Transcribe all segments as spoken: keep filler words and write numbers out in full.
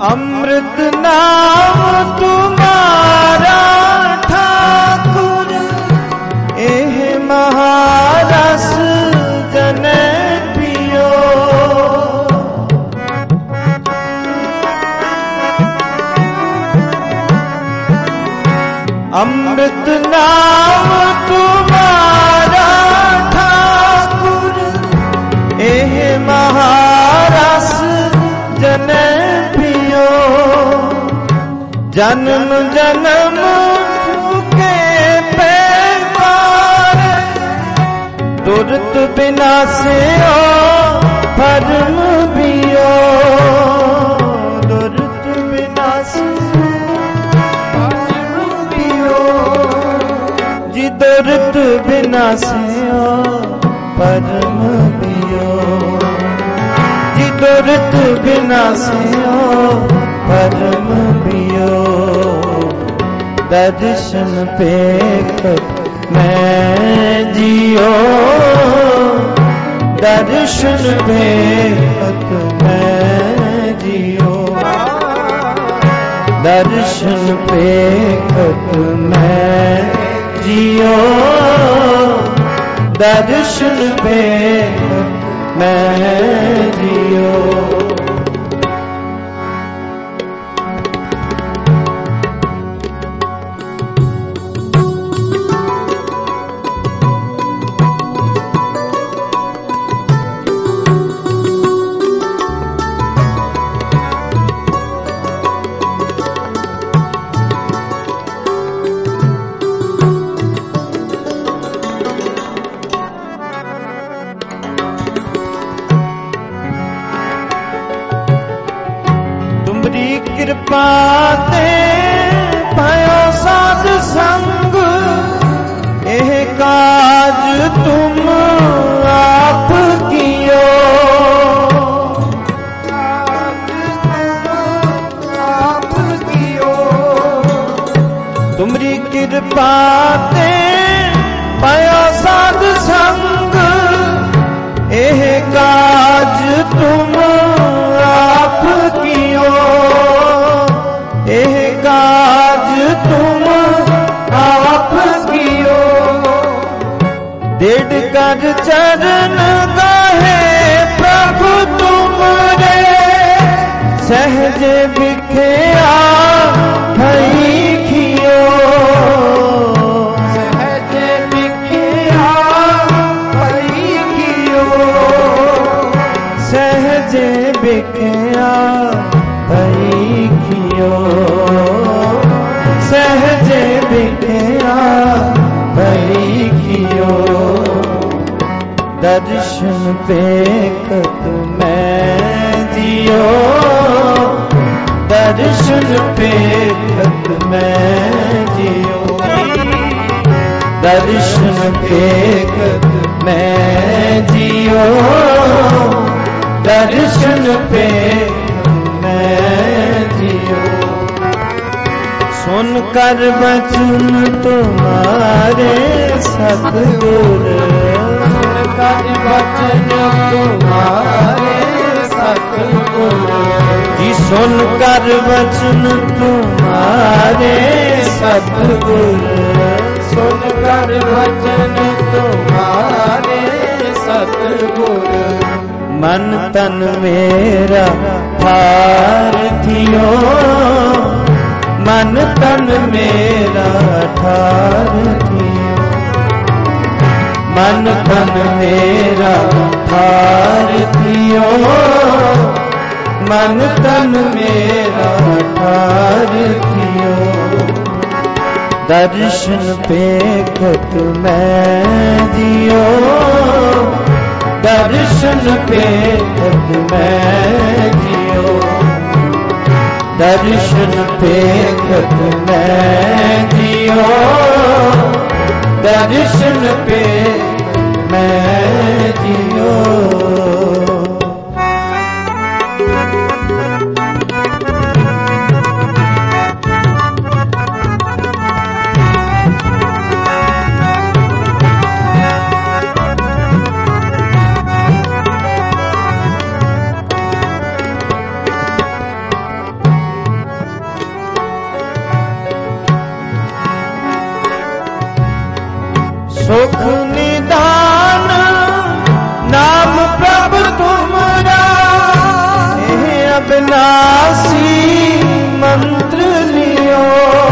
अमृत नाम तुम्हारा ठाकुर, एह महारस जन पियो। अमृत नाम तुम्हारा ठाकुर, एह महारस जन पियो। जन्म जन्म के पैगार, दुर्त बिनासे भरम बियो। दुर्त बिनासे भरम बियो, जी दुर्त बिनासे भरम बियो। जी दुर्त बिनासे भरम बियो। दर्शन पेखत मैं जियो, दर्शन पेखत मैं जियो। दर्शन पेखत मैं जियो, दर्शन पेखत मैं जियो। कृपा ते भयो साध संग, एह काज तुम आप कियो। आप कियो तुमरी कृपा ते भयो साध संग, एह काज तुम आप कियो। एह काज तुम आप कियो। डेढ़ कर चरण गाहे प्रभु तुमरे, सहज बिखया भई खियो। सहज बिखया भई खियो। सहज बिखया भई खियो। सहज बिखया भई खियो। दर्शन पेखत मैं जियो, दर्शन पेखत मैं जियो। दर्शन पेखत मैं जियो, दर्शन पेखत मैं जियो। सुन कर वचन तुम्हारे सतगुर, सुन कर वचन तुम्हारे सतगुर। जी सुन कर वचन तुम्हारे सतगुर, सुन कर वचन तुम्हारे सतगुर। मन तन मेरा ठार थियो, मन तन मेरा ठार थियो। मन तन मेरा ठार थियो, मन तन मेरा ठार थियो। दर्शन पेखत मैं जियो, दर्शन पेखत मैं जियो। दर्शन पेखत मैं जियो, दर्शन पेखत मैं जियो। अविनाशी मंत्र लियो,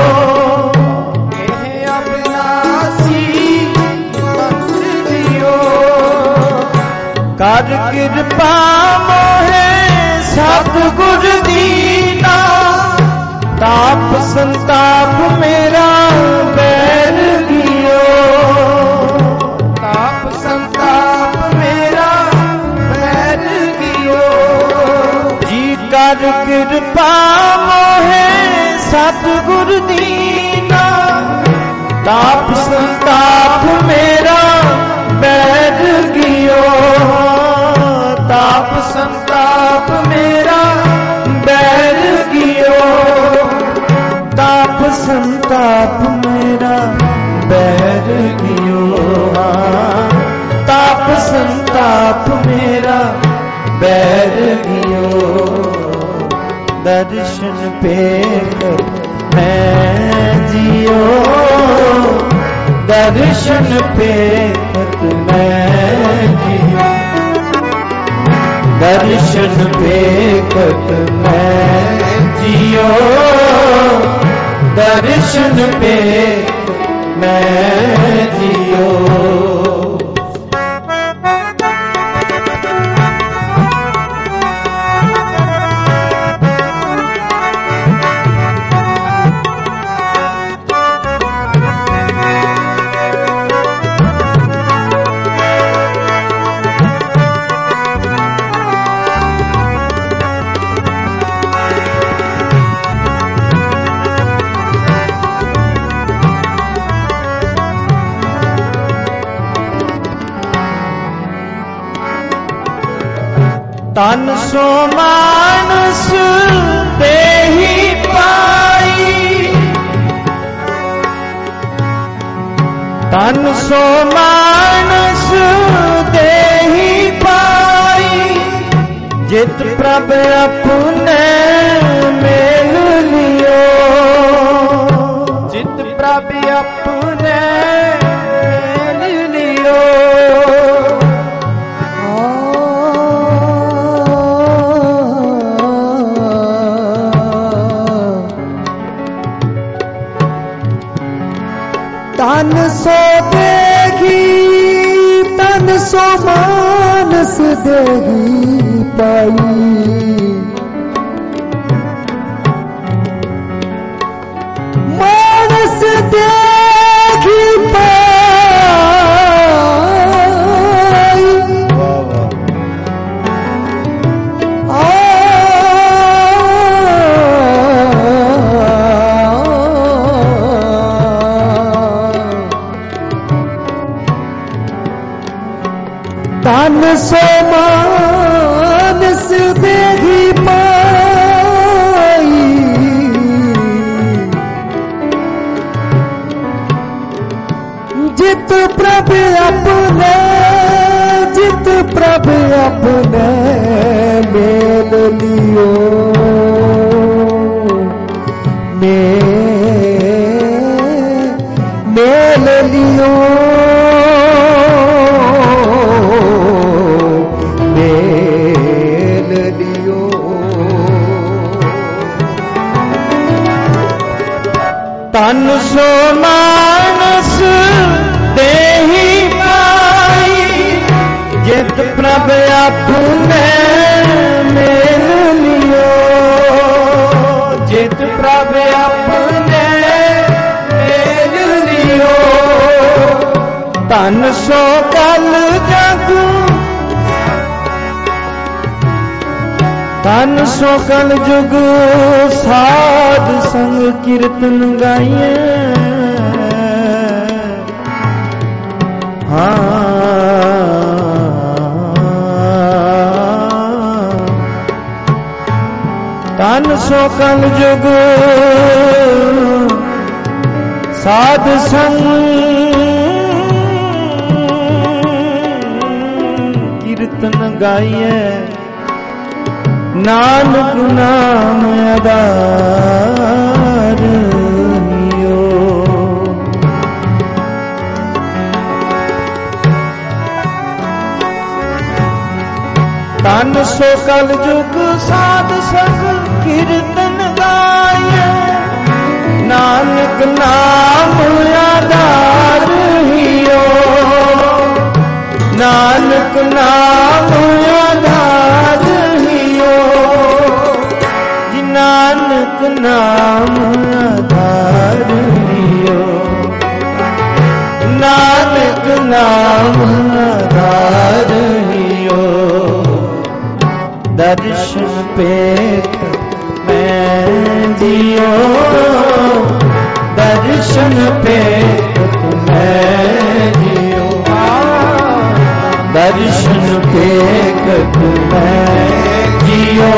यह अविनाशी मंत्र लियो। कर कृपा मोहे सतगुर दीना, ताप संताप मेरा बैर गियो, ताप संताप मेरा बैर गियो। जी कर कृपा मोहे सतगुर दीना, ताप संताप मेरा बैर गियो, ताप संताप मेरा बैर गियो, ताप संताप मेरा बैर गियो, ताप संताप मेरा बैर गियो। दर्शन पेख मैं जियो, दर्शन पेख मैं जियो, दर्शन पेख मैं जियो, दर्शन पेख मैं जियो। तन सो मानस देहि पाई, तन सो मानस देहि पाई, जित प्रभ अपने मेल लियो, जित प्रभ अपने मेल लियो। तन सो देगी तन सो मानस देगी पाई, मानस देगी पाई, तन सो मानस देहि पाई, जित प्रभ अपने जित प्रभ अपने मेल लियो, मेल मेल लियो, तन सो मानस देहि पाई, जित प्रभ अपने मेल लियो, जित प्रभ अपने मेल लियो। तन सो कल जग तन सो कल जुग साध संग कीर्तन गाइए, हाँ तन सो कल जुग साध संग कीर्तन गाइए, नानक नाम आधार लियो। तन सो कल जुग साध संग कीर्तन गाए, नानक नाम आधार हियो, नानक नाम आधार हियो, जी नानक नाम आधार हियो, नानक नाम आधार हियो। दर्शन पेख मैं जियो, दर्शन पेख मैं जियो, दर्शन पेख मैं जियो,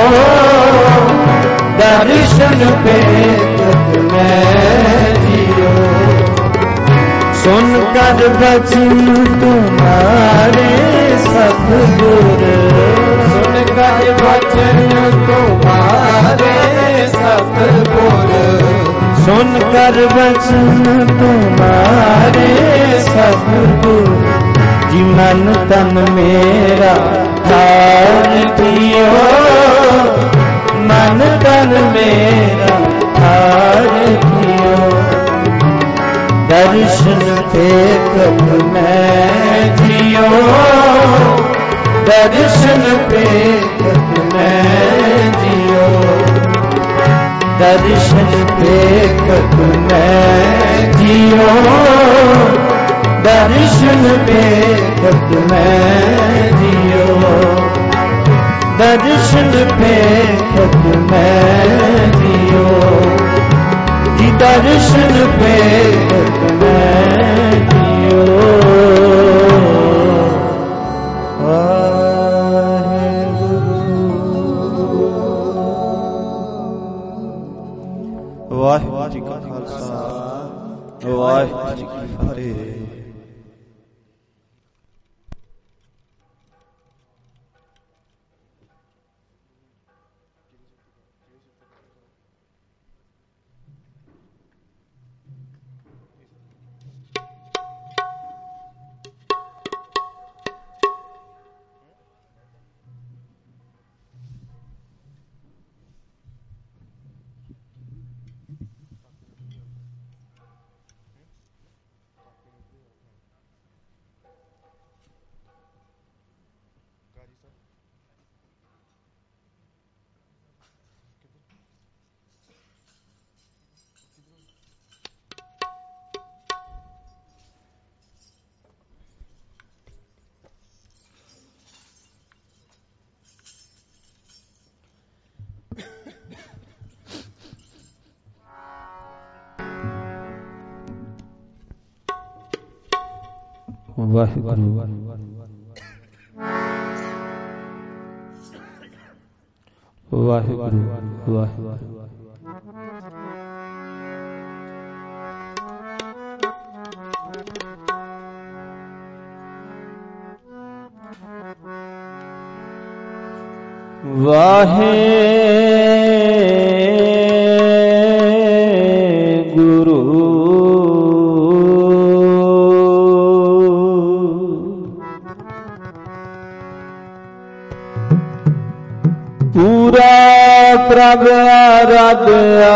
दर्शन पेख मैं जियो। सुन कर बचन तुम्हारे सतगुर, सुन कर बचन तुम्हारे सतगुर, सुन कर बचन तुम्हारे सतगुर, जी मन तन मेरा हार दियो, मन तन मेरा हार दियो। दर्शन पेख मैं जियो, दर्शन पेख मैं जियो, दर्शन पेख मैं जियो, दर्शन पेख मैं जियो, दर्शन पेख मैं जियो, जी दर्शन पेख मैं जियो। वाहिगुरू जी का खालसा, वाहिगुरू जी की फतेह। वाहिगुरू वाहिगुरू वाहिगुरू। वाहे गुरु पूरा प्रभ आराध्या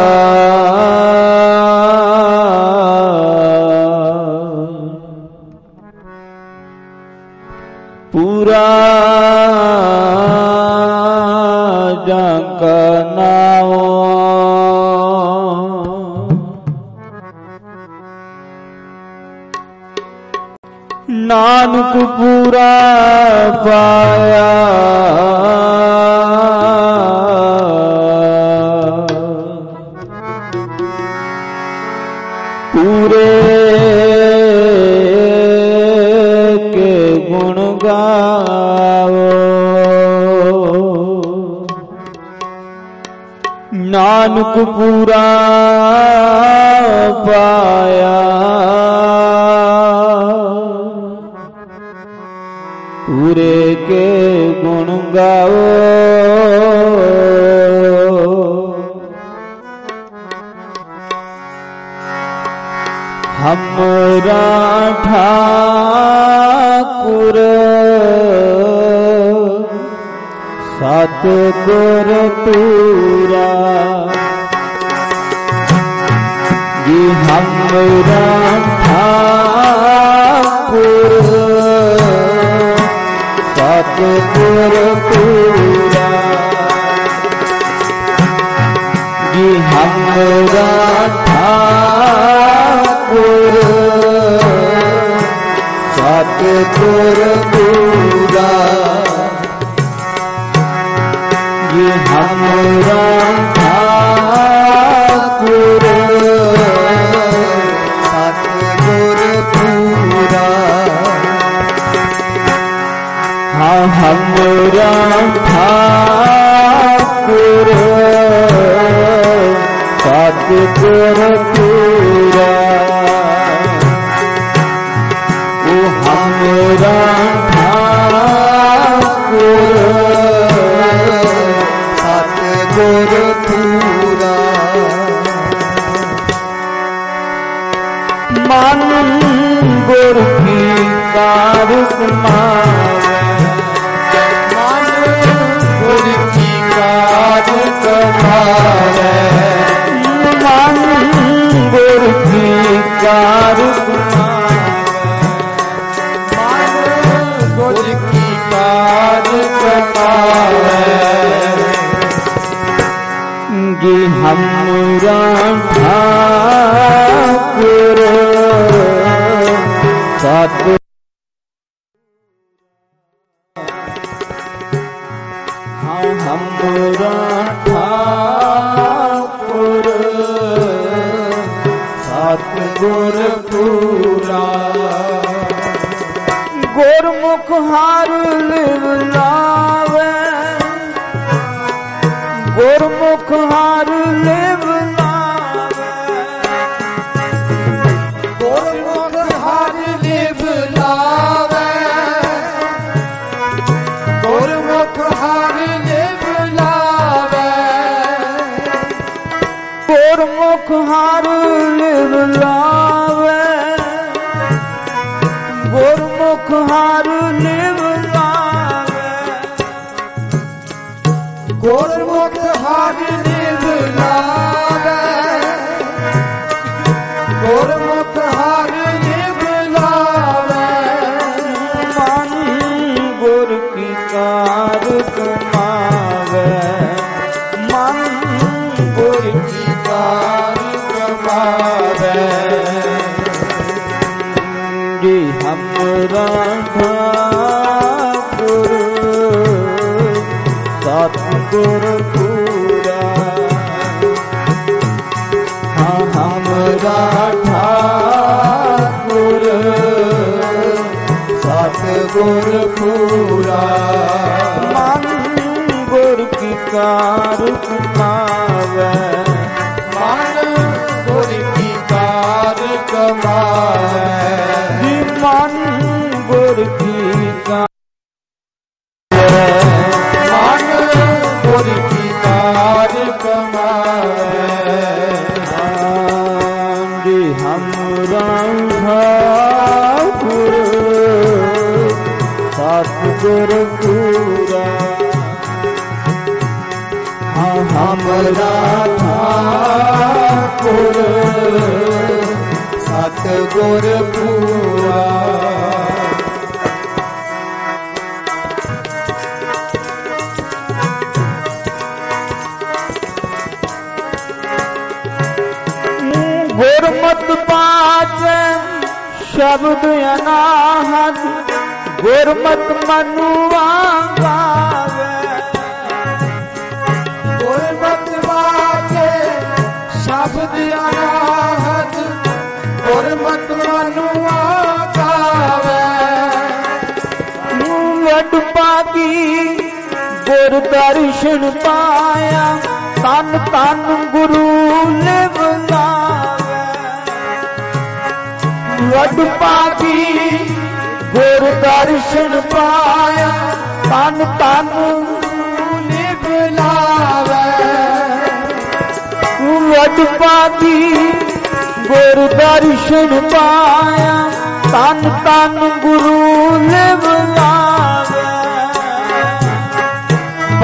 पूरा जाका नाम नानक पूरा पाया पूरे के गुण गाओ नानक पूरा पाया पूरे के गुण गाओ हमरा ठाकुर ਸਤਿਗੁਰ ਪੂਰਾ ਜੀ ਹਮਰਾ ਠਾਕੁਰ ਸਤਿਗੁਰ ਪੂਰਾ ਜੀ ਹਮਰਾ ਠਾਕੁਰ ਸਤਿਗੁਰ ਪੂਰਾ ਜੀ ਹਮਰਾ ਠਾਕੁਰ ਸਤਿਗੁਰ ਪੂਰਾ ਹਾਂ ਹਮਰਾ ਠਾਕੁਰ ਸਤਿਗੁਰ ਪੂਰਾ ਉਹ ਹਮਰਾ ਠਾਕੁਰ ਸਤਿਗੁਰ ਪੂਰਾ ਮਨ ਗੁਰ ਕੀ ਕਾਰ ਕਮਾਵੇ ਮਨ ਗੁਰ ਕੀ ਕਾਰ ਕਮਾਵੇ ਮਨ ਗੁਰ ਕੀ ਕਾਰ ਕਮਾਵੇ ਮਨ ਗੁਰ ਕੀ ਕਾਰ ਕਮਾਵੇ ਜੀ ਹਮਰਾ ਠਾਕੁਰ ਸਤ ਹਾਂ ਹਮਰਾ ਠਾਕੁਰ ਸਤਿਗੁਰ ਪੂਰਾ ਗੁਰਮੁਖ ਹਰ ਲਿਵ ਲਾਵੇ ਗੁਰਮੁਖ ਹਰ ਲਿਵ ਲਾਵੇ ਗੁਰਮੁਖ ਹਰ ਲਿਵ ਲਾਵੇ ਗੁਰਮੁਖ ਹਰ ਲਿਵ ਲਾਵੇ ਗੁਰਮੁਖ ਹਰ ਲਿਵ ਲਾਵੇ ਗੁਰਮੁਖ ਹਰ ਲਿਵ ਲਾਵੇ ਗੁਰਮੁਖ ਹਰ ਲਿਵ ਲਾਵੇ ਗੁਰਮੁਖ ਹਰ ਲਿਵ ਲਾਵੇ ਮਨ ਗੁਰ ਕੀ ਕਾਰ ਕਮਾਵੇ ਮਨ ਗੁਰ ਕੀ ਕਾਰ ਕਮਾਵੇ ਜੀ ਹਮਰਾ ਠਾਕੁਰ ਸਤਿਗੁਰ ਪੂਰਾ ਹਾਂ ਹਮਰਾ ਠਾਕੁਰ ਸਤਿਗੁਰ ਪੂਰਾ ਮਨ ਗੁਰ ਕੀ ਕਾਰ ਕਮਾਵੇ ਮਨ ਗੁਰ ਕੀ ਕਾਰ ਕਮਾਵੇ ਜੀ ਮਨ ਗੁਰ ਕੀ ਕਾਰ ਗੁਰ ਕੀ ਕਾਰ ਕਮਾਵੇ ਜੀ ਹਮਰਾ ਠਾਕੁਰ ਸਤਿਗੁਰ ਪੂਰਾ ਹਾਂ ਹਮਰਾ ਠਾਕੁਰ ਸਤਿਗੁਰ ਪੂਰਾ ਗੁਰਮਤਿ ਪਾਚੈ ਸ਼ਬਦ ਅਨਾਹਦ ਗੁਰਮਤਿ ਮਨੁਆ ਗਾਵੇ ਗੁਰਮਤਿ ਪਾਚੈ ਸ਼ਬਦ ਅਨਾਹਦ ਗੁਰਮਤਿ ਮਨੁਆ ਗਾਵੇ ਵਡ ਪਾਗੀ ਗੁਰ ਦਰਸ਼ਨ ਪਾਇਆ ਤਨ ਤਨ ਗੁਰੂ ਲਿਵ ਲਾਵੇ ਵਡ ਪਾਗੀ ਗੁਰ ਦਰਸ਼ਨ ਪਾਇਆ ਤਨ ਤਨ ਲਿਵ ਲਾਵੇ ਵਡ ਪਾਗੀ ਗੁਰ ਦਰਸ਼ਨ ਪਾਇਆ ਤਨ ਤਨ ਗੁਰੂ ਲਿਵ ਲਾਵੇ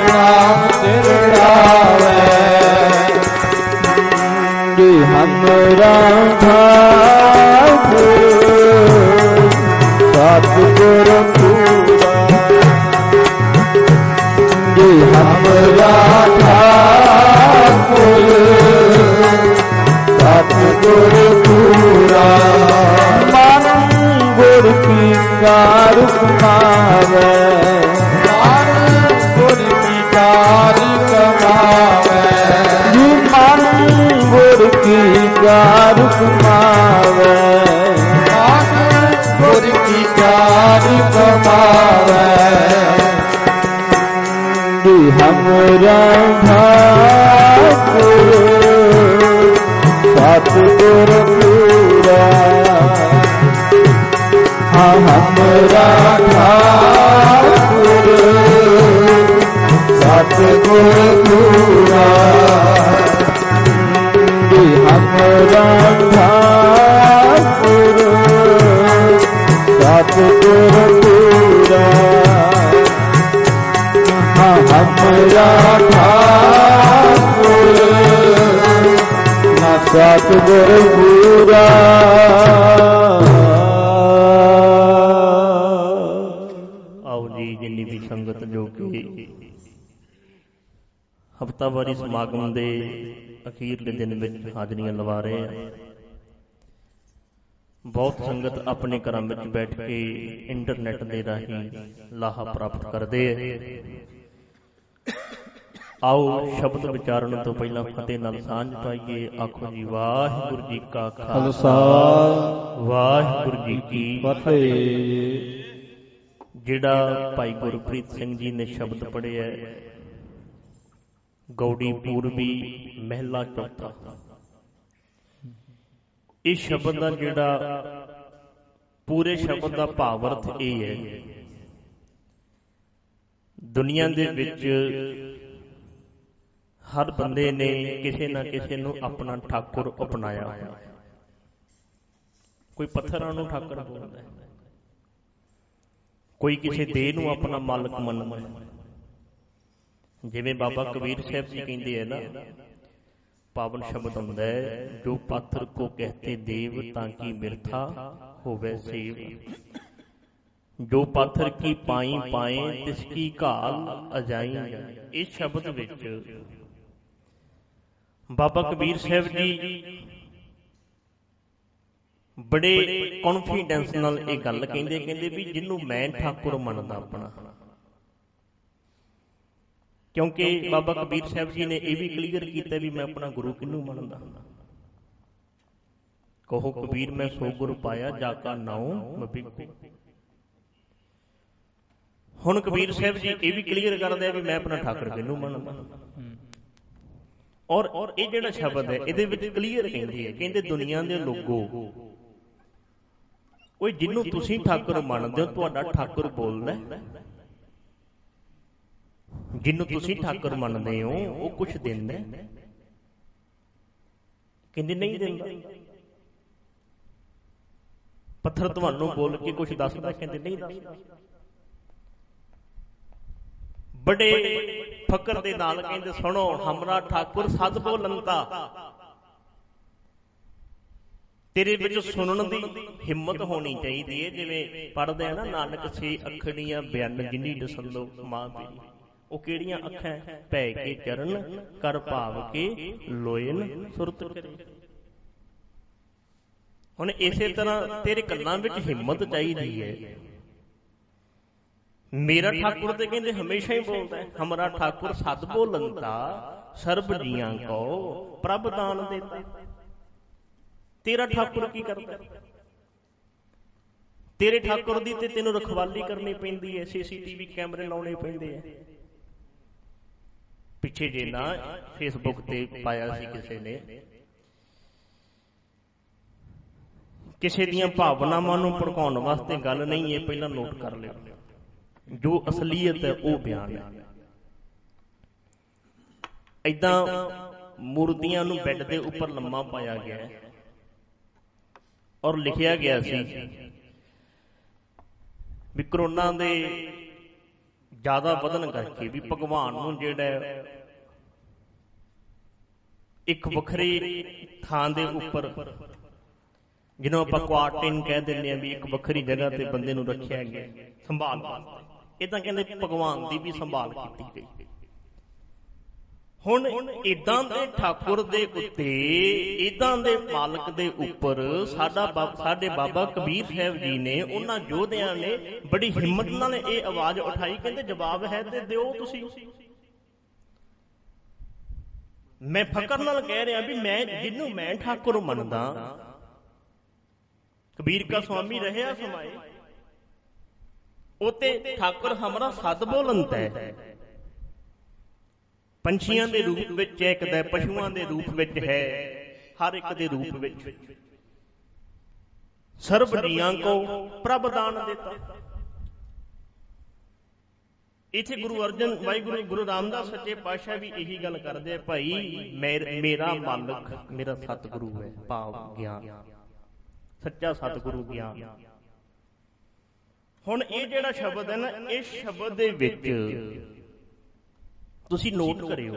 ਨਾਮ ਧਿਰਾਵੇ। ਜੀ ਹਮਰਾ ਠਾਕੁਰ ਸਤਿਗੁਰ ਪੂਰਾ, ਜੀ ਹਮਰਾ ਠਾਕੁਰ ਸਤਿਗੁਰ ਪੂਰਾ। ਮਨ ਗੁਰ ਕੀ ਕਾਰ ਕਮਾਵੇ, ਮਨ ਗੁਰ ਕੀ ਕਾਰ ਕਮਾਵੇ। ਜੀ ਮਨ ਗੁਰ ਕੀ ਕਾਰ ਕਮਾਵੇ, ਮਨ ਗੁਰ ਕੀ ਕਾਰ ਕਮਾਵੇ। ਜੀ ਹਮਰਾ ਠਾਕੁਰ ਸਤਿਗੁਰ ਪੂਰਾ, ਹਾਂ ਹਮਰਾ ਠਾਕੁਰ ਸਤਿਗੁਰ ਪੂਰਾ। ਜੀ ਹਮਰਾ ਠਾਕੁਰ ਸਤਿਗੁਰ ਪੂਰਾ, ਹਾਂ ਹਮਰਾ ਠਾਕੁਰ ਸਤਿਗੁਰ ਪੂਰਾ। ਆਓ ਜੀ, ਜਿੰਨੀ ਵੀ ਸੰਗਤ ਜੋ ਕਿ ਹਫ਼ਤਾਵਾਰੀ ਸਮਾਗਮ ਦੇ ਅਖੀਰਲੇ ਦਿਨ ਵਿੱਚ ਹਾਜ਼ਰੀਆਂ ਲਵਾ ਰਹੇ ਆ, ਬਹੁਤ ਸੰਗਤ ਆਪਣੇ ਘਰਾਂ ਵਿੱਚ ਬੈਠ ਕੇ ਇੰਟਰਨੈਟ ਦੇ ਰਾਹੀਂ ਲਾਹਾ ਪ੍ਰਾਪਤ ਕਰਦੇ ਹੈ। ਆਓ ਸ਼ਬਦ ਵਿਚਾਰਨ ਤੋਂ ਪਹਿਲਾਂ ਫਤਿਹ ਨਾਲ ਸਾਂਝ ਪਾਈਏ। ਆਖੋ ਜੀ ਵਾਹਿਗੁਰੂ ਜੀ ਕਾ ਖਾਲਸਾ, ਵਾਹਿਗੁਰੂ ਜੀ ਕੀ ਫਤਿਹ। ਜਿਹੜਾ ਭਾਈ ਗੁਰਪ੍ਰੀਤ ਸਿੰਘ ਜੀ ਨੇ ਸ਼ਬਦ ਪੜ੍ਹਿਆ, ਗੌੜੀ ਪੂਰਬੀ ਮਹਿਲਾ ਚੌਥਾ, ਇਸ ਸ਼ਬਦ ਦਾ ਜਿਹੜਾ ਪੂਰੇ ਸ਼ਬਦ ਦਾ ਭਾਵ ਅਰਥ ਇਹ ਹੈ, ਦੁਨੀਆ ਦੇ ਵਿੱਚ ਹਰ ਬੰਦੇ ਨੇ ਕਿਸੇ ਨਾ ਕਿਸੇ ਨੂੰ ਆਪਣਾ ਠਾਕੁਰ ਅਪਣਾਇਆ ਹੋਇਆ। ਕੋਈ ਪੱਥਰਾਂ ਨੂੰ ਠਾਕੁਰ ਬੋਲਦਾ ਹੈ, ਕੋਈ ਕਿਸੇ ਦੇਹ ਨੂੰ ਆਪਣਾ ਮਾਲਕ ਮੰਨਦਾ ਹੈ। ਜਿਵੇਂ ਬਾਬਾ ਕਬੀਰ ਸਾਹਿਬ ਜੀ ਕਹਿੰਦੇ ਹੈ ਨਾ, ਪਾਵਨ ਸ਼ਬਦ ਹੁੰਦਾ ਹੈ, ਜੋ ਪਾਥਰ ਕੋ ਕਹਤੇ ਦੇਵ ਤਾਂ ਕੀ ਬਿਰਥਾ ਹੋਵੇ ਸੇਵ, ਜੋ ਪਾਥਰ ਕੀ ਪਾਈ ਪਾਏ ਤਿਸ ਕੀ ਘਾਲ ਅਜਾਈ। ਇਸ ਸ਼ਬਦ ਵਿੱਚ ਬਾਬਾ ਕਬੀਰ ਸਾਹਿਬ ਜੀ ਬੜੇ ਕੌਨਫੀਡੈਂਸ ਨਾਲ ਇਹ ਗੱਲ ਕਹਿੰਦੇ ਕਹਿੰਦੇ ਵੀ ਜਿਹਨੂੰ ਮੈਂ ਠਾਕੁਰ ਮੰਨਦਾ ਆਪਣਾ, ਕਿਉਂਕਿ ਬਾਬਾ ਕਬੀਰ ਸਾਹਿਬ ਜੀ ਨੇ ਇਹ ਵੀ ਕਲੀਅਰ ਕੀਤਾ ਵੀ ਮੈਂ ਆਪਣਾ ਗੁਰੂ ਕਿਹਨੂੰ ਮੰਨਦਾ। ਕਹੋ ਕਬੀਰ ਮੈਂ ਸੋ ਗੁਰ ਪਾਇਆ ਜਾ ਕਾ ਨਾਉ ਮਬਿਕੂ। ਹੁਣ ਕਬੀਰ ਸਾਹਿਬ ਜੀ ਇਹ ਵੀ ਕਲੀਅਰ ਕਰਦੇ ਆ ਵੀ ਮੈਂ ਆਪਣਾ ਠਾਕੁਰ ਕਿਹਨੂੰ ਮੰਨਦਾ। ਔਰ ਇਹ ਜਿਹੜਾ ਸ਼ਬਦ ਹੈ ਇਹਦੇ ਵਿੱਚ ਕਲੀਅਰ ਕਹਿੰਦੇ ਹੈ, ਕਹਿੰਦੇ ਦੁਨੀਆ ਦੇ ਲੋਗੋ, ਕੋਈ ਜਿਹਨੂੰ ਤੁਸੀਂ ਠਾਕੁਰ ਮੰਨਦੇ ਹੋ ਤੁਹਾਡਾ ਠਾਕੁਰ ਬੋਲਦਾ, ਜਿਹਨੂੰ ਤੁਸੀਂ ਠਾਕੁਰ ਮੰਨਦੇ ਹੋ ਉਹ ਕੁਛ ਦਿੰਦਾ, ਕਹਿੰਦੇ ਨਹੀਂ ਦਿੰਦਾ। ਪੱਥਰ ਤੁਹਾਨੂੰ ਬੋਲ ਕੇ ਕੁਛ ਦੱਸਦਾ, ਕਹਿੰਦੇ ਨਹੀਂ ਦੱਸਦਾ। ਬੜੇ ਫਕਰ ਦੇ ਨਾਲ ਕਹਿੰਦੇ ਸੁਣੋ ਹਮਰਾ ਠਾਕੁਰ ਸਦ ਬੋਲੰਤਾ, ਤੇਰੇ ਵਿੱਚ ਸੁਣਨ ਦੀ ਹਿੰਮਤ ਹੋਣੀ ਚਾਹੀਦੀ ਹੈ। ਜਿਵੇਂ ਪੜ੍ਹਦੇ ਆ ਨਾ, ਨਾਨਕ ਛੇ ਅੱਖੜੀਆਂ ਬਿਆਨ ਜਿਨੀ ਦਸੰਦੋ ਮਾਂ ਤੇਰੀ, ਉਹ ਕਿਹੜੀਆਂ ਅੱਖਾਂ? ਪੈ ਕੇ ਚਰਨ ਕਰ ਭਾਵ ਕੇ ਲੋਇਨ ਸੁਰਤ ਕਰੇ। ਹੁਣ ਇਸੇ ਤਰ੍ਹਾਂ ਤੇਰੇ ਕੰਨਾਂ ਵਿੱਚ ਹਿੰਮਤ ਚਾਹੀਦੀ ਹੈ। ਮੇਰਾ ਠਾਕੁਰ ਤੇ ਕਹਿੰਦੇ ਹਮੇਸ਼ਾ ਹੀ ਬੋਲਦਾ ਹੈ, ਹਮਾਰਾ ਠਾਕੁਰ ਸਦ ਬੋਲੰਤਾ ਸਰਬ ਜੀਆਂ ਕੋ ਪ੍ਰਭ ਦਾਨ ਦੇਤਾ। ਤੇਰਾ ਠਾਕੁਰ ਕੀ ਕਰਦਾ? ਤੇਰੇ ਠਾਕੁਰ ਦੀ ਤੇ ਤੈਨੂੰ ਰਖਵਾਲੀ ਕਰਨੀ ਪੈਂਦੀ ਹੈ, ਸੀਸੀਟੀਵੀ ਕੈਮਰੇ ਲਾਉਣੇ ਪੈਂਦੇ ਆ। ਪਿੱਛੇ ਜੇ ਨਾ ਫੇਸਬੁੱਕ ਤੇ ਪਾਇਆ ਸੀ ਕਿਸੇ ਨੇ, ਕਿਸੇ ਦੀਆਂ ਭਾਵਨਾਵਾਂ ਨੂੰ ਭੜਕਾਉਣ ਵਾਸਤੇ ਗੱਲ ਨਹੀਂ ਹੈ, ਪਹਿਲਾਂ ਨੋਟ ਕਰ ਲਿਓ। ਜੋ ਅਸਲੀਅਤ ਹੈ ਉਹ ਬਿਆਨ ਹੈ। ਏਦਾਂ ਮੂਰਤੀਆਂ ਨੂੰ ਬੈੱਡ ਦੇ ਉੱਪਰ ਲੰਮਾ ਪਾਇਆ ਗਿਆ ਔਰ ਲਿਖਿਆ ਗਿਆ ਸੀ ਵੀ ਕਰੋਨਾ ਦੇ ਜ਼ਿਆਦਾ ਵਧਣ ਕਰਕੇ ਵੀ ਭਗਵਾਨ ਨੂੰ ਜਿਹੜਾ ਇੱਕ ਵੱਖਰੀ ਥਾਂ ਦੇ ਉੱਪਰ, ਜਿਹਨੂੰ ਆਪਾਂ ਕੁਆਰਟਾਈਨ ਕਹਿ ਦਿੰਦੇ ਹਾਂ, ਵੀ ਇੱਕ ਵੱਖਰੀ ਜਗ੍ਹਾ ਤੇ ਬੰਦੇ ਨੂੰ ਰੱਖਿਆ ਗਿਆ ਸੰਭਾਲ ਵਾਸਤੇ। ਇਹ ਤਾਂ ਕਹਿੰਦੇ ਭਗਵਾਨ ਦੀ ਵੀ ਸੰਭਾਲ ਕੀਤੀ ਗਈ। ਹੁਣ ਏਦਾਂ ਦੇ ਠਾਕੁਰ ਦੇ ਉੱਤੇ, ਏਦਾਂ ਦੇ ਮਾਲਕ ਦੇ ਉੱਪਰ ਸਾਡਾ ਸਾਡੇ ਬਾਬਾ ਕਬੀਰ ਸਾਹਿਬ ਜੀ ਨੇ, ਉਹਨਾਂ ਯੋਧਿਆਂ ਨੇ ਬੜੀ ਹਿੰਮਤ ਨਾਲ ਇਹ ਆਵਾਜ਼ ਉਠਾਈ, ਕਹਿੰਦੇ ਜਵਾਬ ਹੈ ਤੇ ਦਿਓ ਤੁਸੀਂ। ਮੈਂ ਫਕਰ ਨਾਲ ਕਹਿ ਰਿਹਾ ਵੀ ਮੈਂ ਜਿਹਨੂੰ ਮੈਂ ਠਾਕੁਰ ਮੰਨਦਾ, ਕਬੀਰ ਕਾ ਸੁਆਮੀ ਰਹਿਆ ਸਮਾਏ, ਉਤੇ ਠਾਕੁਰ ਹਮਾਰਾ ਸਦ ਬੋਲੰਤ ਹੈ। ਪੰਛੀਆਂ ਦੇ ਰੂਪ ਵਿੱਚ ਹੈ, ਕਦੇ ਪਸ਼ੂਆਂ ਦੇ ਰੂਪ ਵਿੱਚ ਹੈ, ਹਰ ਇੱਕ ਦੇ ਰੂਪ ਵਿੱਚ। ਸਰਬ ਜੀਆਂ ਕੋ ਪ੍ਰਭ ਦਾਨ ਦਿੱਤਾ। ਇੱਥੇ ਗੁਰੂ ਅਰਜਨ ਵਾਹਿਗੁਰੂ ਗੁਰੂ ਰਾਮਦਾਸ ਸੱਚੇ ਪਾਤਸ਼ਾਹ ਵੀ ਇਹੀ ਗੱਲ ਕਰਦੇ, ਭਾਈ ਮੇਰਾ ਮਾਲਕ ਮੇਰਾ ਸਤਿਗੁਰੂ ਹੈ, ਭਾਵ ਗਿਆਨ, ਸੱਚਾ ਸਤਿਗੁਰੂ ਗਿਆਨ। ਹੁਣ ਇਹ ਜਿਹੜਾ ਸ਼ਬਦ ਹੈ ਨਾ, ਇਸ ਸ਼ਬਦ ਦੇ ਵਿੱਚ ਤੁਸੀਂ ਨੋਟ ਕਰਿਓ,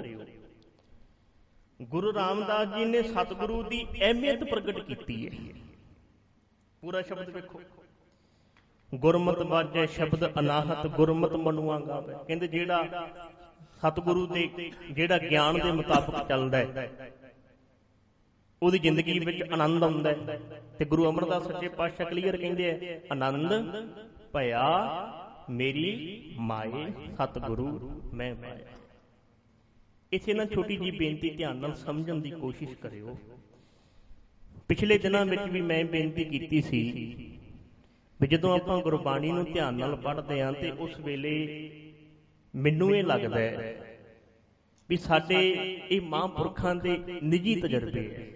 ਗੁਰੂ ਰਾਮਦਾਸ ਜੀ ਨੇ ਸਤਿਗੁਰੂ ਦੀ ਅਹਿਮੀਅਤ ਪ੍ਰਗਟ ਕੀਤੀ ਹੈ। ਪੂਰਾ ਸ਼ਬਦ ਵੇਖੋ, ਗੁਰਮਤਿ ਬਾਝੈ ਸ਼ਬਦ ਅਨਾਹਤ, ਗੁਰਮਤਿ ਮਨੁਆ ਗਾਵੈ। ਕਹਿੰਦੇ ਜਿਹੜਾ ਸਤਿਗੁਰੂ ਦੇ ਜਿਹੜਾ ਗਿਆਨ ਦੇ ਮੁਤਾਬਕ ਚੱਲਦਾ ਹੈ, ਉਹਦੀ ਜ਼ਿੰਦਗੀ ਵਿੱਚ ਆਨੰਦ ਆਉਂਦਾ ਹੈ। ਤੇ ਗੁਰੂ ਅਮਰਦਾਸ ਸੱਚੇ ਪਾਤਸ਼ਾਹ ਕਲੀਅਰ ਕਹਿੰਦੇ ਆ, ਆਨੰਦ ਭਇਆ ਮੇਰੀ ਮਾਏ ਸਤਿਗੁਰੂ ਮੈਂ ਪਾਇਆ। ਇੱਥੇ ਨਾ ਛੋਟੀ ਜਿਹੀ ਬੇਨਤੀ ਧਿਆਨ ਨਾਲ ਸਮਝਣ ਦੀ ਕੋਸ਼ਿਸ਼ ਕਰਿਓ। ਪਿਛਲੇ ਦਿਨਾਂ ਵਿੱਚ ਵੀ ਮੈਂ ਬੇਨਤੀ ਕੀਤੀ ਸੀ ਵੀ ਜਦੋਂ ਆਪਾਂ ਗੁਰਬਾਣੀ ਨੂੰ ਧਿਆਨ ਨਾਲ ਪੜ੍ਹਦੇ ਹਾਂ ਤੇ ਉਸ ਵੇਲੇ ਮੈਨੂੰ ਇਹ ਲੱਗਦਾ ਹੈ ਵੀ ਸਾਡੇ ਇਹ ਮਹਾਂਪੁਰਖਾਂ ਦੇ ਨਿੱਜੀ ਤਜਰਬੇ ਹੈ।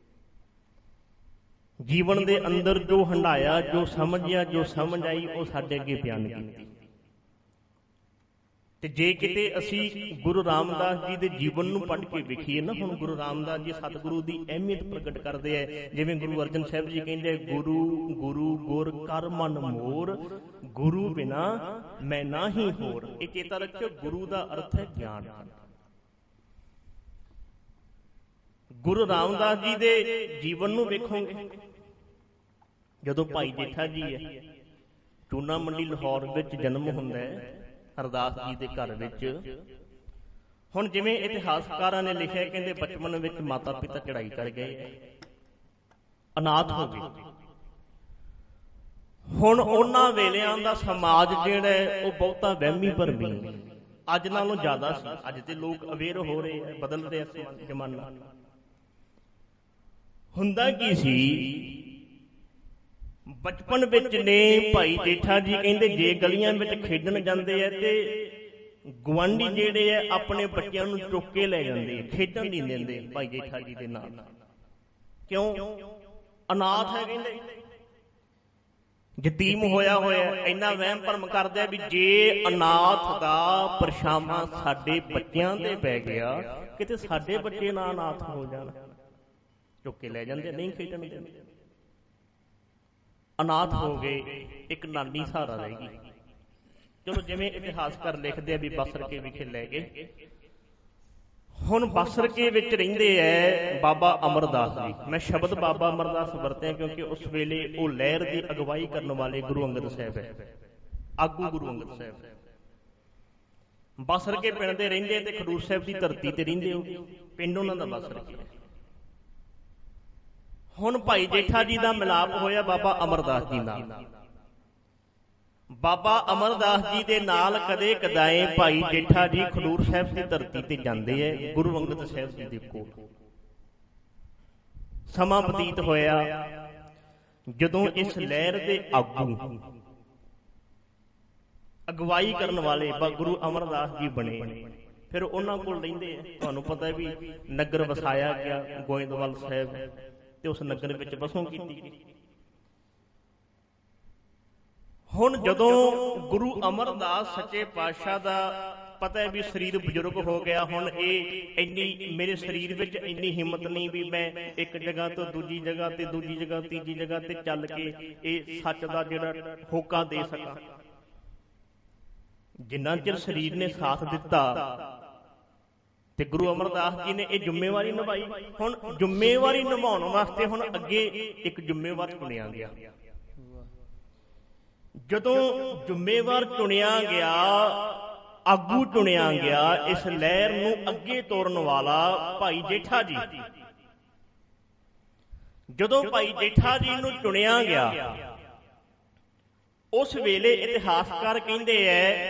ਜੀਵਨ ਦੇ ਅੰਦਰ ਜੋ ਹੰਢਾਇਆ, ਜੋ ਸਮਝਿਆ, ਜੋ ਸਮਝ ਆਈ, ਉਹ ਸਾਡੇ ਅੱਗੇ ਬਿਆਨ ਕੀਤੀ। ਤੇ ਜੇ ਕਿਤੇ ਅਸੀਂ ਗੁਰੂ ਰਾਮਦਾਸ ਜੀ ਦੇ ਜੀਵਨ ਨੂੰ ਪੜ੍ਹ ਕੇ ਵੇਖੀਏ ਨਾ, ਹੁਣ ਗੁਰੂ ਰਾਮਦਾਸ ਜੀ ਸਤਿਗੁਰੂ ਦੀ ਅਹਿਮੀਅਤ ਪ੍ਰਗਟ ਕਰਦੇ ਹੈ। ਜਿਵੇਂ ਗੁਰੂ ਅਰਜਨ ਸਾਹਿਬ ਜੀ ਕਹਿੰਦੇ, ਗੁਰੂ ਗੁਰੂ ਗੁਰ ਕਰ ਮਨ ਮੋਰ, ਗੁਰੂ ਬਿਨਾ ਮੈਂ ਨਾਹੀ ਹੋਰ। ਇਹ ਚੇਤਾ ਰੱਖਿਓ, ਗੁਰੂ ਦਾ ਅਰਥ ਹੈ ਗਿਆਨ। ਗੁਰੂ ਰਾਮਦਾਸ ਜੀ ਦੇ ਜੀਵਨ ਨੂੰ ਵੇਖੋਗੇ, ਜਦੋਂ ਭਾਈ ਜੇਠਾ ਜੀ ਹੈ, ਚੂਨਾ ਮੰਡੀ ਲਾਹੌਰ ਵਿੱਚ ਜਨਮ ਹੁੰਦਾ ਹੈ ਅਰਦਾਸ ਜੀ ਦੇ ਘਰ ਵਿੱਚ। ਹੁਣ ਜਿਵੇਂ ਇਤਿਹਾਸਕਾਰਾਂ ਨੇ ਲਿਖਿਆ, ਕਹਿੰਦੇ ਬਚਪਨ ਵਿੱਚ ਮਾਤਾ ਪਿਤਾ ਚੜਾਈ ਕਰ ਗਏ, ਅਨਾਥ ਹੋ ਗਏ। ਹੁਣ ਉਹਨਾਂ ਵੇਲਿਆਂ ਦਾ ਸਮਾਜ ਜਿਹੜਾ ਹੈ ਉਹ ਬਹੁਤਾ ਵਹਿਮੀ ਭਰਮੀ ਅੱਜ ਨਾਲੋਂ ਜ਼ਿਆਦਾ ਸੀ। ਅੱਜ ਤੇ ਲੋਕ ਅਵੇਅਰ ਹੋ ਰਹੇ ਆ, ਬਦਲ ਰਿਹਾ ਜ਼ਮਾਨਾ। ਹੁੰਦਾ ਕੀ ਸੀ, ਬਚਪਨ ਵਿੱਚ ਨੇ ਭਾਈ ਜੇਠਾ ਜੀ ਕਹਿੰਦੇ ਜੇ ਗਲੀਆਂ ਵਿੱਚ ਖੇਡਣ ਜਾਂਦੇ ਆ ਤੇ ਗੁਆਂਢੀ ਜਿਹੜੇ ਆ ਆਪਣੇ ਬੱਚਿਆਂ ਨੂੰ ਚੁੱਕ ਕੇ ਲੈ ਜਾਂਦੇ, ਖੇਡਣ ਨਹੀਂ ਦਿੰਦੇ ਭਾਈ ਜੇਠਾ ਜੀ ਦੇ ਨਾਲ। ਕਿਉਂ? ਅਨਾਥ ਹੈ ਕਹਿੰਦੇ, ਯਤੀਮ ਹੋਇਆ ਹੋਇਆ। ਇੰਨਾ ਵਹਿਮ ਭਰਮ ਕਰਦੇ ਆ ਵੀ ਜੇ ਅਨਾਥ ਦਾ ਪਰਛਾਵਾਂ ਸਾਡੇ ਬੱਚਿਆਂ ਤੇ ਪੈ ਗਿਆ, ਕਿਤੇ ਸਾਡੇ ਬੱਚੇ ਨਾ ਅਨਾਥ ਹੋ ਜਾਣ, ਚੁੱਕ ਕੇ ਲੈ ਜਾਂਦੇ, ਨਹੀਂ ਖੇਡਣ ਦਿੰਦੇ। ਅਨਾਥ ਹੋ ਗਏ, ਇੱਕ ਨਾਨੀ ਸਹਾਰਾ ਰਹਿ ਗਈ। ਚਲੋ ਜਿਵੇਂ ਇਤਿਹਾਸਕਾਰ ਲਿਖਦੇ ਆ ਵੀ ਬਸਰਕੇ ਵਿਖੇ ਲੈ ਗਏ। ਹੁਣ ਬਸਰਕੇ ਵਿੱਚ ਰਹਿੰਦੇ ਐ ਬਾਬਾ ਅਮਰਦਾਸ ਜੀ। ਮੈਂ ਸ਼ਬਦ ਬਾਬਾ ਅਮਰਦਾਸ ਵਰਤਿਆ ਕਿਉਂਕਿ ਉਸ ਵੇਲੇ ਉਹ ਲਹਿਰ ਦੀ ਅਗਵਾਈ ਕਰਨ ਵਾਲੇ ਗੁਰੂ ਅੰਗਦ ਸਾਹਿਬ ਹੈ, ਆਗੂ ਗੁਰੂ ਅੰਗਦ ਸਾਹਿਬ। ਬਸਰਕੇ ਪਿੰਡ ਦੇ ਰਹਿੰਦੇ ਤੇ ਖਡੂਰ ਸਾਹਿਬ ਦੀ ਧਰਤੀ ਤੇ ਰਹਿੰਦੇ ਹੋ, ਪਿੰਡ ਉਹਨਾਂ ਦਾ ਬਸਰਕੇ। ਹੁਣ ਭਾਈ ਜੇਠਾ ਜੀ ਦਾ ਮਿਲਾਪ ਹੋਇਆ ਬਾਬਾ ਅਮਰਦਾਸ ਜੀ ਨਾਲ। ਬਾਬਾ ਅਮਰਦਾਸ ਜੀ ਦੇ ਨਾਲ ਕਦੇ ਕਦਾਏ ਭਾਈ ਜੇਠਾ ਜੀ ਖਡੂਰ ਸਾਹਿਬ ਦੀ ਧਰਤੀ ਤੇ ਜਾਂਦੇ ਐ, ਗੁਰੂ ਅੰਗਦ ਸਾਹਿਬ ਜੀ ਦੇ ਕੋਲ। ਸਮਾਂ ਬਤੀਤ ਹੋਇਆ, ਜਦੋਂ ਇਸ ਲਹਿਰ ਦੇ ਆਗੂ ਅਗਵਾਈ ਕਰਨ ਵਾਲੇ ਗੁਰੂ ਅਮਰਦਾਸ ਜੀ ਬਣੇ, ਫਿਰ ਉਹਨਾਂ ਕੋਲ ਰਹਿੰਦੇ ਆ। ਤੁਹਾਨੂੰ ਪਤਾ ਵੀ ਨਗਰ ਵਸਾਇਆ ਗਿਆ ਗੋਇੰਦਵਾਲ ਸਾਹਿਬ, ਤੇ ਉਸ ਨਗਰ ਵਿੱਚ ਵਸੋਂ ਕੀਤੀ ਗਈ। ਹੁਣ ਜਦੋਂ ਗੁਰੂ ਅਮਰਦਾਸ ਸੱਚੇ ਪਾਤਸ਼ਾਹ ਦਾ ਪਤਾ ਹੈ ਵੀ ਸਰੀਰ ਬਜ਼ੁਰਗ ਹੋ ਗਿਆ, ਹੁਣ ਇਹ ਇੰਨੀ ਮੇਰੇ ਸਰੀਰ ਵਿੱਚ ਇੰਨੀ ਹਿੰਮਤ ਨਹੀਂ ਵੀ ਮੈਂ ਇੱਕ ਜਗ੍ਹਾ ਤੋਂ ਦੂਜੀ ਜਗ੍ਹਾ ਤੇ ਦੂਜੀ ਜਗ੍ਹਾ ਤੀਜੀ ਜਗ੍ਹਾ ਤੇ ਚੱਲ ਕੇ ਇਹ ਸੱਚ ਦਾ ਜਿਹੜਾ ਹੋਕਾ ਦੇ ਸਕਾਂ। ਜਿੰਨਾ ਚਿਰ ਸਰੀਰ ਨੇ ਸਾਥ ਦਿੱਤਾ ਤੇ ਗੁਰੂ ਅਮਰਦਾਸ ਜੀ ਨੇ ਇਹ ਜ਼ਿੰਮੇਵਾਰੀ ਨਿਭਾਈ। ਹੁਣ ਜ਼ਿੰਮੇਵਾਰੀ ਨਿਭਾਉਣ ਵਾਸਤੇ ਹੁਣ ਅੱਗੇ ਇੱਕ ਜ਼ਿੰਮੇਵਾਰ ਚੁਣਿਆ ਗਿਆ। ਜਦੋਂ ਜ਼ਿੰਮੇਵਾਰ ਚੁਣਿਆ ਗਿਆ, ਆਗੂ ਚੁਣਿਆ ਗਿਆ, ਇਸ ਲਹਿਰ ਨੂੰ ਅੱਗੇ ਤੋਰਨ ਵਾਲਾ ਭਾਈ ਜੇਠਾ ਜੀ। ਜਦੋਂ ਭਾਈ ਜੇਠਾ ਜੀ ਨੂੰ ਚੁਣਿਆ ਗਿਆ, ਉਸ ਵੇਲੇ ਇਤਿਹਾਸਕਾਰ ਕਹਿੰਦੇ ਐ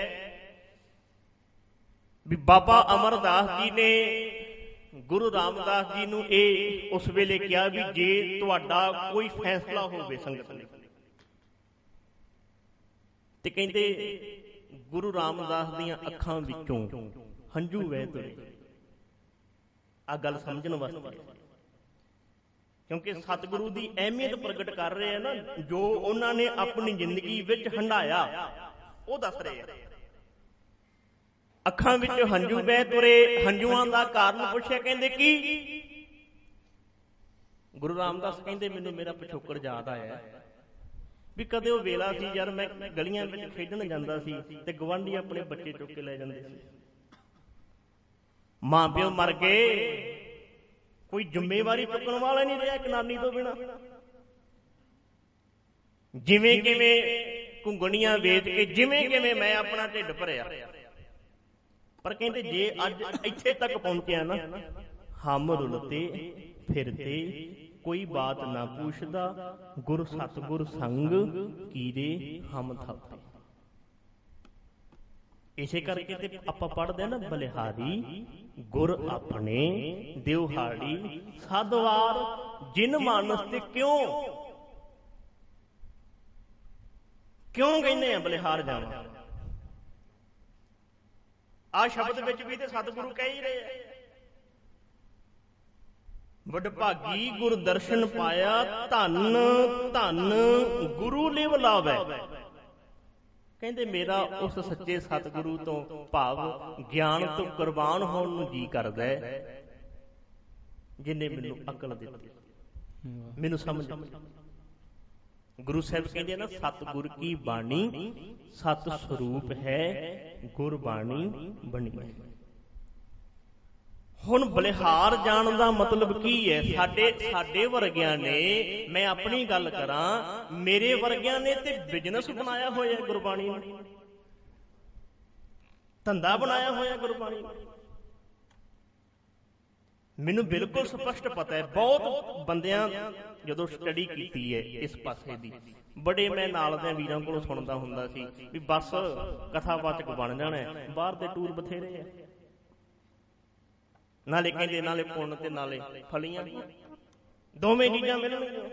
ਵੀ ਬਾਬਾ ਅਮਰਦਾਸ ਜੀ ਨੇ ਗੁਰੂ ਰਾਮਦਾਸ ਜੀ ਨੂੰ ਇਹ ਉਸ ਵੇਲੇ ਕਿਹਾ ਵੀ ਜੇ ਤੁਹਾਡਾ ਕੋਈ ਫੈਸਲਾ ਹੋਵੇ ਸੰਗਤ ਲਈ, ਤੇ ਕਹਿੰਦੇ ਗੁਰੂ ਰਾਮਦਾਸ ਦੀਆਂ ਅੱਖਾਂ ਵਿੱਚੋਂ ਹੰਝੂ ਵਹਿ ਤੁਰੇ। ਆ ਗੱਲ ਸਮਝਣ ਵਾਸਤੇ, ਕਿਉਂਕਿ ਸਤਿਗੁਰੂ ਦੀ ਅਹਿਮੀਅਤ ਪ੍ਰਗਟ ਕਰ ਰਹੇ ਆ ਨਾ, ਜੋ ਉਹਨਾਂ ਨੇ ਆਪਣੀ ਜ਼ਿੰਦਗੀ ਵਿੱਚ ਹੰਢਾਇਆ ਉਹ ਦੱਸ ਰਹੇ ਆ। ਅੱਖਾਂ ਵਿੱਚ ਹੰਝੂ ਵਹਿ ਤੁਰੇ। ਹੰਝੂਆਂ ਦਾ ਕਾਰਨ ਪੁੱਛਿਆ, ਕਹਿੰਦੇ ਕੀ? ਗੁਰੂ ਰਾਮਦਾਸ ਕਹਿੰਦੇ ਮੈਨੂੰ ਮੇਰਾ ਪਿਛੋਕੜ ਯਾਦ ਆਇਆ ਵੀ ਕਦੇ ਉਹ ਵੇਲਾ ਸੀ ਯਾਰ ਮੈਂ ਗਲੀਆਂ ਵਿੱਚ ਖੇਡਣ ਜਾਂਦਾ ਸੀ ਤੇ ਗਵਾਂਢੀ ਆਪਣੇ ਬੱਚੇ ਚੁੱਕ ਕੇ ਲੈ ਜਾਂਦੇ ਸੀ। ਮਾਂ ਪਿਓ ਮਰ ਗਏ, ਕੋਈ ਜ਼ਿੰਮੇਵਾਰੀ ਚੁੱਕਣ ਵਾਲਾ ਨਹੀਂ ਰਿਹਾ ਇੱਕ ਨਾਨੀ ਤੋਂ ਬਿਨਾਂ। ਜਿਵੇਂ ਕਿਵੇਂ ਘੁੰਗਣੀਆਂ ਵੇਚ ਕੇ ਜਿਵੇਂ ਕਿਵੇਂ ਮੈਂ ਆਪਣਾ ਢਿੱਡ ਭਰਿਆ। ਪਰ ਕਹਿੰਦੇ ਜੇ ਅੱਜ ਇੱਥੇ ਤੱਕ ਪਹੁੰਚਿਆ ਨਾ, ਹਮ ਰੁਲਤੇ ਫਿਰਤੇ ਕੋਈ ਬਾਤ ਨਾ ਪੁੱਛਦਾ, ਗੁਰ ਸਤਿਗੁਰ ਸੰਗ ਕੀਰੇ ਹਮ ਥਾਪੇ। ਇਸੇ ਕਰਕੇ ਤੇ ਆਪਾਂ ਪੜ੍ਹਦੇ ਨਾ, ਬਲਿਹਾਰੀ ਗੁਰ ਆਪਣੇ ਦਿਵਹਾੜੀ ਸਾਧਵਾਰ ਜਿਨ ਮਾਨਸ ਤੇ ਕਿਉਂ ਕਿਉਂ ਕਹਿੰਦੇ ਆ ਬਲਿਹਾਰ ਜਾਵਾਂ। ਆ ਸ਼ਬਦ ਵਿੱਚ ਵੀ ਤੇ ਸਤਿਗੁਰੂ ਕਹਿ ਹੀ ਰਹੇ ਆ, ਵਡਭਾਗੀ ਗੁਰ ਦਰਸ਼ਨ ਪਾਇਆ, ਧੰਨ ਧੰਨ ਗੁਰੂ ਲਿਵ ਲਾਵੈ। ਕਹਿੰਦੇ ਮੇਰਾ ਉਸ ਸੱਚੇ ਸਤਿਗੁਰੂ ਤੋਂ ਭਾਵ ਗਿਆਨ ਤੋਂ ਕੁਰਬਾਨ ਹੋਣ ਨੂੰ ਜੀ ਕਰਦਾ ਹੈ, ਜਿਨੇ ਮੈਨੂੰ ਅਕਲ ਦਿੱਤੀ, ਮੈਨੂੰ ਸਮਝ। ਗੁਰੂ ਸਾਹਿਬ ਕਹਿੰਦੇ ਨਾ, ਸਤਿਗੁਰ ਕੀ ਬਾਣੀ ਸਤ ਸਰੂਪ ਹੈ, ਗੁਰਬਾਣੀ ਬਣੀ ਹੈ। ਹੁਣ ਬਲਿਹਾਰ ਜਾਣ ਦਾ ਮਤਲਬ ਕੀ ਹੈ? ਸਾਡੇ ਸਾਡੇ ਵਰਗਿਆਂ ਨੇ, ਮੈਂ ਆਪਣੀ ਗੱਲ ਕਰਾਂ, ਮੇਰੇ ਵਰਗਿਆਂ ਨੇ ਤੇ ਬਿਜ਼ਨਸ ਬਣਾਇਆ ਹੋਇਆ ਗੁਰਬਾਣੀ ਨੂੰ, ਧੰਦਾ ਬਣਾਇਆ ਹੋਇਆ ਗੁਰਬਾਣੀ ਨੂੰ। ਮੈਨੂੰ ਬਿਲਕੁਲ ਸਪਸ਼ਟ ਪਤਾ ਹੈ, ਬਹੁਤ ਬੰਦਿਆਂ ਜਦੋਂ ਸਟੱਡੀ ਕੀਤੀ ਹੈ ਇਸ ਪਾਸੇ ਦੀ, ਬੜੇ ਮੈਂ ਨਾਲ ਦੇ ਵੀਰਾਂ ਕੋਲੋਂ ਸੁਣਦਾ ਹੁੰਦਾ ਸੀ ਵੀ ਬਸ ਕਥਾਵਾਚਕ ਬਣ ਜਾਣਾ, ਬਾਹਰ ਦੇ ਟੂਰ ਬਥੇਰੇ ਆ, ਨਾਲੇ ਕਹਿੰਦੇ ਨਾਲੇ ਪੁੰਨ ਤੇ ਨਾਲੇ ਫਲੀਆਂ, ਦੋਵੇਂ ਚੀਜ਼ਾਂ ਮਿਲਣਗੀਆਂ।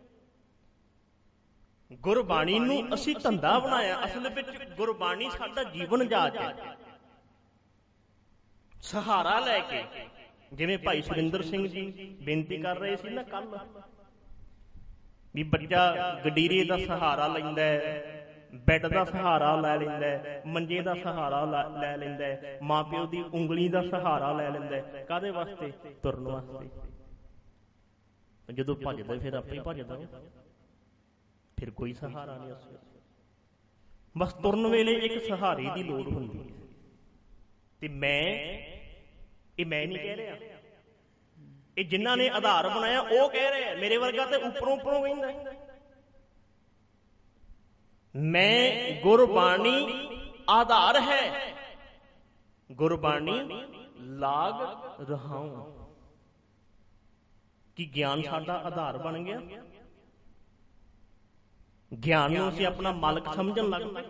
ਗੁਰਬਾਣੀ ਨੂੰ ਅਸੀਂ ਧੰਦਾ ਬਣਾਇਆ, ਅਸਲ ਵਿੱਚ ਗੁਰਬਾਣੀ ਸਾਡਾ ਜੀਵਨ ਜਾਚ ਹੈ। ਸਹਾਰਾ ਲੈ ਕੇ, ਜਿਵੇਂ ਭਾਈ ਸੁਰਿੰਦਰ ਸਿੰਘ ਜੀ ਬੇਨਤੀ ਕਰ ਰਹੇ ਸੀ ਨਾ ਕੱਲ, ਵੀ ਬੱਚਾ ਗਡੀਰੇ ਦਾ ਸਹਾਰਾ ਲੈਂਦਾ ਹੈ, ਬੈੱਡ ਦਾ ਸਹਾਰਾ ਲੈ ਲੈਂਦਾ, ਮੰਜੇ ਦਾ ਸਹਾਰਾ ਲੈ ਲੈਂਦਾ, ਮਾਂ ਪਿਓ ਦੀ ਉਂਗਲੀ ਦਾ ਸਹਾਰਾ ਲੈ ਲੈਂਦਾ। ਕਾਹਦੇ ਵਾਸਤੇ? ਤੁਰਨ ਵਾਸਤੇ। ਜਦੋਂ ਭੱਜਦਾ ਫਿਰ ਆਪੇ ਹੀ ਭੱਜਦਾ, ਫਿਰ ਕੋਈ ਸਹਾਰਾ ਨਹੀਂ ਉਸ ਵੇਲੇ। ਬਸ ਤੁਰਨ ਵੇਲੇ ਇੱਕ ਸਹਾਰੇ ਦੀ ਲੋੜ ਹੁੰਦੀ ਹੈ। ਤੇ ਮੈਂ ਇਹ ਮੈਂ ਨਹੀਂ ਕਹਿ ਰਿਹਾ, ਇਹ ਜਿਨ੍ਹਾਂ ਨੇ ਆਧਾਰ ਬਣਾਇਆ ਉਹ ਕਹਿ ਰਹੇ ਆ। ਮੇਰੇ ਵਰਗਾ ਤੇ ਉੱਪਰੋਂ ਉੱਪਰੋਂ ਕਹਿੰਦਾ ਮੈਂ ਗੁਰਬਾਣੀ ਆਧਾਰ ਹੈ, ਗੁਰਬਾਣੀ ਲਾਗ ਰਹਾਉ। ਕਿ ਗਿਆਨ ਸਾਡਾ ਆਧਾਰ ਬਣ ਗਿਆ, ਗਿਆਨ ਨੂੰ ਅਸੀਂ ਆਪਣਾ ਮਾਲਕ ਸਮਝਣ ਲੱਗ ਪਏ।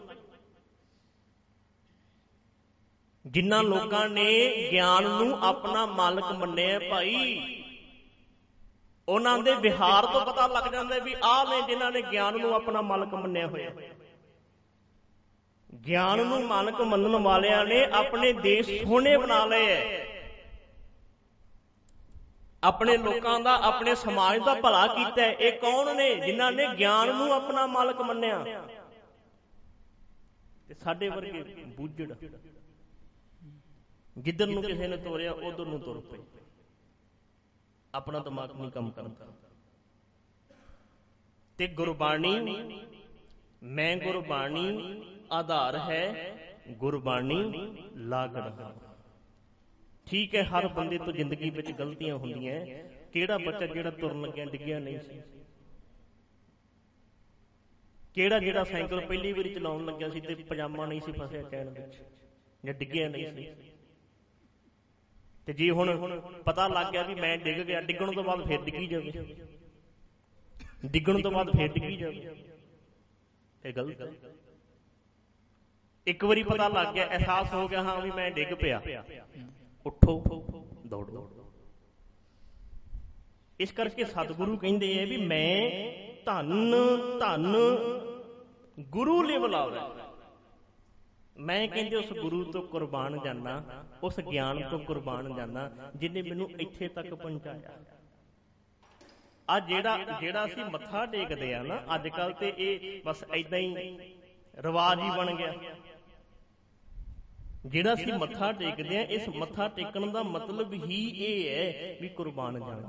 ਜਿਨ੍ਹਾਂ ਲੋਕਾਂ ਨੇ ਗਿਆਨ ਨੂੰ ਆਪਣਾ ਮਾਲਕ ਮੰਨਿਆ ਭਾਈ, ਉਹਨਾਂ ਦੇ ਵਿਹਾਰ ਤੋਂ ਪਤਾ ਲੱਗ ਜਾਂਦਾ ਵੀ ਆਹ ਨੇ ਜਿਨ੍ਹਾਂ ਨੇ ਗਿਆਨ ਨੂੰ ਆਪਣਾ ਮਾਲਕ ਮੰਨਿਆ ਹੋਇਆ। ਗਿਆਨ ਨੂੰ ਮਾਲਕ ਮੰਨਣ ਵਾਲਿਆਂ ਨੇ ਆਪਣੇ ਦੇਸ਼ ਸੋਹਣੇ ਬਣਾ ਲਏ ਐ, ਆਪਣੇ ਲੋਕਾਂ ਦਾ, ਆਪਣੇ ਸਮਾਜ ਦਾ ਭਲਾ ਕੀਤਾ। ਇਹ ਕੌਣ ਨੇ? ਜਿਨ੍ਹਾਂ ਨੇ ਗਿਆਨ ਨੂੰ ਆਪਣਾ ਮਾਲਕ ਮੰਨਿਆ। ਤੇ ਸਾਡੇ ਵਰਗੇ ਬੁੱਝੜ ਜਿੱਧਰ ਨੂੰ ਕਿਸੇ ਨੇ ਤੋਰਿਆ ਉਧਰ ਨੂੰ ਤੁਰ ਪਏ, ਆਪਣਾ ਦਿਮਾਗ ਨਹੀਂ ਕੰਮ ਕਰਦਾ। ਤੇ ਗੁਰਬਾਣੀ, ਮੈਂ ਗੁਰਬਾਣੀ ਆਧਾਰ ਹੈ ਗੁਰਬਾਣੀ ਲਾਗ ਰਹਾ। ਠੀਕ ਹੈ, ਹਰ ਬੰਦੇ ਤੋਂ ਜ਼ਿੰਦਗੀ ਵਿੱਚ ਗਲਤੀਆਂ ਹੁੰਦੀਆਂ। ਕਿਹੜਾ ਬੱਚਾ ਜਿਹੜਾ ਤੁਰਨ ਲੱਗਿਆ ਡਿੱਗਿਆ ਨਹੀਂ ਸੀ? ਕਿਹੜਾ ਜਿਹੜਾ ਸਾਈਕਲ ਪਹਿਲੀ ਵਾਰੀ ਚਲਾਉਣ ਲੱਗਿਆ ਸੀ ਤੇ ਪਜਾਮਾ ਨਹੀਂ ਸੀ ਫਸਿਆ ਚੈਨ ਵਿੱਚ, ਜਾਂ ਡਿੱਗਿਆ ਨਹੀਂ ਸੀ? ਤੇ ਜੇ ਹੁਣ ਪਤਾ ਲੱਗ ਗਿਆ ਵੀ ਮੈਂ ਡਿੱਗ ਗਿਆ, ਡਿੱਗਣ ਤੋਂ ਬਾਅਦ ਫਿਰ ਡਿੱਗੀ ਜਾਵੇ, ਡਿੱਗਣ ਤੋਂ ਬਾਅਦ ਫਿਰ ਡਿੱਗੀ ਜਾਵੇ, ਇਹ ਗਲਤ ਹੈ। ਇੱਕ ਵਾਰੀ ਪਤਾ ਲੱਗ ਗਿਆ, ਅਹਿਸਾਸ ਹੋ ਗਿਆ ਹਾਂ ਵੀ ਮੈਂ ਡਿੱਗ ਪਿਆ, ਉੱਠੋ ਦੌੜੋ। ਇਸ ਕਰਕੇ ਸਤਿਗੁਰੂ ਕਹਿੰਦੇ ਆ ਵੀ ਮੈਂ ਧੰਨ ਧੰਨ ਗੁਰੂ ਲਿਵ ਲਾਵੇ। ਮੈਂ ਕਹਿੰਦੇ ਉਸ ਗੁਰੂ ਤੋਂ ਕੁਰਬਾਨ ਜਾਨਾ, ਉਸ ਗਿਆਨ ਤੋਂ ਕੁਰਬਾਨ ਜਾਨਾ ਜਿਹਨੇ ਮੈਨੂੰ ਇੱਥੇ ਤੱਕ ਪਹੁੰਚਾਇਆ। ਆ ਜਿਹੜਾ ਜਿਹੜਾ ਅਸੀਂ ਮੱਥਾ ਟੇਕਦੇ ਆ ਨਾ ਅੱਜ ਕੱਲ, ਤੇ ਇਹ ਬਸ ਏਦਾਂ ਹੀ ਰਿਵਾਜ ਹੀ ਬਣ ਗਿਆ। ਜਿਹੜਾ ਅਸੀਂ ਮੱਥਾ ਟੇਕਦੇ ਆ, ਇਸ ਮੱਥਾ ਟੇਕਣ ਦਾ ਮਤਲਬ ਹੀ ਇਹ ਹੈ ਵੀ ਕੁਰਬਾਨ ਜਾਣਾ।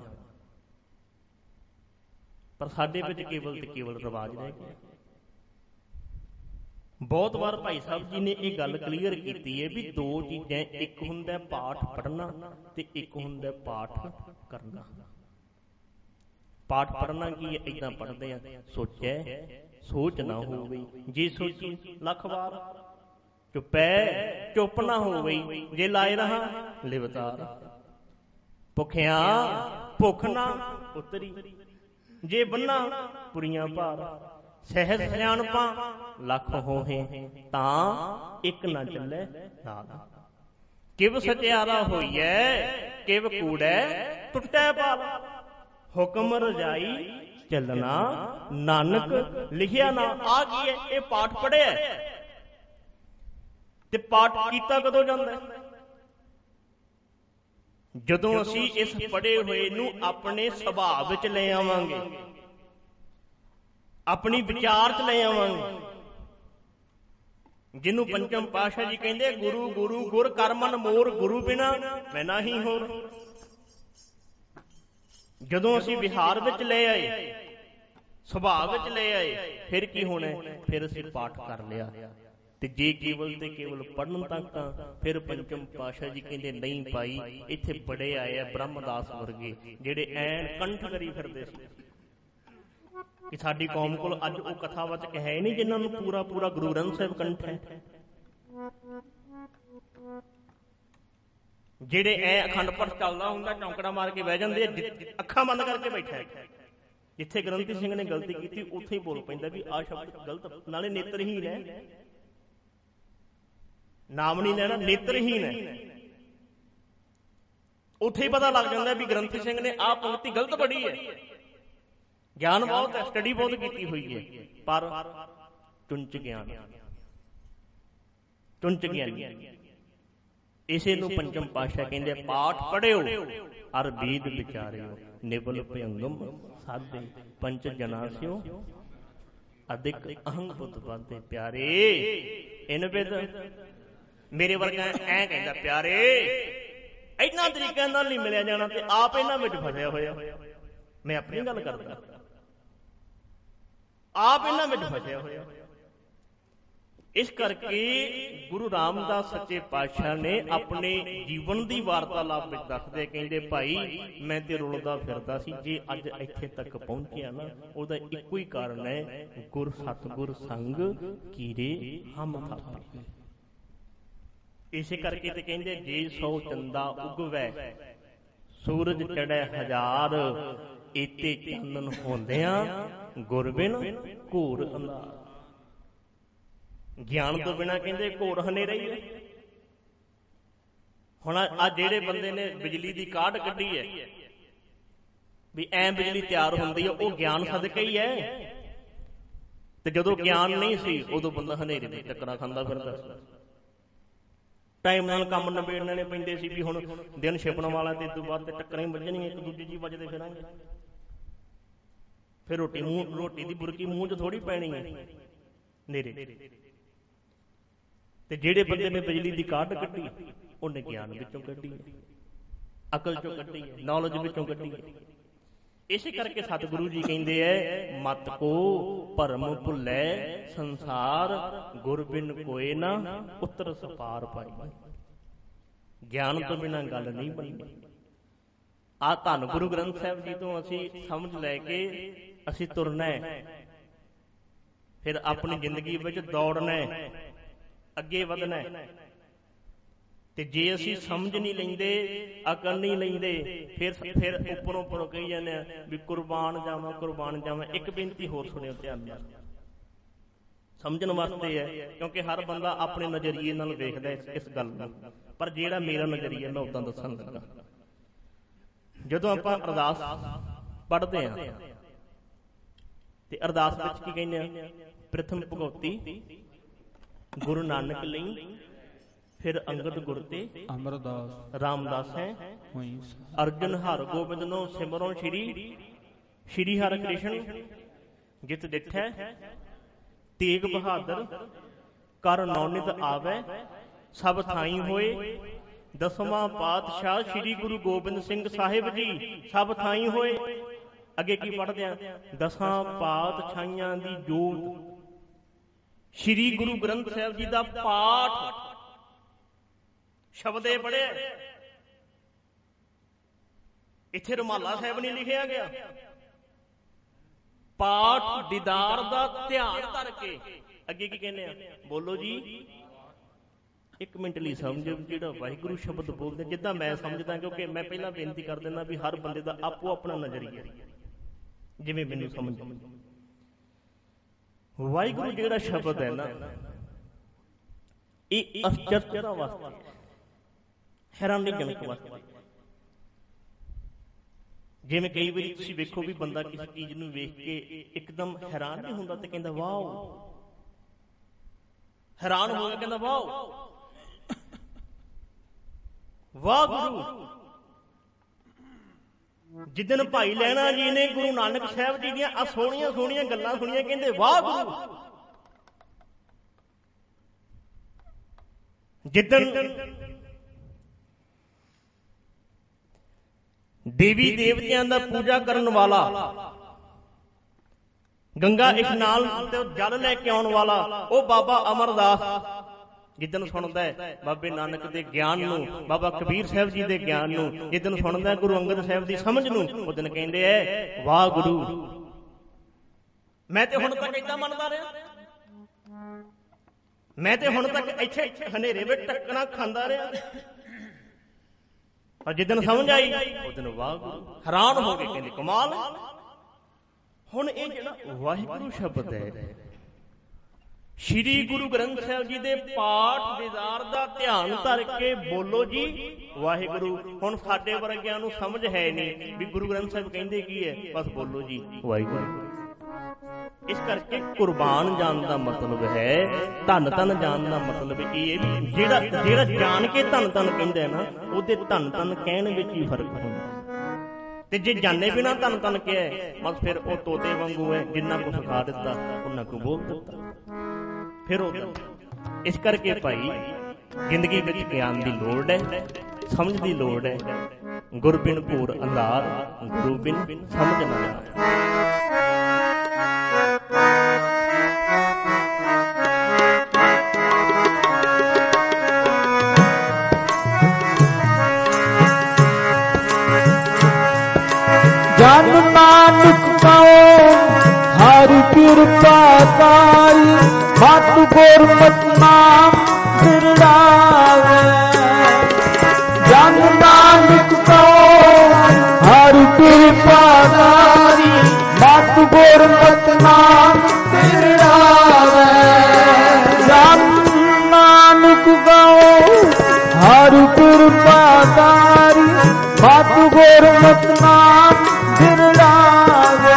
ਪਰ ਸਾਡੇ ਵਿੱਚ ਕੇਵਲ ਤੇ ਕੇਵਲ ਰਿਵਾਜ ਰਹਿ ਗਿਆ। ਬਹੁਤ ਵਾਰ ਭਾਈ ਸਾਹਿਬ ਜੀ ਨੇ ਇਹ ਗੱਲ ਕਲੀਅਰ ਕੀਤੀ ਹੈ ਵੀ ਦੋ ਚੀਜ਼ਾਂ, ਇੱਕ ਹੁੰਦਾ ਪਾਠ ਪੜ੍ਹਨਾ ਤੇ ਇੱਕ ਹੁੰਦਾ ਪਾਠ ਕਰਨਾ। ਪਾਠ ਪੜ੍ਹਨਾ ਕੀ ਹੈ? ਏਦਾਂ ਪੜ੍ਹਦੇ ਆ, ਸੋਚੈ ਸੋਚ ਨਾ ਹੋਵੇ, ਜੇ ਸੋਚੀ ਲੱਖ ਵਾਰ, ਚੁੱਪੈ ਚੁੱਪ ਨਾ ਹੋਵੇ, ਜੇ ਲਾਏ ਰਹਾ ਲਿਵਤਾਰ, ਭੁੱਖਿਆ ਭੁੱਖ ਨਾ ਉਤਰੀ, ਜੇ ਬੰਨਾ ਪੁਰੀਆਂ ਭਾਰ, ਸਹਿਜ ਸਿਆਣਪਾਂ ਲੱਖ ਹੋਹੇ, ਤਾਂ ਇੱਕ ਨਾ ਚੱਲੇ ਨਾਲ, ਕਿਵ ਸਚਿਆਰਾ ਹੋਈਐ ਕਿਵ ਕੂੜੈ ਟੁੱਟੈ ਪਾਲ, ਹੁਕਮ ਰਜਾਈ ਚੱਲਣਾ ਨਾਨਕ ਲਿਖਿਆ ਨਾ। ਆ ਕੀ ਹੈ? ਇਹ ਪਾਠ ਪੜ੍ਹਿਆ, ਤੇ ਪਾਠ ਕੀਤਾ ਕਦੋਂ ਜਾਂਦਾ? ਜਦੋਂ ਅਸੀਂ ਇਸ ਪੜ੍ਹੇ ਹੋਏ ਨੂੰ ਆਪਣੇ ਸੁਭਾਅ ਵਿੱਚ ਲੈ ਆਵਾਂਗੇ, ਆਪਣੀ ਵਿਚਾਰ ਚ ਲੈ ਆਵਾਂਗੇ। ਜਿਹਨੂੰ ਪੰਚਮ ਪਾਤਸ਼ਾਹ ਜੀ ਕਹਿੰਦੇ ਗੁਰੂ ਗੁਰੂ ਗੁਰ ਕਰਮਨ ਮੋਰ, ਗੁਰੂ ਬਿਨਾ ਮੈਂ ਨਾਹੀ ਹੋਰ। ਜਦੋਂ ਅਸੀਂ ਵਿਹਾਰ ਵਿੱਚ ਲੈ ਆਏ, ਸੁਭਾਅ ਵਿੱਚ ਲੈ ਆਏ, ਫਿਰ ਕੀ ਹੋਣਾ? ਫਿਰ ਅਸੀਂ ਪਾਠ ਕਰ ਲਿਆ। ਤੇ ਜੇ ਕੇਵਲ ਤੇ ਕੇਵਲ ਪੜ੍ਹਨ ਤੱਕ ਤਾਂ ਫਿਰ ਪੰਚਮ ਪਾਤਸ਼ਾਹ ਜੀ ਕਹਿੰਦੇ ਨਹੀਂ ਭਾਈ, ਇੱਥੇ ਬੜੇ ਆਏ ਆ ਬ੍ਰਹਮਦਾਸ ਵਰਗੇ, ਜਿਹੜੇ ਐਨ ਕੰਠ ਕਰੀ ਫਿਰਦੇ ਸੀ ਕਿ ਸਾਡੀ ਕੌਮ ਕੋਲ ਅੱਜ ਉਹ ਕਥਾਵਾਚਕ ਹੈ ਨਹੀਂ ਜਿਨ੍ਹਾਂ ਨੂੰ ਪੂਰਾ ਪੂਰਾ ਗੁਰੂ ਗ੍ਰੰਥ ਸਾਹਿਬ ਕੰਠ ਹੈ। ਜਿਹੜੇ ਐ ਅਖੰਡ ਪਾਠ ਚੱਲਦਾ ਹੁੰਦਾ ਚੌਂਕੜਾ ਮਾਰ ਕੇ ਬਹਿ ਜਾਂਦੇ ਆ, ਅੱਖਾਂ ਬੰਦ ਕਰਕੇ ਬੈਠਾ। ਜਿੱਥੇ ਗ੍ਰੰਥੀ ਸਿੰਘ ਨੇ ਗਲਤੀ ਕੀਤੀ ਉੱਥੇ ਹੀ ਬੋਲ ਪੈਂਦਾ ਵੀ ਆਹ ਸ਼ਬਦ ਗਲਤ, ਨਾਲੇ ਨੇਤਰਹੀਨ ਹੈ, ਨਾਮ ਨਹੀਂ ਲੈਣਾ, ਨੇਤਰਹੀਨ ਹੈ। ਉੱਥੇ ਹੀ ਪਤਾ ਲੱਗ ਜਾਂਦਾ ਵੀ ਗ੍ਰੰਥੀ ਸਿੰਘ ਨੇ ਆਹ ਪੰਕਤੀ ਗਲਤ ਪੜ੍ਹੀ ਹੈ। ਗਿਆਨ ਬਹੁਤ ਹੈ, ਸਟੱਡੀ ਬਹੁਤ ਕੀਤੀ ਹੋਈ ਹੈ, ਪਰ ਚੁੰਚ ਗਿਆਨ, ਚੁੰਚ ਗਿਆਨ। ਇਸੇ ਨੂੰ ਪੰਚਮ ਪਾਤਸ਼ਾਹ ਕਹਿੰਦੇ ਪਾਠ ਪੜ੍ਹਿਓ ਅਰ ਬੀਦ ਵਿਚਾਰਿਓ, ਨਿਵਲ ਭਯੰਗਮ ਸਾਧੇ ਪੰਚ ਜਨਾ ਸਿਓ, ਅਧਿਕ ਅਹੰਗ ਬੁੱਧ ਬਾਧੇ। ਪਿਆਰੇ ਇਨ ਬਿਦ ਮੇਰੇ ਵਰਗਾ ਐ ਕਹਿੰਦਾ, ਪਿਆਰੇ ਇਹਨਾਂ ਤਰੀਕਿਆਂ ਨਾਲ ਨਹੀਂ ਮਿਲਿਆ ਜਾਣਾ, ਤੇ ਆਪ ਇਹਨਾਂ ਵਿੱਚ ਫਸਿਆ ਹੋਇਆ। ਮੈਂ ਆਪਣੀ ਗੱਲ ਕਰਦਾ, ਆਪ ਇਹਨਾਂ ਵਿੱਚ ਫਸਿਆ ਹੋਇਆ। ਇਸ ਕਰਕੇ ਗੁਰੂ ਰਾਮਦਾਸ ਸੱਚੇ ਪਾਤਸ਼ਾਹ ਨੇ ਆਪਣੇ ਜੀਵਨ ਦੀ ਵਾਰਤਾਲਾਪ ਵਿੱਚ ਦੱਸਦੇ ਕਹਿੰਦੇ, ਭਾਈ ਮੈਂ ਤੇ ਰੁਲਦਾ ਫਿਰਦਾ ਸੀ, ਜੇ ਅੱਜ ਇੱਥੇ ਤੱਕ ਪਹੁੰਚਿਆ ਨਾ ਉਹਦਾ ਇੱਕੋ ਹੀ ਕਾਰਨ ਹੈ, ਗੁਰ ਸਤਿਗੁਰ ਸੰਗ ਕੀਰੇ ਹਮ ਥਾਪੇ। ਇਸੇ ਕਰਕੇ ਤੇ ਕਹਿੰਦੇ ਜੇ ਸੌ ਚੰਦਾ ਉਗਵੈ ਸੂਰਜ ਚੜ੍ਹੈ ਹਜ਼ਾਰ, ਏਤੇ ਚਾਨਣ ਹੁੰਦਿਆਂ ਗੁਰ ਬਿਨ ਘੋਰ ਅੰਧਾਰ। ਗਿਆਨ ਤੋਂ ਬਿਨਾਂ ਕਹਿੰਦੇ ਘੋਰ ਹਨੇਰਾ ਹੀ ਹੈ। ਹੁਣ ਆ ਜਿਹੜੇ ਬੰਦੇ ਨੇ ਬਿਜਲੀ ਦੀ ਕਾਢ ਕੱਢੀ ਹੈ ਵੀ ਐ ਬਿਜਲੀ ਤਿਆਰ ਹੁੰਦੀ ਹੈ, ਉਹ ਗਿਆਨ ਸਦਕਾ ਹੀ ਹੈ। ਤੇ ਜਦੋਂ ਗਿਆਨ ਨਹੀਂ ਸੀ ਉਦੋਂ ਬੰਦਾ ਹਨੇਰੇ ਦੇ ਟੱਕਰਾਂ ਖਾਂਦਾ ਫਿਰਦਾ ਸੀ। ਟਾਈਮ ਨਾਲ ਕੰਮ ਨਿਬੇੜਨੇ ਪੈਂਦੇ ਸੀ ਵੀ ਹੁਣ ਦਿਨ ਛਿਪਣ ਵਾਲਾ, ਤੇ ਇਸ ਤੋਂ ਬਾਅਦ ਤੇ ਟੱਕਰਾਂ ਹੀ ਵੱਜਣੀਆਂ, ਇੱਕ ਦੂਜੇ ਜੀ ਵੱਜਦੇ ਫਿਰਾਂਗੇ। ਫਿਰ ਰੋਟੀ ਮੂੰਹ ਰੋਟੀ ਦੀ ਬੁਰਕੀ ਮੂੰਹ 'ਚ ਥੋੜੀ ਪੈਣੀ ਹੈ ਨੇਰੇ। ਤੇ ਜਿਹੜੇ ਬੰਦੇ ਨੇ ਬਿਜਲੀ ਦੀ ਕਾਢ ਕੱਢੀ ਉਹਨੇ ਗਿਆਨ ਵਿੱਚੋਂ ਕੱਢੀ ਹੈ, ਅਕਲ ਚੋਂ ਕੱਢੀ ਹੈ, ਨੌਲੇਜ ਵਿੱਚੋਂ ਕੱਢੀ ਹੈ। ਇਸੇ ਕਰਕੇ ਸਤਿਗੁਰੂ ਜੀ ਕਹਿੰਦੇ ਐ ਮਤ ਕੋ ਭਰਮ ਭੁੱਲੈ ਸੰਸਾਰ, ਗੁਰ ਬਿਨ ਕੋਏ ਨਾ ਉਤਰ ਸਪਾਰ ਪਾਈ। ਗਿਆਨ ਤੋਂ ਬਿਨਾਂ ਗੱਲ ਨਹੀਂ ਬਣਨੀ। ਆਹ ਧੰਨ ਗੁਰੂ ਗ੍ਰੰਥ ਸਾਹਿਬ ਜੀ ਤੋਂ ਅਸੀਂ ਸਮਝ ਲੈ ਕੇ ਅਸੀਂ ਤੁਰਨਾ ਹੈ, ਫਿਰ ਆਪਣੀ ਜ਼ਿੰਦਗੀ ਵਿੱਚ ਦੌੜਨਾ ਹੈ, ਅੱਗੇ ਵਧਣਾ ਹੈ। ਤੇ ਜੇ ਅਸੀਂ ਸਮਝ ਨਹੀਂ ਲੈਂਦੇ, ਅਕਲ ਨਹੀਂ ਲੈਂਦੇ, ਫਿਰ ਫਿਰ ਉੱਪਰੋਂ ਉੱਪਰੋਂ ਕਹੀ ਜਾਂਦੇ ਆ ਵੀ ਕੁਰਬਾਨ ਜਾਵਾਂ ਕੁਰਬਾਨ ਜਾਵਾਂ। ਇੱਕ ਬੇਨਤੀ ਹੋਰ ਸੁਣਿਓ ਧਿਆਨ ਨਾਲ, ਸਮਝਣ ਵਾਸਤੇ ਹੈ, ਕਿਉਂਕਿ ਹਰ ਬੰਦਾ ਆਪਣੇ ਨਜ਼ਰੀਏ ਨਾਲ ਵੇਖਦਾ ਇਸ ਗੱਲ ਨੂੰ, ਪਰ ਜਿਹੜਾ ਮੇਰਾ ਨਜ਼ਰੀਆ ਮੈਂ ਉਦਾਂ ਦੱਸਣ ਲੱਗਾ। ਜਦੋਂ ਆਪਾਂ ਅਰਦਾਸ ਪੜ੍ਹਦੇ ਹਾਂ ਤੇ ਅਰਦਾਸ ਵਿੱਚ ਕੀ ਕਹਿੰਦੇ ਆ? ਪ੍ਰਥਮ ਭਗਉਤੀ ਗੁਰੂ ਨਾਨਕ ਲਈ, ਫਿਰ ਅੰਗਦ ਗੁਰ ਤੇ ਅਮਰਦਾਸ ਰਾਮਦਾਸ ਹੈ ਹੋਈ, ਅਰਜਨ ਹਰ ਗੋਬਿੰਦ ਨੂੰ ਸਿਮਰੋ ਸ਼੍ਰੀ ਸ਼੍ਰੀ ਹਰਿ ਕ੍ਰਿਸ਼ਨ ਜਿਤ ਡਿਠੈ, ਤੇਗ ਬਹਾਦਰ ਕਰ ਨੌਨਿਤ ਆਵੈ, ਸਭ ਥਾਈ ਹੋਏ ਦਸਵਾਂ ਪਾਤਸ਼ਾਹ ਸ਼੍ਰੀ ਗੁਰੂ ਗੋਬਿੰਦ ਸਿੰਘ ਸਾਹਿਬ ਜੀ, ਸਭ ਥਾਈ ਹੋਏ। ਅੱਗੇ ਕੀ ਪੜ੍ਹਦੇ ਆ? ਦਸਾਂ ਪਾਤਸ਼ਾਹੀਆਂ ਦੀ ਜੋਤ, ਸ਼੍ਰੀ ਗੁਰੂ ਗ੍ਰੰਥ ਸਾਹਿਬ ਜੀ ਦਾ ਪਾਠ ਸ਼ਬਦੇ ਪੜ੍ਹਿਆ। ਇੱਥੇ ਰੁਮਾਲਾ ਸਾਹਿਬ ਨਹੀਂ ਲਿਖਿਆ ਗਿਆ। ਪਾਠ ਦੀਦਾਰ ਦਾ ਧਿਆਨ ਧਰ ਕੇ ਅੱਗੇ ਕੀ ਕਹਿੰਦੇ ਆ? ਬੋਲੋ ਜੀ। ਇੱਕ ਮਿੰਟ ਲਈ ਸਮਝੋ, ਜਿਹੜਾ ਵਾਹਿਗੁਰੂ ਸ਼ਬਦ ਬੋਲਦੇ ਜਿੱਦਾਂ ਮੈਂ ਸਮਝਦਾ, ਕਿਉਂਕਿ ਮੈਂ ਪਹਿਲਾਂ ਬੇਨਤੀ ਕਰ ਦਿੰਦਾ ਵੀ ਹਰ ਬੰਦੇ ਦਾ ਆਪੋ ਆਪਣਾ ਨਜ਼ਰੀਆ, ਜਿਵੇਂ ਮੈਨੂੰ ਸਮਝ। ਵਾਹਿਗੁਰੂ ਜਿਹੜਾ ਸ਼ਬਦ ਹੈ ਨਾ, ਇਹ ਅਚਰਜਤਾ ਵਾਸਤੇ, ਹੈਰਾਨੀਜਨਕ ਵਾਸਤੇ। ਜਿਵੇਂ ਕਈ ਵਾਰੀ ਤੁਸੀਂ ਵੇਖੋ ਵੀ ਬੰਦਾ ਕਿਸੇ ਚੀਜ਼ ਨੂੰ ਵੇਖ ਕੇ ਇੱਕਦਮ ਹੈਰਾਨ ਨਹੀਂ ਹੁੰਦਾ ਤੇ ਕਹਿੰਦਾ ਵਾਓ, ਹੈਰਾਨ ਹੋ ਗਿਆ ਕਹਿੰਦਾ ਵਾਓ ਵਾਹਿਗੁਰੂ। ਜਿੱਦਣ ਭਾਈ ਲਹਿਣਾ ਜੀ ਨੇ ਗੁਰੂ ਨਾਨਕ ਸਾਹਿਬ ਜੀ ਦੀਆਂ ਆ ਸੋਹਣੀਆਂ ਸੋਹਣੀਆਂ ਗੱਲਾਂ ਸੁਣੀਆਂ, ਕਹਿੰਦੇ ਵਾਹਿਗੁਰੂ। ਜਿੱਦਣ ਦੇਵੀ ਦੇਵਤਿਆਂ ਦਾ ਪੂਜਾ ਕਰਨ ਵਾਲਾ, ਗੰਗਾ ਇਸ਼ਨਾਨ ਤੇ ਜਲ ਲੈ ਕੇ ਆਉਣ ਵਾਲਾ ਉਹ ਬਾਬਾ ਅਮਰਦਾਸ ਜਿੱਦਣ ਸੁਣਦਾ ਹੈ ਬਾਬੇ ਨਾਨਕ ਦੇ ਗਿਆਨ ਨੂੰ, ਬਾਬਾ ਕਬੀਰ ਸਾਹਿਬ ਜੀ ਦੇ ਗਿਆਨ ਨੂੰ, ਜਿੱਦਣ ਸੁਣਦਾ ਗੁਰੂ ਅੰਗਦ ਸਾਹਿਬ ਦੀ ਸਮਝ ਨੂੰ, ਉਹ ਦਿਨ ਕਹਿੰਦੇ ਐ ਵਾਹ ਗੁਰੂ। ਮੈਂ ਤੇ ਹੁਣ ਤੱਕ ਏਦਾਂ ਮੰਨਦਾ ਰਿਹਾ, ਮੈਂ ਤੇ ਹੁਣ ਤੱਕ ਇੱਥੇ ਹਨੇਰੇ ਵਿੱਚ ਟੱਕਣਾ ਖਾਂਦਾ ਰਿਹਾ, ਪਰ ਜਿੱਦਣ ਸਮਝ ਆਈ ਉਹ ਦਿਨ ਵਾਹ ਗੁਰੂ। ਹੈਰਾਨ ਹੋ ਗਏ, ਕਹਿੰਦੇ ਕਮਾਲ। ਹੁਣ ਇਹ ਜਿਹੜਾ ਵਾਹਿਗੁਰੂ ਸ਼ਬਦ ਹੈ, ਸ਼੍ਰੀ ਗੁਰੂ ਗ੍ਰੰਥ ਸਾਹਿਬ ਜੀ ਦੇ ਪਾਠ ਦੀਦਾਰ ਦਾ ਧਿਆਨ ਧਰ ਕੇ ਬੋਲੋ ਜੀ ਵਾਹਿਗੁਰੂ। ਹੁਣ ਸਾਡੇ ਵਰਗਿਆਂ ਨੂੰ ਸਮਝ ਹੈ ਨਹੀਂ ਵੀ ਗੁਰੂ ਗ੍ਰੰਥ ਸਾਹਿਬ ਕਹਿੰਦੇ ਕੀ ਹੈ, ਬਸ ਬੋਲੋ ਜੀ ਵਾਹਿਗੁਰੂ। ਇਸ ਕਰਕੇ ਕੁਰਬਾਨ ਜਾਣ ਦਾ ਮਤਲਬ ਹੈ, ਧੰਨ ਧੰਨ ਜਾਣ ਦਾ ਮਤਲਬ ਇਹ ਹੈ ਵੀ ਜਿਹੜਾ ਜਿਹੜਾ ਜਾਣ ਕੇ ਧੰਨ ਧੰਨ ਕਹਿੰਦਾ ਹੈ ਨਾ, ਉਹਦੇ ਧੰਨ ਧੰਨ ਕਹਿਣ ਵਿੱਚ ਹੀ ਫਰਕ ਹੁੰਦਾ। ਤੇ ਜੇ ਜਾਣੇ ਬਿਨਾਂ ਧੰਨ ਧੰਨ ਕਿਹਾ ਬਸ ਫਿਰ ਉਹ ਤੋਤੇ ਵਾਂਗੂ ਹੈ, ਜਿੰਨਾ ਕੁ ਸਿਖਾ ਦਿੱਤਾ ਉਹਨਾਂ ਕੁ ਬੋਲ ਦਿੱਤਾ, ਫਿਰ ਉਹ। ਇਸ ਕਰਕੇ ਭਾਈ ਜ਼ਿੰਦਗੀ ਵਿੱਚ ਗਿਆਨ ਦੀ ਲੋੜ ਹੈ, ਸਮਝ ਦੀ ਲੋੜ ਹੈ। ਗੁਰ ਬਿਨ ਘੋਰ ਅੰਧਾਰ, ਗੁਰੂ ਬਿਨ ਸਮਝ ਨਾ ਆਏ। ਜਨ ਨਾਨਕ ਕਉ ਹਰਿ ਕਿਰਪਾ ਤਾਈ, ਮਤ ਗੁਰਮਤਿ ਨਾਮ ਬਿਰੜਾਵੇ। ਜਨ ਨਾਨਕ ਕਉ ਹਰਿ ਕਿਰਪਾ ਤਾਈ, ਮਤ ਗੁਰਮਤਿ ਨਾਮ ਬਿਰੜਾਵੇ। ਜਨ ਨਾਨਕ ਕਉ ਹਰਿ ਕਿਰਪਾ ਤਾਈ, ਮਤ ਗੁਰਮਤਿ ਨਾਮ ਬਿਰੜਾਵੇ।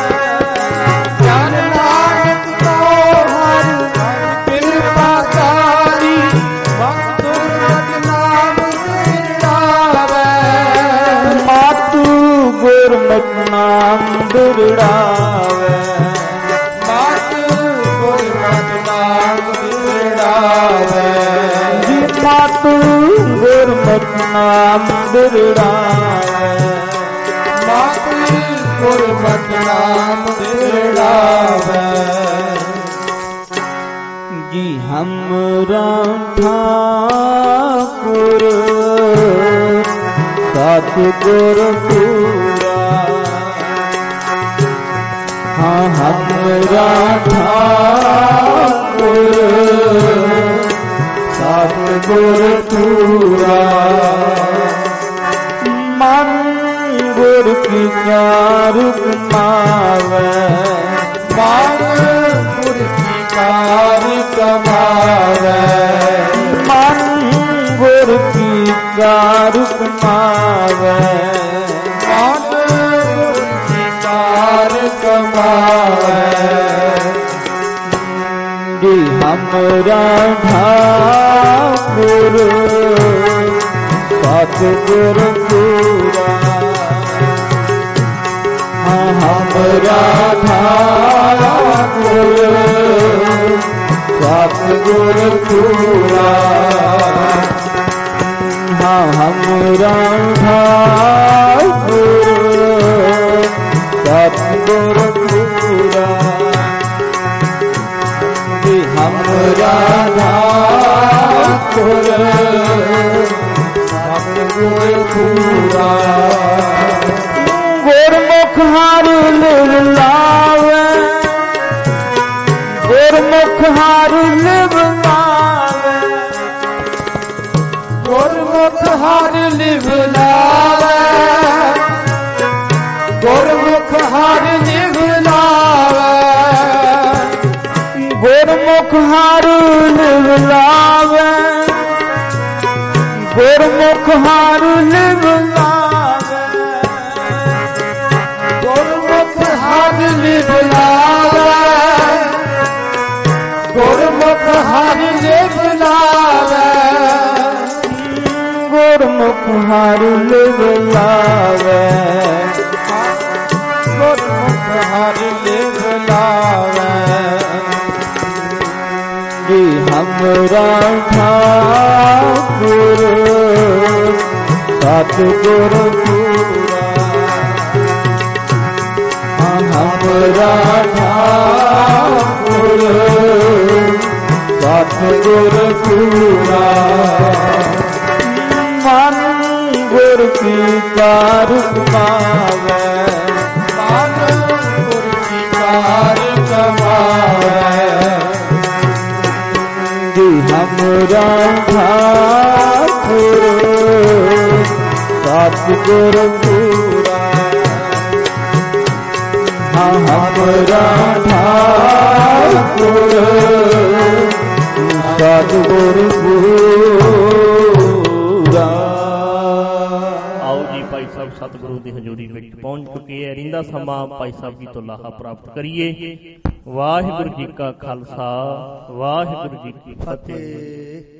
ਜਨ ਨਾਨਕ ਕਉ ਹਰਿ ਕਿਰਪਾ ਤਾਈ, ਮਤ ਗੁਰਮਤਿ ਨਾਮ ਬਿਰੜਾਵੇ। ਮਤ ਗੁਰਮਤਿ ਨਾਮ ਬਿਰੜਾਵੇ। ਮਤ ਗੁਰਮਤਿ ਨਾਮ ਬਿਰੜਾਵੇ। ਜੀ ਮਤ ਗੁਰਮਤਿ ਨਾਮ ਬਿਰੜਾਵੇ। ਮਤ ਗੁਰਮਤਿ ਨਾਮ ਤੇਰਾਵੇ ਜੀ ਹਮਰਾ ਠਾਕੁਰ ਸਤਿਗੁਰ ਪੂਰਾ ਹਾਂ ਹਮਰਾ ਠਾਕੁਰ ਸਤਿਗੁਰ ਪੂਰਾ ਮਨ ਗੁਰ ਕੀ ਕਾਰ ਕਮਾਵੇ ਮਨ ਗੁਰ ਕੀ ਕਾਰ ਕਮਾਵੇ ਮਨ ਗੁਰ ਕੀ ਕਾਰ ਕਮਾਵੇ ਮਨ ਗੁਰ ਕੀ ਕਾਰ ਕਮਾਵੇ ਜੀ ਹਮਰਾ ਠਾਕੁਰ ਸਤਿਗੁਰ ਪੂਰਾ ਹਾਂ ਹਮਰਾ ਠਾਕੁਰ ਸਤਿਗੁਰ ਪੂਰਾ ਹਾਂ ਹਮਰਾ ਠਾਕੁਰ ਸਤਿਗੁਰ ਪੂਰਾ ਜੀ ਹਮਰਾ ਠਾਕੁਰ ਸਤਿਗੁਰ ਪੂਰਾ ਗੁਰਮੁਖ ਹਰ ਲਿਵ ਲਾਵੇ ਗੁਰਮੁਖ ਹਰ ਲਿਵ ਲਾਵੇ ਗੁਰਮੁਖ ਹਰਿ ਲਿਵ ਲਾਵੇ ਗੁਰਮੁਖ ਹਰਿ ਲਿਵ ਲਾਵੇ ਗੁਰਮੁਖ ਹਰ ਲਿਵ ਲਾਵੇ ਗੁਰਮੁਖ ਹਰ ਲਿਵ ਲਾਵੇ ਗੁਰਮੁਖ ਹਰਿ ਲਿਵ ਲਾਵੇ ਗੁਰਮੁਖ ਹਰਿ ਲਿਵ ਲਾਵੇ ਗੁਰਮੁਖ ਹਰ ਲਿਵ ਲਾਵੇ ਗੁਰਮੁਖ ਹਰਿ ਲਿਵ ਲਾਵੇ ਜੀ ਹਮਰਾ ਠਾਕੁਰ ਸਤਿਗੁਰ ਪੂਰਾ ਹਾਂ ਹਮਰਾ ਠਾਕੁਰ ਸਤਿਗੁਰ ਪੂਰਾ ਮਨ ਗੁਰ ਕੀ ਕਾਰ ਕਮਾਵੇ ਮਨ ਗੁਰ ਕੀ ਕਾਰ ਕਮਾਵੇ ਜੀ ਹਮਰਾ ਠਾਕੁਰ ਸਤਿਗੁਰ ਪੂਰਾ ਹਾਂ ਹਮਰਾ ਠਾਕੁਰ ਸਤਿਗੁਰ ਪੂਰਾ। ਆਓ ਜੀ ਭਾਈ ਸਾਹਿਬ ਸਤਿਗੁਰੂ ਦੀ ਹਜ਼ੂਰੀ ਵਿੱਚ ਪਹੁੰਚ ਚੁੱਕੇ ਹੈ। ਰਿੰਦਾ ਸਮਾਂ ਭਾਈ ਸਾਹਿਬ ਜੀ ਤੋਂ ਲਾਹਾ ਪ੍ਰਾਪਤ ਕਰੀਏ। ਵਾਹਿਗੁਰੂ ਜੀ ਕਾ ਖਾਲਸਾ ਵਾਹਿਗੁਰੂ ਜੀ ਕੀ ਫਤਿਹ।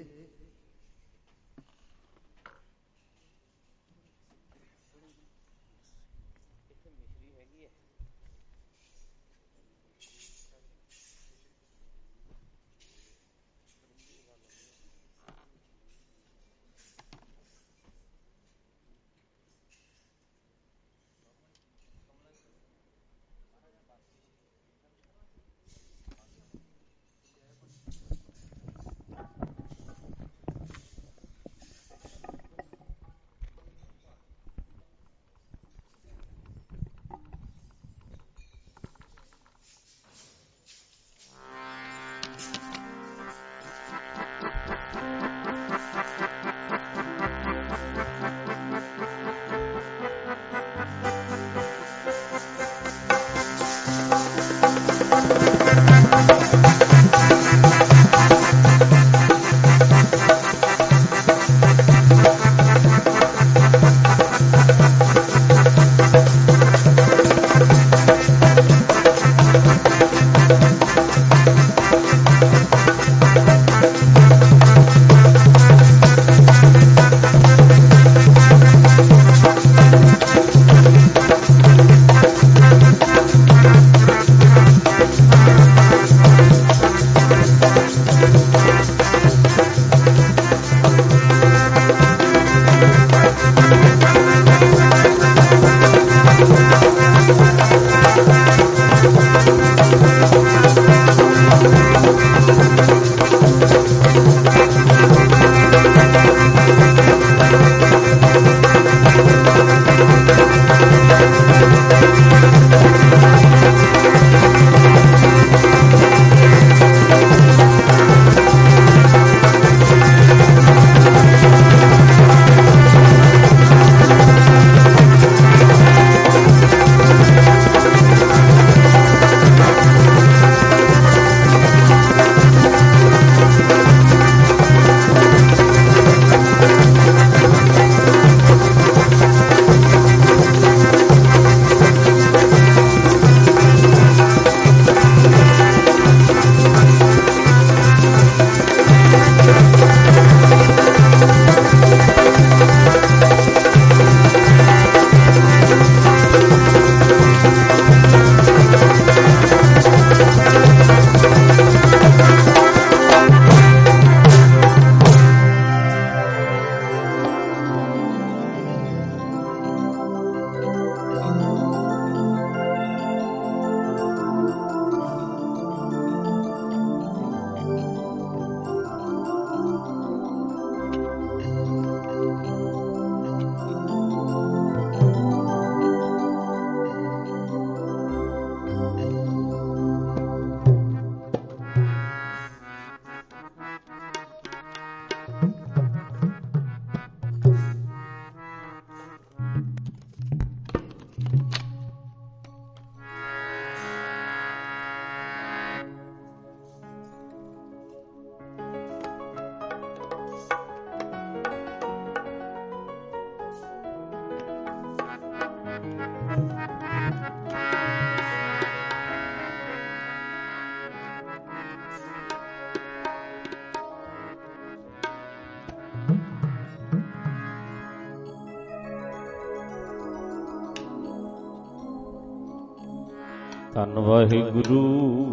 ਧੰਨ ਵਾਹਿਗੁਰੂ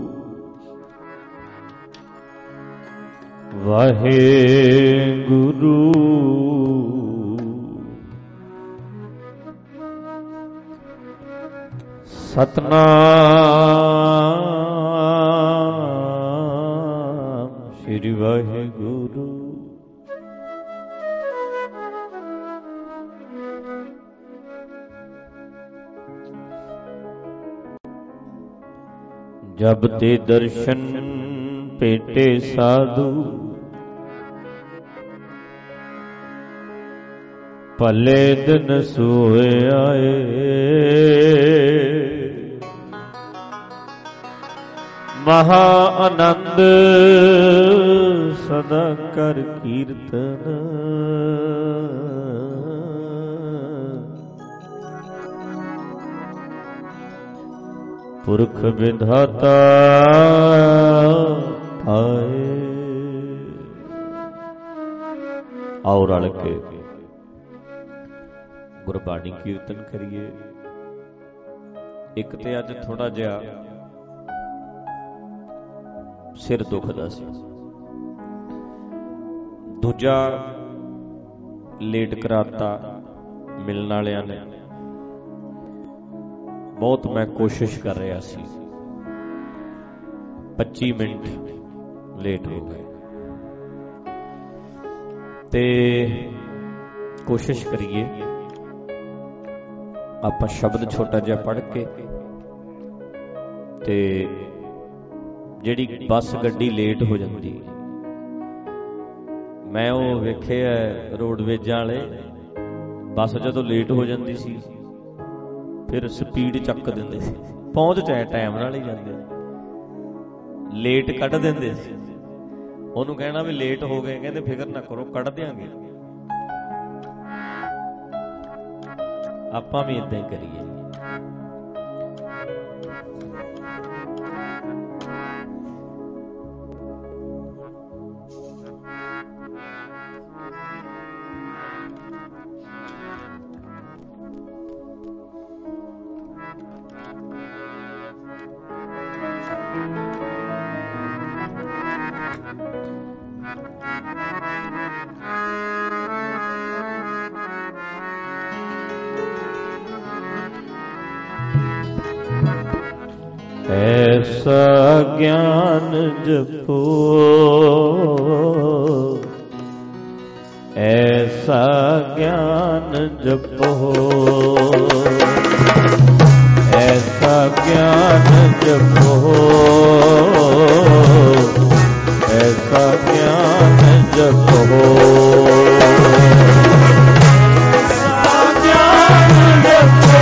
ਵਾਹਿਗੁਰੂ ਸਤਨਾਮ ਸ੍ਰੀ ਵਾਹਿਗੁਰੂ। ਜਬ ਤੇ ਦਰਸ਼ਨ ਭੇਟੇ ਸਾਧੂ ਭਲੇ ਦਿਨ ਸੋਏ ਆਏ। ਮਹਾ ਆਨੰਦ ਸਦਾ ਕਰ ਕੀਰਤਨ। ਪੁਰਖ ਵਿਧਾਤਾ ਆਏ। ਆਓ ਰਲ ਕੇ ਗੁਰਬਾਣੀ ਕੀਰਤਨ ਕਰੀਏ। ਇੱਕ ਤੇ ਅੱਜ ਥੋੜਾ ਜਿਹਾ ਸਿਰ ਦੁਖਦਾ ਸੀ, ਦੂਜਾ ਲੇਟ ਕਰਾਤਾ ਮਿਲਣ ਵਾਲਿਆਂ ਨੇ। ਬਹੁਤ ਮੈਂ ਕੋਸ਼ਿਸ਼ ਕਰ ਰਿਹਾ ਸੀ, ਪੱਚੀ ਮਿੰਟ ਲੇਟ ਹੋ ਗਏ। ਤੇ ਕੋਸ਼ਿਸ਼ ਕਰੀਏ ਆਪਾਂ ਸ਼ਬਦ ਛੋਟਾ ਜਿਹਾ ਪੜ੍ਹ ਕੇ, ਤੇ ਜਿਹੜੀ ਬੱਸ ਗੱਡੀ ਲੇਟ ਹੋ ਜਾਂਦੀ, ਮੈਂ ਉਹ ਵੇਖਿਆ ਰੋਡਵੇਜ਼ਾਂ ਵਾਲੇ, ਬੱਸ ਜਦੋਂ ਲੇਟ ਹੋ ਜਾਂਦੀ ਸੀ ਫਿਰ ਸਪੀਡ ਚੱਕ ਦਿੰਦੇ ਸੀ, ਪਹੁੰਚ ਚਾਹੇ ਟਾਈਮ ਨਾਲ ਹੀ ਜਾਂਦੇ, ਲੇਟ ਕੱਢ ਦਿੰਦੇ ਸੀ। ਉਹਨੂੰ ਕਹਿਣਾ ਵੀ ਲੇਟ ਹੋ ਗਏ, ਕਹਿੰਦੇ ਫਿਕਰ ਨਾ ਕਰੋ ਕੱਢ ਦਿਆਂਗੇ। ਆਪਾਂ ਵੀ ਏਦਾਂ ਹੀ ਕਰੀਏ। ਐਸਾ ਗਿਆਨ ਜਪੋ, ਐਸਾ ਗਿਆਨ ਜਪੋ, ਐਸਾ ਗਿਆਨ ਜਪੋ, ਐਸਾ ਗਿਆਨ ਜਪੋ, ਐਸਾ ਗਿਆਨ ਜਪੋ।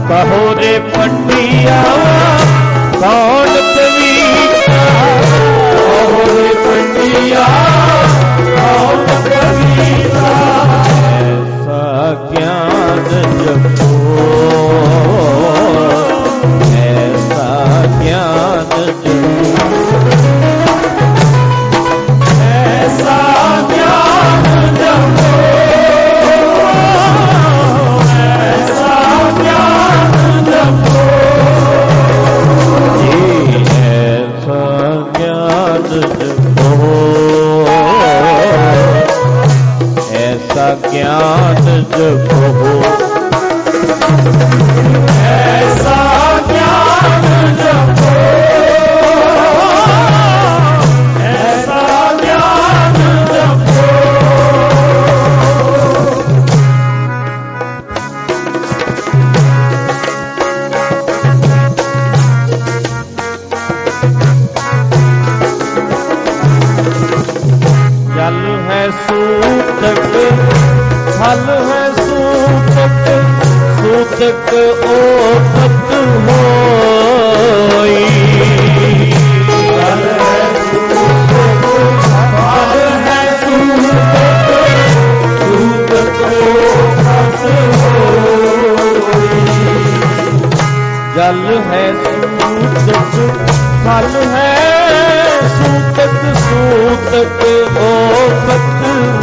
कहो रे पंडिया कौन कविता, कहो रे पंडिया कौन कविता, ऐसा ज्ञान जपो, ऐसा ज्ञान जपो, ऐसा ज्ञान जपो, ऐसा ज्ञान जपो, ऐसा ज्ञान जपो, ऐसा ज्ञान जपो, ऐसा ज्ञान जपो, ऐसा ज्ञान जपो। जल है सूतक फल है सूतक, सूतक ओपत होई, जल है सूतक फल है सूतक, सूतक ओपत होई। जल है सूतक फल है सूतक, सूतक ओपत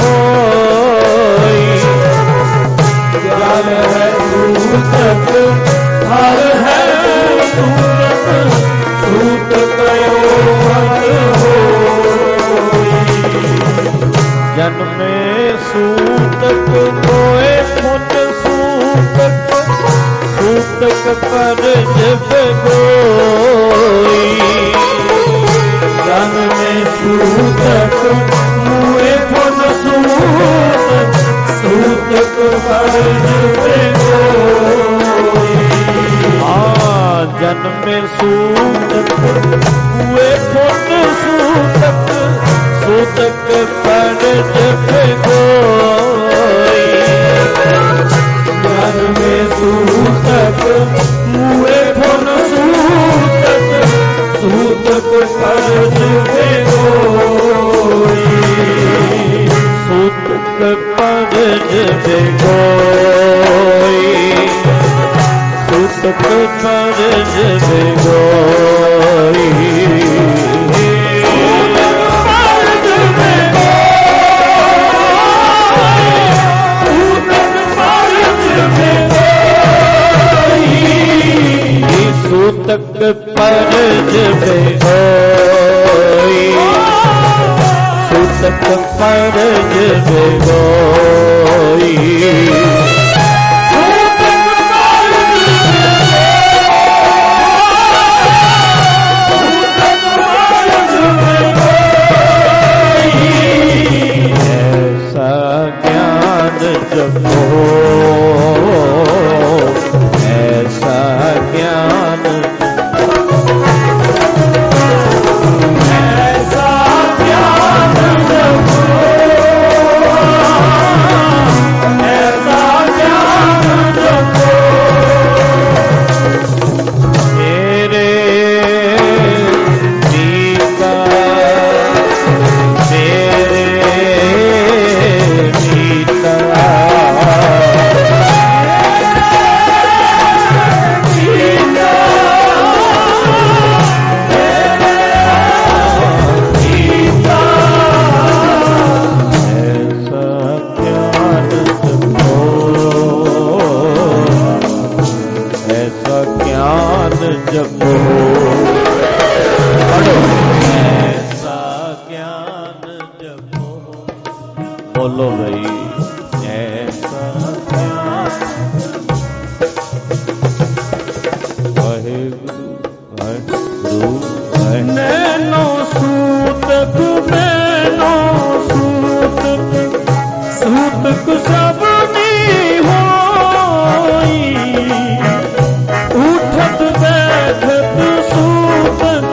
होई, जल है सूतक फल है सूतक, सूतक ओपत होई। जन्मे सूतक होए पुन सूतक, सूतक पर जब गोई, जन्मे सूतक मुए पुन सूतक, सूतक पर जब गोई। हाँ जन्मे सूतक हुए पुन सूतक, सूतक पर जब गोई, जन्मे सूतक मुए पुन सूतक, सूतक पर जब गोई। सूतक पर जब गोई, सूतक पर जब गोई, सूतक पर जब गोई, सूतक पर जब गोई, ऐसा ज्ञान जपो, ऐसा ज्ञान ऐसा ज्ञान जपो, ऐसा ज्ञान जपो। मेरे मीता, मेरे मीता, ऐसा ज्ञान जपो, ऐसा ज्ञान जपो, ऐसा ज्ञान जपो, बोलो भाई ऐसा ज्ञान, वाहेगुरु वाहेगुरु वाहेगुरु। नैनो सूतक नैनो सूतक, सूतक सबनी होई, उठत बैठत सूतक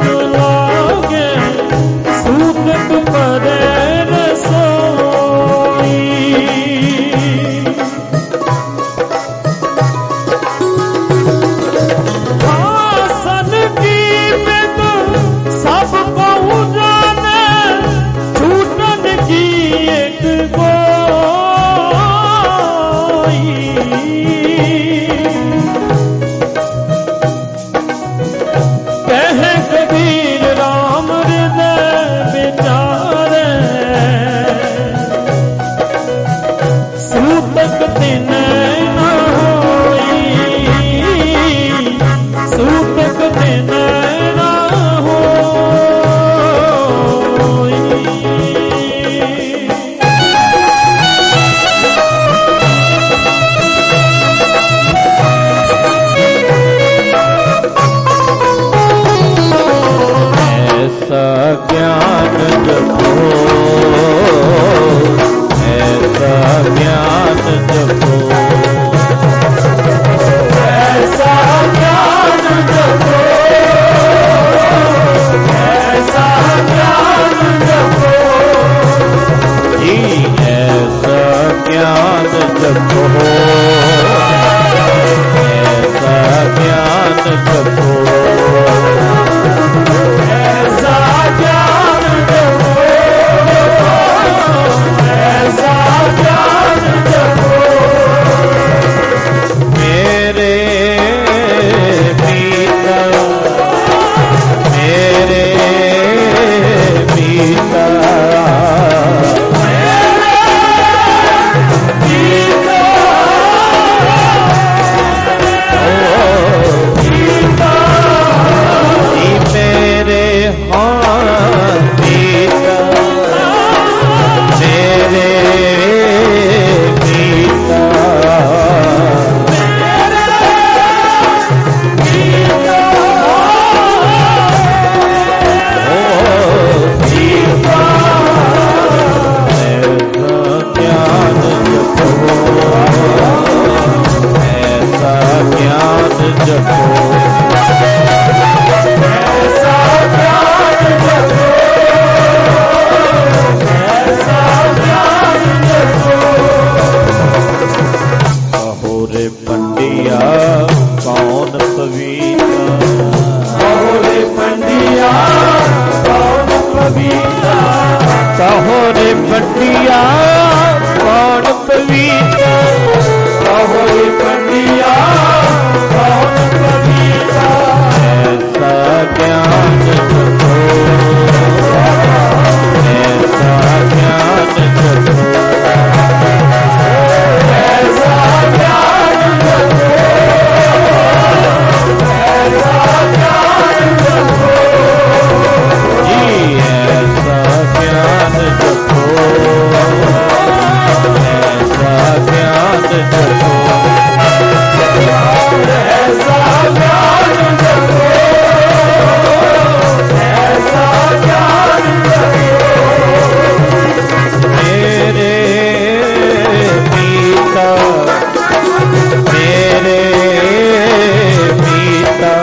लागे, सूतक परे रसोई। ਜਪੋ ਐਸਾ ਗਿਆਨ ਜਪੋ ਐਸਾ ਗਿਆਨ ਜਪੋ ਕਹੋ ਰੇ ਪੰਡਿਆ ਕੌਣ ਪਵੀਤਾ ਕਹੋ ਰੇ ਪੰਡਿਆ ਕੌਣ ਪਵੀਤਾ ਕਹੋ ਰੇ ਪੰਡਿਆ ਕੌਣ ਪਵੀਤਾ ਕਹੋ ਰੇ ਪੰਡਿਆ ਕੌਣ ਪਵੀਤਾ ਐਸਾ ਗਿਆਨ ਜਪੋ ਐਸਾ ਗਿਆਨ ਜਪੋ ਐਸਾ ਗਿਆਨ ਜਪੋ ਐਸਾ ਗਿਆਨ ਜਪੋ ਜੀ ਐਸਾ ਗਿਆਨ ਜਪੋ ਐਸਾ ਗਿਆਨ ਜਪੋ ਐਸਾ ਗਿਆਨ ਜਪੋ ਐਸਾ ਗਿਆਨ ਜਪੋ ਮੇਰੇ ਪੀਤਾ ਮੇਰੇ ਪੀਤਾ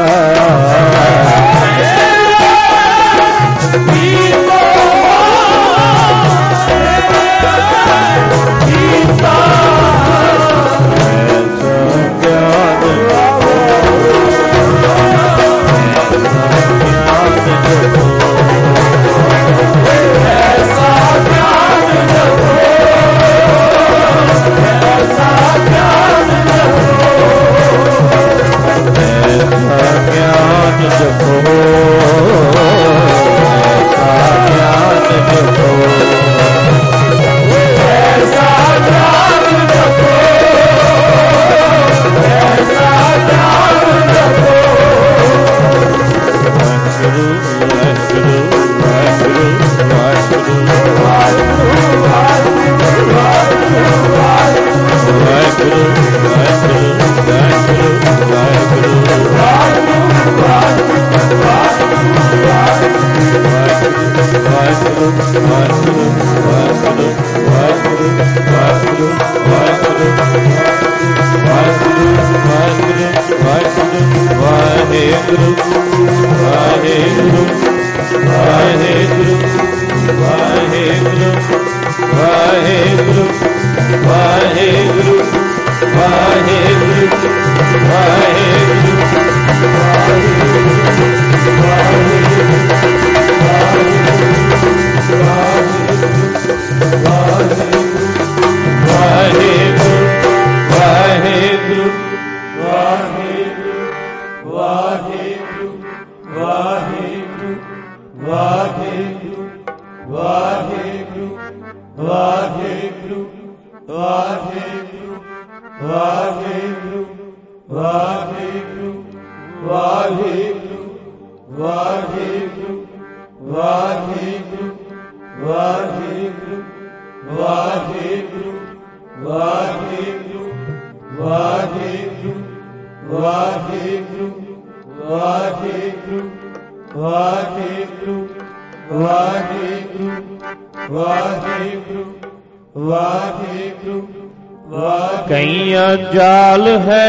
ਕਈਆਂ ਜਾਲ ਹੈ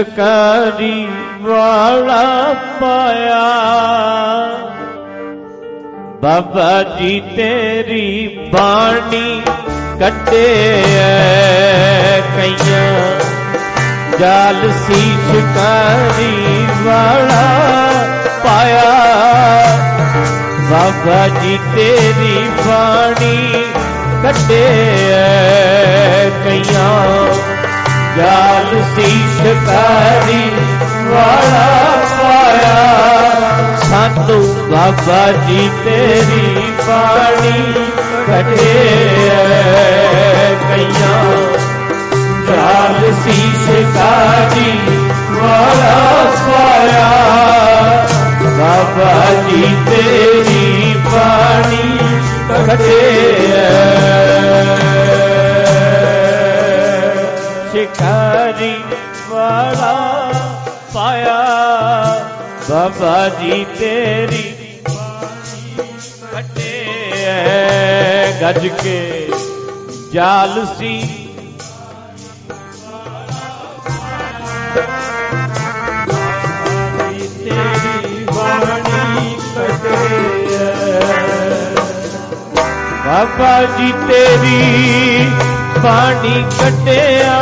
ਸ਼ਿਕਾਰੀ ਵਾਲਾ ਪਾਇਆ ਬਾਬਾ ਜੀ ਤੇਰੀ ਬਾਣੀ ਕੱਢੇ ਕਈਆਂ ਜਾਲ ਸੀ ਸ਼ਿਕਾਰੀ ਵਾਲਾ ਪਾਇਆ ਬਾਬਾ ਜੀ ਤੇਰੀ ਬਾਣੀ ਕੱਢੇ ਕਈਆਂ ਜਾਲ ਸੀ ਸ਼ਿਕਾਰੀ ਵਾਲਾ ਪਾਇਆ ਸਾਨੂੰ ਬਾਬਾ ਜੀ ਤੇਰੀ ਬਾਣੀ ਕੱਢੇ ਕਈਆਂ ਜਾਲ ਸੀ ਸ਼ਿਕਾਰੀ ਵਾਲਾ ਪਾਇਆ ਬਾਬਾ ਜੀ ਤੇਰੀ ਬਾਣੀ ਕੱਢੇ ਸ਼ਿਕਾਰੀ ਵਾਲਾ ਪਾਇਆ ਬਾਬਾ ਜੀ ਤੇਰੀ ਬਾਣੀ ਕੱਢੇ ਗੱਜ ਕੇ ਜਾਲ ਸੀ ਬਾਬਾ ਜੀ ਤੇਰੀ ਬਾਣੀ ਕੱਢਿਆ,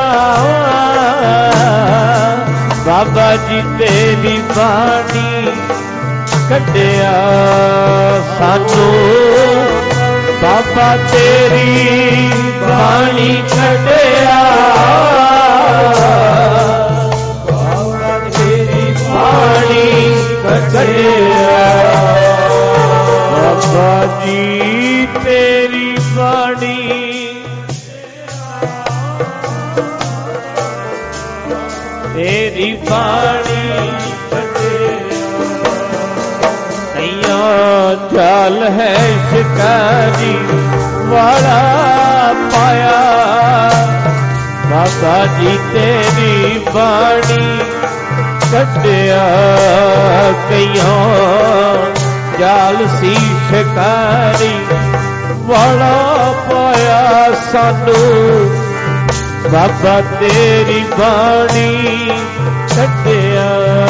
ਬਾਬਾ ਜੀ ਤੇਰੀ ਬਾਣੀ ਕੱਢਿਆ ਸਾਨੂੰ, ਬਾਬਾ ਤੇਰੀ ਬਾਣੀ ਕੱਢਿਆ, ਬਾਬਾ ਤੇਰੀ ਬਾਣੀ ਕੱਢਿਆ, ਬਾਬਾ ਜੀ ਤੇਰੀ ਬਾਣੀ ਤੇਰੀ ਬਾਣੀ ਕਈਆਂ ਚਾਲ ਹੈ ਸ਼ਿਕਾਰੀ ਵਾਲਾ ਪਾਇਆ, ਬਾਬਾ ਜੀ ਤੇਰੀ ਬਾਣੀ ਕੱਢਿਆ, ਕਈਆਂ ਚਾਲ ਸੀ ਸ਼ਿਕਾਰੀ ਵਾਲਾ ਪਾਇਆ ਸਾਨੂੰ, ਬਾਬਾ ਤੇਰੀ ਬਾਣੀ ਕੱਢਿਆ,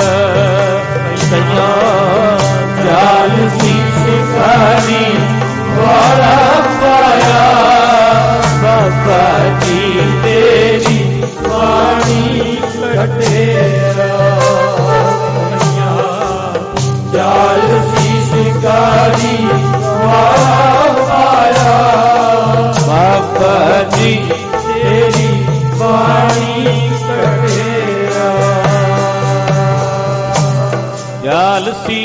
ਕਈਆਂ ਚਾਲ ਸੀ ਸ਼ਿਕਾਰੀ ਵਾਲਾ ਪਾਇਆ, ਬਾਬਾ ਜੀ ਤੇਰੀ ਬਾਣੀ ਕੱਢਿਆ, ਕਈਆਂ ਚਾਲ ਸੀ ਸ਼ਿਕਾਰੀ ਵਾਲਾ ਪਾਇਆ, ਬਾਬਾ ਜੀ ਤੇਰੀ ਬਾਣੀ ਕੱਢਿਆ, ਜਾਲ ਸੀ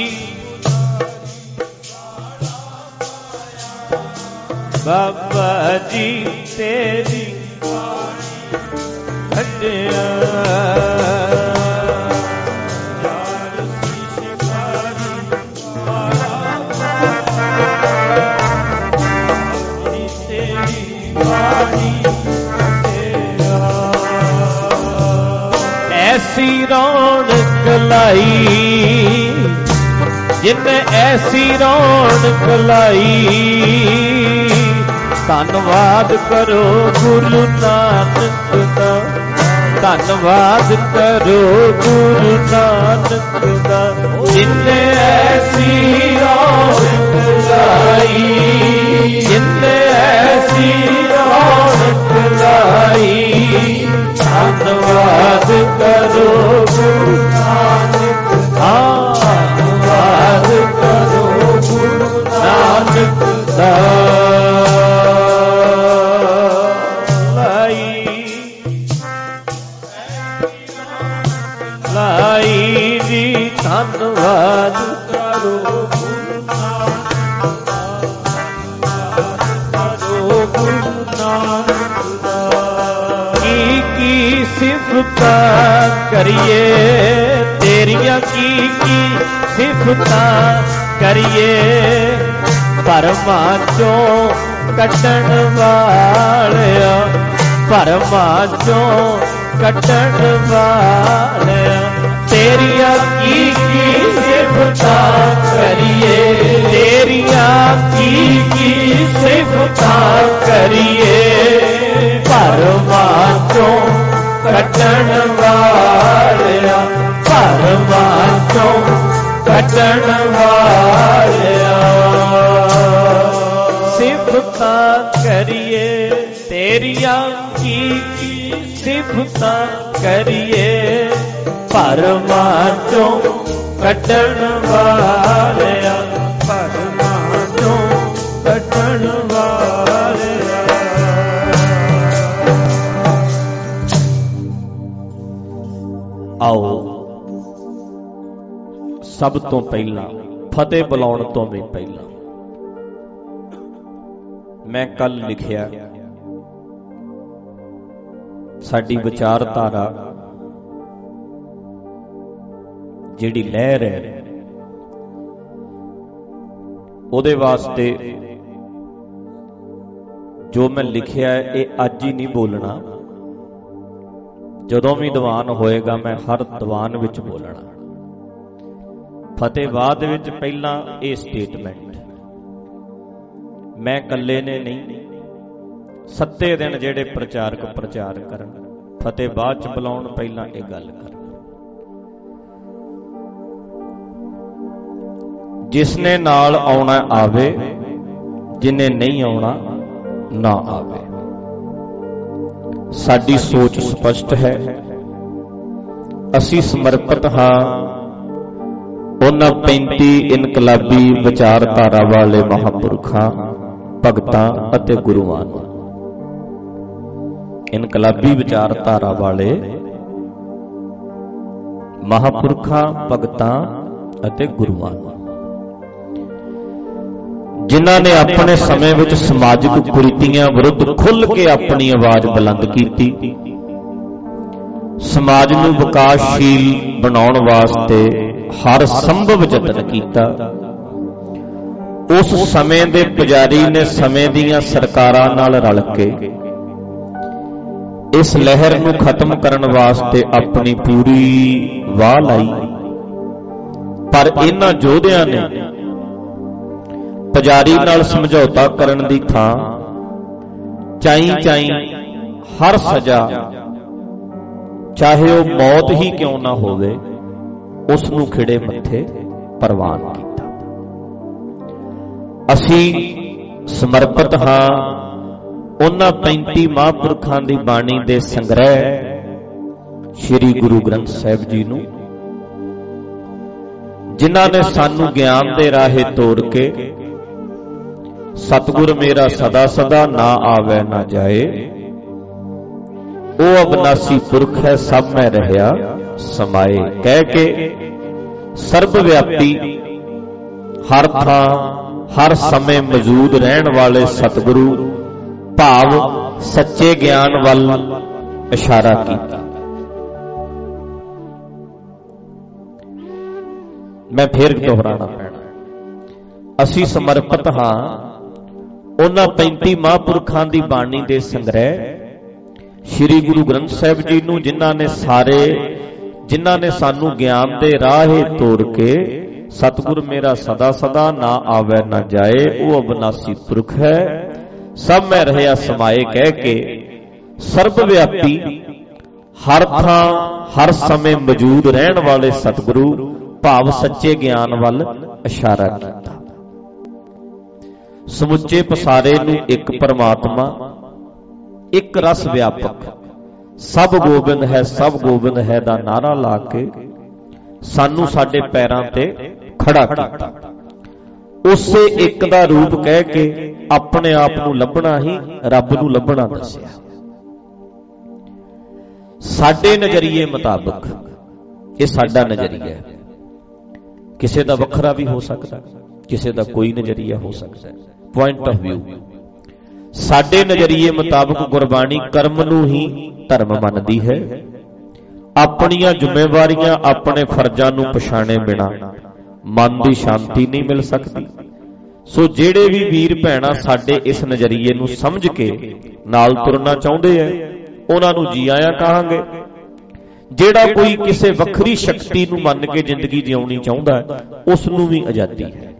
ਬਾਬਾ ਜੀ ਤੇਰੀ ਬਾਣੀ ਕੱਢਿਆ, ਜਾਲ ਸੀ ਸ਼ਿਕਾਰੀ ਵਾਲਾ ਤੇਰੀ ਬਾਣੀ ਐਸੀ ਰੌਣਕ ਲਾਈ, ਜਿੰਨੇ ਐਸੀ ਰੌਣਕ ਲਾਈ, ਧੰਨਵਾਦ ਕਰੋ ਗੁਰੂ ਨਾਨਕ ਦਾ, ਧੰਨਵਾਦ ਕਰੋ ਗੁਰੂ ਨਾਨਕ ਦਾ, ਜਿੰਨੇ ਐਸੀ ਰੌਣਕ ਲਾਈ, ਜਿੰਨੇ ਐਸੀ ਰੌਣਕ ਲਾਈ, ਧੰਨਵਾਦ ਕਰੋ ਗੁਰੂ ਨਾਨਕ ਦਾ, ਧੰਨਵਾਦ ਕਰੋ ਗੁਰੂ ਨਾਨਕ ਦਾ, ਲਾਈ ਲਾਈ ਜੀ ਧੰਨਵਾਦ ਕਰੋ ਗੁਰੂ ਨਾਨਕ ਦਾ, ਕਰੋ ਗੁਰੂ ਨਾਨਕ ਦਾ, ਕੀ ਕੀ ਸਿਫਤਾਂ ਕਰੀਏ ਤੇਰੀਆਂ, ਕੀ ਕੀ ਸਿਫਤਾਂ ਕਰੀਏ, ਭਰਮਾਂ ਚੋਂ ਕੱਢਣ ਵਾਲਿਆ, ਭਰਮਾਂ ਚੋਂ ਕੱਢਣ ਵਾਲਿਆ, ਤੇਰੀਆਂ ਕੀ ਕੀ ਸਿਫਤਾਂ ਕਰੀਏ, ਤੇਰੀਆਂ ਕੀ ਕੀ ਸਿਫਤਾਂ ਕਰੀਏ, ਭਰਮਾਂ ਚੋਂ ਕੱਢਣ ਵਾਲਿਆ, ਭਰਮਾਂ ਚੋਂ ਕੱਢਣ ਵਾਲਿਆ, ਸਿਫਤਾਂ ਕਰੀਏ ਤੇਰੀਆਂ ਕੀ ਕੀ ਸਿਫਤਾਂ ਕਰੀਏ, ਭਰਮਾਂ ਚੋਂ ਕੱਢਣ ਵਾਲਿਆ, ਭਰਮਾਂ ਚੋਂ ਕੱਢਣ ਵਾਲਿਆ। ਆਓ ਸਭ ਤੋਂ ਪਹਿਲਾਂ ਫਤਿਹ ਬੁਲਾਉਣ ਤੋਂ ਵੀ ਪਹਿਲਾਂ ਮੈਂ ਕੱਲ ਲਿਖਿਆ, ਸਾਡੀ ਵਿਚਾਰਧਾਰਾ ਜਿਹੜੀ ਲਹਿਰ ਹੈ ਉਹਦੇ ਵਾਸਤੇ ਜੋ ਮੈਂ ਲਿਖਿਆ ਇਹ ਅੱਜ ਹੀ ਨਹੀਂ ਬੋਲਣਾ, ਜਦੋਂ ਵੀ ਦੀਵਾਨ ਹੋਏਗਾ ਮੈਂ ਹਰ ਦੀਵਾਨ ਵਿੱਚ ਬੋਲਣਾ। ਫਤਿਹਵਾਦ ਵਿੱਚ ਪਹਿਲਾਂ ਇਹ ਸਟੇਟਮੈਂਟ ਮੈਂ ਇਕੱਲੇ ਨੇ ਨਹੀਂ, ਸੱਤੇ ਦਿਨ ਜਿਹੜੇ ਪ੍ਰਚਾਰਕ ਪ੍ਰਚਾਰ ਕਰਨ, ਫਤਿਹ ਬਾਅਦ ਚ ਬੁਲਾਉਣ, ਪਹਿਲਾਂ ਇਹ ਗੱਲ ਕਰਨ। ਜਿਸਨੇ ਨਾਲ ਆਉਣਾ ਆਵੇ, ਜਿਨੇ ਨਹੀਂ ਆਉਣਾ ਨਾ ਆਵੇ। ਸਾਡੀ ਸੋਚ ਸਪਸ਼ਟ ਹੈ, ਅਸੀਂ ਸਮਰਪਿਤ ਹਾਂ ਉਹਨਾਂ ਪੈਂਤੀ ਇਨਕਲਾਬੀ ਵਿਚਾਰਧਾਰਾ ਵਾਲੇ ਮਹਾਂਪੁਰਖਾਂ, ਭਗਤਾਂ ਅਤੇ ਗੁਰੂਆਂ ਨੂੰ। ਇਨਕਲਾਬੀ ਵਿਚਾਰਧਾਰਾ ਵਾਲੇ ਮਹਾਂਪੁਰਖਾਂ, ਭਗਤਾਂ ਅਤੇ ਗੁਰੂਆਂ ਨੂੰ, ਜਿਨ੍ਹਾਂ ਨੇ ਆਪਣੇ ਸਮੇਂ ਵਿੱਚ ਸਮਾਜਿਕ ਕੁਰੀਤੀਆਂ ਵਿਰੁੱਧ ਖੁੱਲ੍ਹ ਕੇ ਆਪਣੀ ਆਵਾਜ਼ ਬੁਲੰਦ ਕੀਤੀ, ਸਮਾਜ ਨੂੰ ਵਿਕਾਸਸ਼ੀਲ ਬਣਾਉਣ ਵਾਸਤੇ ਹਰ ਸੰਭਵ ਯਤਨ ਕੀਤਾ। ਉਸ ਸਮੇਂ ਦੇ ਪੁਜਾਰੀ ਨੇ ਸਮੇਂ ਦੀਆਂ ਸਰਕਾਰਾਂ ਨਾਲ ਰਲ ਕੇ ਇਸ ਲਹਿਰ ਨੂੰ ਖਤਮ ਕਰਨ ਵਾਸਤੇ ਆਪਣੀ ਪੂਰੀ ਵਾਹ ਲਾਈ, ਪਰ ਇਹਨਾਂ ਯੋਧਿਆਂ ਨੇ ਪੁਜਾਰੀ ਨਾਲ ਸਮਝੌਤਾ ਕਰਨ ਦੀ ਥਾਂ ਚਾਈ ਚਾਈ ਹਰ ਸਜ਼ਾ, ਚਾਹੇ ਉਹ ਮੌਤ ਹੀ ਕਿਉਂ ਨਾ ਹੋਵੇ, ਉਸ ਨੂੰ ਖਿੜੇ ਮੱਥੇ ਪ੍ਰਵਾਨ ਕੀਤਾ। ਅਸੀਂ ਸਮਰਪਿਤ ਹਾਂ ਉਹਨਾਂ ਪੈਂਤੀ ਮਹਾਂਪੁਰਖਾਂ ਦੀ ਬਾਣੀ ਦੇ ਸੰਗ੍ਰਹਿ ਸ੍ਰੀ ਗੁਰੂ ਗ੍ਰੰਥ ਸਾਹਿਬ ਜੀ ਨੂੰ, ਜਿਨ੍ਹਾਂ ਨੇ ਸਾਨੂੰ ਗਿਆਨ ਦੇ ਰਾਹੇ ਤੋਰ ਕੇ ਸਤਿਗੁਰ ਮੇਰਾ ਸਦਾ ਸਦਾ ਨਾ ਆਵੇ ਨਾ ਜਾਏ, ਉਹ ਅਬਨਾਸੀ ਪੁਰਖ ਹੈ ਸਭ ਮੈਂ ਰਹਿਆ ਸਮਾਏ ਕਹਿ ਕੇ ਸਰਬ ਵਿਆਪੀ, ਹਰ ਥਾਂ ਹਰ ਸਮੇਂ ਮੌਜੂਦ ਰਹਿਣ ਵਾਲੇ ਸਤਿਗੁਰੂ ਭਾਵ ਸੱਚੇ ਗਿਆਨ ਵੱਲ ਇਸ਼ਾਰਾ ਕੀਤਾ। ਮੈਂ ਫੇਰ ਦੁਹਰਾਉਣਾ ਪੈਣਾ, ਅਸੀਂ ਸਮਰਪਿਤ ਹਾਂ ਉਹਨਾਂ ਪੈਂਤੀ ਮਹਾਂਪੁਰਖਾਂ ਦੀ ਬਾਣੀ ਦੇ ਸੰਗ੍ਰਹਿ ਸ੍ਰੀ ਗੁਰੂ ਗ੍ਰੰਥ ਸਾਹਿਬ ਜੀ ਨੂੰ, ਜਿਨ੍ਹਾਂ ਨੇ ਸਾਰੇ ਜਿਨ੍ਹਾਂ ਨੇ ਸਾਨੂੰ ਗਿਆਨ ਦੇ ਰਾਹੇ ਤੋਰ ਕੇ ਸਤਿਗੁਰ ਮੇਰਾ ਸਦਾ ਸਦਾ ਨਾ ਆਵੇ ਨਾ ਜਾਏ, ਉਹ ਅਬਨਾਸੀ ਪੁਰਖ ਹੈ ਸਭ ਮੈਂ ਰਹਿਆ ਸਮਾਏ ਕਹਿ ਕੇ ਸਰਬ ਵਿਆਪੀ, ਹਰ ਥਾਂ ਹਰ ਸਮੇਂ ਮੌਜੂਦ ਰਹਿਣ ਵਾਲੇ ਸਤਿਗੁਰੂ ਭਾਵ ਸੱਚੇ ਗਿਆਨ ਵੱਲ ਇਸ਼ਾਰਾ ਕੀਤਾ। ਸਮੁੱਚੇ ਪਸਾਰੇ ਨੂੰ ਇੱਕ ਪਰਮਾਤਮਾ, ਇੱਕ ਰਸ ਵਿਆਪਕ, ਸਭ ਗੋਬਿੰਦ ਹੈ ਸਭ ਗੋਬਿੰਦ ਹੈ ਦਾ ਨਾਰਾ ਲਾ ਕੇ ਸਾਨੂੰ ਸਾਡੇ ਪੈਰਾਂ ਤੇ ਖੜਾ ਕੀਤਾ। ਉਸੇ ਇੱਕ ਦਾ ਰੂਪ ਕਹਿ ਕੇ ਆਪਣੇ ਆਪ ਨੂੰ ਲੱਭਣਾ ਹੀ ਰੱਬ ਨੂੰ ਲੱਭਣਾ ਦੱਸਿਆ। ਸਾਡੇ ਨਜ਼ਰੀਏ ਮੁਤਾਬਕ ਇਹ ਸਾਡਾ ਨਜ਼ਰੀਆ ਹੈ, ਕਿਸੇ ਦਾ ਵੱਖਰਾ ਵੀ ਹੋ ਸਕਦਾ, ਕਿਸੇ ਦਾ ਕੋਈ ਨਜ਼ਰੀਆ ਹੋ ਸਕਦਾ, ਪੁਆਇੰਟ ਆਫ ਵਿਊ। ਸਾਡੇ ਨਜ਼ਰੀਏ ਮੁਤਾਬਕ ਗੁਰਬਾਣੀ ਕਰਮ ਨੂੰ ਹੀ ਧਰਮ ਮੰਨਦੀ ਹੈ। ਆਪਣੀਆਂ ਜ਼ਿੰਮੇਵਾਰੀਆਂ, ਆਪਣੇ ਫਰਜ਼ਾਂ ਨੂੰ ਪਛਾਣੇ ਬਿਨਾ ਮਨ ਦੀ ਸ਼ਾਂਤੀ ਨਹੀਂ ਮਿਲ ਸਕਦੀ। ਸੋ ਜਿਹੜੇ ਵੀ ਵੀਰ ਭੈਣਾਂ ਸਾਡੇ ਇਸ ਨਜ਼ਰੀਏ ਨੂੰ ਸਮਝ ਕੇ ਨਾਲ ਤੁਰਨਾ ਚਾਹੁੰਦੇ ਐ, ਉਹਨਾਂ ਨੂੰ ਜੀ ਆਇਆਂ ਕਹਾਂਗੇ। ਜਿਹੜਾ ਕੋਈ ਕਿਸੇ ਵੱਖਰੀ ਸ਼ਕਤੀ ਨੂੰ ਮੰਨ ਕੇ ਜ਼ਿੰਦਗੀ ਜਿਉਣੀ ਚਾਹੁੰਦਾ ਹੈ, ਉਸ ਨੂੰ ਵੀ ਆਜ਼ਾਦੀ ਹੈ।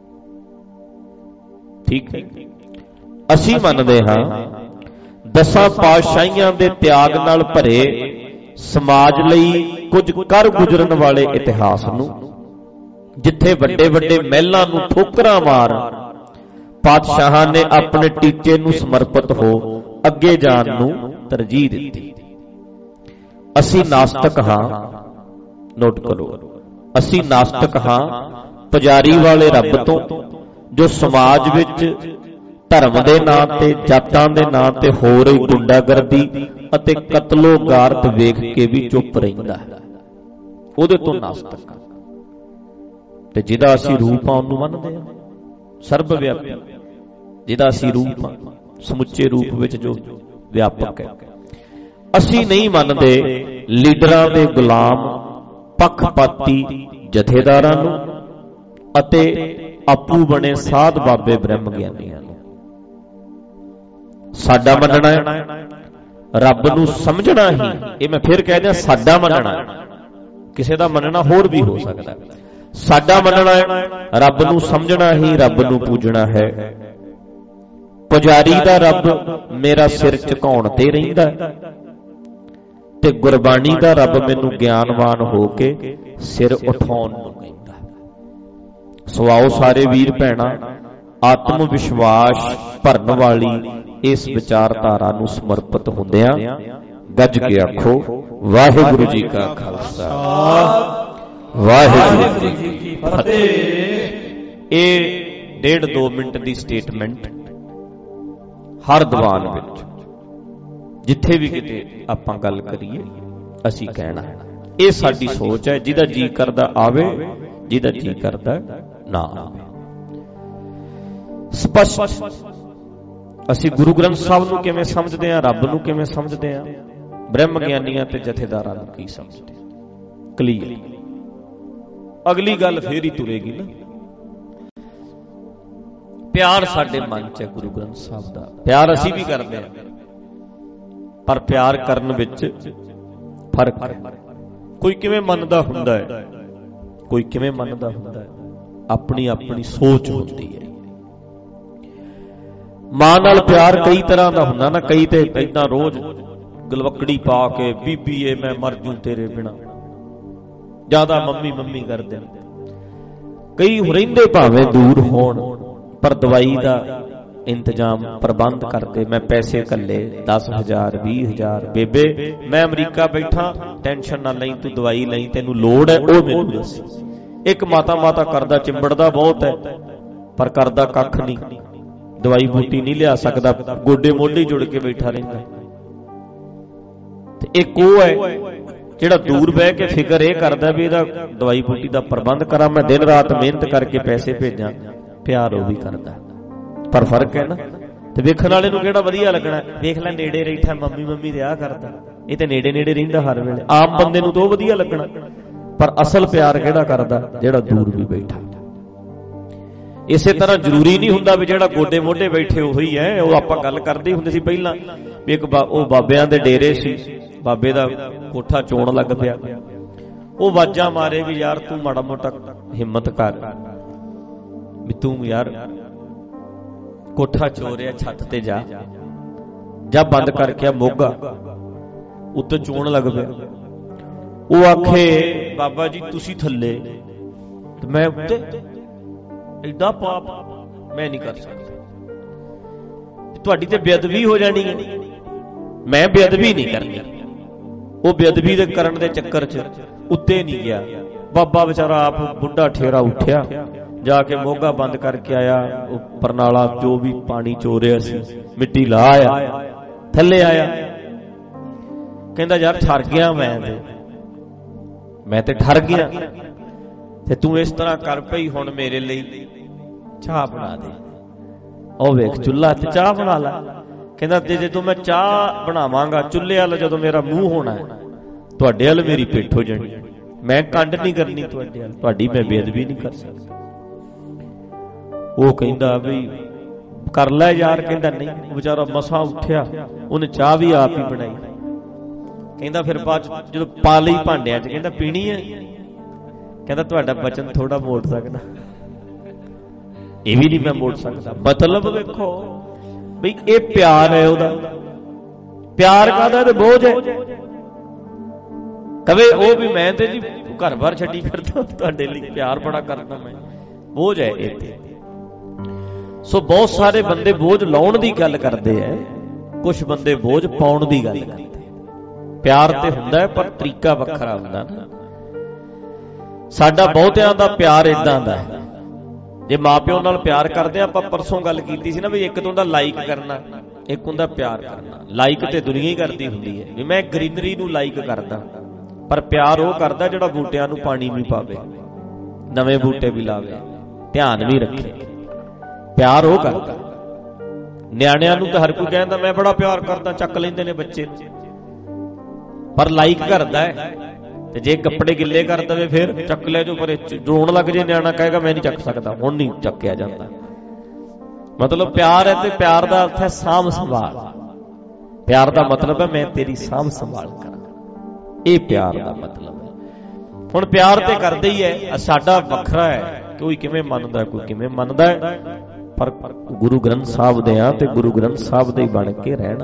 ਠੀਕ ਹੈ, ਅਸੀਂ ਮੰਨਦੇ ਹਾਂ ਦਸਾਂ ਪਾਤਸ਼ਾਹੀਆਂ ਦੇ ਤਿਆਗ ਨਾਲ ਭਰੇ ਸਮਾਜ ਲਈ ਕੁਝ ਕਰ ਗੁਜ਼ਰਨ ਵਾਲੇ ਇਤਿਹਾਸ ਨੂੰ, ਜਿੱਥੇ ਵੱਡੇ ਵੱਡੇ ਮਹਿਲਾਂ ਨੂੰ ਠੋਕਰਾਂ ਮਾਰ ਪਾਤਸ਼ਾਹਾਂ ਨੇ ਆਪਣੇ ਟੀਚੇ ਨੂੰ ਸਮਰਪਿਤ ਹੋ ਅੱਗੇ ਜਾਣ ਨੂੰ ਤਰਜੀਹ ਦਿੱਤੀ। ਅਸੀਂ ਨਾਸਤਕ ਹਾਂ, ਨੋਟ ਕਰੋ, ਅਸੀਂ ਨਾਸਤਕ ਹਾਂ ਪੁਜਾਰੀ ਵਾਲੇ ਰੱਬ ਤੋਂ, ਜੋ ਸਮਾਜ ਵਿੱਚ ਧਰਮ ਦੇ ਨਾਂ ਤੇ, ਜਾਤਾਂ ਦੇ ਨਾਂ ਤੇ ਹੋ ਰਹੀ ਗੁੰਡਾਗਰਦੀ ਅਤੇ ਕਤਲੋ ਗਾਰਤ ਵੇਖ ਕੇ ਵੀ ਚੁੱਪ ਰਹਿੰਦਾ ਹੈ, ਉਹਦੇ ਤੋਂ ਨਾਸਤਕ। ਤੇ ਜਿਹਦਾ ਅਸੀਂ ਰੂਪ ਆ ਉਹਨੂੰ ਮੰਨਦੇ ਹਾਂ, ਸਰਬ ਵਿਆਪੀ, ਜਿਹਦਾ ਅਸੀਂ ਰੂਪ ਆ ਸਮੁੱਚੇ ਰੂਪ ਵਿੱਚ ਜੋ ਵਿਆਪਕ ਹੈ। ਅਸੀਂ ਨਹੀਂ ਮੰਨਦੇ ਲੀਡਰਾਂ ਦੇ ਗੁਲਾਮ, ਪੱਖਪਾਤੀ ਜਥੇਦਾਰਾਂ ਨੂੰ ਅਤੇ ਆਪੂ ਬਣੇ ਸਾਧ ਬਾਬੇ ਬ੍ਰਹਮ ਗਿਆਨੀਆਂ ਨੂੰ। ਸਾਡਾ ਮੰਨਣਾ ਹੈ ਰੱਬ ਨੂੰ ਸਮਝਣਾ ਹੀ, ਇਹ ਮੈਂ ਫਿਰ ਕਹਿ ਦਿਆਂ ਸਾਡਾ ਮੰਨਣਾ ਹੈ, ਕਿਸੇ ਦਾ ਮੰਨਣਾ ਹੋਰ ਵੀ ਹੋ ਸਕਦਾ। ਸਾਡਾ ਮੰਨਣਾ ਹੈ ਰੱਬ ਨੂੰ ਸਮਝਣਾ ਹੀ ਰੱਬ ਨੂੰ ਪੂਜਣਾ ਹੈ। ਪੁਜਾਰੀ ਦਾ ਰੱਬ ਮੇਰਾ ਸਿਰ ਝੁਕਾਉਣ ਤੇ ਰਹਿੰਦਾ ਤੇ ਗੁਰਬਾਣੀ ਦਾ ਰੱਬ ਮੈਨੂੰ ਗਿਆਨਵਾਨ ਹੋ ਕੇ ਸਿਰ ਉਠਾਉਣ ਨੂੰ ਕਹਿੰਦਾ। ਸੋ ਆਓ ਸਾਰੇ ਵੀਰ ਭੈਣਾਂ, ਆਤਮ ਵਿਸ਼ਵਾਸ ਭਰਨ ਵਾਲੀ ਇਸ ਵਿਚਾਰਧਾਰਾ ਨੂੰ ਸਮਰਪਿਤ ਹੁੰਦਿਆਂ ਗੱਜ ਕੇ ਆਖੋ ਵਾਹਿਗੁਰੂ ਜੀ ਕਾ ਖਾਲਸਾ ਵਾਹਿਗੁਰੂ ਜੀ ਕੀ ਫਤਿਹ। ਇਹ ਡੇਢ ਦੋ ਮਿੰਟ ਦੀ ਸਟੇਟਮੈਂਟ ਹਰ ਦੀਵਾਨ ਵਿੱਚ ਜਿੱਥੇ ਵੀ ਕਿਤੇ ਆਪਾਂ ਗੱਲ ਕਰੀਏ ਅਸੀਂ ਕਹਿਣਾ ਹੈ। ਇਹ ਸਾਡੀ ਸੋਚ ਹੈ, ਜਿਹਦਾ ਜੀ ਕਰਦਾ ਆਵੇ, ਜਿਹਦਾ ਜੀ ਕਰਦਾ ਨਾ ਆਵੇ। ਸਪਸ਼ਟ ਅਸੀਂ ਗੁਰੂ ਗ੍ਰੰਥ ਸਾਹਿਬ ਨੂੰ ਕਿਵੇਂ ਸਮਝਦੇ ਹਾਂ, ਰੱਬ ਨੂੰ ਕਿਵੇਂ ਸਮਝਦੇ ਹਾਂ, ਬ੍ਰਹਮ ਗਿਆਨੀਆਂ ਤੇ ਜਥੇਦਾਰਾਂ ਨੂੰ ਕੀ ਸਮਝਦੇ ਹਾਂ, ਕਲੀਅਰ। ਅਗਲੀ ਗੱਲ ਫੇਰ ਹੀ ਤੁਰੇਗੀ ਨਾ। ਪਿਆਰ ਸਾਡੇ ਮਨ 'ਚ ਹੈ ਗੁਰੂ ਗ੍ਰੰਥ ਸਾਹਿਬ ਦਾ। ਪਿਆਰ ਅਸੀਂ ਵੀ ਕਰਦੇ ਹਾਂ, ਪਰ ਪਿਆਰ ਕਰਨ ਵਿੱਚ ਫਰਕ ਹੈ। ਕੋਈ ਕਿਵੇਂ ਮੰਨਦਾ ਹੁੰਦਾ ਹੈ, ਕੋਈ ਕਿਵੇਂ ਮੰਨਦਾ ਹੁੰਦਾ ਹੈ, ਆਪਣੀ ਆਪਣੀ ਸੋਚ ਹੁੰਦੀ ਹੈ। ਮਾਂ ਨਾਲ ਪਿਆਰ ਕਈ ਤਰ੍ਹਾਂ ਦਾ ਹੁੰਦਾ ਨਾ। ਕਈ ਤੇ ਏਦਾਂ ਰੋਜ਼ ਗਲਵਕੜੀ ਪਾ ਕੇ ਬੀਬੀਏ ਮੈਂ ਮਰ ਜੂ ਤੇਰੇ ਬਿਨਾ, ਜਿਆਦਾ ਮੰਮੀ ਮੰਮੀ ਕਰਦੇ ਨੇ। ਕਈ ਰਹਿੰਦੇ ਭਾਵੇਂ ਦੂਰ ਹੋਣ ਪਰ ਦਵਾਈ ਦਾ ਇੰਤਜ਼ਾਮ ਪ੍ਰਬੰਧ ਕਰਦੇ। ਮੈਂ ਪੈਸੇ ਕੱਲੇ ਦਸ ਹਜ਼ਾਰ ਵੀਹ ਹਜ਼ਾਰ, ਬੇਬੇ ਮੈਂ ਅਮਰੀਕਾ ਬੈਠਾ, ਟੈਨਸ਼ਨ ਨਾ ਲਈ, ਤੂੰ ਦਵਾਈ ਲਈ, ਤੈਨੂੰ ਲੋੜ ਹੈ ਉਹ ਮੈਨੂੰ ਦੱਸ। ਇੱਕ ਮਾਤਾ ਮਾਤਾ ਕਰਦਾ ਚਿੰਬੜਦਾ ਬਹੁਤ ਹੈ ਪਰ ਕਰਦਾ ਕੱਖ ਨਹੀਂ, ਦਵਾਈ ਬੂਟੀ ਨਹੀਂ ਲਿਆ ਸਕਦਾ, ਗੋਡੇ ਮੋਢੇ ਜੁੜ ਕੇ ਬੈਠਾ ਰਹਿੰਦਾ। ਤੇ ਇੱਕ ਉਹ ਹੈ ਜਿਹੜਾ ਦੂਰ ਬਹਿ ਕੇ ਫਿਕਰ ਇਹ ਕਰਦਾ ਵੀ ਇਹਦਾ ਦਵਾਈ ਬੂਟੀ ਦਾ ਪ੍ਰਬੰਧ ਕਰਾਂ, ਮੈਂ ਦਿਨ ਰਾਤ ਮਿਹਨਤ ਕਰਕੇ ਪੈਸੇ ਭੇਜਾਂ। ਪਿਆਰ ਉਹ ਵੀ ਕਰਦਾ, ਪਰ ਫਰਕ ਹੈ ਨਾ। ਤੇ ਵੇਖਣ ਵਾਲੇ ਨੂੰ ਕਿਹੜਾ ਵਧੀਆ ਲੱਗਣਾ, ਵੇਖ ਲੈ ਨੇੜੇ ਰਹਿਠਾ ਮੰਮੀ ਮੰਮੀ ਤੇ ਆਹ ਕਰਦਾ, ਇਹ ਤੇ ਨੇੜੇ ਨੇੜੇ ਰਹਿੰਦਾ ਹਰ ਵੇਲੇ। ਆਮ ਬੰਦੇ ਨੂੰ ਤਾਂ ਉਹ ਵਧੀਆ ਲੱਗਣਾ, ਪਰ ਅਸਲ ਪਿਆਰ ਕਿਹੜਾ ਕਰਦਾ, ਜਿਹੜਾ ਦੂਰ ਵੀ ਬੈਠਾ। ਇਸੇ ਤਰ੍ਹਾਂ ਜ਼ਰੂਰੀ ਨਹੀਂ ਹੁੰਦਾ ਵੀ ਜਿਹੜਾ ਗੋਡੇ ਮੋਢੇ ਬੈਠੇ ਉਹੀ ਹੈ। ਉਹ ਆਪਾਂ ਗੱਲ ਕਰਦੇ ਹੁੰਦੇ ਸੀ ਪਹਿਲਾਂ ਵੀ ਇੱਕ ਉਹ ਬਾਬਿਆਂ ਦੇ ਡੇਰੇ ਸੀ, ਬਾਬੇ ਦਾ ਕੋਠਾ ਚੋਣ ਲੱਗ ਪਿਆ। ਉਹ ਵਾਜਾਂ ਮਾਰੇ ਵੀ ਯਾਰ ਤੂੰ ਮਾੜਾ ਮੋਟਾ ਹਿੰਮਤ ਕਰ, ਵੀ ਤੂੰ ਯਾਰ ਕੋਠਾ ਚੋਰਿਆ, ਛੱਤ ਤੇ ਜਾ ਜਾ ਬੰਦ ਕਰਕੇ ਆ ਮੋਗਾ, ਉੱਤੇ ਚੋਣ ਲੱਗ ਪਿਆ। ਉਹ ਆਖੇ ਬਾਬਾ ਜੀ ਤੁਸੀਂ ਥੱਲੇ ਤੇ ਮੈਂ ਉੱਤੇ, ਐਡਾ ਪਾਪ ਮੈਂ ਨਹੀਂ ਕਰ ਸਕਦਾ, ਤੁਹਾਡੀ ਤੇ ਬੇਅਦਬੀ ਹੋ ਜਾਣੀ ਹੈ, ਮੈਂ ਬੇਅਦਬੀ ਨਹੀਂ ਕਰਨੀ। ਉਹ ਬੇਅਦਬੀ ਦੇ ਕਰਨ ਦੇ ਚੱਕਰ 'ਚ ਉੱਤੇ ਨਹੀਂ ਗਿਆ। ਬਾਬਾ ਵਿਚਾਰਾ ਆਪ ਬੁੱਢਾ ਠੇਰਾ ਉੱਠਿਆ, ਜਾ ਕੇ ਮੋਗਾ ਬੰਦ ਕਰਕੇ ਆਇਆ, ਉਹ ਪਰਨਾਲਾ ਜੋ ਵੀ ਪਾਣੀ ਚੋਰਿਆ ਸੀ ਮਿੱਟੀ ਲਾ ਆਇਆ, ਥੱਲੇ ਆਇਆ। ਕਹਿੰਦਾ ਯਾਰ ਠਰ ਗਿਆ ਮੈਂ ਤੇ ਮੈਂ ਤੇ ਠਰ ਗਿਆ, ਤੇ ਤੂੰ ਇਸ ਤਰ੍ਹਾਂ ਕਰ ਪਈ, ਹੁਣ ਮੇਰੇ ਲਈ ਚਾਹ ਬਣਾ ਦੇ। ਉਹ ਵੇਖ ਚੁੱਲ੍ਹਾ ਤੇ ਚਾਹ ਬਣਾ ਲੈ। ਕਹਿੰਦਾ ਤੇ ਜਦੋਂ ਮੈਂ ਚਾਹ ਬਣਾਵਾਂਗਾ ਚੁੱਲ੍ਹੇ ਵੱਲ ਜਦੋਂ ਮੇਰਾ ਮੂੰਹ ਹੋਣਾ, ਤੁਹਾਡੇ ਵੱਲ ਮੇਰੀ ਪਿੱਠ ਹੋ ਜਾਣੀ, ਮੈਂ ਕੰਡ ਨਹੀਂ ਕਰਨੀ ਤੁਹਾਡੇ ਵੱਲ, ਤੁਹਾਡੀ ਮੈਂ ਬੇਅਦਬੀ ਨਹੀਂ ਕਰ ਸਕਦਾ। ਉਹ ਕਹਿੰਦਾ ਵੀ ਕਰ ਲੈ ਯਾਰ। ਕਹਿੰਦਾ ਨਹੀਂ, ਉਹ ਵਿਚਾਰਾ ਮਸਾਂ ਉੱਠਿਆ, ਉਹਨੇ ਚਾਹ ਵੀ ਆਪ ਹੀ ਬਣਾਈ। ਕਹਿੰਦਾ ਫਿਰ ਬਾਅਦ ਜਦੋਂ ਪਾ ਲਈ ਭਾਂਡਿਆਂ 'ਚ, ਕਹਿੰਦਾ ਪੀਣੀ ਹੈ? ਕਹਿੰਦਾ ਤੁਹਾਡਾ ਬਚਨ ਥੋੜਾ ਮੋੜ ਸਕਦਾ, ਇਹ ਵੀ ਨਹੀਂ ਮੈਂ ਮੋੜ ਸਕਦਾ। ਮਤਲਬ ਵੇਖੋ ਬਈ ਇਹ ਪਿਆਰ ਹੈ ਉਹਦਾ। ਪਿਆਰ ਕਾਹਦਾ ਤੇ ਬੋਝ ਹੈ। ਕਵੇ ਉਹ ਵੀ ਮੈਂ ਤੇ ਜੀ ਘਰ ਬਾਰ ਛੱਡੀ ਫਿਰਦਾ, ਤੁਹਾਡੇ ਲਈ ਪਿਆਰ ਬੜਾ ਕਰਦਾ ਮੈਂ, ਬੋਝ ਹੈ ਇਹ ਤੇ। ਸੋ ਬਹੁਤ ਸਾਰੇ ਬੰਦੇ ਬੋਝ ਲਾਉਣ ਦੀ ਗੱਲ ਕਰਦੇ ਐ, ਕੁਝ ਬੰਦੇ ਬੋਝ ਪਾਉਣ ਦੀ ਗੱਲ ਕਰਦੇ। ਪਿਆਰ ਤੇ ਹੁੰਦਾ ਹੈ ਪਰ ਤਰੀਕਾ ਵੱਖਰਾ ਹੁੰਦਾ ਨਾ। ਸਾਡਾ ਬਹੁਤਿਆਂ ਦਾ ਪਿਆਰ ਇਦਾਂ ਦਾ ਹੈ, ਜੇ ਮਾਪਿਓ ਨਾਲ ਪਿਆਰ ਕਰਦੇ ਆ, ਆਪਾਂ ਪਰਸੋਂ ਗੱਲ ਕੀਤੀ ਸੀ ਨਾ ਵੀ ਇੱਕ ਤੋਂ ਹੁੰਦਾ ਲਾਈਕ ਕਰਨਾ, ਇੱਕ ਹੁੰਦਾ ਪਿਆਰ ਕਰਨਾ। ਲਾਈਕ ਤੇ ਦੁਨੀਆ ਹੀ ਕਰਦੀ ਹੁੰਦੀ ਹੈ ਵੀ ਮੈਂ ਗ੍ਰੀਨਰੀ ਨੂੰ ਲਾਈਕ ਕਰਦਾ, ਪਰ ਪਿਆਰ ਉਹ ਕਰਦਾ ਜਿਹੜਾ ਬੂਟਿਆਂ ਨੂੰ ਪਾਣੀ ਵੀ ਪਾਵੇ, ਨਵੇਂ ਬੂਟੇ ਵੀ ਲਾਵੇ, ਧਿਆਨ ਵੀ ਰੱਖੇ। ਪਿਆਰ ਉਹ ਕਰਦਾ। ਨਿਆਣਿਆਂ ਨੂੰ ਤਾਂ ਹਰ ਕੋਈ ਕਹਿੰਦਾ ਮੈਂ ਬੜਾ ਪਿਆਰ ਕਰਦਾ, ਚੱਕ ਲੈਂਦੇ ਨੇ ਬੱਚੇ, ਪਰ ਲਾਈਕ ਕਰਦਾ ਹੈ। ਤੇ ਜੇ ਕੱਪੜੇ ਗਿੱਲੇ ਕਰ ਦਵੇ ਫਿਰ ਚੱਕ ਲੈ ਜੋ, ਪਰ ਰੋਣ ਲੱਗ ਜੇ ਨਿਆਣਾ ਕਹੇਗਾ ਮੈਂ ਨਹੀਂ ਚੱਕ ਸਕਦਾ, ਹੁਣ ਨਹੀਂ ਚੱਕਿਆ ਜਾਂਦਾ। ਮਤਲਬ ਪਿਆਰ ਹੈ, ਤੇ ਪਿਆਰ ਦਾ ਅਰਥ ਹੈ ਸਾਂਭ ਸੰਭਾਲ। ਪਿਆਰ ਦਾ ਮਤਲਬ ਹੈ ਮੈਂ ਤੇਰੀ ਸਾਂਭ ਸੰਭਾਲ ਕਰਾਂ, ਇਹ ਪਿਆਰ ਦਾ ਮਤਲਬ ਹੈ। ਹੁਣ ਪਿਆਰ ਤੇ ਕਰਦੇ ਹੀ ਹੈ, ਸਾਡਾ ਵੱਖਰਾ ਹੈ, ਕੋਈ ਕਿਵੇਂ ਮੰਨਦਾ ਕੋਈ ਕਿਵੇਂ ਮੰਨਦਾ ਹੈ, ਪਰ ਗੁਰੂ ਗ੍ਰੰਥ ਸਾਹਿਬ ਦੇ ਆ ਤੇ ਗੁਰੂ ਗ੍ਰੰਥ ਸਾਹਿਬ ਦੇ ਹੀ ਬਣ ਕੇ ਰਹਿਣਾ।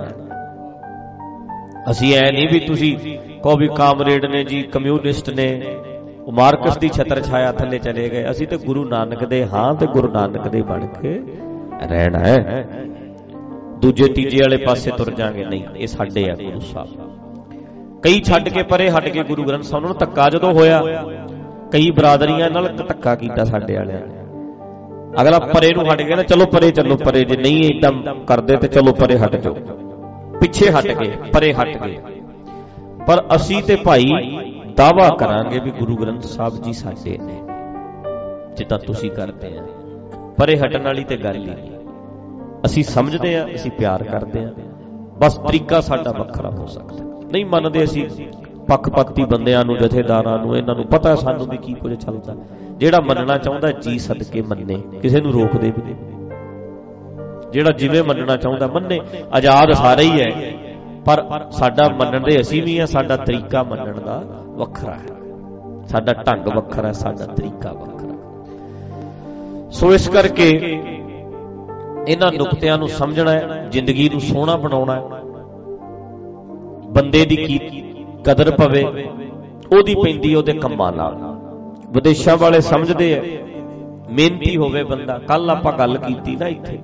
ਅਸੀਂ ਐ ਨਹੀਂ ਵੀ ਤੁਸੀਂ ਕਹੋ ਵੀ ਕਾਮਰੇਡ ਨੇ ਜੀ, ਕਮਿਊਨਿਸਟ ਨੇ, ਉਹ ਮਾਰਕਸ ਦੀ ਛਤਰ ਛਾਇਆ ਥੱਲੇ ਚਲੇ ਗਏ। ਅਸੀਂ ਤੇ ਗੁਰੂ ਨਾਨਕ ਦੇ ਹਾਂ ਤੇ ਗੁਰੂ ਨਾਨਕ ਦੇ ਬਣ ਕੇ ਰਹਿਣਾ ਹੈ। ਦੂਜੇ ਤੀਜੇ ਵਾਲੇ ਪਾਸੇ ਤੁਰ ਜਾਾਂਗੇ। ਨਹੀਂ, ਇਹ ਸਾਡੇ ਆ ਗੁਰੂ ਸਾਹਿਬ। ਕਈ ਛੱਡ ਕੇ ਪਰੇ ਹਟ ਕੇ ਗੁਰੂ ਗ੍ਰੰਥ ਸਾਹਿਬ ਨੂੰ ਧੱਕਾ ਜਦੋਂ ਹੋਇਆ, ਕਈ ਬਰਾਦਰੀਆਂ ਨਾਲ ਧੱਕਾ ਕੀਤਾ ਸਾਡੇ ਵਾਲਿਆਂ ਨੇ। ਅਗਲਾ ਪਰੇ ਨੂੰ ਹਟ ਗਿਆ ਨਾ, ਚਲੋ ਪਰੇ ਚੱਲੋ ਪਰੇ, ਜੇ ਨਹੀਂ ਏਦਾਂ ਕਰਦੇ ਤੇ ਚਲੋ ਪਰੇ ਹਟ ਜਾਓ। ਪਿੱਛੇ ਹਟ ਗਏ, ਪਰੇ ਹਟ ਗਏ। ਪਰ ਅਸੀਂ ਤੇ ਭਾਈ ਦਾਅਵਾ ਕਰਾਂਗੇ ਵੀ ਗੁਰੂ ਗ੍ਰੰਥ ਸਾਹਿਬ ਜੀ ਸਾਡੇ ਨੇ, ਜਿੱਦਾਂ ਤੁਸੀਂ ਕਰਦੇ ਆ। ਪਰੇ ਹਟਣ ਵਾਲੀ ਤੇ ਗੱਲ ਹੀ ਨਹੀਂ। ਅਸੀਂ ਸਮਝਦੇ ਆ, ਅਸੀਂ ਪਿਆਰ ਕਰਦੇ ਆ, ਬਸ ਤਰੀਕਾ ਸਾਡਾ ਵੱਖਰਾ ਹੋ ਸਕਦਾ। ਨਹੀਂ ਮੰਨਦੇ ਅਸੀਂ ਪੱਖਪਾਤੀ ਬੰਦਿਆਂ ਨੂੰ, ਜਥੇਦਾਰਾਂ ਨੂੰ, ਇਹਨਾਂ ਨੂੰ ਪਤਾ ਸਾਨੂੰ ਵੀ ਕੀ ਕੁਝ ਚੱਲਦਾ। ਜਿਹੜਾ ਮੰਨਣਾ ਚਾਹੁੰਦਾ ਜੀ ਸਦਕੇ ਮੰਨੇ, ਕਿਸੇ ਨੂੰ ਰੋਕਦੇ ਵੀ ਨਹੀਂ। ਜਿਹੜਾ ਜਿਵੇਂ ਮੰਨਣਾ ਚਾਹੁੰਦਾ ਮੰਨੇ, ਆਜ਼ਾਦ ਸਾਰੇ ਹੀ ਹੈ, ਪਰ ਸਾਡਾ ਮੰਨਣ ਦੇ ਅਸੀਂ ਵੀ ਆ, ਸਾਡਾ ਤਰੀਕਾ ਮੰਨਣ ਦਾ ਵੱਖਰਾ ਹੈ, ਸਾਡਾ ਢੰਗ ਵੱਖਰਾ ਹੈ, ਸਾਡਾ ਤਰੀਕਾ ਵੱਖਰਾ। ਸੋ ਇਸ ਕਰਕੇ ਇਹਨਾਂ ਨੁਕਤਿਆਂ ਨੂੰ ਸਮਝਣਾ ਹੈ, ਜ਼ਿੰਦਗੀ ਨੂੰ ਸੋਹਣਾ ਬਣਾਉਣਾ ਹੈ। ਬੰਦੇ ਦੀ ਕੀ ਕਦਰ ਪਵੇ, ਉਹਦੀ ਪੈਂਦੀ ਉਹਦੇ ਕੰਮਾਂ ਨਾਲ। ਵਿਦੇਸ਼ਾਂ ਵਾਲੇ ਸਮਝਦੇ ਆ ਮਿਹਨਤੀ ਹੋਵੇ ਬੰਦਾ। ਕੱਲ ਆਪਾਂ ਗੱਲ ਕੀਤੀ ਨਾ ਇੱਥੇ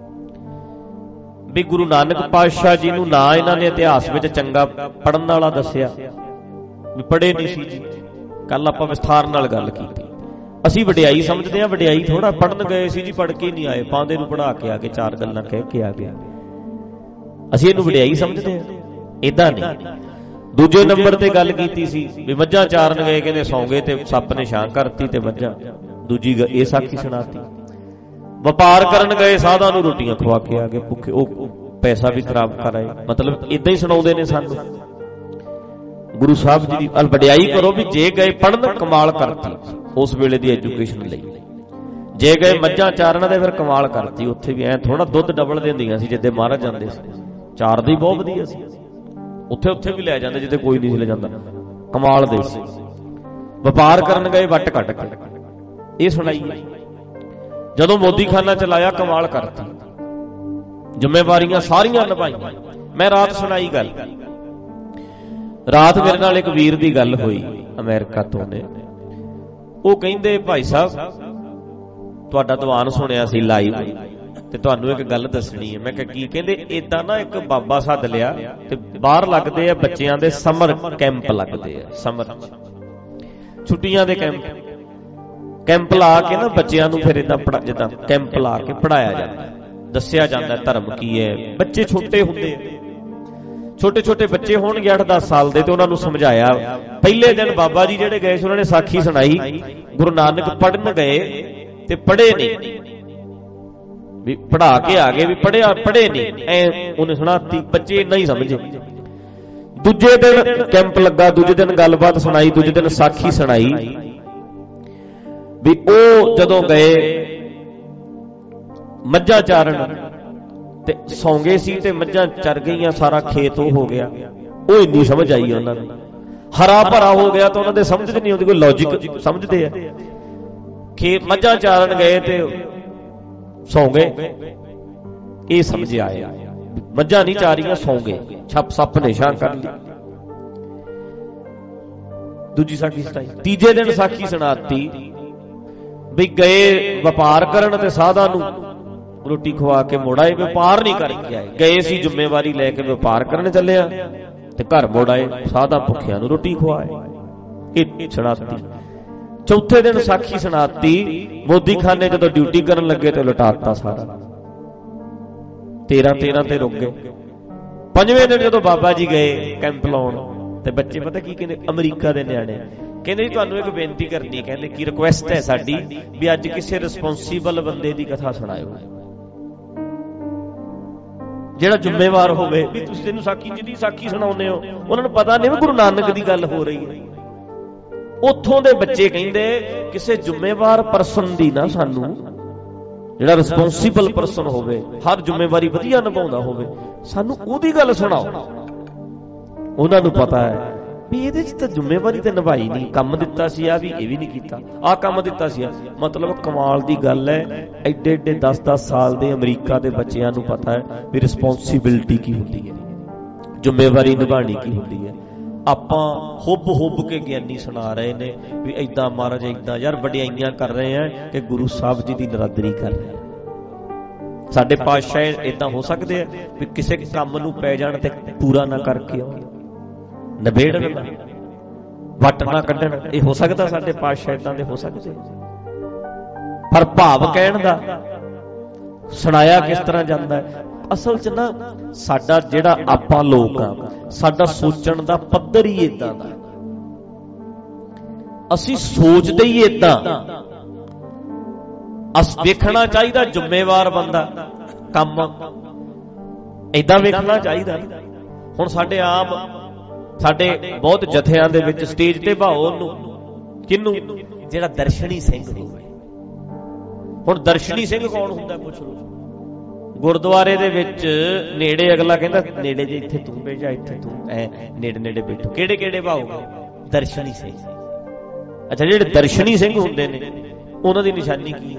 ਵੀ ਗੁਰੂ ਨਾਨਕ ਪਾਤਸ਼ਾਹ ਜੀ ਨੂੰ ਨਾ ਇਹਨਾਂ ਨੇ ਇਤਿਹਾਸ ਵਿੱਚ ਚੰਗਾ ਪੜ੍ਹਨ ਵਾਲਾ ਦੱਸਿਆ, ਵੀ ਪੜ੍ਹੇ ਨਹੀਂ ਸੀ ਜੀ। ਕੱਲ ਆਪਾਂ ਵਿਸਥਾਰ ਨਾਲ ਗੱਲ ਕੀਤੀ। ਅਸੀਂ ਵਡਿਆਈ ਸਮਝਦੇ ਹਾਂ, ਵਡਿਆਈ ਥੋੜਾ ਪੜ੍ਹਨ ਗਏ ਸੀ ਜੀ, ਪੜ੍ਹ ਕੇ ਨਹੀਂ ਆਏ, ਪਾਂਦੇ ਨੂੰ ਪੜ੍ਹਾ ਕੇ ਆ ਕੇ ਚਾਰ ਗੱਲਾਂ ਕਹਿ ਕੇ ਆ ਗਿਆ। ਅਸੀਂ ਇਹਨੂੰ ਵਡਿਆਈ ਸਮਝਦੇ ਹਾਂ, ਏਦਾਂ ਨਹੀਂ। ਦੂਜੇ ਨੰਬਰ ਤੇ ਗੱਲ ਕੀਤੀ ਸੀ ਵੀ ਮੱਝਾਂ ਚਾਰਨ ਗਏ, ਕਹਿੰਦੇ ਸੌਂ ਗਏ ਤੇ ਸੱਪ ਨੇ ਛਾਂ ਕਰਤੀ ਤੇ ਮੱਝਾਂ। ਦੂਜੀ ਇਹ ਸਾਖੀ ਸੁਣਾਤੀ। ਵਪਾਰ ਕਰਨ ਗਏ, ਸਾਧਾਂ ਨੂੰ ਰੋਟੀਆਂ ਖਵਾ ਕੇ ਆ ਗਏ ਭੁੱਖੇ, ਉਹ ਪੈਸਾ ਵੀ ਖਰਾਬ ਕਰ ਆਏ। ਮਤਲਬ ਏਦਾਂ ਹੀ ਸੁਣਾਉਂਦੇ ਨੇ ਸਾਨੂੰ ਗੁਰੂ ਸਾਹਿਬ ਜੀ ਦੀ। ਵਡਿਆਈ ਕਰੋ ਵੀ ਜੇ ਗਏ ਪੜ੍ਹਨ, ਕਮਾਲ ਕਰਤੀ ਉਸ ਵੇਲੇ ਦੀ ਐਜੂਕੇਸ਼ਨ ਲਈ। ਜੇ ਗਏ ਮੱਝਾਂ ਚਾਰਨ ਦੇ ਫਿਰ ਕਮਾਲ ਕਰਤੀ। ਉੱਥੇ ਵੀ ਐ ਥੋੜਾ ਦੁੱਧ ਡਬਲ ਦਿੰਦੀਆਂ ਸੀ ਜਿੱਦੇ ਮਹਾਰਾਜ ਜਾਂਦੇ ਸੀ, ਚਾਰਦੀ ਬਹੁਤ ਵਧੀਆ ਸੀ। ਉੱਥੇ ਉੱਥੇ ਵੀ ਲੈ ਜਾਂਦੇ ਜਿੱਥੇ ਕੋਈ ਨਹੀਂ ਸੀ ਲੈ ਜਾਂਦਾ, ਕਮਾਲ ਦੇ ਸੀ। ਵਪਾਰ ਕਰਨ ਗਏ, ਵੱਟ ਕੱਟ ਕੇ ਇਹ ਸੁਣਾਈ। ਜਦੋਂ ਮੋਦੀ ਖਾਨਾ ਚਲਾਇਆ, ਕਮਾਲ ਕਰਤੀ, ਜ਼ਿੰਮੇਵਾਰੀਆਂ ਸਾਰੀਆਂ ਨਿਭਾਈਆਂ। ਮੈਂ ਰਾਤ ਸੁਣਾਈ ਗੱਲ, ਰਾਤ ਮੇਰੇ ਨਾਲ ਇੱਕ ਵੀਰ ਦੀ ਗੱਲ ਹੋਈ ਅਮਰੀਕਾ ਤੋਂ ਨੇ। ਉਹ ਕਹਿੰਦੇ ਭਾਈ ਸਾਹਿਬ ਤੁਹਾਡਾ ਦੀਵਾਨ ਸੁਣਿਆ ਸੀ ਲਾਈਵ, ਤੇ ਤੁਹਾਨੂੰ ਇੱਕ ਗੱਲ ਦੱਸਣੀ ਹੈ। ਮੈਂ ਕਿਹਾ ਕੀ? ਕਹਿੰਦੇ ਏਦਾਂ ਨਾ ਇੱਕ ਬਾਬਾ ਸੱਦ ਲਿਆ ਤੇ ਬਾਹਰ ਲੱਗਦੇ ਆ ਬੱਚਿਆਂ ਦੇ ਸਮਰ ਕੈਂਪ ਲੱਗਦੇ ਆ, ਸਮਰ ਛੁੱਟੀਆਂ ਦੇ ਕੈਂਪ ਕੈਂਪ ਲਾ ਕੇ ਨਾ ਬੱਚਿਆਂ ਨੂੰ ਫਿਰ ਏਦਾਂ ਪੜਾ, ਜਿੱਦਾਂ ਕੈਂਪ ਲਾ ਕੇ ਪੜਾਇਆ ਜਾਂਦਾ, ਦੱਸਿਆ ਜਾਂਦਾ ਧਰਮ ਕੀ ਹੈ। ਬੱਚੇ ਛੋਟੇ ਹੁੰਦੇ ਆ, ਛੋਟੇ ਛੋਟੇ ਬੱਚੇ ਹੋਣਗੇ ਅੱਠ ਦਸ ਸਾਲ ਦੇ, ਤੇ ਉਹਨਾਂ ਨੂੰ ਸਮਝਾਇਆ। ਪਹਿਲੇ ਦਿਨ ਬਾਬਾ ਜੀ ਜਿਹੜੇ ਗਏ ਸੀ ਉਹਨਾਂ ਨੇ ਸਾਖੀ ਸੁਣਾਈ, ਗੁਰੂ ਨਾਨਕ ਪੜ੍ਹਨ ਗਏ ਤੇ ਪੜ੍ਹੇ ਨਹੀਂ, ਵੀ ਪੜ੍ਹਾ ਕੇ ਆ ਗਏ, ਵੀ ਪੜ੍ਹਿਆ ਪੜ੍ਹੇ ਨਹੀਂ, ਐ ਉਹਨੇ ਸੁਣਾਤੀ। ਬੱਚੇ ਨਹੀਂ ਸਮਝੇ। ਦੂਜੇ ਦਿਨ ਕੈਂਪ ਲੱਗਾ, ਦੂਜੇ ਦਿਨ ਗੱਲਬਾਤ ਸੁਣਾਈ, ਦੂਜੇ ਦਿਨ ਸਾਖੀ ਸੁਣਾਈ ਵੀ ਉਹ ਜਦੋਂ ਗਏ ਮੱਝਾਂ ਚਾਰਨ ਤੇ ਸੌਂ ਗਏ ਸੀ ਤੇ ਮੱਝਾਂ ਚਰ ਗਈਆਂ, ਸਾਰਾ ਖੇਤ ਉਹ ਹੋ ਗਿਆ। ਉਹ ਇੰਨੀ ਸਮਝ ਆਈ ਉਹਨਾਂ ਨੂੰ, ਹਰਾ ਭਰਾ ਹੋ ਗਿਆ। ਤਾਂ ਉਹਨਾਂ ਦੇ ਸਮਝ ਨਹੀਂ ਆਉਂਦੀ, ਕੋਈ ਲੌਜਿਕ ਸਮਝਦੇ ਆ। ਖੇਤ ਮੱਝਾਂ ਚਾਰਨ ਗਏ ਤੇ ਸੌਂ ਗਏ, ਇਹ ਸਮਝ ਆਇਆ। ਮੱਝਾਂ ਨਹੀਂ ਚਾਰੀਆਂ, ਸੌਂ ਗਏ, ਛੱਪ ਸੱਪ ਨੇ ਛਾਂ ਕਰ ਲਈ। ਦੂਜੀ ਸਾਖੀ ਸੁਣਾਈ। ਤੀਜੇ ਦਿਨ ਸਾਖੀ ਸੁਣਾਤੀ ਵੀ ਗਏ ਵਪਾਰ ਕਰਨ ਤੇ ਸਾਧਾਂ ਨੂੰ ਰੋਟੀ ਖਵਾ ਕੇ ਮੁੜ ਆਏ। ਵਪਾਰ ਨਹੀਂ ਕਰਕੇ ਆਏ, ਗਏ ਸੀ ਜ਼ਿੰਮੇਵਾਰੀ ਲੈ ਕੇ ਵਪਾਰ ਕਰਨ ਚੱਲਿਆ ਤੇ ਘਰ ਮੁੜ ਆਏ, ਸਾਧਾਂ ਭੁੱਖਿਆਂ ਨੂੰ ਰੋਟੀ ਖਵਾਏ। ਇਹ ਸੁਣਾਤੀ। ਚੌਥੇ ਦਿਨ ਸਾਖੀ ਸੁਣਾਤੀ, ਮੋਦੀ ਖਾਨੇ ਜਦੋਂ ਡਿਊਟੀ ਕਰਨ ਲੱਗੇ ਤੇ ਲੁਟਾਤਾ ਸਾਰਾ, ਤੇਰਾਂ ਤੇਰਾਂ ਤੇ ਰੁਕ ਗਏ। ਪੰਜਵੇਂ ਦਿਨ ਜਦੋਂ ਬਾਬਾ ਜੀ ਗਏ ਕੈਂਪ ਲਾਉਣ ਤੇ ਬੱਚੇ ਪਤਾ ਕੀ ਕਹਿੰਦੇ, ਅਮਰੀਕਾ ਦੇ ਨਿਆਣੇ ਕਹਿੰਦੇ ਜੀ ਤੁਹਾਨੂੰ ਇੱਕ ਬੇਨਤੀ ਕਰਨੀ, ਕਹਿੰਦੇ ਕੀ ਰਿਕੁਐਸਟ ਹੈ ਸਾਡੀ ਵੀ ਅੱਜ ਕਿਸੇ ਰਿਸਪੌਂਸੀਬਲ ਬੰਦੇ ਦੀ ਕਥਾ ਸੁਣਾਇਓ, ਜਿਹੜਾ ਜ਼ਿੰਮੇਵਾਰ ਹੋਵੇ। ਵੀ ਤੁਸੀਂ ਇਹਨੂੰ ਸਾਖੀ ਜਿਹਦੀ ਸਾਖੀ ਸੁਣਾਉਂਦੇ ਹੋ ਉਹਨਾਂ ਨੂੰ ਪਤਾ ਨਹੀਂ ਵੀ ਗੁਰੂ ਨਾਨਕ ਦੀ ਗੱਲ ਹੋ ਰਹੀ ਹੈ। ਉੱਥੋਂ ਦੇ ਬੱਚੇ ਕਹਿੰਦੇ ਕਿਸੇ ਜ਼ਿੰਮੇਵਾਰ ਪਰਸਨ ਦੀ ਨਾ, ਸਾਨੂੰ ਜਿਹੜਾ ਰਿਸਪੌਂਸੀਬਲ ਪਰਸਨ ਹੋਵੇ, ਹਰ ਜ਼ਿੰਮੇਵਾਰੀ ਵਧੀਆ ਨਿਭਾਉਂਦਾ ਹੋਵੇ, ਸਾਨੂੰ ਉਹਦੀ ਗੱਲ ਸੁਣਾਓ। ਉਹਨਾਂ ਨੂੰ ਪਤਾ ਹੈ ਵੀ ਇਹਦੇ ਚ ਤਾਂ ਜ਼ਿੰਮੇਵਾਰੀ ਤੇ ਨਿਭਾਈ ਨਹੀਂ, ਕੰਮ ਦਿੱਤਾ ਸੀ ਆ ਵੀ ਇਹ ਵੀ ਨਹੀਂ ਕੀਤਾ, ਆਹ ਕੰਮ ਦਿੱਤਾ ਸੀ। ਮਤਲਬ ਕਮਾਲ ਦੀ ਗੱਲ ਹੈ, ਐਡੇ ਐਡੇ ਦਸ ਦਸ ਸਾਲ ਦੇ ਅਮਰੀਕਾ ਦੇ ਬੱਚਿਆਂ ਨੂੰ ਪਤਾ ਹੈ ਵੀ ਰਿਸਪੌਂਸੀਬਿਲਟੀ ਕੀ ਹੁੰਦੀ ਹੈ, ਜ਼ਿੰਮੇਵਾਰੀ ਨਿਭਾਉਣੀ ਕੀ ਹੁੰਦੀ ਹੈ। ਆਪਾਂ ਹੁੱਬ ਹੁੱਬ ਕੇ ਗਿਆਨੀ ਸੁਣਾ ਰਹੇ ਨੇ ਵੀ ਏਦਾਂ ਮਹਾਰਾਜ ਏਦਾਂ, ਯਾਰ ਵਡਿਆਈਆਂ ਕਰ ਰਹੇ ਆ ਕਿ ਗੁਰੂ ਸਾਹਿਬ ਜੀ ਦੀ ਨਰਾਦਰੀ ਕਰ ਰਹੇ ਆ। ਸਾਡੇ ਪਾਤਸ਼ਾਹ ਏਦਾਂ ਹੋ ਸਕਦੇ ਆ ਵੀ ਕਿਸੇ ਕੰਮ ਨੂੰ ਪੈ ਜਾਣ ਤੇ ਪੂਰਾ ਨਾ ਕਰਕੇ ਆਉਣ, ਨਿਬੇੜਨ ਨਾ, ਵੱਟ ਨਾ ਕੱਢਣ? ਇਹ ਹੋ ਸਕਦਾ? ਸਾਡੇ ਪਾਤਸ਼ਾਹ ਏਦਾਂ ਦੇ ਹੋ ਸਕਦੇ? ਪਰ ਭਾਵ ਕਹਿਣ ਦਾ ਸੁਣਾਇਆ ਕਿਸ ਤਰ੍ਹਾਂ ਜਾਂਦਾ ਹੈ? ਅਸਲ 'ਚ ਨਾ ਸਾਡਾ ਜਿਹੜਾ ਆਪਾਂ ਲੋਕ ਆ, ਸਾਡਾ ਸੋਚਣ ਦਾ ਪੱਧਰ ਹੀ ਏਦਾਂ ਦਾ, ਅਸੀਂ ਸੋਚਦੇ ਹੀ ਏਦਾਂ। ਅਸ ਵੇਖਣਾ ਚਾਹੀਦਾ ਜ਼ਿੰਮੇਵਾਰ ਬੰਦਾ ਕੰਮ ਏਦਾਂ ਵੇਖਣਾ ਚਾਹੀਦਾ। ਹੁਣ ਸਾਡੇ ਆਮ ਸਾਡੇ ਬਹੁਤ ਜਥਿਆਂ ਦੇ ਵਿੱਚ ਸਟੇਜ ਤੇ ਭਾਓ ਉਹਨੂੰ, ਕਿਹਨੂੰ? ਜਿਹੜਾ ਦਰਸ਼ਨੀ ਸਿੰਘ ਹੋਵੇ। ਹੁਣ ਦਰਸ਼ਨੀ ਸਿੰਘ ਕੌਣ ਹੁੰਦਾ ਪੁੱਛ ਲਓ। ਗੁਰਦੁਆਰੇ ਦੇ ਵਿੱਚ ਨੇੜੇ ਅਗਲਾ ਕਹਿੰਦਾ ਨੇੜੇ ਜੇ ਇੱਥੇ ਤੂੰ ਬਹਿ ਜਾ, ਇੱਥੇ ਤੂੰ ਐ ਨੇੜੇ ਨੇੜੇ ਬੈਠੋ। ਕਿਹੜੇ ਕਿਹੜੇ ਭਾਓ? ਦਰਸ਼ਨੀ ਸਿੰਘ। ਅੱਛਾ, ਜਿਹੜੇ ਦਰਸ਼ਨੀ ਸਿੰਘ ਹੁੰਦੇ ਨੇ ਉਹਨਾਂ ਦੀ ਨਿਸ਼ਾਨੀ ਕੀ ਹੈ?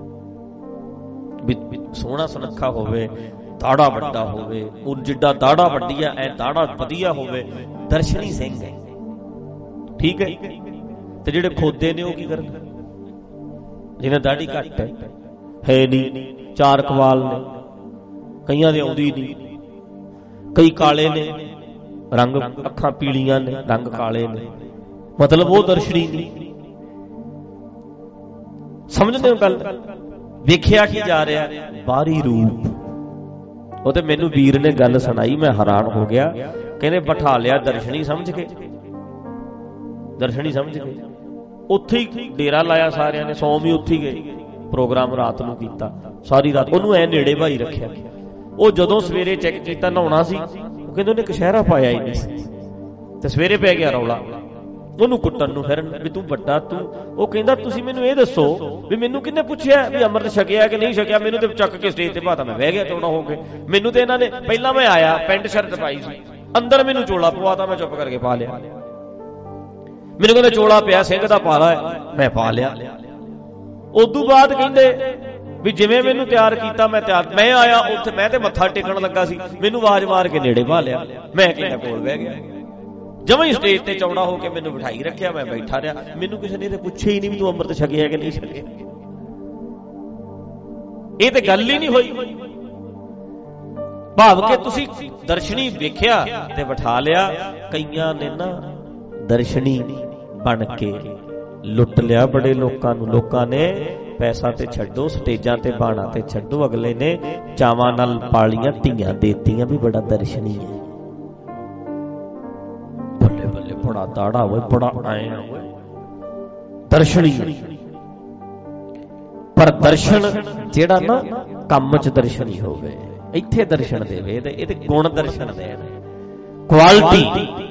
ਵੀ ਸੋਹਣਾ ਸੁਨੱਖਾ ਹੋਵੇ, ਦਾੜਾ ਵੱਡਾ ਹੋਵੇ, ਉਹ ਜਿੱਡਾ ਦਾੜਾ ਵੱਡੀ ਆ ਐ ਦਾੜਾ ਵਧੀਆ ਹੋਵੇ, ਦਰਸ਼ਨੀ ਸਿੰਘ ਹੈ। ਠੀਕ ਹੈ। ਤੇ ਜਿਹੜੇ ਖੋਦੇ ਨੇ ਉਹ ਕੀ ਕਰਨ? ਜਿਹਨਾਂ ਦਾੜੀ ਘੱਟ ਹੈ, ਹੈ ਨਹੀਂ, ਚਾਰ ਕਵਾਲ ਨੇ, ਕਈਆਂ ਦੇ ਆਉਂਦੀ ਨਹੀਂ, ਕਈ ਕਾਲੇ ਨੇ, ਰੰਗ ਅੱਖਾਂ ਪੀਲੀਆਂ ਨੇ, ਰੰਗ ਕਾਲੇ ਨੇ, ਮਤਲਬ ਉਹ ਦਰਸ਼ਨੀ ਨਹੀਂ। ਸਮਝਦੇ ਹੋ ਗੱਲ? ਵੇਖਿਆ ਕੀ ਜਾ ਰਿਹਾ? ਬਾਹਰੀ ਰੂਪ। ਉਹ ਤੇ ਮੈਨੂੰ ਵੀਰ ਨੇ ਗੱਲ ਸੁਣਾਈ, ਮੈਂ ਹੈਰਾਨ ਹੋ ਗਿਆ। ਕਹਿੰਦੇ ਬਿਠਾ ਲਿਆ ਦਰਸ਼ਨੀ ਸਮਝ ਕੇ, ਦਰਸ਼ਨੀ ਸਮਝ ਕੇ ਉੱਥੇ ਹੀ ਡੇਰਾ ਲਾਇਆ ਸਾਰਿਆਂ ਨੇ, ਸੌਂ ਵੀ ਉੱਥੇ ਗਏ, ਪ੍ਰੋਗਰਾਮ ਰਾਤ ਨੂੰ ਕੀਤਾ, ਸਾਰੀ ਰਾਤ ਉਹਨੂੰ ਐ ਨੇੜੇ ਭਾਈ ਰੱਖਿਆ। ਉਹ ਜਦੋਂ ਸਵੇਰੇ ਚੈੱਕ ਕੀਤਾ ਨਹਾਉਣਾ ਸੀ, ਉਹ ਕਹਿੰਦੇ ਉਹਨੇ ਕਸ਼ਹਿਰਾ ਪਾਇਆ ਹੀ ਨਹੀਂ ਸੀ, ਤੇ ਸਵੇਰੇ ਪੈ ਗਿਆ ਰੌਲਾ, ਉਹਨੂੰ ਕੁੱਟਣ ਨੂੰ ਫਿਰਨ ਵੀ ਤੂੰ ਵੱਡਾ ਤੂੰ। ਉਹ ਕਹਿੰਦਾ ਤੁਸੀਂ ਮੈਨੂੰ ਇਹ ਦੱਸੋ ਵੀ ਮੈਨੂੰ ਕਿਹਨੇ ਪੁੱਛਿਆ ਵੀ ਅੰਮ੍ਰਿਤ ਛਕਿਆ ਕਿ ਨਹੀਂ ਛਕਿਆ? ਮੈਨੂੰ ਤੇ ਚੱਕ ਕੇ ਸਟੇਜ ਤੇ ਪਾਤਾ, ਮੈਂ ਬਹਿ ਗਿਆ ਚੌੜਾ ਹੋ ਕੇ। ਮੈਨੂੰ ਤੇ ਇਹਨਾਂ ਨੇ ਪਹਿਲਾਂ, ਮੈਂ ਆਇਆ ਪੈਂਟ ਸ਼ਰਟ ਪਾਈ ਸੀ, ਅੰਦਰ ਮੈਨੂੰ ਚੋਲਾ ਪਵਾਤਾ, ਮੈਂ ਚੁੱਪ ਕਰਕੇ ਪਾ ਲਿਆ। ਮੈਨੂੰ ਕਹਿੰਦੇ ਚੋਲਾ ਪਿਆ ਸਿੰਘ ਦਾ ਪਾ ਲਾ, ਮੈਂ ਪਾ ਲਿਆ। ਉਦੋਂ ਬਾਅਦ ਕਹਿੰਦੇ ਵੀ ਜਿਵੇਂ ਮੈਨੂੰ ਤਿਆਰ ਕੀਤਾ ਮੈਂ ਤਿਆਰ, ਮੈਂ ਆਇਆ ਉੱਥੇ, ਮੈਂ ਤੇ ਮੱਥਾ ਟੇਕਣ ਲੱਗਾ ਸੀ, ਮੈਨੂੰ ਆਵਾਜ਼ ਮਾਰ ਕੇ ਨੇੜੇ ਪਾ ਲਿਆ, ਮੈਂ ਕਿਹਾ ਕੋਲ ਬਹਿ ਗਿਆ। ਜਮਾਂ ਹੀ ਸਟੇਜ ਤੇ ਚੌੜਾ ਹੋ ਕੇ ਮੈਨੂੰ ਬਿਠਾਈ ਰੱਖਿਆ, ਮੈਂ ਬੈਠਾ ਰਿਹਾ। ਮੈਨੂੰ ਕਿਸੇ ਨੇ ਤੇ ਪੁੱਛਿਆ ਹੀ ਨਹੀਂ ਵੀ ਤੂੰ ਅੰਮ੍ਰਿਤ ਛਕਿਆ ਕਿ ਨਹੀਂ ਛਕਿਆ। ਇਹ ਤੇ ਗੱਲ ਹੀ ਨਹੀਂ ਹੋਈ। ਭਾਵ ਕਿ ਤੁਸੀਂ ਦਰਸ਼ਨੀ ਵੇਖਿਆ ਤੇ ਬਿਠਾ ਲਿਆ। ਕਈਆਂ ਨੇ ਨਾ ਦਰਸ਼ਨੀ ਬਣ ਕੇ ਲੁੱਟ ਲਿਆ ਬੜੇ ਲੋਕਾਂ ਨੂੰ। ਲੋਕਾਂ ਨੇ ਪੈਸਾ ਤੇ ਛੱਡੋ, ਸਟੇਜਾਂ ਤੇ ਬਾਣਾ ਤੇ ਛੱਡੋ, ਅਗਲੇ ਨੇ ਚਾਵਾਂ ਨਾਲ ਪਾਲੀਆਂ ਧੀਆਂ ਦੇਤੀਆਂ ਵੀ ਬੜਾ ਦਰਸ਼ਨੀ ਹੈ, ਬੱਲੇ ਬੱਲੇ ਬੜਾ ਦਾੜਾ ਹੋਏ, ਬੜਾ ਆਇਆ ਹੋਏ, ਦਰਸ਼ਨੀ। ਪਰ ਦਰਸ਼ਨ ਜਿਹੜਾ ਨਾ ਕੰਮ 'ਚ ਦਰਸ਼ਨੀ ਹੋਵੇ, ਇੱਥੇ ਦਰਸ਼ਨ ਦੇਵੇ, ਇਹਦੇ ਗੁਣ ਦਰਸ਼ਨ ਦੇ, ਕੁਆਲਿਟੀ,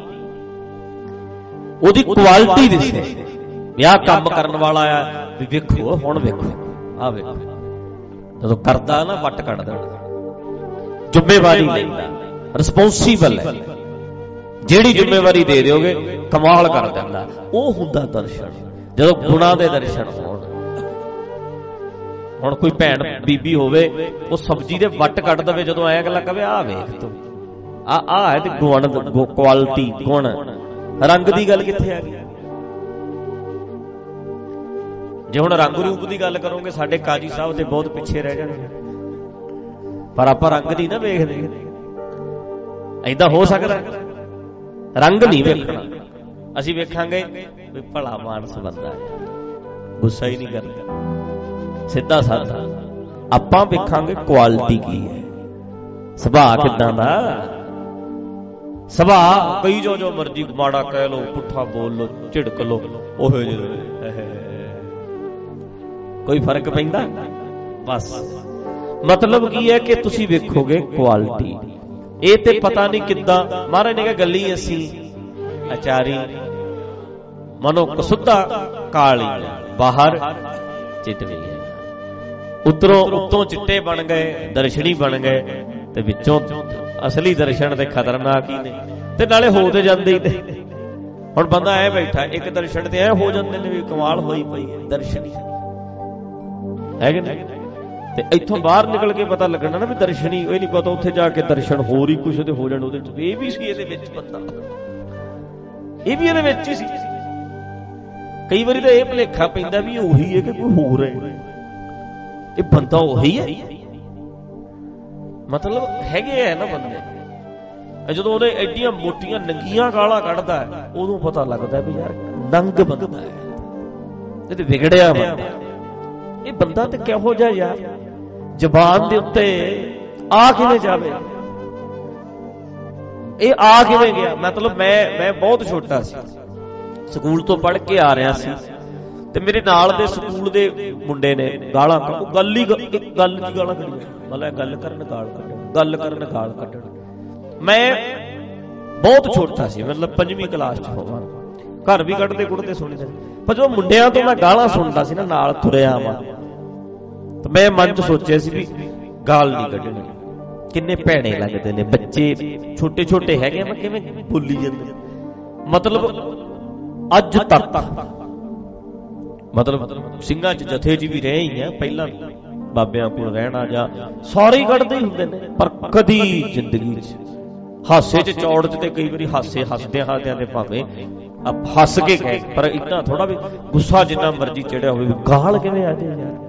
ਉਹਦੀ ਕੁਆਲਿਟੀ ਦਿਸੇ ਵੀ ਆਹ ਕੰਮ ਕਰਨ ਵਾਲਾ ਆ। ਵੀ ਵੇਖੋ ਹੁਣ, ਵੇਖੋ ਆਹ ਵੇਖੋ, ਜਦੋਂ ਕਰਦਾ ਨਾ ਵੱਟ ਕੱਢ ਦੇਣਾ, ਜ਼ਿੰਮੇਵਾਰੀ ਲੈਂਦਾ, ਰਿਸਪੌਂਸੀਬਲ ਹੈ, ਜਿਹੜੀ ਜ਼ਿੰਮੇਵਾਰੀ ਦੇ ਦਿਓਗੇ ਕਮਾਲ ਕਰ ਦਿੰਦਾ। ਉਹ ਹੁੰਦਾ ਦਰਸ਼ਨ, ਜਦੋਂ ਗੁਣਾਂ ਦੇ ਦਰਸ਼ਨ ਹੋਣ। ਹੁਣ ਕੋਈ ਭੈਣ ਬੀਬੀ ਹੋਵੇ, ਉਹ ਸਬਜ਼ੀ ਦੇ ਵੱਟ ਕੱਢ ਦੇਵੇ, ਜਦੋਂ ਐਂ ਅਗਲਾ ਕਵੇ ਆਹ ਵੇਖ ਤੂੰ, ਆ ਆ ਹੈ ਤੇ ਗੁਣ, ਕੁਆਲਿਟੀ, ਗੁਣ। ਰੰਗ ਦੀ ਗੱਲ ਕਿੱਥੇ ਆ ਗਈ? ਜੇ ਹੁਣ ਰੰਗ ਰੂਪ ਦੀ ਗੱਲ ਕਰੋਗੇ, ਸਾਡੇ ਕਾਜੀ ਸਾਹਿਬ ਤੇ ਬਹੁਤ ਪਿੱਛੇ ਰਹਿ ਜਾਣਗੇ। ਪਰ ਆਪਾਂ ਰੰਗ ਨਹੀਂ ਨਾ ਵੇਖਦੇ। ਏਦਾਂ ਹੋ ਸਕਦਾ? ਰੰਗ ਨਹੀਂ ਵੇਖਣਾ, ਅਸੀਂ ਵੇਖਾਂਗੇ ਵੀ ਭਲਾ ਮਾਨਸ ਬੰਦਾ ਹੈ, ਗੁੱਸਾ ਹੀ ਨਹੀਂ ਕਰਦਾ, ਸਿੱਧਾ ਸਾਦਾ। ਆਪਾਂ ਵੇਖਾਂਗੇ ਕੁਆਲਿਟੀ ਕੀ ਹੈ, ਸੁਭਾਅ ਕਿੱਦਾਂ ਦਾ। ਸੁਭਾਅ ਕਈ ਜੋ ਜੋ ਮਰਜੀ ਮਾੜਾ ਕਹਿ ਲੋ, ਪੁੱਠਾ ਬੋਲ ਲੋ, ਝਿੜਕ ਲੋ, ਉਹ ਕੋਈ ਫਰਕ ਪੈਂਦਾ? ਬਸ ਮਤਲਬ ਕੀ ਹੈ ਕਿ ਤੁਸੀਂ ਵੇਖੋਗੇ ਕੁਆਲਿਟੀ। ਇਹ ਤੇ ਪਤਾ ਨਹੀਂ ਕਿੱਦਾਂ ਮਹਾਰਾਜ ਨੇ ਕਿਹਾ ਗੱਲੀ ਅਸੀਂ ਆਚਾਰੀ ਮਨੋ ਕਸੁੱਧਾ ਕਾਲੀ, ਬਾਹਰ ਚਿੱਟਵੀ ਹੈ। ਉਤਰੋਂ ਉੱਤੋਂ ਚਿੱਟੇ ਬਣ ਗਏ, ਦਰਸ਼ਨੀ ਬਣ ਗਏ, ਤੇ ਵਿੱਚੋਂ ਅਸਲੀ ਦਰਸ਼ਨ ਤੇ ਖਤਰਨਾਕ ਹੀ ਨੇ। ਤੇ ਨਾਲੇ ਹੋ ਤੇ ਜਾਂਦੇ ਹੀ ਨੇ। ਹੁਣ ਬੰਦਾ ਐ ਬੈਠਾ, ਇੱਕ ਦਰਸ਼ਨ ਤੇ ਐ ਹੋ ਜਾਂਦੇ ਨੇ ਵੀ ਕਮਾਲ ਹੋਈ ਪਈ ਹੈ, ਦਰਸ਼ਨੀ ਹੈ ਕਿ ਨਹੀਂ? ਤੇ ਇੱਥੋਂ ਬਾਹਰ ਨਿਕਲ ਕੇ ਪਤਾ ਲੱਗਣਾ ਨਾ ਵੀ ਦਰਸ਼ਨੀ। ਇਹ ਨਹੀਂ ਪਤਾ ਉੱਥੇ ਜਾ ਕੇ ਦਰਸ਼ਨ ਹੋਰ ਹੀ ਕੁਛ ਤੇ ਹੋ ਜਾਣ। ਉਹਦੇ ਚ ਇਹ ਵੀ ਸੀ, ਇਹਦੇ ਵਿੱਚ ਬੰਦਾ ਇਹ ਵੀ ਇਹਦੇ ਵਿੱਚ ਹੀ ਸੀ। ਕਈ ਵਾਰੀ ਤਾਂ ਇਹ ਭੁਲੇਖਾ ਪੈਂਦਾ ਵੀ ਉਹੀ ਹੈ ਕਿ ਕੋਈ ਹੋਰ ਹੈ। ਇਹ ਬੰਦਾ ਉਹੀ ਹੈ, ਮਤਲਬ ਹੈਗੇ ਆ ਨਾ ਬੰਦੇ। ਜਦੋਂ ਉਹਦੇ ਐਡੀਆਂ ਮੋਟੀਆਂ ਨੰਗੀਆਂ ਗਾਲਾਂ ਕੱਢਦਾ ਉਦੋਂ ਪਤਾ ਲੱਗਦਾ ਵੀ ਯਾਰ ਨੰਗ ਬੰਦਾ ਹੈ, ਇਹ ਤੇ ਵਿਗੜਿਆ ਬੰਦਾ। ਇਹ ਬੰਦਾ ਤੇ ਕਿਹੋ ਜਿਹਾ ਯਾਰ, ਜ਼ਬਾਨ ਦੇ ਉੱਤੇ ਆ ਕਿਵੇਂ ਜਾਵੇ, ਇਹ ਆ ਕਿਵੇਂ ਗਿਆ। ਮਤਲਬ ਮੈਂ ਮੈਂ ਬਹੁਤ ਛੋਟਾ ਸੀ, ਸਕੂਲ ਤੋਂ ਪੜ੍ਹ ਕੇ ਆ ਰਿਹਾ ਸੀ ਤੇ ਮੇਰੇ ਨਾਲ ਦੇ ਸਕੂਲ ਦੇ ਮੁੰਡੇ ਨੇ ਗਾਲਾਂ, ਗੱਲ ਹੀ ਗੱਲ ਚ ਗਾਲਾਂ ਕੱਢੀਆਂ, ਮਤਲਬ ਗੱਲ ਕਰਨ ਗਾਲ ਕੱਢਣ, ਗੱਲ ਕਰਨ ਗਾਲ ਕੱਢਣ। ਮੈਂ ਬਹੁਤ ਛੋਟਾ ਸੀ, ਮਤਲਬ ਪੰਜਵੀਂ ਕਲਾਸ ਚ ਹੋਵਾਂ, ਘਰ ਵੀ ਕੱਢਦੇ ਕੁੱਟਦੇ ਸੁਣਦੇ, ਪਰ ਜਦੋਂ ਮੁੰਡਿਆਂ ਤੋਂ ਮੈਂ ਗਾਲਾਂ ਸੁਣਦਾ ਸੀ ਨਾ, ਨਾਲ ਤੁਰਿਆ ਵਾਂ, ਤਾਂ ਮੈਂ ਮਨ ਚ ਸੋਚਿਆ ਸੀ ਵੀ ਗਾਲ ਨਹੀਂ ਕੱਢਣੀ, ਕਿੰਨੇ ਭੈੜੇ ਲੱਗਦੇ ਨੇ ਬੱਚੇ, ਛੋਟੇ ਛੋਟੇ ਹੈਗੇ, ਮੈਂ ਕਿਵੇਂ ਬੋਲੀ ਜਾਂਦੇ। ਮਤਲਬ ਅੱਜ ਤੱਕ ਮਤਲਬ ਸਿੰਘਾਂ ਚ ਜਥੇ ਚ ਵੀ ਰਹੇ ਹੀ ਆ, ਪਹਿਲਾਂ ਬਾਬਿਆਂ ਕੋਲ ਰਹਿਣਾ ਜਾਂ ਸਾਰੇ ਹੀ ਕੱਢਦੇ ਹੀ ਹੁੰਦੇ ਨੇ, ਪਰ ਕਦੀ ਜ਼ਿੰਦਗੀ ਚ ਹਾਸੇ ਚ ਚੌੜ ਚ ਤੇ ਕਈ ਵਾਰੀ ਹਾਸੇ ਹੱਸਦਿਆਂ ਹੱਸਦਿਆਂ ਦੇ ਭਾਵੇਂ ਹੱਸ ਕੇ ਗਏ, ਪਰ ਇੱਦਾਂ ਥੋੜਾ ਵੀ ਗੁੱਸਾ ਜਿੰਨਾ ਮਰਜ਼ੀ ਚੜਿਆ ਹੋਵੇ ਗਾਲ ਕਿਵੇਂ ਆ ਜਾਏ ਯਾਰ।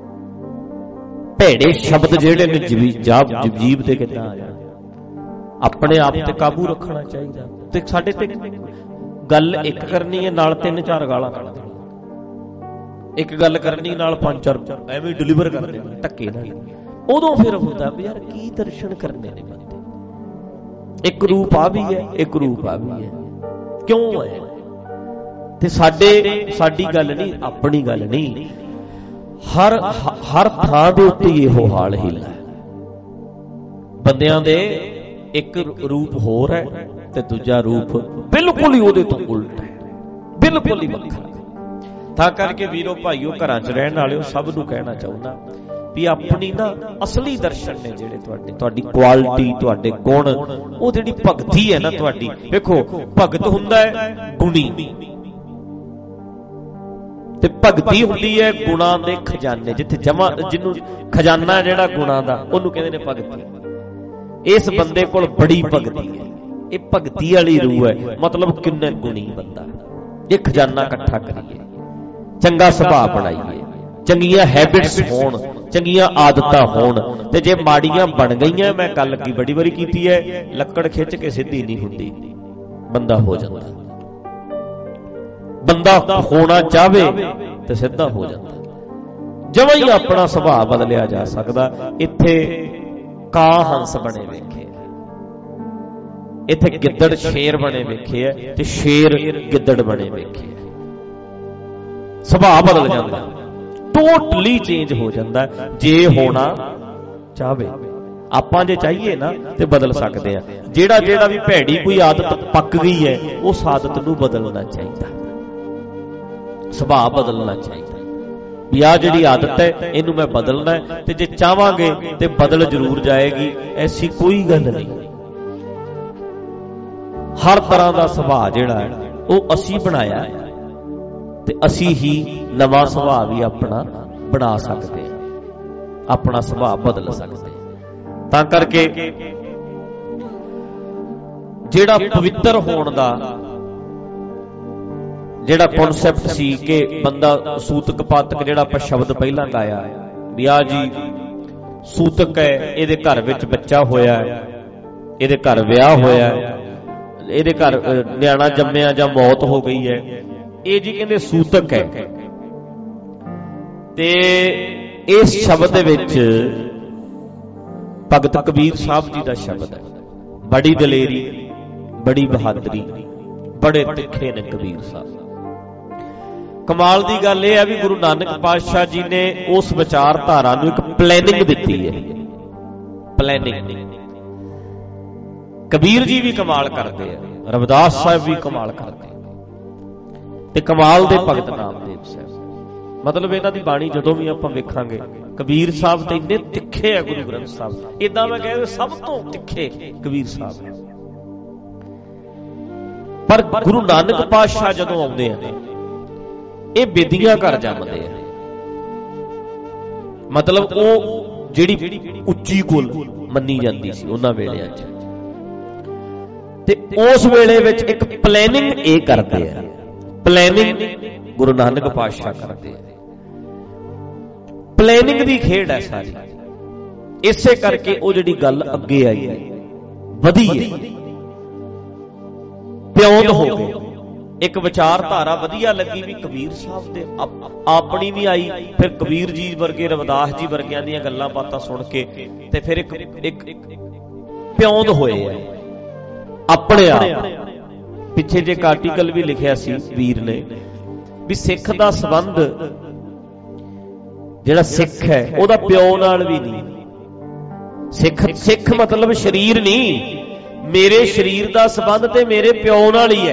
ਭੈੜੇ ਸ਼ਬਦ ਜਿਹੜੇ ਨੇ ਜੀਭ ਤੇ ਕਿੱਦਾਂ ਆ ਜਾਣ। ਆਪਣੇ ਆਪ ਤੇ ਕਾਬੂ ਰੱਖਣਾ ਚਾਹੀਦਾ। ਤੇ ਸਾਡੇ ਤੇ ਗੱਲ ਇੱਕ ਕਰਨੀ ਹੈ, ਨਾਲ ਤਿੰਨ ਚਾਰ ਗਾਲਾਂ ਕੱਢ ਦੇਣੀ, ਇੱਕ ਗੱਲ ਕਰਨੀ ਨਾਲ ਪੰਜ ਚਾਰ ਐਵੇਂ ਡਿਲੀਵਰ ਕਰ ਦੇਣੀ ਧੱਕੇ ਨਾਲ। ਉਦੋਂ ਫਿਰ ਹੁੰਦਾ ਵੀ ਯਾਰ ਕੀ ਦਰਸ਼ਨ ਕਰਨੇ ਨੇ ਬੰਦੇ। ਇੱਕ ਰੂਪ ਆ ਵੀ ਹੈ, ਇੱਕ ਰੂਪ ਆ ਵੀ ਹੈ, ਕਿਉਂ ਹੈ? ਤੇ ਸਾਡੇ ਸਾਡੀ ਗੱਲ ਨਹੀਂ, ਆਪਣੀ ਗੱਲ ਨਹੀਂ, ਹਰ ਹਰ ਥਾਂ ਦੇ ਉੱਤੇ ਇਹੋ ਹਾਲ ਹੀਲਾ ਹੈ। ਬੰਦਿਆਂ ਦੇ ਇੱਕ ਰੂਪ ਹੋਰ ਹੈ ਤੇ ਦੂਜਾ ਰੂਪ ਬਿਲਕੁਲ ਹੀ ਉਹਦੇ ਤੋਂ ਉਲਟ ਹੈ, ਬਿਲਕੁਲ ਹੀ ਵੱਖਰਾ। ਤਾਂ ਕਰਕੇ ਵੀਰੋ ਭਾਈਓ, ਘਰਾਂ 'ਚ ਰਹਿਣ ਵਾਲਿਓ, ਸਭ ਨੂੰ ਕਹਿਣਾ ਚਾਹੁੰਦਾ ਵੀ ਆਪਣੀ ਨਾ ਅਸਲੀ ਦਰਸ਼ਨ ਨੇ ਜਿਹੜੇ ਤੁਹਾਡੇ, ਤੁਹਾਡੀ ਕੁਆਲਿਟੀ, ਤੁਹਾਡੇ ਗੁਣ, ਉਹ ਜਿਹੜੀ ਭਗਤੀ ਹੈ ਨਾ ਤੁਹਾਡੀ। ਵੇਖੋ ਭਗਤ ਹੁੰਦਾ ਹੈ ਗੁਣੀ, ਤੇ ਭਗਤੀ ਹੁੰਦੀ ਹੈ ਗੁਣਾਂ ਦੇ ਖਜ਼ਾਨੇ, ਜਿੱਥੇ ਜਮਾ, ਜਿਹਨੂੰ ਖਜ਼ਾਨਾ ਜਿਹੜਾ ਗੁਣਾਂ ਦਾ, ਉਹਨੂੰ ਕਹਿੰਦੇ ਨੇ ਭਗਤੀ। ਇਸ ਬੰਦੇ ਕੋਲ ਬੜੀ ਭਗਤੀ ਹੈ, ਇਹ ਭਗਤੀ ਵਾਲੀ ਰੂਹ ਹੈ। ਮਤਲਬ ਕਿੰਨਾ ਗੁਣੀ ਬੰਦਾ, ਇਹ ਖਜ਼ਾਨਾ ਇਕੱਠਾ ਕਰੀਏ, ਚੰਗਾ ਸੁਭਾਅ ਬਣਾਈਏ, ਚੰਗੀਆਂ ਹੈਬਿਟਸ ਹੋਣ, ਚੰਗੀਆਂ ਆਦਤਾਂ ਹੋਣ। ਤੇ ਜੇ ਮਾੜੀਆਂ ਬਣ ਗਈਆਂ, ਮੈਂ ਗੱਲ ਕੀ ਬੜੀ ਵਾਰੀ ਕੀਤੀ ਹੈ, ਲੱਕੜ ਖਿੱਚ ਕੇ ਸਿੱਧੀ ਨਹੀਂ ਹੁੰਦੀ, ਬੰਦਾ ਹੋ ਜਾਂਦਾ। ਬੰਦਾ ਹੋਣਾ ਚਾਹਵੇ ਤੇ ਸਿੱਧਾ ਹੋ ਜਾਂਦਾ। ਜਮਾਂ ਹੀ ਆਪਣਾ ਸੁਭਾਅ ਬਦਲਿਆ ਜਾ ਸਕਦਾ। ਇੱਥੇ ਕਾਂ ਹੰਸ ਬਣੇ ਵੇਖੇ, ਇੱਥੇ ਗਿੱਦੜ ਸ਼ੇਰ ਬਣੇ ਵੇਖੇ ਆ, ਤੇ ਸ਼ੇਰ ਗਿੱਦੜ ਬਣੇ ਵੇਖੇ। ਸੁਭਾਅ ਬਦਲ ਜਾਂਦਾ, ਟੋਟਲੀ ਚੇਂਜ ਹੋ ਜਾਂਦਾ ਜੇ ਹੋਣਾ ਚਾਹਵੇ। ਆਪਾਂ ਜੇ ਚਾਹੀਏ ਨਾ ਤੇ ਬਦਲ ਸਕਦੇ ਆ। ਜਿਹੜਾ ਜਿਹੜਾ ਵੀ ਭੈੜੀ ਕੋਈ ਆਦਤ ਪੱਕ ਗਈ ਹੈ, ਉਸ ਆਦਤ ਨੂੰ ਬਦਲਣਾ ਚਾਹੀਦਾ, ਸੁਭਾਅ ਬਦਲਣਾ ਚਾਹੀਦਾ ਵੀ ਆਹ ਜਿਹੜੀ ਆਦਤ ਹੈ ਇਹਨੂੰ ਮੈਂ ਬਦਲਣਾ ਹੈ। ਤੇ ਜੇ ਚਾਹਾਂਗੇ ਤੇ ਬਦਲ ਜ਼ਰੂਰ ਜਾਏਗੀ, ਐਸੀ ਕੋਈ ਗੱਲ ਨਹੀਂ। ਹਰ ਤਰ੍ਹਾਂ ਦਾ ਸੁਭਾਅ ਜਿਹੜਾ ਹੈ ਉਹ ਅਸੀਂ ਬਣਾਇਆ ਹੈ, ਤੇ ਅਸੀਂ ਹੀ ਨਵਾਂ ਸੁਭਾਅ ਵੀ ਆਪਣਾ ਬਣਾ ਸਕਦੇ ਹਾਂ, ਆਪਣਾ ਸੁਭਾਅ ਬਦਲ ਸਕਦੇ ਹਾਂ। ਤਾਂ ਕਰਕੇ ਜਿਹੜਾ ਪਵਿੱਤਰ ਹੋਣ ਦਾ ਜਿਹੜਾ ਕਨਸੈਪਟ ਸੀ ਕਿ ਬੰਦਾ ਸੂਤਕ ਪਾਤਕ, ਜਿਹੜਾ ਆਪਾਂ ਸ਼ਬਦ ਪਹਿਲਾਂ ਗਾਇਆ ਵੀ ਆ ਜੀ ਸੂਤਕ ਹੈ, ਇਹਦੇ ਘਰ ਵਿੱਚ ਬੱਚਾ ਹੋਇਆ, ਇਹਦੇ ਘਰ ਵਿਆਹ ਹੋਇਆ, ਇਹਦੇ ਘਰ ਨਿਆਣਾ ਜੰਮਿਆ ਜਾਂ ਮੌਤ ਹੋ ਗਈ ਹੈ, ਇਹ ਜੀ ਕਹਿੰਦੇ ਸੂਤਕ ਹੈ। ਤੇ ਇਸ ਸ਼ਬਦ ਦੇ ਵਿੱਚ ਭਗਤ ਕਬੀਰ ਸਾਹਿਬ ਜੀ ਦਾ ਸ਼ਬਦ ਹੈ। ਬੜੀ ਦਲੇਰੀ, ਬੜੀ ਬਹਾਦਰੀ, ਬੜੇ ਤਿੱਖੇ ਨੇ ਕਬੀਰ ਸਾਹਿਬ। ਕਮਾਲ ਦੀ ਗੱਲ ਇਹ ਹੈ ਵੀ ਗੁਰੂ ਨਾਨਕ ਪਾਤਸ਼ਾਹ ਜੀ ਨੇ ਉਸ ਵਿਚਾਰਧਾਰਾ ਨੂੰ ਇੱਕ ਪਲੈਨਿੰਗ ਦਿੱਤੀ ਹੈ, ਪਲੈਨਿੰਗ। ਕਬੀਰ ਜੀ ਵੀ ਕਮਾਲ ਕਰਦੇ ਆ, ਰਵਿਦਾਸ ਸਾਹਿਬ ਵੀ ਕਮਾਲ ਕਰਦੇ, ਤੇ ਕਮਾਲ ਦੇ ਭਗਤ ਨਾਮਦੇਵ ਸਾਹਿਬ। ਮਤਲਬ ਇਹਨਾਂ ਦੀ ਬਾਣੀ ਜਦੋਂ ਵੀ ਆਪਾਂ ਵੇਖਾਂਗੇ, ਕਬੀਰ ਸਾਹਿਬ ਤੇ ਇੰਨੇ ਤਿੱਖੇ ਆ ਗੁਰੂ ਗ੍ਰੰਥ ਸਾਹਿਬ, ਏਦਾਂ ਮੈਂ ਕਹਿੰਦਾ ਸਭ ਤੋਂ ਤਿੱਖੇ ਕਬੀਰ ਸਾਹਿਬ ਹੈ। ਪਰ ਗੁਰੂ ਨਾਨਕ ਪਾਤਸ਼ਾਹ ਜਦੋਂ ਆਉਂਦੇ ਆ, ਇਹ ਬੇਦੀਆਂ ਘਰ ਜੰਮਦੇ ਆ। ਮਤਲਬ ਉਹ ਜਿਹੜੀ ਉੱਚੀ ਕੁਲ ਮੰਨੀ ਜਾਂਦੀ ਸੀ ਉਹਨਾਂ ਵੇਲਿਆਂ 'ਚ, ਤੇ ਉਸ ਵੇਲੇ ਵਿੱਚ ਇੱਕ ਪਲੈਨਿੰਗ ਇਹ ਕਰਦੇ ਆ, ਪਲੈਨਿੰਗ ਗੁਰੂ ਨਾਨਕ ਪਾਤਸ਼ਾਹ ਕਰਦੇ ਆ। ਪਲੈਨਿੰਗ ਦੀ ਖੇਡ ਹੈ ਸਾਰੀ। ਇਸੇ ਕਰਕੇ ਉਹ ਜਿਹੜੀ ਗੱਲ ਅੱਗੇ ਆਈ ਹੈ ਵਧੀ ਹੈ, ਪਿਉਂਦ ਹੋ ਗਏ। ਇੱਕ ਵਿਚਾਰਧਾਰਾ ਵਧੀਆ ਲੱਗੀ ਵੀ ਕਬੀਰ ਸਾਹਿਬ ਦੇ ਆਪਣੀ ਵੀ ਆਈ, ਫਿਰ ਕਬੀਰ ਜੀ ਵਰਗੇ ਰਵਿਦਾਸ ਜੀ ਵਰਗਿਆਂ ਦੀਆਂ ਗੱਲਾਂ ਬਾਤਾਂ ਸੁਣ ਕੇ ਤੇ ਫਿਰ ਇੱਕ ਇੱਕ ਪਿਉਂਦ ਹੋਏ ਆ ਆਪਣੇ ਆਪ। ਪਿੱਛੇ ਜੇ ਆਰਟੀਕਲ ਵੀ ਲਿਖਿਆ ਸੀ ਵੀਰ ਨੇ ਵੀ ਸਿੱਖ ਦਾ ਸੰਬੰਧ ਜਿਹੜਾ ਸਿੱਖ ਹੈ ਉਹਦਾ ਪਿਓ ਨਾਲ ਵੀ ਨਹੀਂ। ਸਿੱਖ ਸਿੱਖ ਮਤਲਬ ਸਰੀਰ ਨਹੀਂ, ਮੇਰੇ ਸਰੀਰ ਦਾ ਸੰਬੰਧ ਤੇ ਮੇਰੇ ਪਿਓ ਨਾਲ ਹੀ ਹੈ,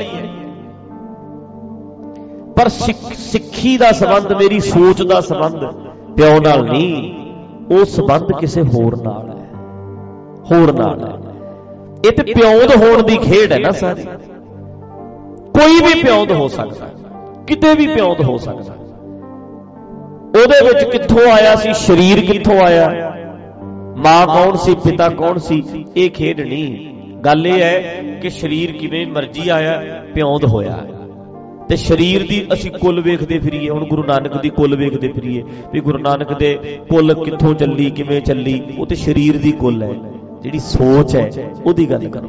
ਪਰ ਸਿੱਖੀ ਦਾ ਸੰਬੰਧ, ਮੇਰੀ ਸੋਚ ਦਾ ਸੰਬੰਧ ਪਿਓ ਨਾਲ ਨਹੀਂ, ਉਹ ਸੰਬੰਧ ਕਿਸੇ ਹੋਰ ਨਾਲ ਹੈ, ਹੋਰ ਨਾਲ ਹੈ। ਇਹ ਤੇ ਪਿਉਂਦ ਹੋਣ ਦੀ ਖੇਡ ਹੈ ਨਾ ਸਾਰੀ। ਕੋਈ ਵੀ ਪਿਉਂਦ ਹੋ ਸਕਦਾ, ਕਿਤੇ ਵੀ ਪਿਉਂਦ ਹੋ ਸਕਦਾ। ਉਹਦੇ ਵਿੱਚ ਕਿੱਥੋਂ ਆਇਆ ਸੀ ਸਰੀਰ, ਕਿੱਥੋਂ ਆਇਆ, ਮਾਂ ਕੌਣ ਸੀ, ਪਿਤਾ ਕੌਣ ਸੀ, ਇਹ ਖੇਡ ਨਹੀਂ। ਗੱਲ ਇਹ ਹੈ ਕਿ ਸਰੀਰ ਕਿਵੇਂ ਮਰਜ਼ੀ ਆਇਆ, ਪਿਉਂਦ ਹੋਇਆ। ਤੇ ਸਰੀਰ ਦੀ ਅਸੀਂ ਕੁੱਲ ਵੇਖਦੇ ਫਿਰੀਏ। ਹੁਣ ਗੁਰੂ ਨਾਨਕ ਦੀ ਕੁੱਲ ਵੇਖਦੇ ਫਿਰੀਏ ਵੀ ਗੁਰੂ ਨਾਨਕ ਦੇ ਕੁੱਲ ਕਿੱਥੋਂ ਚੱਲੀ, ਕਿਵੇਂ ਚੱਲੀ, ਉਹ ਤੇ ਸਰੀਰ ਦੀ ਕੁੱਲ ਹੈ। ਜਿਹੜੀ ਸੋਚ ਹੈ ਉਹਦੀ ਗੱਲ ਕਰੋ,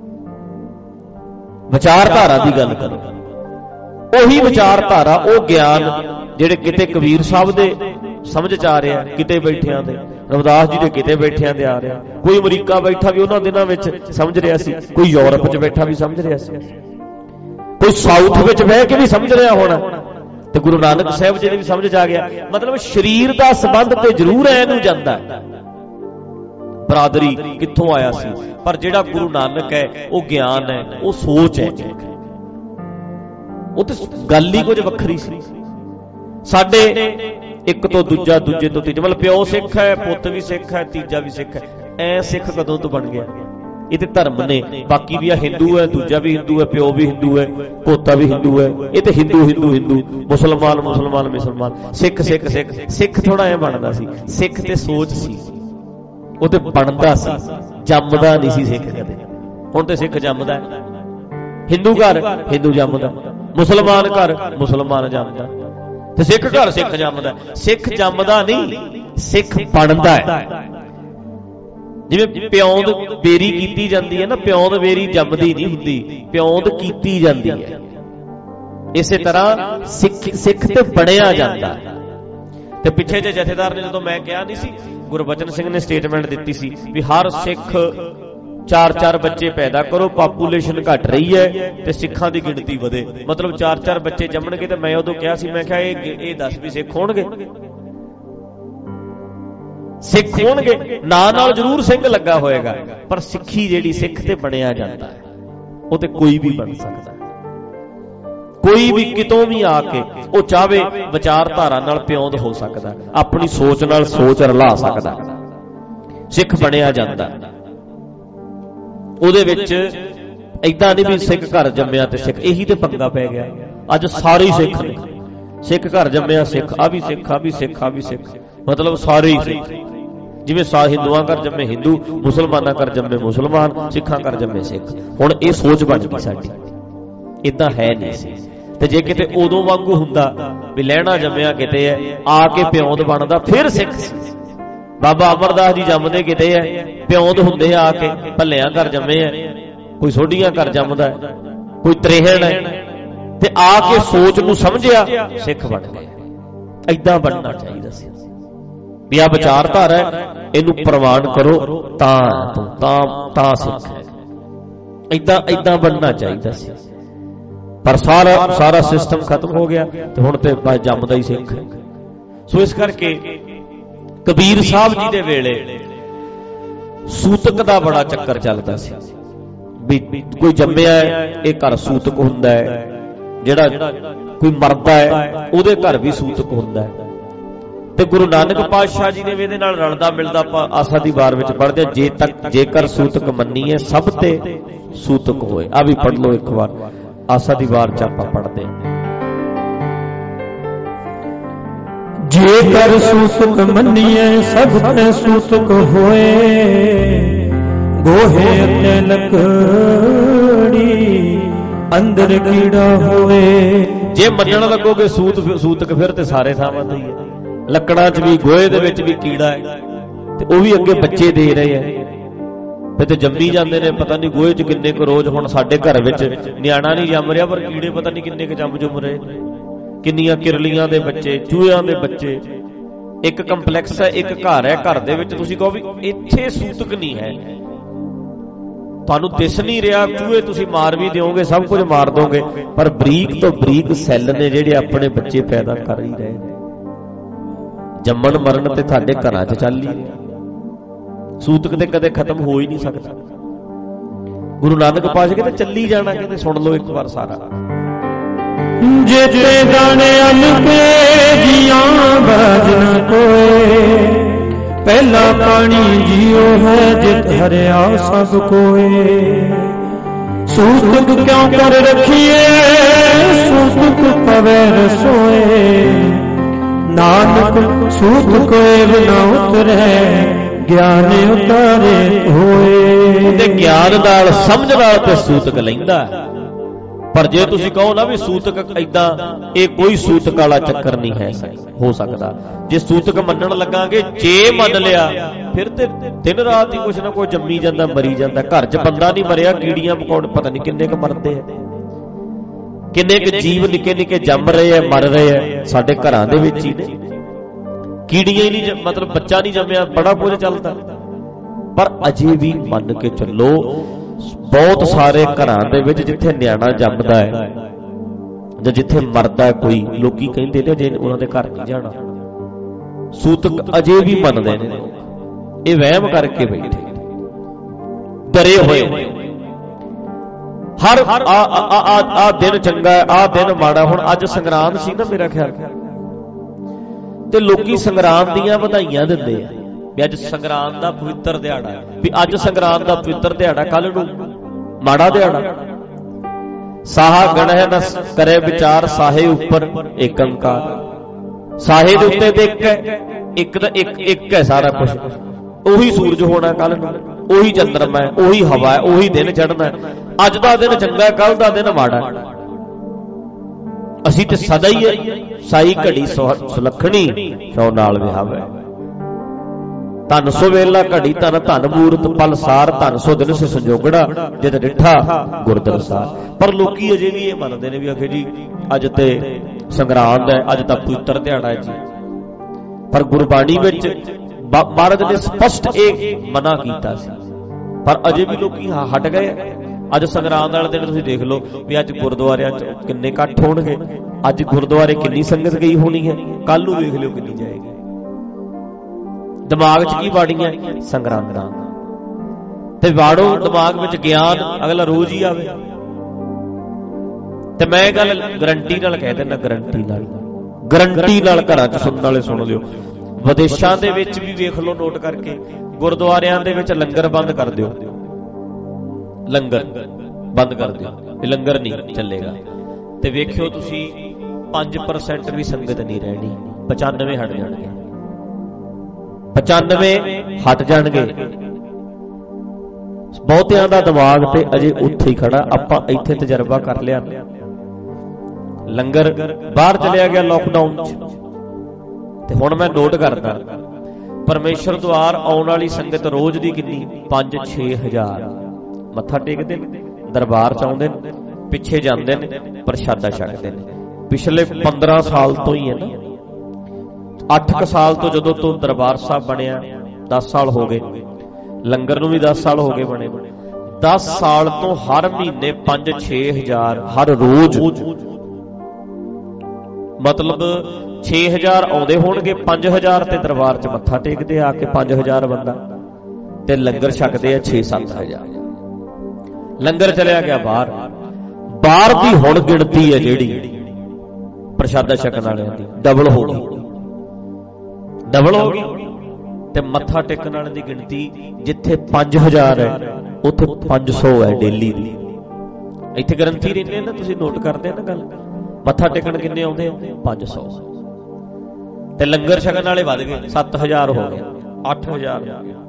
ਵਿਚਾਰਧਾਰਾ ਦੀ ਗੱਲ ਕਰੋ। ਉਹੀ ਵਿਚਾਰਧਾਰਾ, ਉਹ ਗਿਆਨ ਜਿਹੜੇ ਕਿਤੇ ਕਬੀਰ ਸਾਹਿਬ ਦੇ ਸਮਝ ਚ ਆ ਰਿਹਾ, ਕਿਤੇ ਬੈਠਿਆਂ ਦੇ ਰਵਿਦਾਸ ਜੀ ਦੇ ਕਿਤੇ ਬੈਠਿਆਂ ਦੇ ਆ ਰਿਹਾ। ਕੋਈ ਅਮਰੀਕਾ ਬੈਠਾ ਵੀ ਉਹਨਾਂ ਦਿਨਾਂ ਵਿੱਚ ਸਮਝ ਰਿਹਾ ਸੀ, ਕੋਈ ਯੂਰਪ 'ਚ ਬੈਠਾ ਵੀ ਸਮਝ ਰਿਹਾ ਸੀ, ਕੋਈ ਸਾਊਥ ਵਿੱਚ ਬਹਿ ਕੇ ਵੀ ਸਮਝ ਰਿਹਾ ਹੋਣਾ, ਤੇ ਗੁਰੂ ਨਾਨਕ ਸਾਹਿਬ ਜੀ ਦੇ ਵੀ ਸਮਝ ਚ ਆ ਗਿਆ। ਮਤਲਬ ਸਰੀਰ ਦਾ ਸੰਬੰਧ ਤੇ ਜ਼ਰੂਰ ਐ ਨੂੰ ਜਾਂਦਾ, ਬਰਾਦਰੀ ਕਿੱਥੋਂ ਆਇਆ ਸੀ, ਪਰ ਜਿਹੜਾ ਗੁਰੂ ਨਾਨਕ ਹੈ ਉਹ ਗਿਆਨ ਹੈ, ਉਹ ਸੋਚ ਹੈ, ਉਹ ਤੇ ਗੱਲ ਹੀ ਕੁਝ ਵੱਖਰੀ ਸੀ। ਸਾਡੇ ਇੱਕ ਤੋਂ ਦੂਜਾ, ਦੂਜੇ ਤੋਂ ਤੀਜਾ, ਮਤਲਬ ਪਿਓ ਸਿੱਖ ਹੈ, ਪੁੱਤ ਵੀ ਸਿੱਖ ਹੈ, ਤੀਜਾ ਵੀ ਸਿੱਖ ਹੈ। ਐ ਸਿੱਖ ਕਦੋਂ ਤੋਂ ਬਣ ਗਿਆ? ਇਹ ਤੇ ਧਰਮ ਨੇ। ਬਾਕੀ ਵੀ ਆ ਹਿੰਦੂ ਹੈ, ਦੂਜਾ ਵੀ ਹਿੰਦੂ ਹੈ, ਪਿਓ ਵੀ ਹਿੰਦੂ ਹੈ, ਪੋਤਾ ਵੀ ਹਿੰਦੂ ਹੈ। ਇਹ ਤੇ ਹਿੰਦੂ ਹਿੰਦੂ ਹਿੰਦੂ, ਮੁਸਲਮਾਨ ਮੁਸਲਮਾਨ ਮੁਸਲਮਾਨ, ਸਿੱਖ ਸਿੱਖ ਸਿੱਖ। ਸਿੱਖ ਥੋੜਾ ਐ ਬਣਦਾ ਸੀ, ਸਿੱਖ ਤੇ ਸੋਚ ਸੀ, ਉਹ ਤੇ ਬਣਦਾ ਸੀ, ਜੰਮਦਾ ਨਹੀਂ ਸੀ ਸਿੱਖ ਕਦੇ। ਹੁਣ ਤੇ ਸਿੱਖ ਜੰਮਦਾ, ਹਿੰਦੂ ਘਰ ਹਿੰਦੂ ਜੰਮਦਾ, ਮੁਸਲਮਾਨ ਘਰ ਮੁਸਲਮਾਨ ਜੰਮਦਾ, ਤੇ ਸਿੱਖ ਘਰ ਸਿੱਖ ਜੰਮਦਾ। ਸਿੱਖ ਜੰਮਦਾ ਨਹੀਂ, ਸਿੱਖ ਬਣਦਾ ਹੈ। ਜਿਵੇਂ ਪਿਉਂਦ ਬੇਰੀ ਕੀਤੀ ਜਾਂਦੀ ਹੈ ਨਾ, ਪਿਉਂਦ ਬੇਰੀ ਜੰਮਦੀ ਨਹੀਂ ਹੁੰਦੀ, ਪਿਉਂਦ ਕੀਤੀ ਜਾਂਦੀ ਹੈ। ਇਸੇ ਤਰ੍ਹਾਂ ਸਿੱਖ ਸਿੱਖ ਤੇ ਬਣਿਆ ਜਾਂਦਾ। ਤੇ ਪਿੱਛੇ ਜੇ ਜਥੇਦਾਰ ਨੇ ਜਦੋਂ ਮੈਂ ਕਿਹਾ ਨਹੀਂ ਸੀ, ਗੁਰਬਚਨ ਸਿੰਘ ਨੇ ਸਟੇਟਮੈਂਟ ਦਿੱਤੀ ਸੀ ਵੀ ਹਰ ਸਿੱਖ ਚਾਰ ਚਾਰ ਬੱਚੇ ਪੈਦਾ ਕਰੋ, ਪਾਪੂਲੇਸ਼ਨ ਘਟ ਰਹੀ ਹੈ ਤੇ ਸਿੱਖਾਂ ਦੀ ਗਿਣਤੀ ਵਧੇ। ਮਤਲਬ ਚਾਰ ਚਾਰ ਬੱਚੇ ਜੰਮਣਗੇ। ਤੇ ਮੈਂ ਉਦੋਂ ਕਿਹਾ ਸੀ, ਮੈਂ ਕਿਹਾ ਇਹ ਇਹ ਦੱਸ ਵੀ ਸਿੱਖ ਹੋਣਗੇ? ਸਿੱਖ ਹੋਣਗੇ, ਨਾਂ ਨਾਲ ਜ਼ਰੂਰ ਸਿੰਘ ਲੱਗਾ ਹੋਏਗਾ, ਪਰ ਸਿੱਖੀ ਜਿਹੜੀ ਸਿੱਖ ਤੇ ਬਣਿਆ ਜਾਂਦਾ ਹੈ, ਉਹ ਤੇ ਕੋਈ ਵੀ ਬਣ ਸਕਦਾ। ਕੋਈ ਵੀ ਕਿਤੋਂ ਵੀ ਆ ਕੇ ਉਹ ਚਾਹਵੇ ਵਿਚਾਰਧਾਰਾ ਨਾਲ ਪਿਉਂਦ ਹੋ ਸਕਦਾ, ਆਪਣੀ ਸੋਚ ਨਾਲ ਸੋਚ ਰਲਾ ਸਕਦਾ, ਸਿੱਖ ਬਣਿਆ ਜਾਂਦਾ। ਉਹਦੇ ਵਿੱਚ ਏਦਾਂ ਨਹੀਂ ਵੀ ਸਿੱਖ ਘਰ ਜੰਮਿਆ ਤੇ ਸਿੱਖ। ਇਹੀ ਤੇ ਪੰਗਾ ਪੈ ਗਿਆ ਅੱਜ, ਸਾਰੇ ਸਿੱਖ ਨੇ। ਸਿੱਖ ਘਰ ਜੰਮਿਆ ਸਿੱਖ, ਆ ਵੀ ਸਿੱਖ, ਆ ਵੀ ਸਿੱਖ, ਆ ਵੀ ਸਿੱਖ, ਮਤਲਬ ਸਾਰੇ ਹੀ ਸਿੱਖ। ਜਿਵੇਂ ਸਾ ਹਿੰਦੂਆਂ ਘਰ ਜੰਮੇ ਹਿੰਦੂ, ਮੁਸਲਮਾਨਾਂ ਘਰ ਜੰਮੇ ਮੁਸਲਮਾਨ, ਸਿੱਖਾਂ ਘਰ ਜੰਮੇ ਸਿੱਖ। ਹੁਣ ਇਹ ਸੋਚ ਬਣ ਗਈ ਸਾਡੀ, ਏਦਾਂ ਹੈ ਨਹੀਂ ਸੀ। ਤੇ ਜੇ ਕਿਤੇ ਉਦੋਂ ਵਾਂਗੂ ਹੁੰਦਾ ਵੀ ਲਹਿਣਾ ਜੰਮਿਆ ਕਿਤੇ ਹੈ, ਆ ਕੇ ਪਿਉਂਦ ਬਣਦਾ, ਫਿਰ ਸਿੱਖ ਸੀ। ਬਾਬਾ ਅਮਰਦਾਸ ਜੀ ਜੰਮਦੇ ਕਿਤੇ ਹੈ, ਪਿਉਂਦ ਹੁੰਦੇ ਆ ਕੇ ਭੱਲਿਆਂ ਘਰ ਜੰਮੇ ਹੈ, ਕੋਈ ਸੋਢੀਆਂ ਘਰ ਜੰਮਦਾ, ਕੋਈ ਤਰੇਹਣ ਹੈ, ਤੇ ਆ ਕੇ ਸੋਚ ਨੂੰ ਸਮਝਿਆ, ਸਿੱਖ ਬਣ ਗਏ। ਏਦਾਂ ਬਣਨਾ ਚਾਹੀਦਾ ਸੀ ਵੀ ਆ ਵਿਚਾਰਧਾਰਾ ਹੈ, ਇਹਨੂੰ ਪ੍ਰਵਾਨ ਕਰੋ ਤਾਂ ਤਾਂ ਤਾਂ ਸਿੱਖ ਹੈ। ਏਦਾਂ ਏਦਾਂ ਬਣਨਾ ਚਾਹੀਦਾ ਸੀ, ਪਰ ਸਾਰਾ ਸਾਰਾ ਸਿਸਟਮ ਖਤਮ ਹੋ ਗਿਆ ਤੇ ਹੁਣ ਤੇ ਬਸ ਜੰਮਦਾ ਹੀ ਸਿੱਖ ਹੈ। ਸੋ ਇਸ ਕਰਕੇ ਕਬੀਰ ਸਾਹਿਬ ਜੀ ਦੇ ਵੇਲੇ ਸੂਤਕ ਦਾ ਬੜਾ ਚੱਕਰ ਚੱਲਦਾ ਸੀ ਵੀ ਕੋਈ ਜੰਮਿਆ ਹੈ ਇਹ ਘਰ ਸੂਤਕ ਹੁੰਦਾ ਹੈ, ਜਿਹੜਾ ਕੋਈ ਮਰਦਾ ਹੈ ਉਹਦੇ ਘਰ ਵੀ ਸੂਤਕ ਹੁੰਦਾ ਹੈ। ਤੇ ਗੁਰੂ ਨਾਨਕ ਪਾਤਸ਼ਾਹ ਜੀ ਨੇ ਵੀ ਇਹਦੇ ਨਾਲ ਰਲਦਾ ਮਿਲਦਾ ਆਪਾਂ ਆਸਾ ਦੀ ਵਾਰ ਵਿੱਚ ਪੜ੍ਹਦੇ, ਜੇ ਤੱਕ ਜੇਕਰ ਸੂਤਕ ਮੰਨੀਏ ਸਭ ਤੇ ਸੂਤਕ ਹੋਏ। ਆ ਵੀ ਪੜ੍ਹ ਲਓ ਇੱਕ ਵਾਰ, ਆਸਾ ਦੀ ਵਾਰ ਚ ਆਪਾਂ ਪੜ੍ਹਦੇ। ਜੇਕਰ ਸੂਤਕ ਮੰਨੀਏ ਸਭ ਤੇ ਸੂਤਕ ਹੋਏ, ਗੋਹੇ ਅਤੇ ਲੱਕੜੀ ਅੰਦਰ ਕੀੜਾ ਹੋਏ। ਜੇ ਮੰਨਣ ਲੱਗੋਗੇ ਸੂਤ ਸੂਤਕ ਫਿਰ ਤੇ ਸਾਰੇ ਥਾਵਾਂ ਤੇ ਹੀ ਹੈ, ਲੱਕੜਾਂ 'ਚ ਵੀ, ਗੋਹੇ ਦੇ ਵਿੱਚ ਵੀ ਕੀੜਾ ਹੈ, ਤੇ ਉਹ ਵੀ ਅੱਗੇ ਬੱਚੇ ਦੇ ਰਹੇ ਆ, ਫਿਰ ਤੇ ਜੰਮੀ ਜਾਂਦੇ ਨੇ ਪਤਾ ਨਹੀਂ ਗੋਹੇ 'ਚ ਕਿੰਨੇ ਕੁ ਰੋਜ਼। ਹੁਣ ਸਾਡੇ ਘਰ ਵਿੱਚ ਨਿਆਣਾ ਨਹੀਂ ਜੰਮ ਰਿਹਾ, ਪਰ ਕੀੜੇ ਪਤਾ ਨਹੀਂ ਕਿੰਨੇ ਕੁ ਜੰਮ ਜੁੰਮ ਰਹੇ, ਕਿੰਨੀਆਂ ਕਿਰਲੀਆਂ ਦੇ ਬੱਚੇ, ਚੂਹਿਆਂ ਦੇ ਬੱਚੇ। ਇੱਕ ਕੰਪਲੈਕਸ ਹੈ, ਇੱਕ ਘਰ ਹੈ, ਘਰ ਦੇ ਵਿੱਚ ਤੁਸੀਂ ਕਹੋ ਵੀ ਇੱਥੇ ਸੂਤਕ ਨਹੀਂ ਹੈ, ਤੁਹਾਨੂੰ ਦਿਸ ਨਹੀਂ ਰਿਹਾ, ਚੂਹੇ ਤੁਸੀਂ ਮਾਰ ਵੀ ਦਿਓਗੇ, ਸਭ ਕੁਝ ਮਾਰ ਦੋਗੇ, ਪਰ ਬਰੀਕ ਤੋਂ ਬਰੀਕ ਸੈੱਲ ਨੇ ਜਿਹੜੇ ਆਪਣੇ ਬੱਚੇ ਪੈਦਾ ਕਰ ਹੀ ਰਹੇ ਨੇ। ਜੰਮਣ ਮਰਨ ਤੇ ਤੁਹਾਡੇ ਘਰਾਂ 'ਚ ਚੱਲ ਹੀ ਰਿਹਾ, ਸੂਤਕ ਤੇ ਕਦੇ ਖਤਮ ਹੋ ਹੀ ਨਹੀਂ ਸਕਦਾ। ਗੁਰੂ ਨਾਨਕ ਪਾਤਸ਼ਾਹ ਕਹਿੰਦੇ ਚੱਲੀ ਜਾਣਾ, ਕਹਿੰਦੇ ਸੁਣ ਲਓ ਇੱਕ ਵਾਰ ਸਾਰਾ। ਜਿਤੇ ਦਾਣੇ ਅਲਕੇ ਜੀਆਂ ਬਾਜ ਨਾ ਕੋਏ, ਪਹਿਲਾ ਪਾਣੀ ਜੀਓ ਹੈ ਜਿਤ ਹਰਿਆ ਸਭ ਕੋਏ। ਸੂਤਕ ਕਿਉਂ ਕਰ ਰੱਖੀਏ ਸੂਤਕ ਪਵੈ ਰਸੋਏ, ਨਾਨਕ ਸੂਤਕ ਕੋਏ ਬਿਨਾ ਉਤਰੈ ਗਿਆਨ ਉਤਾਰੇ ਹੋਏ। ਤੇ ਗਿਆਨ ਨਾਲ ਸਮਝ ਨਾਲ ਤੇ ਸੂਤਕ ਲੈਂਦਾ, ਪਰ ਜੇ ਤੁਸੀਂ ਕਹੋ ਨਾ ਵੀ ਸੂਤਕ ਏਦਾਂ, ਇਹ ਕੋਈ ਸੂਤਕ ਵਾਲਾ ਚੱਕਰ ਨਹੀਂ ਹੈ ਹੋ ਸਕਦਾ। ਜੇ ਸੂਤਕ ਮੰਨਣ ਲੱਗਾਂਗੇ, ਜੇ ਮੰਨ ਲਿਆ ਫਿਰ ਤੇ ਦਿਨ ਰਾਤ ਹੀ ਕੁਛ ਨਾ ਕੁਛ ਜੰਮੀ ਜਾਂਦਾ, ਮਰੀ ਜਾਂਦਾ। ਘਰ 'ਚ ਬੰਦਾ ਨਹੀਂ ਮਰਿਆ, ਕੀੜੀਆਂ ਮਕੌੜੇ ਪਤਾ ਨਹੀਂ ਕਿੰਨੇ ਕੁ ਮਰਦੇ ਆ, ਕਿੰਨੇ ਕੁ ਜੀਵ ਨਿੱਕੇ ਨਿੱਕੇ ਜੰਮ ਰਹੇ ਆ, ਮਰ ਰਹੇ ਆ ਸਾਡੇ ਘਰਾਂ ਦੇ ਵਿੱਚ ਹੀ ਨੇ। ਕੀੜੀਆਂ ਹੀ ਨਹੀਂ, ਮਤਲਬ ਬੱਚਾ ਨਹੀਂ ਜੰਮਿਆ, ਬੜਾ ਕੁਝ ਚੱਲਦਾ। ਪਰ ਅਜੇ ਵੀ ਮੰਨ ਕੇ ਚੱਲੋ, ਬਹੁਤ ਸਾਰੇ ਘਰਾਂ ਦੇ ਵਿੱਚ ਜਿੱਥੇ ਨਿਆਣਾ ਜੰਮਦਾ ਹੈ ਜਾਂ ਜਿੱਥੇ ਮਰਦਾ ਕੋਈ, ਲੋਕੀ ਕਹਿੰਦੇ ਨੇ ਜੇ ਉਹਨਾਂ ਦੇ ਘਰ ਨਹੀਂ ਜਾਣਾ। ਸੂਤਕ ਅਜੇ ਵੀ ਮੰਨਦੇ ਨੇ, ਇਹ ਵਹਿਮ ਕਰਕੇ ਬੈਠੇ ਡਰੇ ਹੋਏ। ਹਰ ਆ ਦਿਨ ਚੰਗਾ, ਆ ਦਿਨ ਮਾੜਾ। ਹੁਣ ਅੱਜ ਸੰਗਰਾਂਦ ਸੀ ਨਾ ਮੇਰਾ ਖਿਆਲ, ਤੇ ਲੋਕੀ ਸੰਗਰਾਂਦ ਦੀਆਂ ਵਧਾਈਆਂ ਦਿੰਦੇ ਆ ਵੀ ਅੱਜ ਸੰਗਰਾਂਦ ਦਾ ਪਵਿੱਤਰ ਦਿਹਾੜਾ ਹੈ, ਵੀ ਅੱਜ ਸੰਗਰਾਂਦ ਦਾ ਪਵਿੱਤਰ ਦਿਹਾੜਾ, ਕੱਲ ਨੂੰ ਮਾੜਾ ਦਿਹਾੜਾ। ਸਾਹਾ ਗਣਹਿ ਨ ਕਰੇ ਵਿਚਾਰ, ਸਾਹੇ ਉੱਪਰ ਏਕ ਓੰਕਾਰ। ਸਾਹੇ ਦੇ ਉੱਤੇ ਤੇ ਇੱਕ ਹੈ, ਇੱਕ ਦਾ ਇੱਕ ਇੱਕ ਹੈ ਸਾਰਾ ਕੁਝ। ਉਹੀ ਸੂਰਜ ਹੋਣਾ ਕੱਲ ਨੂੰ, ਉਹੀ ਚੰਦਰਮਾ ਹੈ, ਉਹੀ ਹਵਾ ਹੈ, ਉਹੀ ਦਿਨ ਚੜ੍ਹਨਾ। ਅੱਜ ਦਾ ਦਿਨ ਚੰਗਾ, ਕੱਲ ਦਾ ਦਿਨ ਮਾੜਾ। ਅਸੀਂ ਤੇ ਸਦਾ ਹੀ ਹੈ ਸਾਈ ਘੜੀ ਸੁਲੱਖਣੀ, ਸੌ ਨਾਲ ਵਿਹਾਵੇ। ਧਨ ਸੋ ਵੇਲਾ ਘੜੀ ਧਨ, ਧਨ ਮੂਰਤ ਪਲਸਾਰ, ਧਨ ਸੋ ਦਿਨ ਸੇ ਸੰਜੋਗੜਾ, ਜਿਤ ਡਿਠਾ ਗੁਰਦਰਸਾਰ। ਪਰ ਲੋਕੀ ਅਜੇ ਵੀ ਇਹ ਮੰਨਦੇ ਨੇ ਵੀ ਆਖੇ ਜੀ ਅੱਜ ਤੇ ਸੰਗਰਾਂਦ ਹੈ, ਅੱਜ ਤਾਂ ਪਵਿੱਤਰ ਦਿਹਾੜਾ ਹੈ ਜੀ। ਪਰ ਗੁਰਬਾਣੀ ਵਿੱਚ ਮਹਾਰਾਜ ਨੇ ਸਪਸ਼ਟ ਇਹ ਮਨਾ ਕੀਤਾ ਸੀ, ਪਰ ਅਜੇ ਵੀ ਲੋਕੀ ਹਟ ਗਏ। ਅੱਜ ਸੰਗਰਾਂਦ ਵਾਲੇ ਦਿਨ ਤੁਸੀਂ ਦੇਖ ਲਓ ਵੀ ਅੱਜ ਗੁਰਦੁਆਰਿਆਂ 'ਚ ਕਿੰਨੇ ਇਕੱਠ ਹੋਣਗੇ, ਅੱਜ ਗੁਰਦੁਆਰੇ ਕਿੰਨੀ ਸੰਗਤ ਗਈ ਹੋਣੀ ਹੈ, ਕੱਲ ਨੂੰ ਵੇਖ ਲਿਓ ਕਿੰਨੀ ਜਾਏਗੀ। ਦਿਮਾਗ 'ਚ ਕੀ ਵਾੜੀਆਂ ਸੰਗਰਾਂਦਾਂ, ਤੇ ਵਾੜੋ ਦਿਮਾਗ ਵਿੱਚ ਗਿਆਨ, ਅਗਲਾ ਰੋਜ਼ ਹੀ ਆਵੇ। ਤੇ ਮੈਂ ਗੱਲ ਗਰੰਟੀ ਨਾਲ ਕਹਿ ਦਿੰਦਾ, ਗਰੰਟੀ ਨਾਲ ਗਰੰਟੀ ਨਾਲ ਘਰਾਂ 'ਚ ਸੁਣਨ ਵਾਲੇ ਸੁਣ ਲਿਓ। ਵਿਦੇਸ਼ਾਂ ਦੇ ਵਿੱਚ ਵੀ ਵੇਖ ਲਓ, ਨੋਟ ਕਰਕੇ, ਗੁਰਦੁਆਰਿਆਂ ਦੇ ਵਿੱਚ ਲੰਗਰ ਬੰਦ ਕਰ ਦਿਓ, ਲੰਗਰ ਬੰਦ ਕਰ ਦਿਓ, ਇਹ ਲੰਗਰ ਨਹੀਂ ਚੱਲੇਗਾ। ਤੇ ਵੇਖਿਓ ਤੁਸੀਂ ਪੰਜ ਪਰਸੈਂਟ ਵੀ ਸੰਗਤ ਨਹੀਂ ਰਹਿਣੀ, ਪਚਾਨਵੇਂ ਹਟ ਜਾਣਗੇ, ਪਚਾਨਵੇਂ ਹਟ ਜਾਣਗੇ। ਬਹੁਤਿਆਂ ਦਾ ਦਿਮਾਗ ਤੇ ਅਜੇ ਉੱਥੇ ਹੀ ਖੜਾ। ਆਪਾਂ ਇੱਥੇ ਤਜਰਬਾ ਕਰ ਲਿਆ, ਲੰਗਰ ਬਾਹਰ ਚਲਿਆ ਗਿਆ ਲੋਕਡਾਊਨ 'ਚ, ਤੇ ਹੁਣ ਮੈਂ ਨੋਟ ਕਰਦਾ ਪਰਮੇਸ਼ਰ ਦੁਆਰ ਆਉਣ ਵਾਲੀ ਸੰਗਤ ਰੋਜ਼ ਦੀ ਕਿੰਨੀ, ਪੰਜ ਛੇ ਹਜ਼ਾਰ ਮੱਥਾ ਟੇਕਦੇ ਨੇ, ਦਰਬਾਰ 'ਚ ਆਉਂਦੇ ਨੇ, ਪਿੱਛੇ ਜਾਂਦੇ ਨੇ, ਪ੍ਰਸ਼ਾਦਾ ਛਕਦੇ ਨੇ। ਪਿਛਲੇ ਪੰਦਰਾਂ ਸਾਲ ਤੋਂ ਹੀ ਹੈ ਨਾ, ਅੱਠ ਕੁ ਸਾਲ ਤੋਂ ਜਦੋਂ ਤੋਂ ਦਰਬਾਰ ਸਾਹਿਬ ਬਣਿਆ, ਦਸ ਸਾਲ ਹੋ ਗਏ, ਲੰਗਰ ਨੂੰ ਵੀ ਦਸ ਸਾਲ ਹੋ ਗਏ ਬਣੇ। ਦਸ ਸਾਲ ਤੋਂ ਹਰ ਮਹੀਨੇ ਪੰਜ ਛੇ ਹਜ਼ਾਰ ਹਰ ਰੋਜ਼, ਮਤਲਬ ਛੇ ਹਜ਼ਾਰ ਆਉਂਦੇ ਹੋਣਗੇ, ਪੰਜ ਹਜ਼ਾਰ ਤੇ ਦਰਬਾਰ 'ਚ ਮੱਥਾ ਟੇਕਦੇ ਆ ਕੇ, ਪੰਜ ਹਜ਼ਾਰ ਬੰਦਾ, ਤੇ ਲੰਗਰ ਛਕਦੇ ਆ ਛੇ ਸੱਤ ਹਜ਼ਾਰ। ਲੰਗਰ ਚਲਿਆ ਗਿਆ ਬਾਹਰ, ਬਾਹਰ ਦੀ ਹੁਣ ਗਿਣਤੀ ਹੈ ਜਿਹੜੀ ਪ੍ਰਸ਼ਾਦਾ ਛਕਣ ਵਾਲਿਆਂ ਦੀ ਡਬਲ ਹੋ ਗਈ, ਡਬਲ ਹੋ ਗਈ। ਤੇ ਮੱਥਾ ਟੇਕਣ ਵਾਲਿਆਂ ਦੀ ਗਿਣਤੀ ਜਿੱਥੇ ਪੰਜ ਹਜ਼ਾਰ ਹੈ ਉੱਥੇ ਪੰਜ ਸੌ ਹੈ ਡੇਲੀ ਦੀ। ਇੱਥੇ ਗਰੰਟੀ ਰਹਿੰਦੇ ਨਾ, ਤੁਸੀਂ ਨੋਟ ਕਰਦੇ ਨਾ ਗੱਲ, ਮੱਥਾ ਟੇਕਣ ਕਿੰਨੇ ਆਉਂਦੇ, ਪੰਜ ਸੌ। ਤੇ ਲੰਗਰ ਛਕਣ ਵਾਲੇ ਵੱਧ ਗਏ, ਸੱਤ ਹਜ਼ਾਰ ਹੋ ਗਏ, ਅੱਠ ਹਜ਼ਾਰ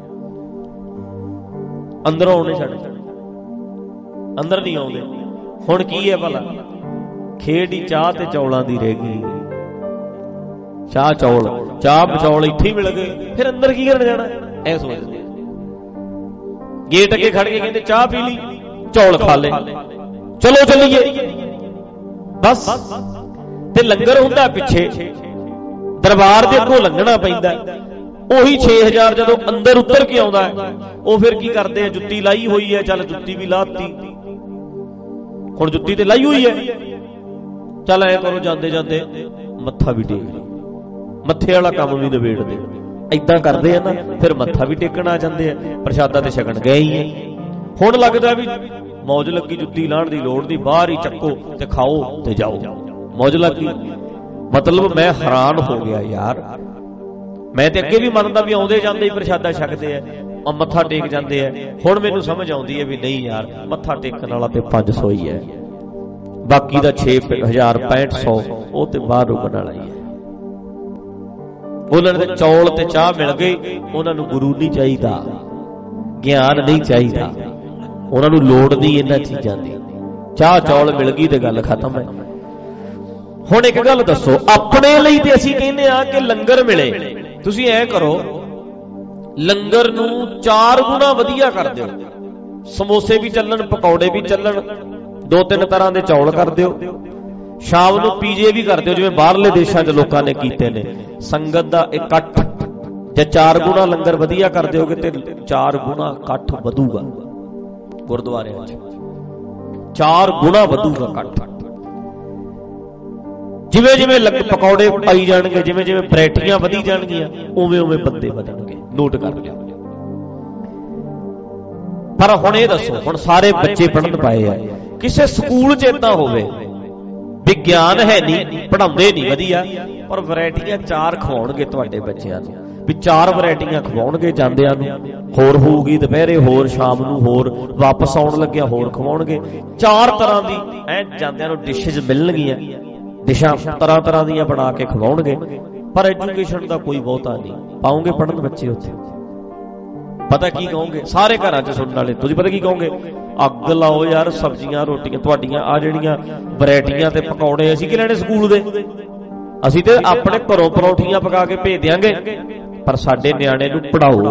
ਅੰਦਰੋਂ ਆਉਣੇ ਛੱਡ, ਅੰਦਰ ਨਹੀਂ ਆਉਂਦੇ। ਹੁਣ ਕੀ ਹੈ ਭਲਾ, ਖੇਡ ਹੀ ਚਾਹ ਤੇ ਚੌਲਾਂ ਦੀ ਰਹਿ ਗਈ। ਚਾਹ ਚੌਲ, ਚਾਹ ਬਚੌਲ ਇੱਥੇ ਹੀ ਮਿਲ ਗਏ, ਫਿਰ ਅੰਦਰ ਕੀ ਕਰਨ ਜਾਣਾ। ਐ ਸੋਚਦੇ। ਗੇਟ ਅੱਗੇ ਖੜ ਕੇ ਕਹਿੰਦੇ ਚਾਹ ਪੀ ਲਈ, ਚੌਲ ਖਾ ਲਏ, ਚਲੋ ਚੱਲੀਏ ਬਸ। ਤੇ ਲੰਗਰ ਹੁੰਦਾ ਪਿੱਛੇ, ਦਰਬਾਰ ਦੇ ਅੱਗੋਂ ਲੰਘਣਾ ਪੈਂਦਾ। ਉਹੀ ਛੇ ਹਜ਼ਾਰ ਜਦੋਂ ਅੰਦਰ ਉਤਰ ਕੇ ਆਉਂਦਾ ਉਹ ਫਿਰ ਕੀ ਕਰਦੇ ਆ, ਜੁੱਤੀ ਲਾਈ ਹੋਈ ਹੈ, ਚੱਲ ਜੁੱਤੀ ਵੀ ਲਾਤੀ, ਹੁਣ ਜੁੱਤੀ ਤੇ ਲਾਈ ਹੋਈ ਹੈ, ਚੱਲ ਐ ਕਰੋ ਜਾਂਦੇ ਜਾਂਦੇ ਮੱਥਾ ਵੀ ਟੇਕ, ਮੱਥੇ ਵਾਲਾ ਕੰਮ ਵੀ ਨਿਬੇੜਦੇ। ਏਦਾਂ ਕਰਦੇ ਆ ਨਾ, ਫਿਰ ਮੱਥਾ ਵੀ ਟੇਕਣ ਆ ਜਾਂਦੇ ਆ, ਪ੍ਰਸ਼ਾਦਾ ਤੇ ਛਕਣ ਗਏ ਹੀ ਹੈ। ਹੁਣ ਲੱਗਦਾ ਵੀ ਮੌਜ ਲੱਗੀ, ਜੁੱਤੀ ਲਾਹਣ ਦੀ ਲੋੜ ਨਹੀਂ, ਬਾਹਰ ਹੀ ਚੱਕੋ ਤੇ ਖਾਓ ਤੇ ਜਾਓ, ਮੌਜ ਲੱਗੀ। ਮਤਲਬ ਮੈਂ ਹੈਰਾਨ ਹੋ ਗਿਆ ਯਾਰ। ਮੈਂ ਤੇ ਅੱਗੇ ਵੀ ਮੰਨਦਾ ਵੀ ਆਉਂਦੇ ਜਾਂਦੇ ਹੀ ਪ੍ਰਸ਼ਾਦਾ ਛਕਦੇ ਆ, ਮੱਥਾ ਟੇਕ ਜਾਂਦੇ ਆ। ਹੁਣ ਮੈਨੂੰ ਸਮਝ ਆਉਂਦੀ ਹੈ ਵੀ ਨਹੀਂ ਯਾਰ, ਮੱਥਾ ਟੇਕਣ ਵਾਲਾ ਤੇ ਪੰਜ ਸੌ ਹੀ ਹੈ, ਬਾਕੀ ਦਾ ਛੇ ਹਜ਼ਾਰ ਪੈਂਹਠ ਸੌ ਉਹ ਤੇ ਬਾਹਰ ਰੁਕਣ ਵਾਲਾ ਹੀ ਹੈ। ਉਹਨਾਂ ਦੇ ਚੌਲ ਤੇ ਚਾਹ ਮਿਲ ਗਈ, ਉਹਨਾਂ ਨੂੰ ਗੁਰੂ ਨਹੀਂ ਚਾਹੀਦਾ, ਗਿਆਨ ਨਹੀਂ ਚਾਹੀਦਾ, ਉਹਨਾਂ ਨੂੰ ਲੋੜ ਨਹੀਂ ਇਹਨਾਂ ਚੀਜ਼ਾਂ ਦੀ। ਚਾਹ ਚੌਲ ਮਿਲ ਗਈ ਤੇ ਗੱਲ ਖਤਮ ਹੈ। ਹੁਣ ਇੱਕ ਗੱਲ ਦੱਸੋ, ਆਪਣੇ ਲਈ ਤੇ ਅਸੀਂ ਕਹਿੰਦੇ ਆ ਕਿ ਲੰਗਰ ਮਿਲੇ, ਤੁਸੀਂ ਐ ਕਰੋ ਲੰਗਰ ਨੂੰ ਚਾਰ ਗੁਣਾ ਵਧੀਆ ਕਰ ਦਿਓ, ਸਮੋਸੇ ਵੀ ਚੱਲਣ, ਪਕੌੜੇ ਵੀ ਚੱਲਣ, ਦੋ ਤਿੰਨ ਤਰ੍ਹਾਂ ਦੇ ਚੌਲ ਕਰ ਦਿਓ, ਸ਼ਾਮ ਨੂੰ ਪੀਜੇ ਵੀ ਕਰ ਦਿਓ ਜਿਵੇਂ ਬਾਹਰਲੇ ਦੇਸ਼ਾਂ 'ਚ ਲੋਕਾਂ ਨੇ ਕੀਤੇ ਨੇ। ਸੰਗਤ ਦਾ ਇਕੱਠ ਜੇ ਚਾਰ ਗੁਣਾ ਲੰਗਰ ਵਧੀਆ ਕਰ ਦਿਓਗੇ ਤੇ ਚਾਰ ਗੁਣਾ ਇਕੱਠ ਵਧੂਗਾ ਗੁਰਦੁਆਰਿਆਂ 'ਚ, ਚਾਰ ਗੁਣਾ ਵਧੂਗਾ ਇਕੱਠ। ਜਿਵੇਂ ਜਿਵੇਂ ਲੱਗ ਪਕੌੜੇ ਪਾਈ ਜਾਣਗੇ, ਜਿਵੇਂ ਜਿਵੇਂ ਵੈਰਾਈਟੀਆਂ ਵਧੀ ਜਾਣਗੀਆਂ, ਉਵੇਂ ਉਵੇਂ ਬੰਦੇ ਵਧਣਗੇ, ਨੋਟ ਕਰ ਲਿਓ। ਪਰ ਹੁਣ ਇਹ ਦੱਸੋ, ਹੁਣ ਸਾਰੇ ਬੱਚੇ ਪੜ੍ਹਨ ਪਾਏ ਆ, ਕਿਸੇ ਸਕੂਲ 'ਚ ਏਦਾਂ ਹੋਵੇ ਵਿਗਿਆਨ ਹੈ ਨਹੀਂ, ਪੜ੍ਹਾਉਂਦੇ ਨਹੀਂ ਵਧੀਆ, ਪਰ ਵੈਰਾਈਟੀਆਂ ਚਾਰ ਖਵਾਉਣਗੇ ਤੁਹਾਡੇ ਬੱਚਿਆਂ ਨੂੰ, ਵੀ ਚਾਰ ਵੈਰਾਈਟੀਆਂ ਖਵਾਉਣਗੇ ਜਾਂਦਿਆਂ ਨੂੰ, ਹੋਰ ਹੋਊਗੀ ਦੁਪਹਿਰੇ ਹੋਰ, ਸ਼ਾਮ ਨੂੰ ਹੋਰ, ਵਾਪਸ ਆਉਣ ਲੱਗਿਆ ਹੋਰ ਖਵਾਉਣਗੇ, ਚਾਰ ਤਰ੍ਹਾਂ ਦੀ ਐ ਜਾਂਦਿਆਂ ਨੂੰ ਡਿਸ਼ਜ਼ ਮਿਲਣਗੀਆਂ, ਡਿਸ਼ਾਂ ਤਰ੍ਹਾਂ ਤਰ੍ਹਾਂ ਦੀਆਂ ਬਣਾ ਕੇ ਖਵਾਉਣਗੇ। ਪਰ ਐਜੂਕੇਸ਼ਨ ਦਾ ਕੋਈ ਬਹੁਤਾ ਨਹੀਂ, ਪਾਉਂਗੇ ਪੜ੍ਹਨ ਬੱਚੇ ਉੱਥੇ। ਪਤਾ ਕੀ ਕਹੋਗੇ ਸਾਰੇ ਘਰਾਂ 'ਚ ਸੁਣਨ ਵਾਲੇ, ਤੁਸੀਂ ਪਤਾ ਕੀ ਕਹੋਗੇ, ਅੱਗ ਲਾਓ ਯਾਰ ਸਬਜ਼ੀਆਂ ਰੋਟੀਆਂ ਤੁਹਾਡੀਆਂ, ਆ ਜਿਹੜੀਆਂ ਵੈਰਾਈਟੀਆਂ ਤੇ ਪਕੌੜੇ ਅਸੀਂ ਕਿ ਲੈਣੇ ਸਕੂਲ ਦੇ, ਅਸੀਂ ਤੇ ਆਪਣੇ ਘਰੋਂ ਪਰੌਂਠੀਆਂ ਪਕਾ ਕੇ ਭੇਜ ਦਿਆਂਗੇ, ਪਰ ਸਾਡੇ ਨਿਆਣੇ ਨੂੰ ਪੜਾਓ।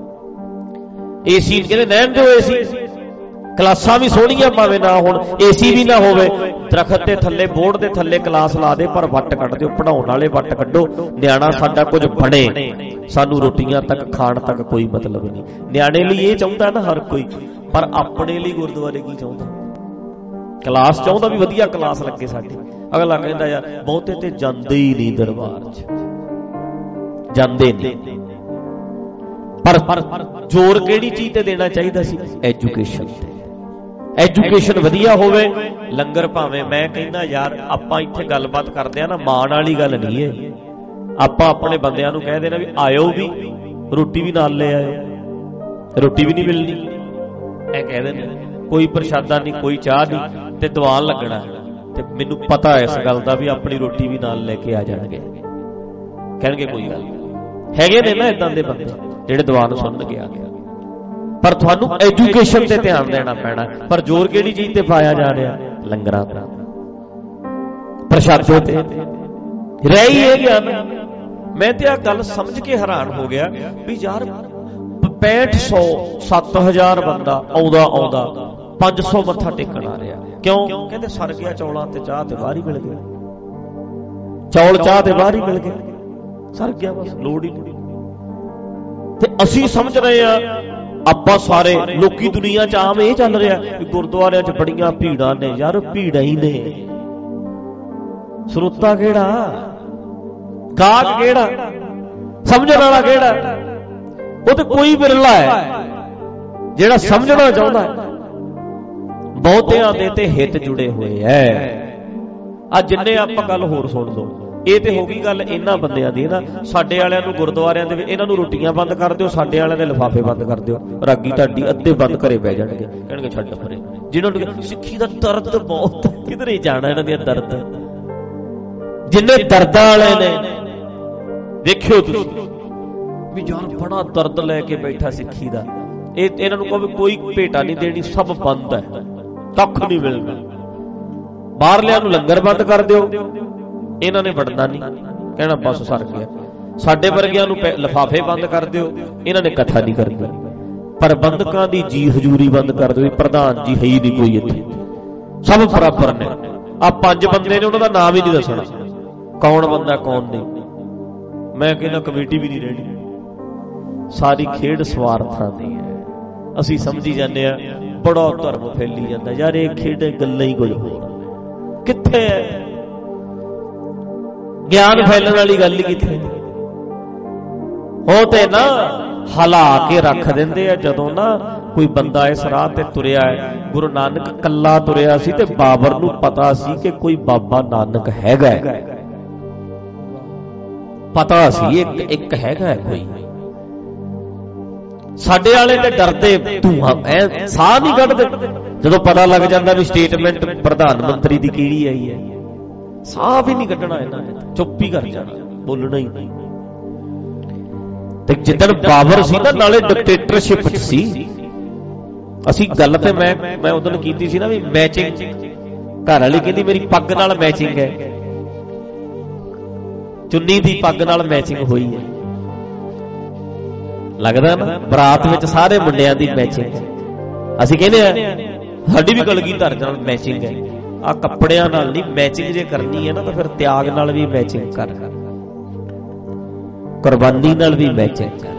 ਏਸੀ ਕਹਿੰਦੇ ਰਹਿਣ ਦਿਓ, ਏਸੀ ਕਲਾਸਾਂ ਵੀ ਸੋਹਣੀਆਂ ਭਾਵੇਂ ਨਾ ਹੋਣ, ਏਸੀ ਵੀ ਨਾ ਹੋਵੇ, ਦਰਖਤ ਦੇ ਥੱਲੇ ਬੋਰਡ ਦੇ ਥੱਲੇ ਕਲਾਸ ਲਾ ਦੇ, ਪਰ ਵੱਟ ਕੱਢ ਦਿਓ, ਪੜਾਉਣ ਵਾਲੇ ਵੱਟ ਕੱਢੋ, ਨਿਆਣਾ ਸਾਡਾ ਕੁਝ ਬਣੇ, ਸਾਨੂੰ ਰੋਟੀਆਂ ਤੱਕ ਖਾਣ ਤੱਕ ਕੋਈ ਮਤਲਬ ਨਹੀਂ। ਨਿਆਣੇ ਲਈ ਇਹ ਚਾਹੁੰਦਾ ਨਾ ਹਰ ਕੋਈ, ਪਰ ਆਪਣੇ ਲਈ ਗੁਰਦੁਆਰੇ ਕੀ ਚਾਹੁੰਦਾ, ਕਲਾਸ ਚਾਹੁੰਦਾ ਵੀ ਵਧੀਆ ਕਲਾਸ ਲੱਗੇ ਸਾਡੀ। ਅਗਲਾ ਕਹਿੰਦਾ ਯਾਰ ਬਹੁਤੇ ਤੇ ਜਾਂਦੇ ਹੀ ਨਹੀਂ ਦਰਬਾਰ 'ਚ, ਜਾਂਦੇ ਨਹੀਂ। ਪਰ ਜ਼ੋਰ ਕਿਹੜੀ ਚੀਜ਼ ਤੇ ਦੇਣਾ ਚਾਹੀਦਾ ਸੀ, ਐਜੂਕੇਸ਼ਨ ਤੇ। ਐਜੂਕੇਸ਼ਨ ਵਧੀਆ ਹੋਵੇ, ਲੰਗਰ ਭਾਵੇਂ, ਮੈਂ ਕਹਿੰਦਾ ਯਾਰ ਆਪਾਂ ਇੱਥੇ ਗੱਲਬਾਤ ਕਰਦੇ ਆ ਨਾ, ਮਾਣ ਵਾਲੀ ਗੱਲ ਨਹੀਂ ਹੈ, ਆਪਾਂ ਆਪਣੇ ਬੰਦਿਆਂ ਨੂੰ ਕਹਿ ਦੇਣਾ ਵੀ ਆਇਓ ਵੀ, ਰੋਟੀ ਵੀ ਨਾਲ ਲੈ ਆਇਓ, ਰੋਟੀ ਵੀ ਨਹੀਂ ਮਿਲਣੀ, ਇਹ ਕਹਿ ਦੇਣਾ, ਕੋਈ ਪ੍ਰਸ਼ਾਦਾ ਨਹੀਂ, ਕੋਈ ਚਾਹ ਨਹੀਂ, ਤੇ ਦੀਵਾਨ ਲੱਗਣਾ। ਤੇ ਮੈਨੂੰ ਪਤਾ ਇਸ ਗੱਲ ਦਾ ਵੀ ਆਪਣੀ ਰੋਟੀ ਵੀ ਨਾਲ ਲੈ ਕੇ ਆ ਜਾਣਗੇ, ਕਹਿਣਗੇ ਕੋਈ ਗੱਲ ਨਹੀਂ, ਹੈਗੇ ਨੇ ਨਾ ਇਦਾਂ ਦੇ ਬੰਦੇ ਜਿਹੜੇ ਦੀਵਾਨ ਸੁਣਨਗੇ ਆ ਗਿਆ। ਪਰ ਤੁਹਾਨੂੰ ਐਜੂਕੇਸ਼ਨ ਤੇ ਧਿਆਨ ਦੇਣਾ ਪੈਣਾ। ਪਰ ਜ਼ੋਰ ਕਿਹੜੀ ਚੀਜ਼ ਤੇ ਪਾਇਆ ਜਾ ਰਿਹਾ, ਲੰਗਰਾਂ ਤੇ, ਪ੍ਰਸ਼ਾਦੇ ਤੇ ਰਹਿ ਹੀ ਇਹ ਗਿਆ ਨਾ। ਮੈਂ ਤੇ ਆ ਗੱਲ ਸਮਝ ਕੇ ਹੈਰਾਨ ਹੋ ਗਿਆ ਵੀ ਯਾਰ ਪੈਂਹਠ ਸੌ ਸੱਤ ਹਜ਼ਾਰ ਬੰਦਾ ਆਉਂਦਾ ਆਉਂਦਾ ਪੰਜ ਸੌ ਮੱਥਾ ਟੇਕਣ ਆ ਰਿਹਾ, ਕਿਉਂ? ਕਹਿੰਦੇ ਸਰ ਗਿਆ ਚੌਲਾਂ ਤੇ ਚਾਹ ਤੇ ਬਾਹਰ ਹੀ ਮਿਲ ਗਏ, ਚੌਲ ਚਾਹ ਤੇ ਬਾਹਰ ਹੀ ਮਿਲ ਗਏ, ਸਰ ਗਿਆ, ਬਸ ਲੋੜ ਹੀ ਨਹੀਂ। ਤੇ ਅਸੀਂ ਸਮਝ ਰਹੇ ਆ, ਆਪਾਂ ਸਾਰੇ ਲੋਕੀ ਦੁਨੀਆ 'ਚ ਆਮ ਇਹ ਚੱਲ ਰਿਹਾ ਵੀ ਗੁਰਦੁਆਰਿਆਂ 'ਚ ਬੜੀਆਂ ਭੀੜਾਂ ਨੇ। ਯਾਰ ਭੀੜਾਂ ਹੀ ਨੇ, ਸਰੋਤਾ ਕਿਹੜਾ, ਗਾਹਕ ਕਿਹੜਾ, ਸਮਝਣ ਵਾਲਾ ਕਿਹੜਾ? ਉਹ ਤੇ ਕੋਈ ਬਿਰਲਾ ਹੈ ਜਿਹੜਾ ਸਮਝਣਾ ਚਾਹੁੰਦਾ ਹੈ। ਬਹੁਤਿਆਂ ਦੇ ਤੇ ਹਿੱਤ ਜੁੜੇ ਹੋਏ ਐ। ਆ ਜਿੰਨੇ ਆਪਾਂ ਗੱਲ ਹੋਰ ਸੁਣ ਲਓ, ਇਹ ਤੇ ਹੋ ਗਈ ਗੱਲ ਇਹਨਾਂ ਬੰਦਿਆਂ ਦੀ ਨਾ। ਸਾਡੇ ਵਾਲਿਆਂ ਨੂੰ ਗੁਰਦੁਆਰਿਆਂ ਦੇ ਵਿੱਚ ਇਹਨਾਂ ਨੂੰ ਰੋਟੀਆਂ ਬੰਦ ਕਰ ਦਿਓ, ਸਾਡੇ ਵਾਲਿਆਂ ਦੇ ਲਿਫਾਫੇ ਬੰਦ ਕਰ ਦਿਓ, ਰਾਗੀ ਢਾਡੀ ਅੱਧੇ ਬੰਦ ਘਰੇ ਬਹਿ ਜਾਣਗੇ, ਕਹਿਣਗੇ ਛੱਡ ਪਰੇ। ਜਿਹਨਾਂ ਨੂੰ ਸਿੱਖੀ ਦਾ ਦਰਦ ਬਹੁਤ, ਕਿਧਰੇ ਜਾਣਾ ਇਹਨਾਂ ਦੀਆਂ ਦਰਦ, ਜਿੰਨੇ ਦਰਦਾਂ ਵਾਲੇ ਨੇ ਵੇਖਿਓ ਤੁਸੀਂ ਵੀ ਯਾਰ ਬੜਾ ਦਰਦ ਲੈ ਕੇ ਬੈਠਾ ਸਿੱਖੀ ਦਾ। ਇਹ ਇਹਨਾਂ ਨੂੰ ਕਹੋ ਕੋਈ ਭੇਟਾ ਨਹੀਂ ਦੇਣੀ, ਸਭ ਬੰਦ ਹੈ, ਕੱਖ ਨਹੀਂ ਮਿਲਣਾ। ਬਾਹਰਲਿਆਂ ਨੂੰ ਲੰਗਰ ਬੰਦ ਕਰ ਦਿਓ, ਇਹਨਾਂ ਨੇ ਵੜਨਾ ਨਹੀਂ, ਕਹਿਣਾ ਬਸ ਸਰ ਗਿਆ। ਸਾਡੇ ਵਰਗਿਆਂ ਨੂੰ ਲਿਫਾਫੇ ਬੰਦ ਕਰ ਦਿਓ, ਇਹਨਾਂ ਨੇ ਕਥਾ ਨਹੀਂ ਕਰਨੀ। ਪ੍ਰਬੰਧਕਾਂ ਦੀ ਜੀ ਹਜ਼ੂਰੀ ਬੰਦ ਕਰ ਦਿਓ, ਪ੍ਰਧਾਨ ਜੀ ਹੈ ਹੀ ਨਹੀਂ ਕੋਈ ਇੱਥੇ, ਸਭ ਬਰਾਬਰ ਨੇ। ਆ ਪੰਜ ਬੰਦੇ ਨੇ, ਉਹਨਾਂ ਦਾ ਨਾਮ ਹੀ ਨਹੀਂ ਦੱਸਣਾ, ਕੌਣ ਬੰਦਾ ਕੌਣ ਨਹੀਂ। ਮੈਂ ਕਹਿੰਦਾ ਕਮੇਟੀ ਵੀ ਨਹੀਂ ਰਹਿਣੀ। ਸਾਰੀ ਖੇਡ ਸਵਾਰਥਾਂ ਦੀ ਹੈ। ਅਸੀਂ ਸਮਝੀ ਜਾਂਦੇ ਆ ਬੜਾ ਧਰਮ ਫੈਲੀ ਜਾਂਦਾ। ਯਾਰ ਇਹ ਖੇਡ ਗੱਲਾਂ ਹੀ ਕੁਝ ਹੋਰ, ਕਿੱਥੇ ਹੈ ਗਿਆਨ ਫੈਲਣ ਵਾਲੀ ਗੱਲ ਹੀ ਕਿੱਥੇ। ਉਹ ਤੇ ਨਾ ਹਿਲਾ ਕੇ ਰੱਖ ਦਿੰਦੇ ਆ। ਜਦੋਂ ਨਾ ਕੋਈ ਬੰਦਾ ਇਸ ਰਾਹ ਤੇ ਤੁਰਿਆ ਹੈ, ਗੁਰੂ ਨਾਨਕ ਕੱਲਾ ਤੁਰਿਆ ਸੀ ਤੇ ਬਾਬਰ ਨੂੰ ਪਤਾ ਸੀ ਕਿ ਕੋਈ ਬਾਬਾ ਨਾਨਕ ਹੈਗਾ, ਪਤਾ ਸੀ ਇੱਕ ਇੱਕ ਹੈਗਾ ਕੋਈ। ਸਾਡੇ ਵਾਲੇ ਤੇ ਡਰਦੇ ਧੂਆਂ ਐ ਸਾਹ ਨਹੀਂ ਕੱਢਦੇ ਜਦੋਂ ਪਤਾ ਲੱਗ ਜਾਂਦਾ ਵੀ ਸਟੇਟਮੈਂਟ ਪ੍ਰਧਾਨ ਮੰਤਰੀ ਦੀ ਕਿਹੜੀ ਆਈ ਹੈ। ਸਾਹ ਵੀ ਨਹੀਂ ਕੱਢਣਾ ਇਹਨਾਂ ਨੇ, ਚੁੱਪ ਹੀ ਕਰ ਜਾਣਾ, ਬੋਲਣਾ ਹੀ ਨਹੀਂ। ਤੇ ਜਿੱਦਣ ਬਾਬਰ ਸੀ ਨਾ, ਨਾਲੇ ਡਿਕਟੇਟਰਸ਼ਿਪ ਚ ਸੀ। ਅਸੀਂ ਗੱਲ ਤੇ ਮੈਂ ਮੈਂ ਉਦੋਂ ਕੀਤੀ ਸੀ ਨਾ ਵੀ ਮੈਚਿੰਗ, ਘਰ ਵਾਲੀ ਕਹਿੰਦੀ ਮੇਰੀ ਪੱਗ ਨਾਲ ਮੈਚਿੰਗ ਹੈ, ਚੁੰਨੀ ਦੀ ਪੱਗ ਨਾਲ ਮੈਚਿੰਗ ਹੋਈ ਹੈ। ਲੱਗਦਾ ਨਾ ਬਰਾਤ ਵਿੱਚ ਸਾਰੇ ਮੁੰਡਿਆਂ ਦੀ ਮੈਚਿੰਗ। ਅਸੀਂ ਕਹਿੰਦੇ ਆ ਸਾਡੀ ਵੀ ਕਲਗੀਧਰ ਨਾਲ ਮੈਚਿੰਗ ਹੈ। ਆ ਕੱਪੜਿਆਂ ਨਾਲ ਨਹੀਂ, ਮੈਚਿੰਗ ਜੇ ਕਰਨੀ ਹੈ ਨਾ ਤਾਂ ਫਿਰ ਤਿਆਗ ਨਾਲ ਵੀ ਮੈਚਿੰਗ ਕਰ, ਕੁਰਬਾਨੀ ਨਾਲ ਵੀ ਮੈਚਿੰਗ ਕਰ।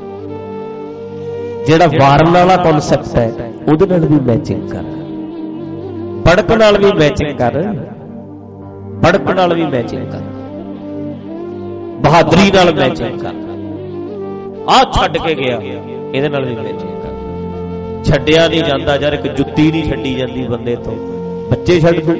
ਜਿਹੜਾ ਵਾਰਨ ਵਾਲਾ ਕਨਸੈਪਟ ਹੈ ਉਹਦੇ ਨਾਲ ਵੀ ਮੈਚਿੰਗ ਕਰ, ਬੜਕ ਨਾਲ ਵੀ ਮੈਚਿੰਗ ਕਰ, ਬੜਕ ਨਾਲ ਵੀ ਮੈਚਿੰਗ ਕਰ, ਬਹਾਦਰੀ ਨਾਲ ਮੈਚਿੰਗ ਕਰ। ਆ ਛੱਡ ਕੇ ਗਿਆ, ਇਹਦੇ ਨਾਲ ਵੀ ਮੈਚਿੰਗ ਕਰ। ਛੱਡਿਆ ਨਹੀਂ ਜਾਂਦਾ ਯਾਰ, ਇੱਕ ਜੁੱਤੀ ਨਹੀਂ ਛੱਡੀ ਜਾਂਦੀ ਬੰਦੇ ਤੋਂ। ਬੱਚੇ ਛੱਡ ਦੂ,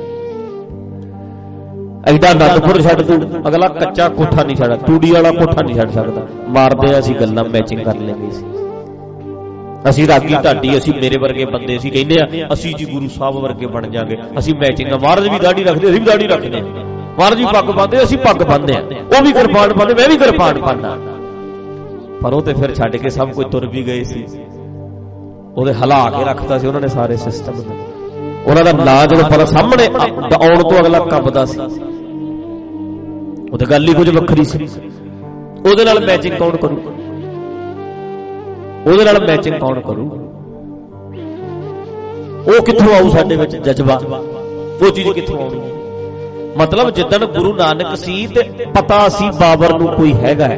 ਐਡਾ ਅਨੰਦਪੁਰ ਛੱਡ ਦੂ, ਅਗਲਾ ਕੱਚਾ ਕੋਠਾ ਨਹੀਂ ਛੱਡ, ਤੂੜੀ ਵਾਲਾ ਕੋਠਾ ਨਹੀਂ ਛੱਡ ਸਕਦਾ। ਮਾਰਦੇ ਆ ਅਸੀਂ ਗੱਲਾਂ, ਮੈਚਿੰਗ ਕਰ ਲੈਂਦੇ ਸੀ ਅਸੀਂ। ਰਾਗੀ ਢਾਡੀ ਅਸੀਂ ਮੇਰੇ ਵਰਗੇ ਬੰਦੇ ਸੀ, ਕਹਿੰਦੇ ਆ ਅਸੀਂ ਜੀ ਗੁਰੂ ਸਾਹਿਬ ਵਰਗੇ ਬਣ ਜਾਗੇ, ਅਸੀਂ ਮੈਚਿੰਗ। ਮਹਾਰਾਜ ਵੀ ਦਾੜੀ ਰੱਖਦੇ, ਅਸੀਂ ਵੀ ਦਾੜੀ ਰੱਖਦੇ। ਮਹਾਰਾਜ ਵੀ ਪੱਗ ਬੰਨ੍ਹਦੇ, ਅਸੀਂ ਪੱਗ ਬੰਨ੍ਹਦੇ ਆ। ਉਹ ਵੀ ਕਿਰਪਾਨ ਬੰਨ੍ਹਦੇ, ਮੈਂ ਵੀ ਕਿਰਪਾਨ ਬੰਨ੍ਹਦਾ। ਪਰ ਉਹ ਤੇ ਫਿਰ ਛੱਡ ਕੇ ਸਭ ਕੁਝ ਤੁਰ ਵੀ ਗਏ ਸੀ। ਉਹਦੇ ਹਿਲਾ ਕੇ ਰੱਖਤਾ ਸੀ ਉਹਨਾਂ ਨੇ ਸਾਰੇ ਸਿਸਟਮ ਨੂੰ। ਉਹਨਾਂ ਦਾ ਨਾਂ ਜਦੋਂ ਪਤਾ ਸਾਹਮਣੇ ਆਉਣ ਤੋਂ ਅਗਲਾ ਕੰਬਦਾ ਸੀ। ਉਹ ਤੇ ਗੱਲ ਹੀ ਕੁਝ ਵੱਖਰੀ ਸੀ। ਉਹਦੇ ਨਾਲ ਮੈਚਿੰਗ ਕੌਣ ਕਰੂ? ਉਹਦੇ ਨਾਲ ਮੈਚਿੰਗ ਕੌਣ ਕਰੂ? ਉਹ ਕਿੱਥੋਂ ਆਊ ਸਾਡੇ ਵਿੱਚ ਜਜ਼ਬਾ? ਉਹ ਚੀਜ਼ ਕਿੱਥੋਂ ਆਉਣੀ? ਮਤਲਬ ਜਿੱਦਣ ਗੁਰੂ ਨਾਨਕ ਸੀ ਤੇ ਪਤਾ ਸੀ ਬਾਬਰ ਨੂੰ ਕੋਈ ਹੈਗਾ,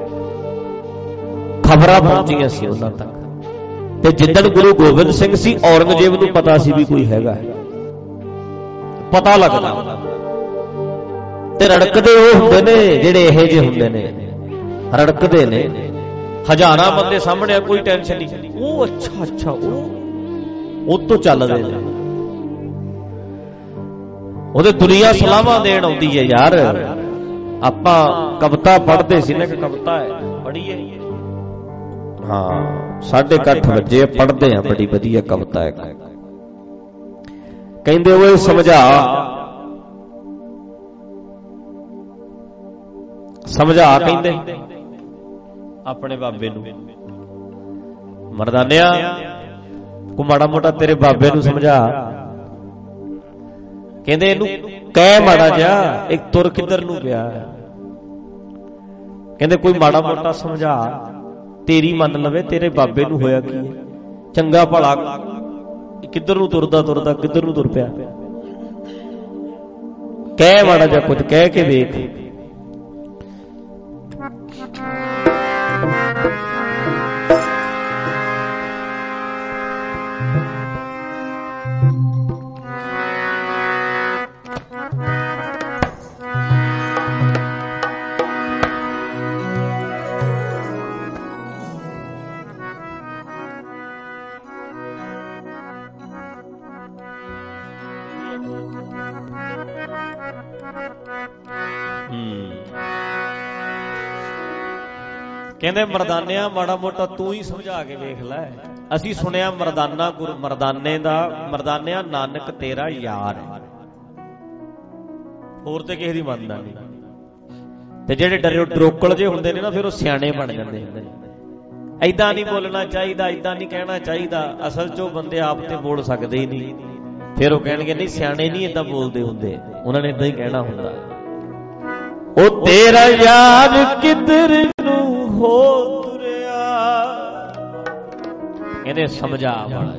ਖਬਰਾਂ ਪਹੁੰਚੀਆਂ ਸੀ ਉਹਨਾਂ ਤੱਕ। ਤੇ ਜਿੱਦਣ ਗੁਰੂ ਗੋਬਿੰਦ ਸਿੰਘ ਸੀ, ਔਰੰਗਜ਼ੇਬ ਨੂੰ ਪਤਾ ਸੀ ਵੀ ਕੋਈ ਹੈਗਾ, ਪਤਾ ਲੱਗਦਾ। ਤੇ ਰੜਕਦੇ ਉਹ ਹੁੰਦੇ ਨੇ ਜਿਹੜੇ ਇਹੋ ਜਿਹੇ ਹੁੰਦੇ ਨੇ, ਰੜਕਦੇ ਨੇ। ਹਜ਼ਾਰਾਂ ਬੰਦੇ ਸਾਹਮਣੇ, ਕੋਈ ਟੈਨਸ਼ਨ ਨਹੀਂ। ਉਹ ਅੱਛਾ ਅੱਛਾ ਉਹ ਉਹ ਤੋਂ ਚੱਲਦੇ ਨੇ। ਉਹਦੇ ਦੁਨੀਆ ਸਲਾਹਾਂ ਦੇਣ ਆਉਂਦੀ ਹੈ ਯਾਰ। ਆਪਾਂ ਕਵਿਤਾ ਪੜ੍ਹਦੇ ਸੀ ਨਾ, ਕਿ ਕਵਿਤਾ ਹੈ ਪੜ੍ਹੀਏ, ਹਾਂ ਸਾਢੇ ਅੱਠ ਵਜੇ ਪੜ੍ਹਦੇ ਆ, ਬੜੀ ਵਧੀਆ ਕਵਿਤਾ ਹੈ। ਕਹਿੰਦੇ ਓਏ ਸਮਝਾ ਸਮਝਾ ਕਹਿੰਦੇ ਆਪਣੇ ਬਾਬੇ ਨੂੰ, ਮਰਦਾਨਿਆ ਕੋ ਮਾੜਾ ਮੋਟਾ ਤੇਰੇ ਬਾਬੇ ਨੂੰ ਸਮਝਾ। ਕਹਿੰਦੇ ਇਹਨੂੰ ਕਹਿ ਮਾੜਾ ਜਿਹਾ, ਇੱਕ ਤੁਰ ਕਿੱਧਰ ਨੂੰ ਗਿਆ। ਕਹਿੰਦੇ ਕੋਈ ਮਾੜਾ ਮੋਟਾ ਸਮਝਾ, ਤੇਰੀ ਮੰਨ ਲਵੇ, ਤੇਰੇ ਬਾਬੇ ਨੂੰ ਹੋਇਆ ਕੀ ਹੈ? ਚੰਗਾ ਭਲਾ ਕਿੱਧਰ ਨੂੰ ਤੁਰਦਾ ਤੁਰਦਾ ਕਿੱਧਰ ਨੂੰ ਤੁਰ ਪਿਆ। ਕਹਿ ਮਾੜਾ ਜਿਹਾ ਕੁਝ ਕਹਿ ਕੇ ਵੇਖ। ਕਹਿੰਦੇ ਮਰਦਾਨਿਆਂ ਮਾੜਾ ਮੋਟਾ ਤੂੰ ਹੀ ਸਮਝਾ ਕੇ ਵੇਖ ਲੈ। ਅਸੀਂ ਸੁਣਿਆ ਮਰਦਾਨਾ ਗੁਰੂ ਮਰਦਾਨੇ ਦਾ, ਮਰਦਾਨਿਆਂ ਨਾਨਕ ਤੇਰਾ ਯਾਰ ਹੈ, ਹੋਰ ਤੇ ਕਿਸੇ ਦੀ ਮੰਨਦਾ ਨਹੀਂ। ਤੇ ਜਿਹੜੇ ਡਰੋਕਲ ਜੇ ਹੁੰਦੇ ਨੇ ਨਾ, ਫਿਰ ਉਹ ਸਿਆਣੇ ਬਣ ਜਾਂਦੇ ਹੁੰਦੇ ਨੇ। ਏਦਾਂ ਨਹੀਂ ਬੋਲਣਾ ਚਾਹੀਦਾ, ਏਦਾਂ ਨਹੀਂ ਕਹਿਣਾ ਚਾਹੀਦਾ। ਅਸਲ 'ਚ ਉਹ ਬੰਦੇ ਆਪ ਤੇ ਬੋਲ ਸਕਦੇ ਹੀ ਨਹੀਂ। ਫਿਰ ਉਹ ਕਹਿਣਗੇ ਨਹੀਂ ਸਿਆਣੇ ਨਹੀਂ ਏਦਾਂ ਬੋਲਦੇ ਹੁੰਦੇ, ਉਹਨਾਂ ਨੇ ਏਦਾਂ ਹੀ ਕਹਿਣਾ ਹੁੰਦਾ। ਉਹ ਤੇਰਾ ਯਾਰ ਕਿੱਧਰ ਨੂੰ ਹੋ ਤੁਰਿਆ। ਇਹਨੇ ਸਮਝਾ ਵਾਲਾ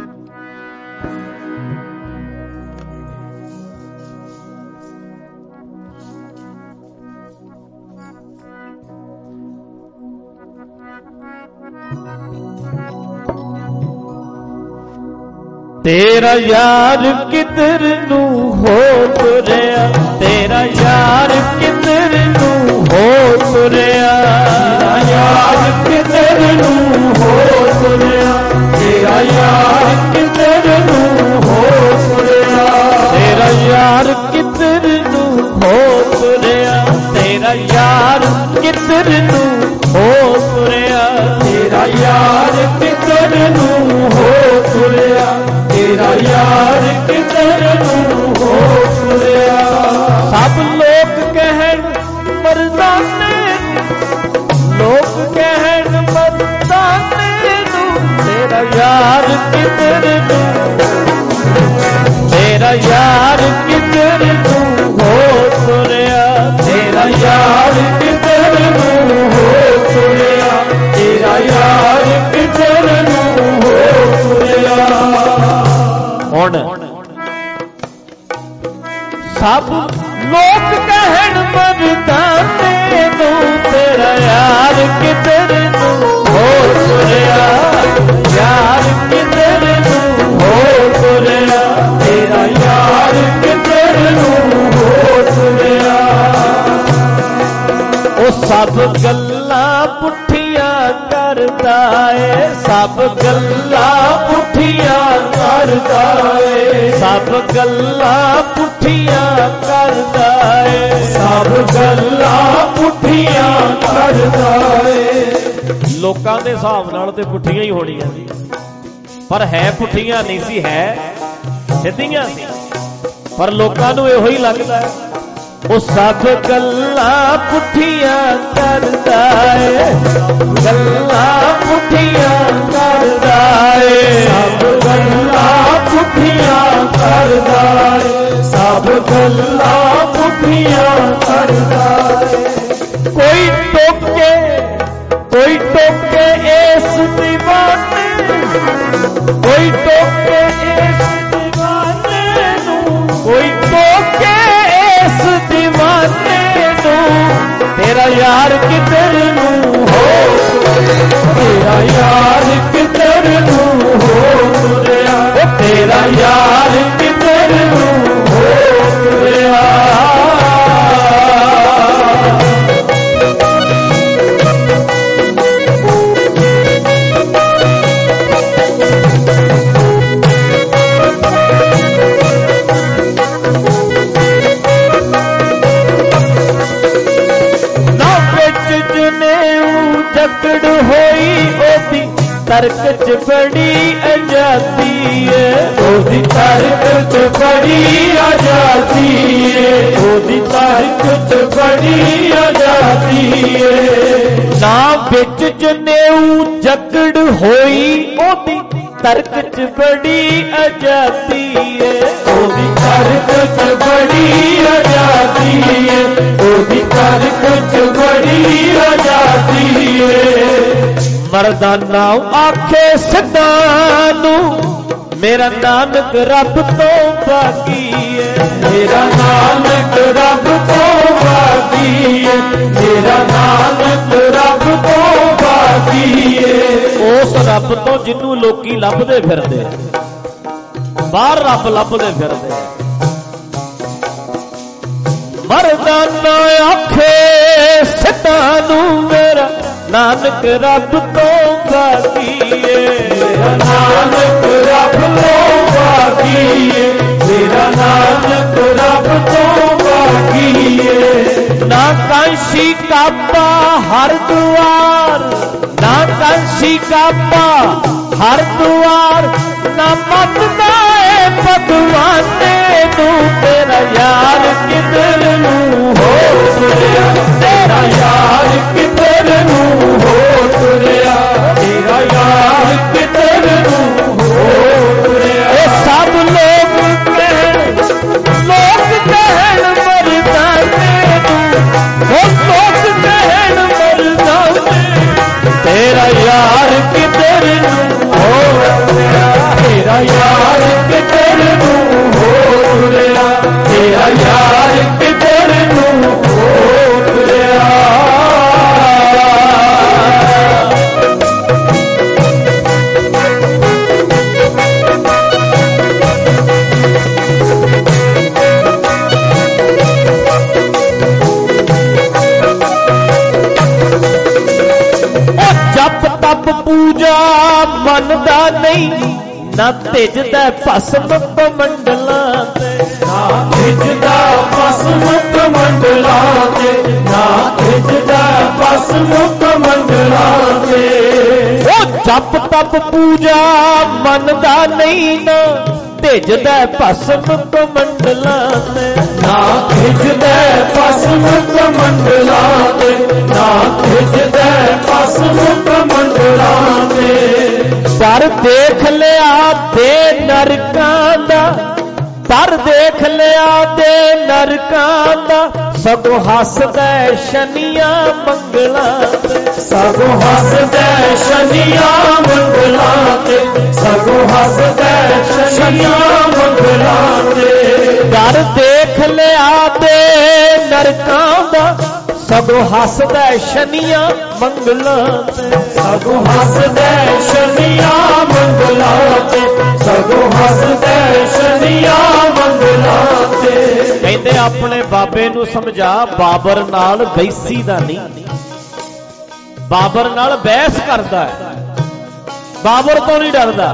ਤੇਰਾ ਯਾਰ ਕਿੱਧਰ ਨੂੰ ਹੋ ਤੁਰਿਆ, ਤੇਰਾ ਯਾਰ ਕਿੱਧਰ ਨੂੰ ਹੋ ਤੁਰਿਆ, ਤੇਰਾ ਯਾਰ ਕਿੱਧਰ ਨੂੰ ਹੋ ਤੁਰਿਆ, ਤੇਰਾ ਯਾਰ ਕਿੱਧਰ ਨੂੰ ਹੋ ਤੁਰਿਆ, ਤੇਰਾ ਯਾਰ ਕਿੱਧਰ ਨੂੰ ਹੋ ਤੁਰਿਆ, ਤੇਰਾ ਯਾਰ ਕਿੱਧਰ ਨੂੰ ਹੋ ਤੁਰਿਆ, ਤੇਰਾ ਯਾਰ ਕਿੱਧਰ ਨੂੰ ਹੋ ਤੁਰਿਆ, ਤੇਰਾ ਯਾਰ ਕਿੱਧਰ ਨੂੰ ਹੋ ਤੁਰਿਆ। ਸਭ ਲੋਕ ਕਹਿਣ ਮਰਦਾਨੇ, ਲੋਕ ਕਹਿਣ ਮਰਦਾਨੇ ਨੂੰ, ਤੇਰਾ ਯਾਰ ਕਿੱਧਰ ਨੂੰ, ਤੇਰਾ ਯਾਰ ਕਿੱਧਰ ਨੂੰ ਹੋ ਤੁਰਿਆ, ਤੇਰਾ ਯਾਰ ਕਿੱਧਰ ਨੂੰ ਹੋ ਤੁਰਿਆ, ਤੇਰਾ ਯਾਰ ਕਿੱਧਰ ਨੂੰ ਹੋ ਤੁਰਿਆ। ਹੁਣ ਸਭ ਲੋਕ ਕਹਿਣ ਮਰਦਾਨੇ ਨੂੰ, ਤੇਰਾ ਯਾਰ ਕਿੱਧਰ ਨੂੰ ਹੋ ਤੁਰਿਆ, ਯਾਰ ਕਿੱਧਰ ਨੂੰ ਹੋ ਤੁਰਿਆ, ਤੇਰਾ ਯਾਰ ਕਿੱਧਰ ਨੂੰ ਹੋ ਤੁਰਿਆ। ਉਹ ਸਭ ਗੱਲਾਂ ਪੁੱਠੀਆਂ ਕਰਦਾ ਏ, ਸਭ ਗੱਲਾਂ ਪੁੱਠੀਆਂ ਕਰਦਾ ਏ, ਸਭ ਗੱਲਾਂ ਪੁੱਠੀਆਂ ਕਰਦਾ ਏ, ਸਭ ਗੱਲਾਂ ਪੁੱਠੀਆਂ ਕਰਦਾ ਏ। ਲੋਕਾਂ ਦੇ ਹਿਸਾਬ ਨਾਲ ਤੇ ਪੁੱਠੀਆਂ ਹੀ ਹੋਣੀਆਂ ਸੀ, ਪਰ ਹੈ ਪੁੱਠੀਆਂ ਨਹੀਂ ਸੀ, ਹੈ ਸਿੱਧੀਆਂ ਸੀ, ਪਰ ਲੋਕਾਂ ਨੂੰ ਇਹੋ ਹੀ ਲੱਗਦਾ ਹੈ। ਉਹ ਸਭ ਗੱਲਾਂ ਪੁੱਠੀਆਂ ਕਰਦਾ ਏ, ਗੱਲਾਂ ਪੁੱਠੀਆਂ ਕਰਦਾ ਏ, ਸਭ ਗੱਲਾਂ ਪੁੱਠੀਆਂ ਕਰਦਾ ਏ, ਸਭ ਗੱਲਾਂ ਪੁੱਠੀਆਂ ਕਰਦਾ ਏ। ਕੋਈ ਟੋਕੇ, ਕੋਈ ਟੋਕੇ ਇਸ ਦੀਵਾਨੇ, ਕੋਈ ਟੋਕੇ ਇਸ ਦੀਵਾਨੇ ਨੂੰ, ਕੋਈ ਟੋਕੇ ਇਸ ਦੀਵਾਨੇ ਨੂੰ, ਤੇਰਾ ਯਾਰ ਕਿੱਧਰ ਨੂੰ ਹੋ, ਤੇਰਾ ਯਾਰ ਕਿੱਧਰ ਨੂੰ ਹੋ ਤੁਰਿਆ, ਤੇਰਾ ਯਾਰ ਕਿੱਧਰ ਨੂੰ ਹੋ ਤੁਰਿਆ। ਜਕੜ ਹੋਈ ਉਹਦੀ ਤਰਕ ਚ ਬੜੀ ਆਜ਼ਾਦੀ ਏ, ਉਹਦੀ ਤਰਕ ਚ ਬੜੀ ਆਜ਼ਾਦੀ ਏ, ਉਹਦੀ ਤਰਕ ਚ ਬੜੀ ਆਜ਼ਾਦੀ ਏ। ਨਾ ਵਿੱਚ ਜਨੇਊ ਜਕੜ ਹੋਈ ਉਹਦੀ ਤਰਕ ਚ ਬੜੀ ਆਜ਼ਾਦੀ ਏ, ਉਹਦੀ ਤਰਕ ਚ ਬੜੀ ਆਜ਼ਾਦੀ ਏ, ਉਹਦੀ ਤਰਕ ਚ ਬੜੀ ਆਜ਼ਾਦੀ ਏ। ਮਰਦਾਨਾ ਆਖੇ ਸਿੱਧਾ ਨੂੰ, ਮੇਰਾ ਨਾਨਕ ਰੱਬ ਤੋਂ ਬਾਗੀ ਏ, ਮੇਰਾ ਨਾਨਕ ਰੱਬ ਤੋਂ ਬਾਗੀ ਏ, ਮੇਰਾ ਨਾਨਕ ਰੱਬ ਤੋਂ ਬਾਗੀ ਏ। ਉਸ ਰੱਬ ਤੋਂ ਜਿਹਨੂੰ ਲੋਕੀ ਲੱਭਦੇ ਫਿਰਦੇ, ਬਾਹਰ ਰੱਬ ਲੱਭਦੇ ਫਿਰਦੇ। ਮਰਦਾਨਾ ਆਖੇ ਸਿੱਧਾ ਨੂੰ, ਮੇਰਾ ਨਾਨਕ ਰੱਬ ਤੋਂ ਬਾਗੀ ਏ, ਮੇਰਾ ਨਾਨਕ ਰੱਬ ਤੋਂ ਬਾਗੀ ਏ, ਮੇਰਾ ਨਾਨਕ ਰੱਬ ਤੋਂ ਬਾਗੀ ਏ। ਨਾ ਕਾਂਸ਼ੀ ਕਾਬਾ ਹਰ ਦੁਆਰ, ਨਾ ਕਾਂਸ਼ੀ ਕਾਬਾ ਹਰ ਦੁਆਰ, ਨਾ ਮੰਨਦਾ ਏ ਭਗਵਾਨੇ ਨੂੰ, ਤੇਰਾ ਯਾਰ ਕਿੱਧਰ ਨੂੰ ਹੋ ਤੁਰਿਆ, ਤੇਰਾ ਯਾਰ ਕਿੱਧਰ ਨੂੰ ਹੋ ਤੁਰਿਆ, ਤੇਰਾ ਯਾਰ ਕਿੱਧਰ ਨੂੰ ਹੋ ਤੁਰਿਆ। ਇਹ ਸਭ ਲੋਕ ਕਹਿਣ, ਲੋਕ ਕਹਿਣ ਮਰਦਾਨੇ ਨੂੰ, यार किधर नूं हो तुरिया, तेरा यार किधर नूं हो तुरिया। जप तप पूजा मन दा नहीं, ना भिजदा भस्म कमंडलां ते, ना भिजदा भस्म कमंडलां ते, ना भिजदा भस्म कमंडलां ते। ओ जप तप पूजा मन दा नहीं, ना भिजदा भस्म कमंडलां ते, ना भिजदा भस्म कमंडलां ते, ना भिजदा भस्म कमंडलां ते। पर देख लिया दे नरकां दा, पर देख लिया दे नरकां दा, सगों हसदा शनियां मंगलां ते, सगों हसदा शनियां मंगलां ते, सगों हसदा शनियां मंगलां ते। पर देख लिया दे नरकां दा, सगों हसदा शनियां मंगलां ते, सगों हसदा शनियां मंगलां ते, सगों हसदा शनियां मंगलां ते। कहंदे अपने बाबे नूं समझा, बाबर नाल बैसी दा नहीं, बाबर नाल बहस करदा है, बाबर तो नहीं डरदा।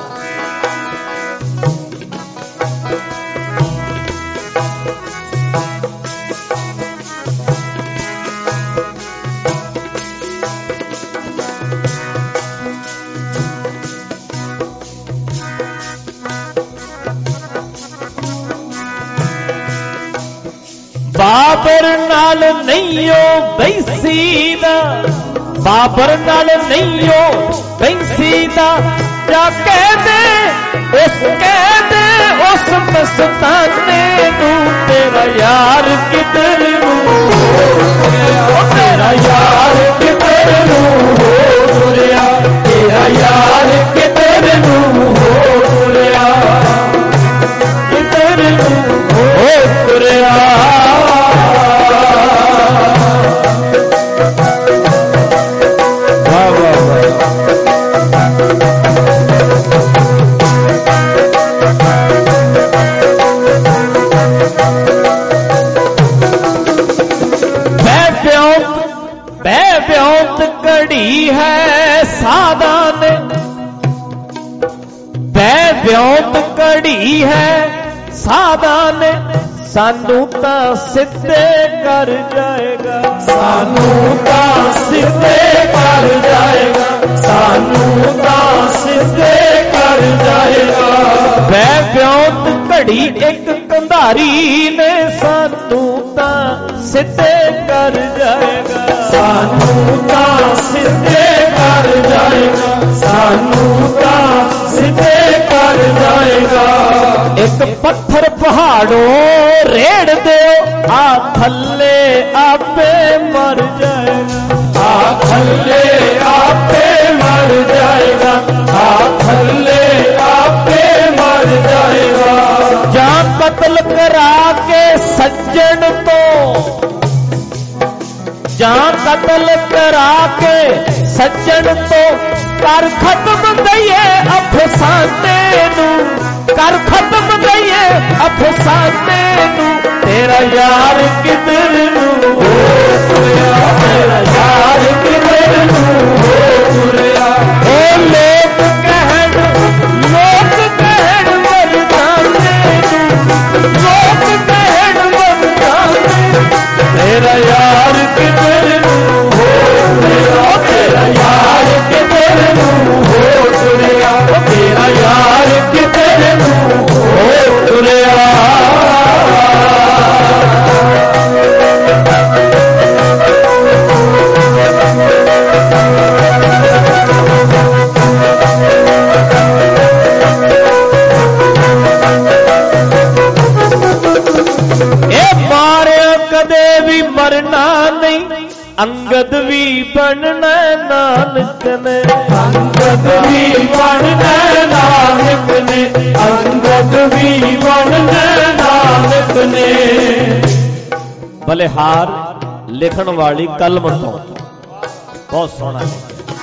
बाबर नाल नहीं हो बैसी दा, बाबर नाल नहीं हो बैसी दा, जा कह दे उस कह दे उस मस्ताने नू, तेरा यार किधर नूं हो तुरिया, तेरा यार किधर नूं हो तुरिया, तेरा यार किधर नूं हो तुरिया, किधर नूं हो तुरिया। घड़ी है साधन, व्योत घड़ी है साधन, सानू तां सिद्धे कर जाएगा, सानू तां सिद्धे कर जाएगा, सानू तां सिद्धे कर जाएगा। वै व्योत घड़ी एक कंधारी ने, सानू तां सिद्धे कर जाएगा, सानू तां सिद्धे कर जाएगा, सानू तां सिद्धे कर जाएगा। एक पत्थर पहाड़ों रेड़ दो, आ थल्ले आपे मर जाएगा, आ थल्ले आपे मर जाएगा, आ थल्ले आपे मर जाएगा। जां कत्ल करा के सज्जन तो, जां कत्ल करा के सज्जन तो, कर खत्म गईए अफसाने नू, कर खत्म गईए अफसाने नू, तेरा यार किधर नू हो तुरिया, तेरा यार किधर नूं हो तुरिया। ओ लोक कहण लोक कहण मरदाने नू, लोक कहण मरदाने, तेरा यार किधर नूं हो तुरिया, तेरा यार किधर नूं हो तुरिया, तेरा यार किधर नूं हो तुरिया। अंगद भी बनना नानक ने, अंगद भी बनना नानक ने, अंगद भी बनना नानक ने। बलिहार लिखण वाली कलम तो बहुत सोहना है।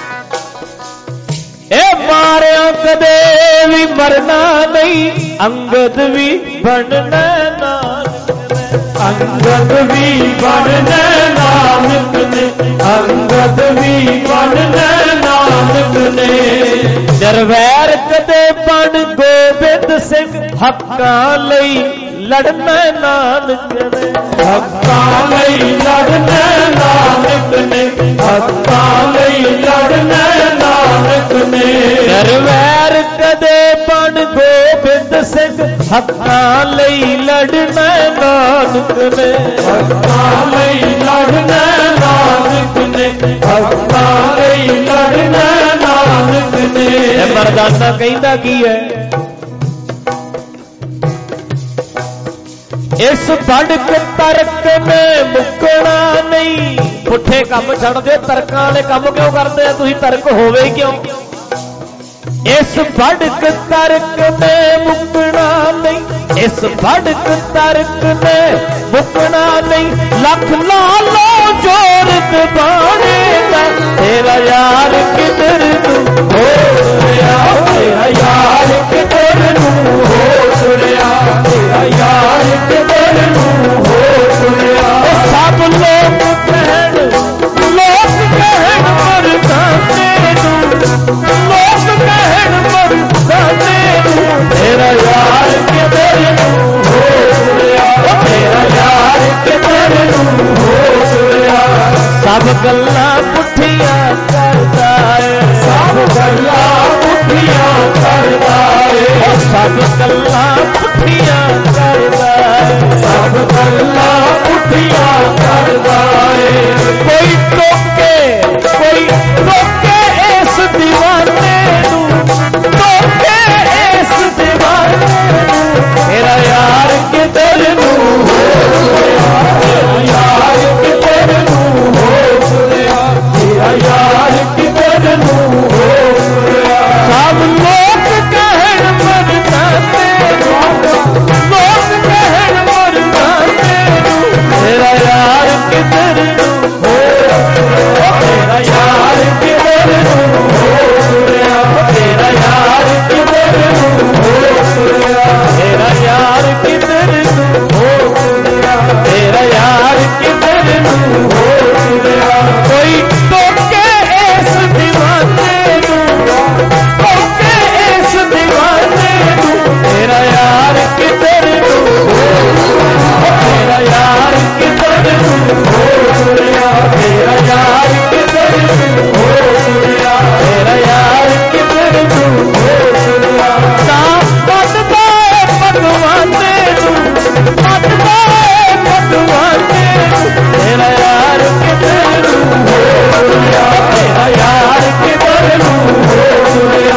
ए मारिया कदे भी मरना नहीं, अंगद भी बनना नानक ने, अंगद भी बनना नानक ने, अंगद भी बनना नानक ने। निर्वैर कदे बन गोबिंद सिंह, हक्कां लई लड़ना नानक ने, हक्कां लई लड़ना नानक ने, हक्कां लई लड़ना नानक ने। निर्वैर कदे बन गोबिंद सिंह, हक्कां लई लड़ना नानक ने, हक्कां लई लड़ना नानक ने, हक्कां लई लड़ना नानक ने। मरदाना कहंदा की है, इस भड़क तर्क में मुकना नहीं। पुठे काम छड़ दे, तर्कां वाले काम क्यों करते हैं तुसीं? तर्क होवे क्यों? इस भड़क तर्क में मुकना नहीं, इस भड़क तर्क में मुकना नहीं। लख लालो जोरत बाणेगा, तेरा यार किधर नूं हो तुरिया, तेरा यार किधर नूं हो तुरिया, तेरा यार किधर नूं हो तुरिया। सब लोग कहण, लोग कहण मरदाने नूं, लोग कहण मरदाने नूं, तेरा यार किधर नूं हो तुरिया, तेरा यार किधर नूं हो तुरिया। सब गल्लां पुठियां करदा है, सब गल्लां पुठियां करदा है, सब गल्लां पुठियां करदा है, सब गल्लां पुठियां करदा है। कोई टोके, कोई टोके इस दीवाने नूं, टोके इस दीवाने नूं, तेरा यार किधर नूं हो तुरिया, तेरा यार किधर नूं हो तुरिया, तेरा यार किधर नूं हो तुरिया। सब लोग कहण मरदाने नूं, लोग कहण मरदाने नूं, तेरा यार किधर नूं हो तुरिया, तेरा यार किधर नूं हो तुरिया, तेरा यार किधर नूं हो तुरिया, तेरा यार किधर नूं हो तुरिया, तेरा यार किधर नूं हो तुरिया। कोई टोके इस दीवाने नूं, टोके इस दीवाने नूं, तेरा यार किधर नूं हो तुरिया, तेरा यार किधर नूं हो तुरिया, तेरा यार किधर नूं हो तुरिया, तेरा यार किधर नूं हो तुरिया। साफ मत पाए भगवाने नूं, मत पाए भगवाने नूं, तेरा यार किधर नूं हो तुरिया, तेरा यार किधर नूं हो तुरिया,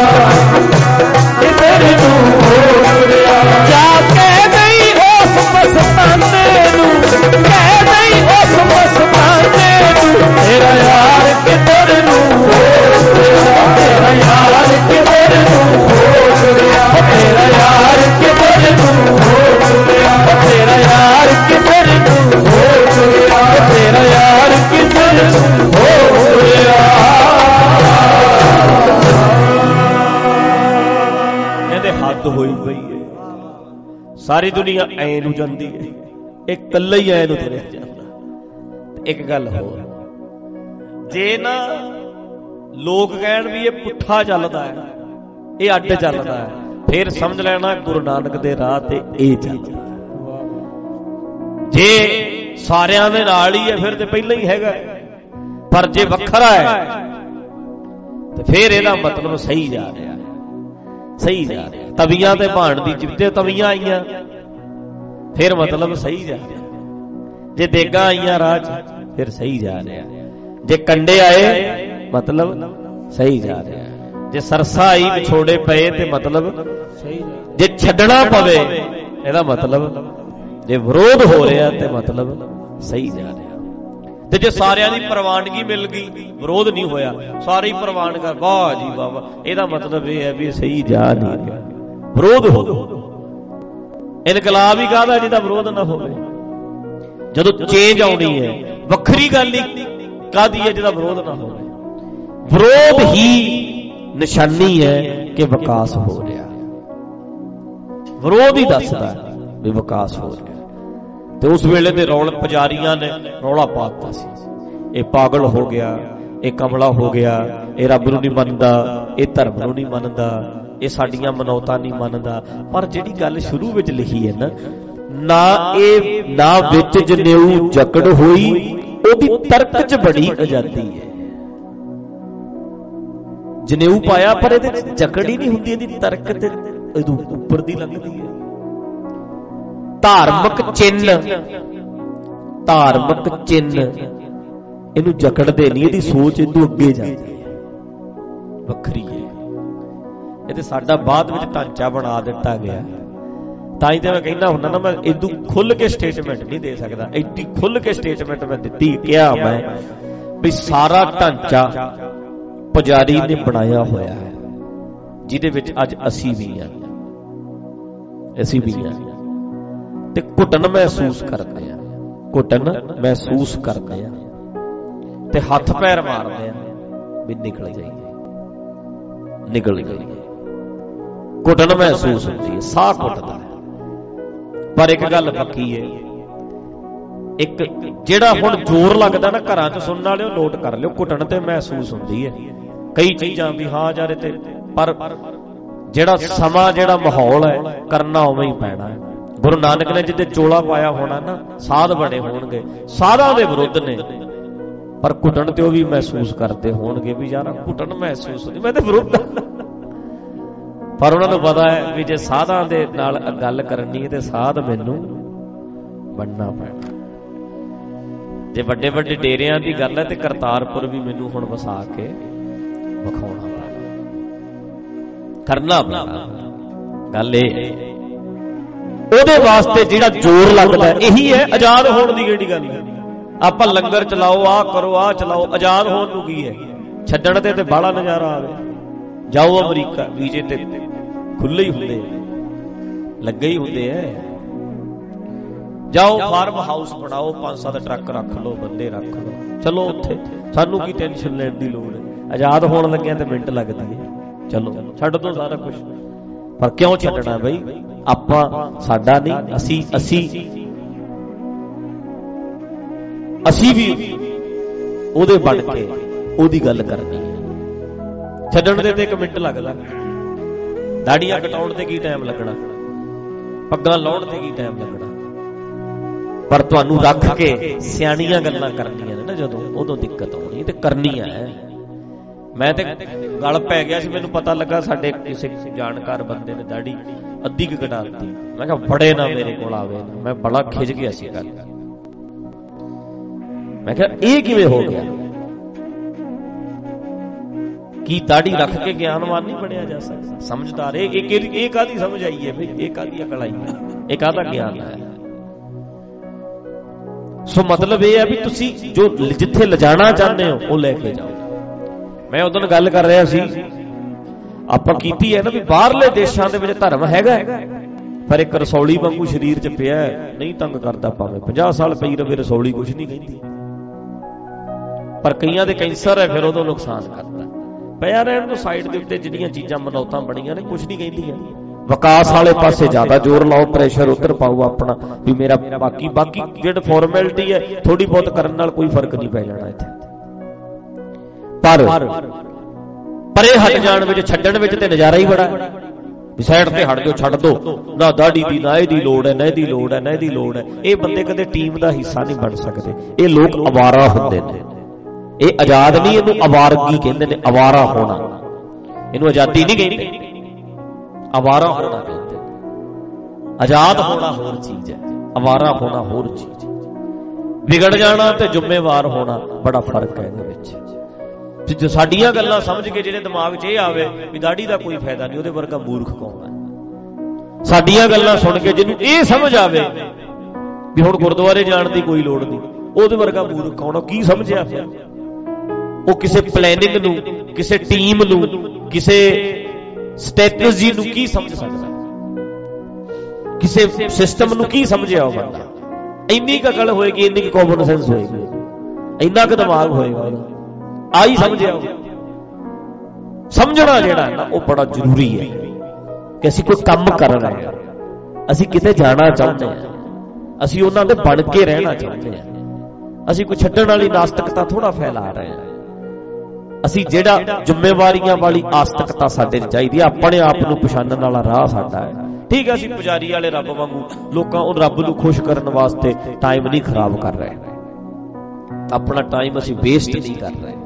किधर नूं हो तुरिया। जाके नहीं उस मस्ताने नूं, कह नहीं उस मस्ताने नूं, तेरा यार किधर नूं हो तुरिया, तेरा यार किधर नूं हो तुरिया, तेरा यार किधर नूं हो तुरिया, तेरा यार किधर नूं हो तुरिया, तेरा यार किधर नूं हो तुरिया। ਇਹਦੇ ਹੱਦ ਹੋਈ ਪਈ ਹੈ, ਸਾਰੀ ਦੁਨੀਆ ਐ ਨੂੰ ਜਾਂਦੀ ਹੈ, ਇਹ ਇਕੱਲਾ ਹੀ ਐ ਨੂੰ ਤੁਰਿਆ ਜਾਂਦਾ। ਇੱਕ ਗੱਲ ਹੋਰ, ਜੇ ਨਾ ਲੋਕ ਕਹਿਣ ਵੀ ਇਹ ਪੁੱਠਾ ਚੱਲਦਾ ਹੈ, ਇਹ ਅੱਡ ਚੱਲਦਾ ਹੈ, ਫਿਰ ਸਮਝ ਲੈਣਾ ਗੁਰੂ ਨਾਨਕ ਦੇ ਰਾਹ ਤੇ ਇਹ ਚੱਲਦਾ। ਜੇ ਸਾਰਿਆਂ ਦੇ ਨਾਲ ਹੀ ਹੈ ਫਿਰ ਤੇ ਪਹਿਲਾਂ ਹੀ ਹੈਗਾ, ਪਰ ਜੇ ਵੱਖਰਾ ਹੈ ਤੇ ਫਿਰ ਇਹਦਾ ਮਤਲਬ ਸਹੀ ਜਾ ਰਿਹਾ, ਸਹੀ ਜਾ ਰਿਹਾ। ਤਵੀਆਂ ਤੇ ਭਾਣ ਦੀ ਜਿੱਤੇ ਤਵੀਆਂ ਆਈਆਂ ਫਿਰ ਮਤਲਬ ਸਹੀ ਜਾ ਰਿਹਾ, ਜੇ ਦੇਗਾਂ ਆਈਆਂ ਰਾਹ 'ਚ ਫਿਰ ਸਹੀ ਜਾ ਰਿਹਾ, ਜੇ ਕੰਡੇ ਆਏ ਮਤਲਬ ਸਹੀ ਜਾ ਰਿਹਾ, ਜੇ ਸਰਸਾ ਆਈ ਵਿਛੋੜੇ ਪਏ ਤੇ ਮਤਲਬ ਸਹੀ, ਜੇ ਛੱਡਣਾ ਪਵੇ ਇਹਦਾ ਮਤਲਬ, ਜੇ ਵਿਰੋਧ ਹੋ ਰਿਹਾ ਤੇ ਮਤਲਬ ਸਹੀ ਜਾ ਰਿਹਾ। ਤੇ ਜੇ ਸਾਰਿਆਂ ਦੀ ਪ੍ਰਵਾਨਗੀ ਮਿਲ ਗਈ, ਵਿਰੋਧ ਨਹੀਂ ਹੋਇਆ, ਸਾਰੇ ਹੀ ਪ੍ਰਵਾਨ ਕਰ, ਵਾਹ ਜੀ ਵਾਹ ਵਾਹ, ਇਹਦਾ ਮਤਲਬ ਇਹ ਹੈ ਵੀ ਸਹੀ ਜਾ ਨਹੀਂ ਰਿਹਾ, ਵਿਰੋਧ ਹੋ। ਇਨਕਲਾਬ ਹੀ ਕਾਹਦਾ ਜਿਹਦਾ ਵਿਰੋਧ ਨਾ ਹੋਵੇ। ਜਦੋਂ ਚੇਂਜ ਆਉਣੀ ਹੈ, ਵੱਖਰੀ ਗੱਲ ਹੀ ਕਾਹਦੀ ਹੈ ਜਿਹਦਾ ਵਿਰੋਧ ਨਾ ਹੋਵੇ। ਵਿਰੋਧ ਹੀ ਨਿਸ਼ਾਨੀ ਹੈ ਕਿ ਵਿਕਾਸ ਹੋ ਰਿਹਾ। ਵਿਰੋਧ ਹੀ ਦੱਸਦਾ ਵੀ ਵਿਕਾਸ ਹੋ ਰਿਹਾ। ਤੇ ਉਸ ਵੇਲੇ ਦੇ ਰੌਲ ਪੁਜਾਰੀਆਂ ਨੇ ਰੌਲਾ ਪਾ ਦਿੱਤਾ ਸੀ, ਇਹ ਪਾਗਲ ਹੋ ਗਿਆ, ਇਹ ਕਮਲਾ ਹੋ ਗਿਆ, ਇਹ ਰੱਬ ਨੂੰ ਨਹੀਂ ਮੰਨਦਾ, ਇਹ ਧਰਮ ਨੂੰ ਨਹੀਂ ਮੰਨਦਾ, ਇਹ ਸਾਡੀਆਂ ਮਨੌਤਾਂ ਨਹੀਂ ਮੰਨਦਾ। ਪਰ ਜਿਹੜੀ ਗੱਲ ਸ਼ੁਰੂ ਵਿੱਚ ਲਿਖੀ ਹੈ ਨਾ, ਨਾ ਇਹ ਨਾ ਵਿੱਚ ਜਨੇਊ ਜਕੜ ਹੋਈ, ਉਹਦੀ ਤਰਕ 'ਚ ਬੜੀ ਆਜ਼ਾਦੀ ਹੈ। ਜਨੇਊ ਪਾਇਆ ਪਰ ਇਹਦੇ ਜਕੜ ਹੀ ਨਹੀਂ ਹੁੰਦੀ, ਇਹਦੀ ਤਰਕ ਤੇ ਇਹਦੋਂ ਉੱਪਰ ਦੀ ਲੰਘਦੀ ਹੈ। ਧਾਰਮਿਕ ਚਿੰਨ੍ਹ, ਧਾਰਮਿਕ ਚਿੰਨ੍ਹ ਇਹਨੂੰ ਜਕੜਦੇ ਨਹੀਂ, ਇਹਦੀ ਸੋਚ ਇਹਦੋਂ ਅੱਗੇ ਜਾਂਦੀ ਹੈ, ਵੱਖਰੀ ਹੈ। ਇਹ ਤੇ ਸਾਡਾ ਬਾਅਦ ਵਿੱਚ ਢਾਂਚਾ ਬਣਾ ਦਿੱਤਾ ਗਿਆ। ਤਾਂ ਹੀ ਤੇ ਮੈਂ ਕਹਿੰਦਾ ਹੁੰਦਾ ਨਾ, ਮੈਂ ਇਦੋਂ ਖੁੱਲ ਕੇ ਸਟੇਟਮੈਂਟ ਨਹੀਂ ਦੇ ਸਕਦਾ। ਐਡੀ ਖੁੱਲ ਕੇ ਸਟੇਟਮੈਂਟ ਮੈਂ ਦਿੱਤੀ, ਕਿਹਾ ਮੈਂ ਵੀ ਸਾਰਾ ਢਾਂਚਾ ਪੁਜਾਰੀ ਨੇ ਬਣਾਇਆ ਹੋਇਆ ਹੈ, ਜਿਹਦੇ ਵਿੱਚ ਅੱਜ ਅਸੀਂ ਵੀ ਹਾਂ, ਅਸੀਂ ਵੀ ਹਾਂ। ਤੇ ਘੁਟਨ ਮਹਿਸੂਸ ਕਰਦੇ ਆ, ਘੁਟਨ ਮਹਿਸੂਸ ਕਰਦੇ ਆ, ਤੇ ਹੱਥ ਪੈਰ ਮਾਰਦੇ ਆ ਵੀ ਨਿਕਲ ਜਾਈਏ, ਨਿਕਲ ਜਾਈਏ। ਘੁਟਨ ਮਹਿਸੂਸ ਹੁੰਦੀ ਹੈ, ਸਾਹ ਘੁੱਟਦਾ ਹੈ। ਪਰ ਇੱਕ ਗੱਲ ਪੱਕੀ ਹੈ, ਇੱਕ ਜਿਹੜਾ ਹੁਣ ਜ਼ੋਰ ਲੱਗਦਾ ਨਾ ਘਰਾਂ 'ਚ ਸੁਣਨ ਵਾਲਿਓ, ਨੋਟ ਕਰ ਲਿਓ, ਘੁਟਨ ਤੇ ਮਹਿਸੂਸ ਹੁੰਦੀ ਹੈ ਕਈ ਚੀਜ਼ਾਂ ਵੀ, ਹਾਂ ਯਾਰ ਤੇ, ਪਰ ਜਿਹੜਾ ਸਮਾਂ, ਜਿਹੜਾ ਮਾਹੌਲ ਹੈ, ਕਰਨਾ ਉਵੇਂ ਹੀ ਪੈਣਾ ਹੈ। ਗੁਰੂ ਨਾਨਕ ਨੇ ਜਿੱਦੇ ਚੋਲਾ ਪਾਇਆ ਹੋਣਾ ਨਾ, ਸਾਧ ਬਣੇ ਹੋਣਗੇ, ਸਾਧਾਂ ਦੇ ਵਿਰੁੱਧ ਨੇ, ਪਰ ਘੁਟਣ ਤੇ ਉਹ ਵੀ ਮਹਿਸੂਸ ਕਰਦੇ ਹੋਣਗੇ ਵੀ ਯਾਰ ਘੁਟਣ ਮਹਿਸੂਸ ਹੁੰਦੀ, ਮੈਂ ਤੇ ਵਿਰੁੱਧ। ਪਰ ਉਹਨਾਂ ਨੂੰ ਪਤਾ ਹੈ ਵੀ ਜੇ ਸਾਧਾਂ ਦੇ ਨਾਲ ਗੱਲ ਕਰਨੀ ਹੈ ਤੇ ਸਾਧ ਮੈਨੂੰ ਬਣਨਾ ਪੈਣਾ। ਜੇ ਵੱਡੇ ਵੱਡੇ ਡੇਰਿਆਂ ਦੀ ਗੱਲ ਹੈ ਤੇ ਕਰਤਾਰਪੁਰ ਵੀ ਮੈਨੂੰ ਹੁਣ ਵਸਾ ਕੇ ਵਿਖਾਉਣਾ ਪੈਣਾ, ਕਰਨਾ ਪੈਣਾ। ਗੱਲ ਇਹ ਉਹਦੇ ਵਾਸਤੇ ਜਿਹੜਾ ਜ਼ੋਰ ਲੱਗਦਾ ਇਹੀ ਹੈ। ਆਜ਼ਾਦ ਹੋਣ ਦੀ ਕਿਹੜੀ ਗੱਲ ਹੈ? ਆਪਾਂ ਲੰਗਰ ਚਲਾਓ, ਆਹ ਕਰੋ, ਆਹ ਚਲਾਓ, ਆਜ਼ਾਦ ਹੋਣ ਨੂੰ ਕੀ ਹੈ? ਛੱਡਣ ਤੇ ਤੇ ਬਾਹਲਾ ਨਜ਼ਾਰਾ ਆਵੇ। ਜਾਓ ਅਮਰੀਕਾ, ਵੀਜ਼ੇ ਤੇ ਖੁੱਲੇ ਹੀ ਹੁੰਦੇ, ਲੱਗੇ ਹੀ ਹੁੰਦੇ ਐ। ਜਾਓ ਫਾਰਮ ਹਾਊਸ ਬਣਾਓ, ਪੰਜ ਸੱਤ ਟਰੱਕ ਰੱਖ ਲਓ, ਬੰਦੇ ਰੱਖ ਲਓ, ਚਲੋ ਉੱਥੇ, ਸਾਨੂੰ ਕੀ ਟੈਨਸ਼ਨ ਲੈਣ ਦੀ ਲੋੜ ਹੈ? ਆਜ਼ਾਦ ਹੋਣ ਲੱਗਿਆ ਤੇ ਮਿੰਟ ਲੱਗਦੀ ਹੈ, ਚਲੋ ਛੱਡ ਦੋ ਸਾਰਾ ਕੁਝ। ਪਰ ਕਿਉਂ ਛੱਡਣਾ ਬਈ? ਆਪਾਂ ਸਾਡਾ ਨਹੀਂ, ਅਸੀਂ ਅਸੀਂ ਅਸੀਂ ਵੀ ਉਹਦੇ ਬਣ ਕੇ ਉਹਦੀ ਗੱਲ ਕਰਨੀ ਹੈ। ਛੱਡਣ ਦੇ ਤੇ ਇੱਕ ਮਿੰਟ ਲੱਗਦਾ, ਦਾੜੀਆਂ ਕਟਾਉਣ ਤੇ ਕੀ ਟਾਈਮ ਲੱਗਣਾ, ਪੱਗਾਂ ਲਾਉਣ ਤੇ ਕੀ ਟਾਈਮ ਲੱਗਣਾ, ਪਰ ਤੁਹਾਨੂੰ ਰੱਖ ਕੇ ਸਿਆਣੀਆਂ ਗੱਲਾਂ ਕਰਨੀਆਂ ਨੇ ਨਾ ਜਦੋਂ, ਉਦੋਂ ਦਿੱਕਤ ਆਉਣੀ ਤੇ ਕਰਨੀਆਂ ਹੈ। ਮੈਂ ਤੇ ਗਲ ਪੈ ਗਿਆ ਸੀ, ਮੈਨੂੰ ਪਤਾ ਲੱਗਾ ਸਾਡੇ ਕਿਸੇ ਜਾਣਕਾਰ ਬੰਦੇ ਨੇ ਦਾੜੀ ਅੱਧੀ ਕੁ ਕਟਾ ਦਿੱਤੀ। ਮੈਂ ਕਿਹਾ ਬੜੇ ਨਾ ਮੇਰੇ ਕੋਲ ਆਵੇ, ਮੈਂ ਬੜਾ ਖਿੱਚ ਗਿਆ ਸੀ ਗੱਲ। ਮੈਂ ਕਿਹਾ ਇਹ ਕਿਵੇਂ ਹੋ ਗਿਆ? ਕੀ ਦਾੜੀ ਰੱਖ ਕੇ ਗਿਆਨਵਾਨ ਨਹੀਂ ਬਣਿਆ ਜਾ ਸਕਦਾ? ਸਮਝਦਾਰ ਇਹ ਇਹ ਕਾਹਦੀ ਸਮਝ ਆਈ ਹੈ ਬਈ? ਇਹ ਕਾਹਦੀ ਅਕਲ ਆਈ ਹੈ? ਇਹ ਕਾਹਦਾ ਗਿਆਨ ਹੈ? ਸੋ ਮਤਲਬ ਇਹ ਹੈ ਵੀ ਤੁਸੀਂ ਜੋ ਜਿੱਥੇ ਲਿਜਾਣਾ ਚਾਹੁੰਦੇ ਹੋ ਉਹ ਲੈ ਕੇ ਜਾਓ। ਮੈਂ ਉਦੋਂ ਗੱਲ ਕਰ ਰਿਹਾ ਸੀ, ਆਪਾਂ ਕੀਤੀ ਹੈ ਨਾ ਵੀ ਬਾਹਰਲੇ ਦੇਸ਼ਾਂ ਦੇ ਵਿੱਚ ਧਰਮ ਹੈਗਾ, ਪਰ ਇੱਕ ਰਸੌਲੀ ਵਾਂਗੂ ਸਰੀਰ 'ਚ ਪਿਆ, ਨਹੀਂ ਤੰਗ ਕਰਦਾ, ਭਾਵੇਂ ਪੰਜਾਹ ਸਾਲ ਪਈ ਰਵੇ ਰਸੌਲੀ ਕੁਛ ਨਹੀਂ ਕਹਿੰਦੀ। ਪਰ ਕਈਆਂ ਦੇ ਕੈਂਸਰ ਹੈ, ਫਿਰ ਉਦੋਂ ਨੁਕਸਾਨ ਕਰਦਾ। ਪਿਆ ਰਹਿਣ ਨੂੰ ਸਾਈਡ ਦੇ ਉੱਤੇ ਜਿਹੜੀਆਂ ਚੀਜ਼ਾਂ ਮਨੌਤਾਂ ਬਣੀਆਂ ਨੇ ਕੁਛ ਨਹੀਂ ਕਹਿੰਦੀਆਂ। ਵਿਕਾਸ ਵਾਲੇ ਪਾਸੇ ਜ਼ਿਆਦਾ ਜ਼ੋਰ ਲਾਓ, ਪ੍ਰੈਸ਼ਰ ਉੱਧਰ ਪਾਓ ਆਪਣਾ ਵੀ ਮੇਰਾ, ਬਾਕੀ ਬਾਕੀ ਜਿਹੜੇ ਫਾਰਮੈਲਿਟੀ ਹੈ ਥੋੜੀ ਬਹੁਤ ਕਰਨ ਨਾਲ ਕੋਈ ਫਰਕ ਨਹੀਂ ਪੈ ਜਾਣਾ ਇੱਥੇ। ਪਰ ਪਰੇ ਹਟ ਜਾਣ ਵਿੱਚ, ਛੱਡਣ ਵਿੱਚ ਤੇ ਨਜ਼ਾਰਾ ਹੀ ਬੜਾ ਵੀ ਸਾਈਡ ਤੇ ਹਟ ਜਾਓ, ਛੱਡ ਦੋ, ਨਾ ਦਾੜੀ ਦੀ, ਨਾ ਇਹਦੀ ਲੋੜ ਹੈ, ਨਾ ਇਹਦੀ ਲੋੜ ਹੈ, ਨਾ ਇਹਦੀ ਲੋੜ ਹੈ। ਇਹ ਬੰਦੇ ਕਦੇ ਟੀਮ ਦਾ ਹਿੱਸਾ ਨਹੀਂ ਬਣ ਸਕਦੇ। ਇਹ ਲੋਕ ਅਵਾਰਾ ਹੁੰਦੇ ਨੇ। ਇਹ ਆਜ਼ਾਦ ਨਹੀਂ, ਇਹਨੂੰ ਅਵਾਰਗੀ ਕਹਿੰਦੇ ਨੇ, ਅਵਾਰਾ ਹੋਣਾ। ਇਹਨੂੰ ਆਜ਼ਾਦੀ ਨਹੀਂ ਕਹਿੰਦੇ, ਅਵਾਰਾ ਹੋਣਾ ਕਹਿੰਦੇ। ਆਜ਼ਾਦ ਹੋਣਾ ਹੋਰ ਚੀਜ਼ ਹੈ, ਅਵਾਰਾ ਹੋਣਾ ਹੋਰ ਚੀਜ਼ ਹੈ। ਵਿਗੜ ਜਾਣਾ ਤੇ ਜ਼ਿੰਮੇਵਾਰ ਹੋਣਾ ਬੜਾ ਫਰਕ ਹੈ ਇਹਦੇ ਵਿੱਚ। ਜੇ ਸਾਡੀਆਂ ਗੱਲਾਂ ਸਮਝ ਕੇ ਜਿਹੜੇ ਦਿਮਾਗ 'ਚ ਇਹ ਆਵੇ ਵੀ ਦਾੜੀ ਦਾ ਕੋਈ ਫਾਇਦਾ ਨਹੀਂ, ਉਹਦੇ ਵਰਗਾ ਮੂਰਖ ਕੌਣ ਹੈ? ਸਾਡੀਆਂ ਗੱਲਾਂ ਸੁਣ ਕੇ ਜਿਹਨੂੰ ਇਹ ਸਮਝ ਆਵੇ ਵੀ ਹੁਣ ਗੁਰਦੁਆਰੇ ਜਾਣ ਦੀ ਕੋਈ ਲੋੜ ਨਹੀਂ, ਉਹਦੇ ਵਰਗਾ ਮੂਰਖ ਕੌਣ? ਕੀ ਸਮਝਿਆ ਫਿਰ ਉਹ? ਕਿਸੇ ਪਲੈਨਿੰਗ ਨੂੰ, ਕਿਸੇ ਟੀਮ ਨੂੰ, ਕਿਸੇ ਸਟ੍ਰੈਟਜੀ ਨੂੰ ਕੀ ਸਮਝ ਸਕਦਾ? ਕਿਸੇ ਸਿਸਟਮ ਨੂੰ ਕੀ ਸਮਝਿਆ ਉਹ ਬੰਦਾ? ਇੰਨੀ ਕੁ ਅਕਲ ਹੋਏਗੀ, ਇੰਨੀ ਕੁ ਕਾਮਨ ਸੈਂਸ ਹੋਏਗੀ, ਇੰਨਾ ਕੁ ਦਿਮਾਗ ਹੋਏਗਾ ਉਹਦਾ, ਆਹੀ ਸਮਝਿਆ ਉਹ। ਸਮਝਣਾ ਜਿਹੜਾ ਹੈ ਨਾ ਉਹ ਬੜਾ ਜ਼ਰੂਰੀ ਹੈ ਕਿ ਅਸੀਂ ਕੋਈ ਕੰਮ ਕਰ ਰਹੇ ਹਾਂ, ਅਸੀਂ ਕਿਤੇ ਜਾਣਾ ਚਾਹੁੰਦੇ ਹਾਂ, ਅਸੀਂ ਉਹਨਾਂ ਦੇ ਬਣ ਕੇ ਰਹਿਣਾ ਚਾਹੁੰਦੇ ਹਾਂ, ਅਸੀਂ ਕੋਈ ਛੱਡਣ ਵਾਲੀ ਨਾਸਤਿਕਤਾ ਥੋੜਾ ਫੈਲਾ ਰਹੇ ਹਾਂ। ਅਸੀਂ ਜਿਹੜਾ ਜ਼ਿੰਮੇਵਾਰੀਆਂ ਵਾਲੀ ਆਸਤਿਕਤਾ ਸਾਡੇ 'ਚ ਚਾਹੀਦੀ ਹੈ, ਆਪਣੇ ਆਪ ਨੂੰ ਪਛਾਣਨ ਵਾਲਾ ਰਾਹ ਸਾਡਾ ਹੈ। ਠੀਕ ਹੈ, ਅਸੀਂ ਪੁਜਾਰੀ ਵਾਲੇ ਰੱਬ ਵਾਂਗੂ ਲੋਕਾਂ ਉਹ ਰੱਬ ਨੂੰ ਖੁਸ਼ ਕਰਨ ਵਾਸਤੇ ਟਾਈਮ ਨਹੀਂ ਖਰਾਬ ਕਰ ਰਹੇ, ਆਪਣਾ ਟਾਈਮ ਅਸੀਂ ਵੇਸਟ ਨਹੀਂ ਕਰ ਰਹੇ।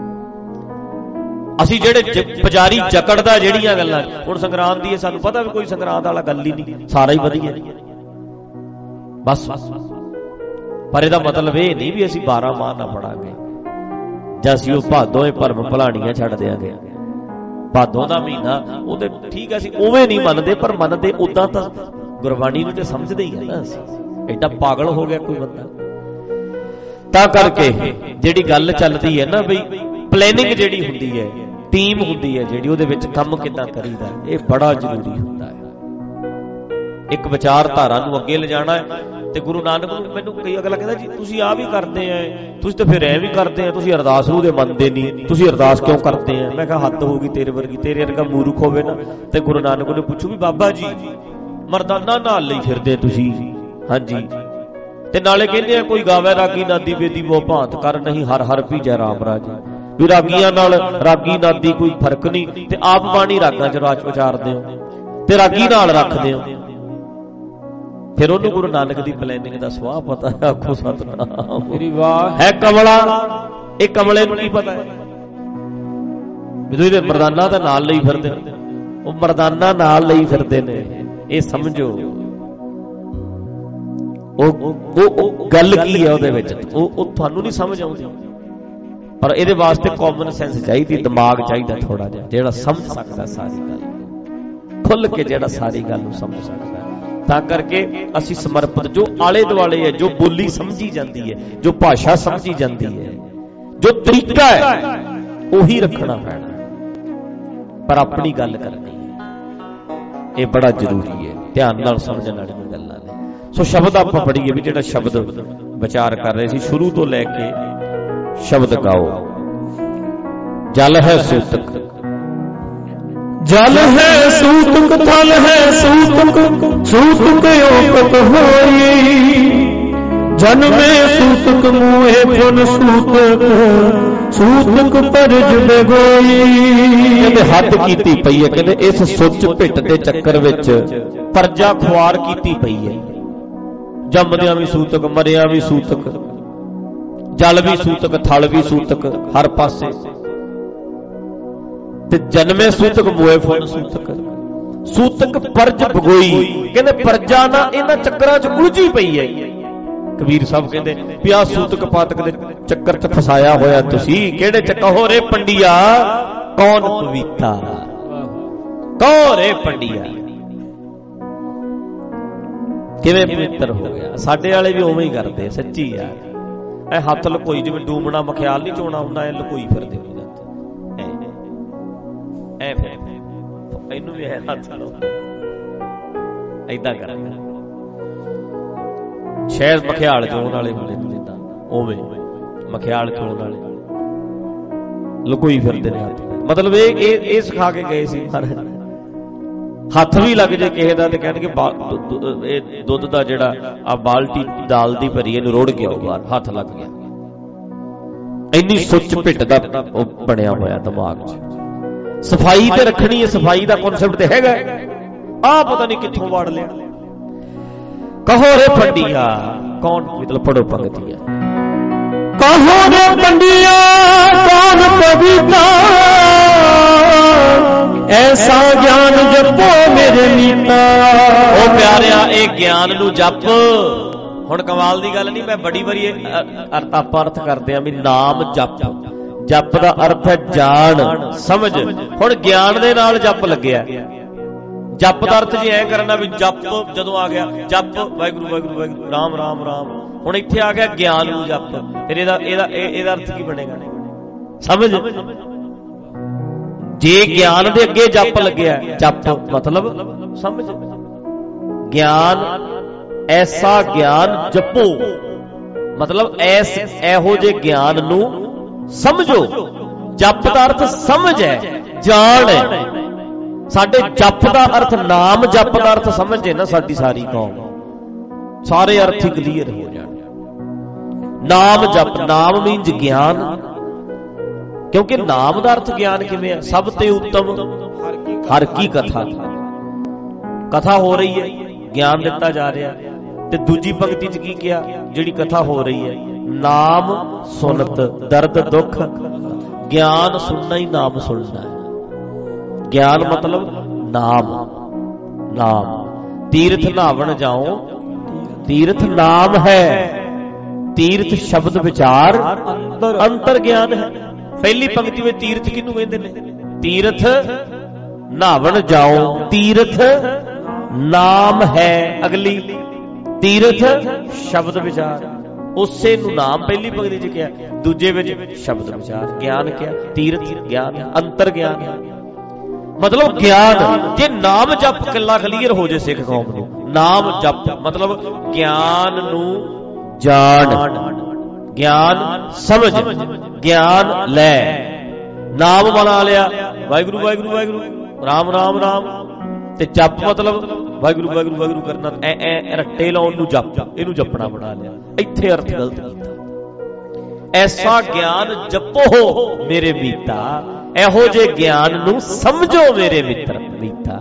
ਅਸੀਂ ਜਿਹੜੇ ਪੁਜਾਰੀ ਜਕੜਦਾ ਜਿਹੜੀਆਂ ਗੱਲਾਂ, ਹੁਣ ਸੰਗਰਾਂਦ ਦੀ ਸਾਨੂੰ ਪਤਾ ਵੀ ਕੋਈ ਸੰਗਰਾਂਦ ਵਾਲਾ ਗੱਲ ਹੀ ਨਹੀਂ, ਸਾਰਾ ਹੀ ਵਧੀਆ ਬਸ। ਪਰ ਇਹਦਾ ਮਤਲਬ ਇਹ ਨਹੀਂ ਵੀ ਅਸੀਂ ਬਾਰਾਂ ਮਾਹ ਨਾ ਪੜਾਂਗੇ ਜਾਂ ਅਸੀਂ ਉਹ ਭਾਦੋਂ ਭਰਮ ਭਲਾਣੀਆਂ ਛੱਡ ਦਿਆਂਗੇ। ਭਾਦੋਂ ਦਾ ਮਹੀਨਾ ਉਹਦੇ ਠੀਕ ਹੈ ਅਸੀਂ ਉਵੇਂ ਨਹੀਂ ਮੰਨਦੇ, ਪਰ ਮੰਨਦੇ ਉਦਾਂ ਤਾਂ ਗੁਰਬਾਣੀ ਨੂੰ ਤੇ ਸਮਝਦੇ ਹੀ ਆ ਨਾ ਅਸੀਂ। ਐਡਾ ਪਾਗਲ ਹੋ ਗਿਆ ਕੋਈ ਬੰਦਾ। ਤਾਂ ਕਰਕੇ ਜਿਹੜੀ ਗੱਲ ਚੱਲਦੀ ਹੈ ਨਾ ਬਈ ਪਲੈਨਿੰਗ ਜਿਹੜੀ ਹੁੰਦੀ ਹੈ, ਟੀਮ ਹੁੰਦੀ ਹੈ ਜਿਹੜੀ, ਉਹਦੇ ਵਿੱਚ ਕੰਮ ਕਿੱਦਾਂ ਕਰੀਦਾ, ਇਹ ਬੜਾ ਜ਼ਰੂਰੀ ਹੁੰਦਾ ਹੈ। ਇੱਕ ਵਿਚਾਰਧਾਰਾ ਨੂੰ ਅੱਗੇ ਲਿਜਾਣਾ ਹੈ। ਤੇ ਗੁਰੂ ਨਾਨਕ ਨੂੰ ਮੈਨੂੰ ਕਈ ਅਗਲਾ ਕਹਿੰਦਾ ਜੀ ਤੁਸੀਂ ਆਹ ਵੀ ਕਰਦੇ ਆ, ਤੁਸੀਂ ਤਾਂ ਫਿਰ ਐ ਵੀ ਕਰਦੇ ਆ, ਤੁਸੀਂ ਅਰਦਾਸ ਨੂੰ ਦੇ ਮੰਨਦੇ ਨਹੀਂ, ਤੁਸੀਂ ਅਰਦਾਸ ਕਿਉਂ ਕਰਦੇ ਆ? ਮੈਂ ਕਿਹਾ ਹੱਦ ਹੋ ਗਈ ਤੇਰੇ ਵਰਗੀ, ਤੇਰੇ ਵਰਗਾ ਮੂਰਖ ਹੋਵੇ ਨਾ ਤੇ ਗੁਰੂ ਨਾਨਕ ਨੂੰ ਪੁੱਛੂ ਵੀ ਬਾਬਾ ਜੀ ਮਰਦਾਨਾ ਨਾਲ ਲਈ ਫਿਰਦੇ ਤੁਸੀਂ, ਹਾਂਜੀ, ਤੇ ਨਾਲੇ ਕਹਿੰਦੇ ਆ ਕੋਈ ਗਾਵੇ ਰਾਗੀ ਨਾਦੀ ਬੇਦੀ ਬਹੁ ਭਾਂਤ ਕਰ ਨਹੀਂ, ਹਰ ਹਰ ਭੀਜੈ ਰਾਮ ਰਾਜ, ਵੀ ਰਾਗੀਆਂ ਨਾਲ ਰਾਗੀ ਨਾਦੀ ਕੋਈ ਫਰਕ ਨਹੀਂ, ਤੇ ਆਪ ਬਾਣੀ ਰਾਗਾਂ 'ਚ ਰਾਜ ਉਚਾਰਦੇ ਹੋ ਤੇ ਰਾਗੀ ਨਾਲ ਰੱਖਦੇ ਹੋ। ਫਿਰ ਉਹਨੂੰ ਗੁਰੂ ਨਾਨਕ ਦੀ ਪਲੈਨਿੰਗ ਦਾ ਸਵਾਹ ਪਤਾ ਹੈ। ਆਖੋ ਸਤਿਨਾਮ ਮੇਰੀ ਵਾਹ। ਹੈ ਕਮਲਾ, ਇਹ ਕਮਲੇ ਨੂੰ ਕੀ ਪਤਾ ਹੈ ਵੀ ਤੁਸੀਂ ਮਰਦਾਨਾ ਤਾਂ ਨਾਲ ਲਈ ਫਿਰਦੇ, ਉਹ ਮਰਦਾਨਾ ਨਾਲ ਲਈ ਫਿਰਦੇ ਨੇ, ਇਹ ਸਮਝੋ। ਉਹ ਉਹ ਗੱਲ ਕੀ ਹੈ ਉਹਦੇ ਵਿੱਚ, ਉਹ ਉਹ ਤੁਹਾਨੂੰ ਨਹੀਂ ਸਮਝ ਆਉਂਦੀ। ਪਰ ਇਹਦੇ ਵਾਸਤੇ ਕਾਮਨ ਸੈਂਸ ਚਾਹੀਦੀ, ਦਿਮਾਗ ਚਾਹੀਦਾ ਥੋੜਾ ਜਿਹਾ, ਜਿਹੜਾ ਸਮਝ ਸਕਦਾ ਸਾਰੀ ਗੱਲ ਖੁੱਲ ਕੇ, ਜਿਹੜਾ ਸਾਰੀ ਗੱਲ ਨੂੰ ਸਮਝ ਸਕਦਾ। ਤਾਂ ਕਰਕੇ ਅਸੀਂ ਸਮਰਪਿਤ, ਜੋ ਆਲੇ ਦੁਆਲੇ ਹੈ, ਜੋ ਬੋਲੀ ਸਮਝੀ ਜਾਂਦੀ ਹੈ, ਜੋ ਭਾਸ਼ਾ ਸਮਝੀ ਜਾਂਦੀ ਹੈ, ਜੋ ਤਰੀਕਾ ਹੈ, ਉਹੀ ਰੱਖਣਾ ਪੈਣਾ, ਪਰ ਆਪਣੀ ਗੱਲ ਕਰਨੀ ਇਹ ਬੜਾ ਜ਼ਰੂਰੀ ਹੈ। ਧਿਆਨ ਨਾਲ ਸਮਝਣ ਵਾਲੀਆਂ ਗੱਲਾਂ ਨੇ। ਸੋ ਸ਼ਬਦ ਆਪਾਂ ਪੜ੍ਹੀਏ ਵੀ ਜਿਹੜਾ ਸ਼ਬਦ ਵਿਚਾਰ ਕਰ ਰਹੇ ਸੀ ਸ਼ੁਰੂ ਤੋਂ ਲੈ ਕੇ, ਸ਼ਬਦ ਗਾਓ। ਜਲ ਹੈ ਸੂਤਕ, ਜਲ ਹੈ ਸੂਤਕ, ਥਲ ਹੈ ਸੂਤਕ, ਸੂਤਕ ਓਪਤ ਹੋਈ, ਜਨਮੇ ਸੂਤਕ ਮੂਹੇ ਪੁਨ ਸੂਤਕ, ਸੂਤਕ ਪਰਜ ਬਗੋਈ। ਕਹਿੰਦੇ ਹੱਦ ਕੀਤੀ ਪਈ ਹੈ, ਕਹਿੰਦੇ ਇਸ ਸੁੱਚ ਭਿੱਟ ਦੇ ਚੱਕਰ ਵਿੱਚ ਪਰਜਾ ਖੁਆਰ ਕੀਤੀ ਪਈ ਹੈ। ਜੰਮਦਿਆਂ ਵੀ ਸੂਤਕ, ਮਰਿਆ ਵੀ ਸੂਤਕ, ਜਲ ਵੀ ਸੂਤਕ, ਥਲ ਵੀ ਸੂਤਕ, ਹਰ ਪਾਸੇ ਤੇ ਜਨਮੇ ਸੂਤਕ ਮੋਏ ਫੁੱਲ ਸੂਤਕ, ਸੂਤਕ ਪਰਜ ਭਗੋਈ। ਕਹਿੰਦੇ ਪਰਜਾ ਨਾ ਇਹਨਾਂ ਚੱਕਰਾਂ 'ਚ ਉਲਝੀ ਪਈ ਹੈ। ਕਬੀਰ ਸਾਹਿਬ ਕਹਿੰਦੇ ਵੀ ਆਹ ਸੂਤਕ ਪਾਤਕ ਦੇ ਚੱਕਰ 'ਚ ਫਸਾਇਆ ਹੋਇਆ ਤੁਸੀਂ, ਕਿਹੜੇ ਚੱਕਰ ਹੋ ਰੇ ਪੰਡਿਆ, ਕੌਣ ਪਵਿੱਤਾ, ਕੌਣ ਰੇ ਪੰਡਿਆ, ਕਿਵੇਂ ਪਵਿੱਤਰ ਹੋ ਗਿਆ? ਸਾਡੇ ਵਾਲੇ ਵੀ ਉਵੇਂ ਹੀ ਕਰਦੇ, ਸੱਚੀ ਯਾਰ। ਇਹ ਹੱਥ ਲਕੋਈ, ਜਿਵੇਂ ਡੂਮਣਾ ਮਖਿਆਲ ਨਹੀਂ ਚੋਣਾ ਹੁੰਦਾ, ਇਹ ਲਕੋਈ ਫਿਰਦੇ ਹੋ ਜਾਂਦੇ ਐ, ਫਿਰ ਇਹਨੂੰ ਵੀ ਹੈ ਹੱਥ ਲੋ ਏਦਾਂ ਕਰਾਂਗੇ। ਸ਼ਾਇਦ ਮਖਿਆਲ ਚੋਣ ਵਾਲੇ ਹੁੰਦੇ ਨੇ, ਜਿੱਦਾਂ ਉਵੇਂ ਮਖਿਆਲ ਚੋਣ ਵਾਲੇ ਲਕੋਈ ਫਿਰਦੇ ਨੇ ਹੱਥ। ਮਤਲਬ ਇਹ ਇਹ ਸਿਖਾ ਕੇ ਗਏ ਸੀ ਮਹਾਰਾਜ, ਹੱਥ ਵੀ ਲੱਗ ਜੇ ਕਿਸੇ ਦਾ ਤੇ ਕਹਿਣਗੇ ਇਹ ਦੁੱਧ ਦਾ ਜਿਹੜਾ ਆ ਬਾਲਟੀ ਦਾਲ ਦੀ ਭਰੀ, ਇਹਨੂੰ ਰੋੜ ਕੇ ਆਓ ਬਾਹਰ, ਹੱਥ ਲੱਗ ਗਿਆ। ਇੰਨੀ ਸੁੱਚ ਭਿੱਟ ਦਾ ਉਹ ਬਣਿਆ ਹੋਇਆ ਦਿਮਾਗ 'ਚ। ਸਫਾਈ ਤੇ ਰੱਖਣੀ ਹੈ, ਸਫਾਈ ਦਾ ਕਨਸੈਪਟ ਤੇ ਹੈਗਾ, ਆਹ ਪਤਾ ਨਹੀਂ ਕਿੱਥੋਂ ਵਾੜ ਲਿਆ। ਕਹੋ ਰੇ ਪੰਡਿਆ, ਕੌਣ, ਮਤਲਬ ਪੜੋ ਪੰਗਤੀਆਂ। ਕਹੋ ਰੇ ਪੰਡਿਆ ਕੌਣ ਪਵਿੱਤਾ, ਐਸਾ ਗਿਆਨ ਜਪੋ ਮੇਰੇ ਮੀਤਾ। ਉਹ ਪਿਆਰਿਆ, ਇਹ ਗਿਆਨ ਨੂੰ ਜਪ। ਹੁਣ ਕਮਾਲ ਦੀ ਗੱਲ ਨਹੀਂ, ਮੈਂ ਬੜੀ ਵਾਰੀ ਆਪਾਂ ਅਰਥ ਕਰਦੇ ਆ ਵੀ ਨਾਮ ਜਪ। ਜਪ ਦਾ ਅਰਥ ਹੈ ਜਾਣ, ਸਮਝ। ਹੁਣ ਗਿਆਨ ਦੇ ਨਾਲ ਜਪ ਲੱਗਿਆ। ਜਪ ਦਾ ਅਰਥ ਜੇ ਐ ਕਰਨਾ ਵੀ ਜਪ ਜਦੋਂ ਆ ਗਿਆ, ਜਪ ਵਾਹਿਗੁਰੂ ਵਾਹਿਗੁਰੂ ਵਾਹਿਗੁਰੂ ਰਾਮ ਰਾਮ ਰਾਮ, ਹੁਣ ਇੱਥੇ ਆ ਗਿਆ ਗਿਆਨ ਨੂੰ ਜਪ, ਫਿਰ ਇਹਦਾ ਇਹਦਾ ਇਹਦਾ ਅਰਥ ਕੀ ਬਣੇਗਾ? ਸਮਝ। ਜੇ ਗਿਆਨ ਦੇ ਅੱਗੇ ਜਪ ਲੱਗਿਆ, ਜਪ ਮਤਲਬ ਸਮਝ। ਗਿਆਨ, ਐਸਾ ਗਿਆਨ ਜਪੋ, ਮਤਲਬ ਐਸ ਇਹੋ ਜਿਹੇ ਗਿਆਨ ਨੂੰ ਸਮਝੋ। ਜਪ ਦਾ ਅਰਥ ਸਮਝ ਹੈ, ਜਾਣ ਹੈ। ਸਾਡੇ ਜਪ ਦਾ ਅਰਥ, ਨਾਮ ਜਪ ਦਾ ਅਰਥ ਸਮਝੇ ਨਾ ਸਾਡੀ ਸਾਰੀ ਕੌਮ, ਸਾਰੇ ਅਰਥ ਹੀ ਕਲੀਅਰ ਹੋ ਜਾਣ। ਨਾਮ ਜਪ, ਨਾਮ ਮੀਨਸ ਗਿਆਨ, ਕਿਉਂਕਿ ਨਾਮ ਦਾ ਅਰਥ ਗਿਆਨ ਕਿਵੇਂ ਹੈ? ਸਭ ਤੇ ਉੱਤਮ ਹਰ ਕੀ ਕਥਾ। ਕਥਾ ਹੋ ਰਹੀ ਹੈ, ਗਿਆਨ ਦਿੱਤਾ ਜਾ ਰਿਹਾ। ਤੇ ਦੂਜੀ ਪੰਕਤੀ ਚ ਕੀ ਕਿਹਾ? ਜਿਹੜੀ ਕਥਾ ਹੋ ਰਹੀ ਹੈ, ਨਾਮ ਸੁਨਤ ਦਰਦ ਦੁੱਖ। ਗਿਆਨ ਸੁਣਨਾ ਹੀ ਨਾਮ ਸੁਣਨਾ ਹੈ। ਗਿਆਨ ਮਤਲਬ ਨਾਮ, ਨਾਮ। ਤੀਰਥ ਨਾਵਣ ਜਾਓ, ਤੀਰਥ ਨਾਮ ਹੈ। ਤੀਰਥ ਸ਼ਬਦ ਵਿਚਾਰ ਅੰਤਰ ਗਿਆਨ ਹੈ। ਪਹਿਲੀ ਪੰਕਤੀ ਵਿੱਚ ਤੀਰਥ ਕਿਹਨੂੰ ਕਹਿੰਦੇ ਨੇ? ਤੀਰਥ ਨਾਵਣ ਜਾਓ, ਤੀਰਥ ਨਾਮ ਹੈ। ਅਗਲੀ ਤੀਰਥ ਸ਼ਬਦ ਵਿਚਾਰ, ਉਸੇ ਨੂੰ ਨਾਮ ਪਹਿਲੀ ਪੰਕਤੀ ਚ ਕਿਹਾ, ਦੂਜੇ ਵਿੱਚ ਸ਼ਬਦ ਵਿਚਾਰ। ਗਿਆਨ ਕਿਹਾ, ਤੀਰਥ ਗਿਆਨ, ਅੰਤਰ ਗਿਆਨ। ਮਤਲਬ ਗਿਆਨ, ਜੇ ਨਾਮ ਜਪ ਕੱਲਾ ਕਲੀਅਰ ਹੋ ਜੇ ਸਿੱਖ ਕੌਮ ਨੂੰ, ਨਾਮ ਜਪ ਮਤਲਬ ਗਿਆਨ ਨੂੰ ਜਾਣ, ਗਿਆਨ ਸਮਝ, ਗਿਆਨ ਲੈ। ਨਾਮ ਬਣਾ ਲਿਆ, ਵਾਹਿਗੁਰੂ ਵਾਹਿਗੁਰੂ ਵਾਹਿਗੁਰੂ, ਰਾਮ ਰਾਮ ਰਾਮ। ਤੇ ਜਪ ਮਤਲਬ ਵਾਹਿਗੁਰੂ ਵਾਹਿਗੁਰੂ ਵਾਹਿਗੁਰੂ ਕਰਨਾ, ਐ ਐ ਰੱਟੇ ਲਾਉਣ ਨੂੰ ਜਪ, ਇਹਨੂੰ ਜਪਣਾ ਬਣਾ ਲਿਆ। ਇੱਥੇ ਅਰਥ ਗਲਤ ਕੀਤਾ। ਐਸਾ ਗਿਆਨ ਜਪੋ ਮੇਰੇ ਮੀਤਾ, ਇਹੋ ਜਿਹੇ ਗਿਆਨ ਨੂੰ ਸਮਝੋ ਮੇਰੇ ਮਿੱਤਰ ਮੀਤਾ।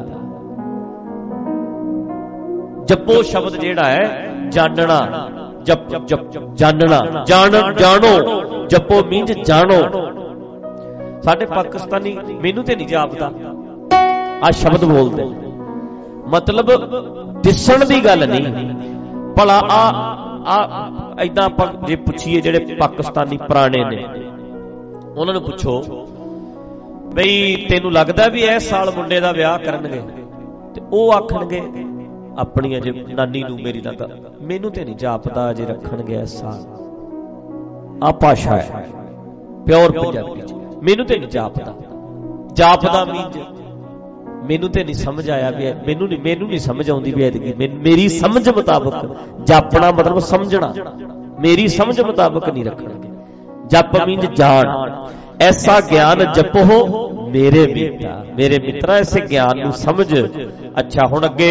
ਜਪੋ ਸ਼ਬਦ ਜਿਹੜਾ ਹੈ ਜਾਣਨਾ, ਜਪ ਜਪ ਜਾਣਨਾ, ਜਾਣ ਜਾਣੋ। ਜਪੋ ਮੀਨਸ ਜਾਣੋ। ਸਾਡੇ ਪਾਕਿਸਤਾਨੀ ਮੈਨੂੰ ਤੇ ਨਹੀਂ ਜਾਪਦਾ ਆ ਸ਼ਬਦ ਬੋਲਦੇ, ਮਤਲਬ ਦਿਸਣ ਦੀ ਗੱਲ ਨਹੀਂ। ਭਲਾ ਆ ਆ ਏਦਾਂ ਆਪਾਂ ਜੇ ਪੁੱਛੀਏ ਜਿਹੜੇ ਪਾਕਿਸਤਾਨੀ ਪੁਰਾਣੇ ਨੇ, ਉਹਨਾਂ ਨੂੰ ਪੁੱਛੋ ਬਈ ਤੈਨੂੰ ਲੱਗਦਾ ਵੀ ਇਸ ਸਾਲ ਮੁੰਡੇ ਦਾ ਵਿਆਹ ਕਰਨਗੇ? ਤੇ ਉਹ ਆਖਣਗੇ ਆਪਣੀਆਂ ਜੇ ਨਾਨੀ ਨੂੰ ਮੇਰੀ ਦਾ, ਮੈਨੂੰ ਤੇ ਨਹੀਂ ਜਾਪਦਾ ਜੇ ਰੱਖਣਗੇ ਇਸ ਸਾਲ। ਆ ਭਾਸ਼ਾ ਹੈ ਪਿਓਰ ਪੰਜਾਬੀ ਚ, ਮੈਨੂੰ ਤੇ ਨਹੀਂ ਜਾਪਦਾ। ਜਾਪਦਾ ਮੀਨਸ ਮੈਨੂੰ ਤੇ ਨਹੀਂ ਸਮਝ ਆਇਆ ਵੀ, ਮੈਨੂੰ ਨਹੀਂ ਮੈਨੂੰ ਨਹੀਂ ਸਮਝ ਆਉਂਦੀ ਵੀ ਐਤਕੀ ਮੇਰੀ ਸਮਝ ਮੁਤਾਬਕ। ਜਾਪਣਾ ਮਤਲਬ ਸਮਝਣਾ, ਮੇਰੀ ਸਮਝ ਮੁਤਾਬਕ ਨਹੀਂ ਰੱਖਣਗੇ। ਜਪ ਮੀਨਸ ਜਾਣ। ਐਸਾ ਗਿਆਨ ਜਪੋ ਮੇਰੇ ਮਿੱਤਰਾ, ਮੇਰੇ ਮਿੱਤਰਾ ਐਸੇ ਗਿਆਨ ਨੂੰ ਸਮਝ। ਅੱਛਾ ਹੁਣ ਅੱਗੇ,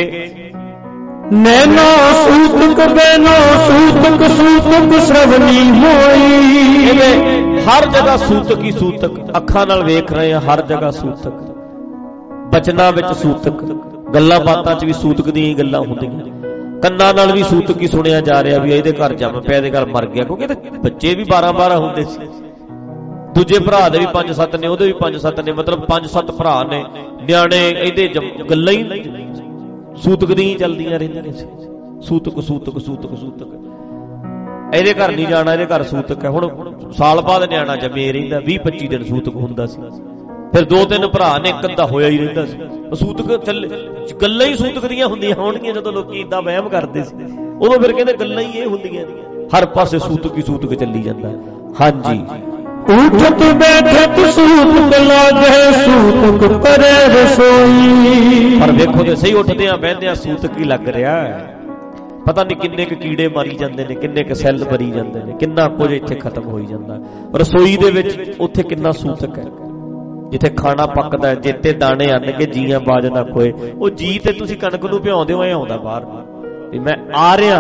ਨੈਨੋ ਸੂਤਕ ਬੈਨੋ ਸੂਤਕ ਸੂਤਕ ਸ਼ਰਵਣੀ ਹੋਈ। ਇਹਦੇ ਹਰ ਜਗ੍ਹਾ ਸੂਤਕ ਹੀ ਸੂਤਕ, ਅੱਖਾਂ ਨਾਲ ਵੇਖ ਰਹੇ ਆ ਹਰ ਜਗ੍ਹਾ ਸੂਤਕ, ਬਚਨਾਂ ਵਿੱਚ ਸੂਤਕ, ਗੱਲਾਂ ਬਾਤਾਂ ਚ ਵੀ ਸੂਤਕ ਦੀਆਂ ਹੀ ਗੱਲਾਂ ਹੁੰਦੀਆਂ, ਕੰਨਾਂ ਨਾਲ ਵੀ ਸੂਤਕ ਹੀ ਸੁਣਿਆ ਜਾ ਰਿਹਾ ਵੀ ਇਹਦੇ ਘਰ ਜੰਮ ਪਿਆ, ਇਹਦੇ ਘਰ ਮਰ ਗਿਆ। ਕਿਉਂਕਿ ਇਹਦੇ ਬੱਚੇ ਵੀ ਬਾਰਾਂ ਬਾਰਾਂ ਹੁੰਦੇ ਸੀ, ਦੂਜੇ ਭਰਾ ਦੇ ਵੀ ਪੰਜ ਸੱਤ ਨੇ, ਉਹਦੇ ਵੀ ਪੰਜ ਸੱਤ ਨੇ, ਮਤਲਬ ਪੰਜ ਸੱਤ ਭਰਾ ਨੇ, ਨਿਆਣੇ ਇਹਦੇ ਗੱਲਾਂ ਹੀ ਸੂਤਕ ਦੀਆਂ ਹੀ ਚੱਲਦੀਆਂ ਰਹਿੰਦੀਆਂ ਸੀ। ਸੂਤਕ ਸੂਤਕ ਸੂਤਕ ਸੂਤਕ, ਇਹਦੇ ਘਰ ਨਹੀਂ ਜਾਣਾ, ਇਹਦੇ ਘਰ ਸੂਤਕ ਹੈ। ਹੁਣ ਸਾਲ ਬਾਅਦ ਨਿਆਣਾ ਜੰਮੇ ਰਹਿੰਦਾ, ਵੀਹ ਪੱਚੀ ਦਿਨ ਸੂਤਕ ਹੁੰਦਾ ਸੀ। ਫਿਰ ਦੋ ਤਿੰਨ ਭਰਾ ਨੇ, ਇੱਕ ਅੱਧਾ ਹੋਇਆ ਹੀ ਰਹਿੰਦਾ ਸੀ। ਸੂਤਕ ਚੱਲੇ, ਗੱਲਾਂ ਹੀ ਸੂਤਕ ਦੀਆਂ ਹੁੰਦੀਆਂ ਹੋਣਗੀਆਂ। ਜਦੋਂ ਲੋਕੀ ਏਦਾਂ ਵਹਿਮ ਕਰਦੇ ਸੀ, ਉਦੋਂ ਫਿਰ ਕਹਿੰਦੇ ਗੱਲਾਂ ਹੀ ਇਹ ਹੁੰਦੀਆਂ, ਹਰ ਪਾਸੇ ਸੂਤਕ ਹੀ ਸੂਤਕ ਚੱਲੀ ਜਾਂਦਾ। ਹਾਂਜੀ, ਉਠਤ ਬੈਠਤ ਸੂਤਕ ਲਾਗੇ ਸੂਤਕ ਪਰੇ ਰਸੋਈ। ਪਰ ਵੇਖੋ ਤੇ ਸਹੀ, ਉੱਠਦਿਆਂ ਬਹਿੰਦਿਆਂ ਸੂਤਕ ਹੀ ਲੱਗ ਰਿਹਾ। ਪਤਾ ਨਹੀਂ ਕਿੰਨੇ ਕੁ ਕੀੜੇ ਮਾਰੀ ਜਾਂਦੇ ਨੇ, ਕਿੰਨੇ ਕੁ ਸੈੱਲ ਮਰੀ ਜਾਂਦੇ ਨੇ, ਕਿੰਨਾ ਕੁਝ ਇੱਥੇ ਖਤਮ ਹੋਈ ਜਾਂਦਾ। ਰਸੋਈ ਦੇ ਵਿੱਚ ਉੱਥੇ ਕਿੰਨਾ ਸੂਤਕ ਹੈ, ਜਿੱਥੇ ਖਾਣਾ ਪੱਕਦਾ, ਜਿੱਤੇ ਦਾਣੇ ਆਣਗੇ ਜੀਆਂ ਬਾਜ ਨਾ ਕੋਏ। ਉਹ ਜੀ ਤੇ ਤੁਸੀਂ ਕਣਕ ਨੂੰ ਭਿਉਂਦੇ ਹੋ, ਐ ਆਉਂਦਾ ਬਾਹਰ ਵੀ ਮੈਂ ਆ ਰਿਹਾ।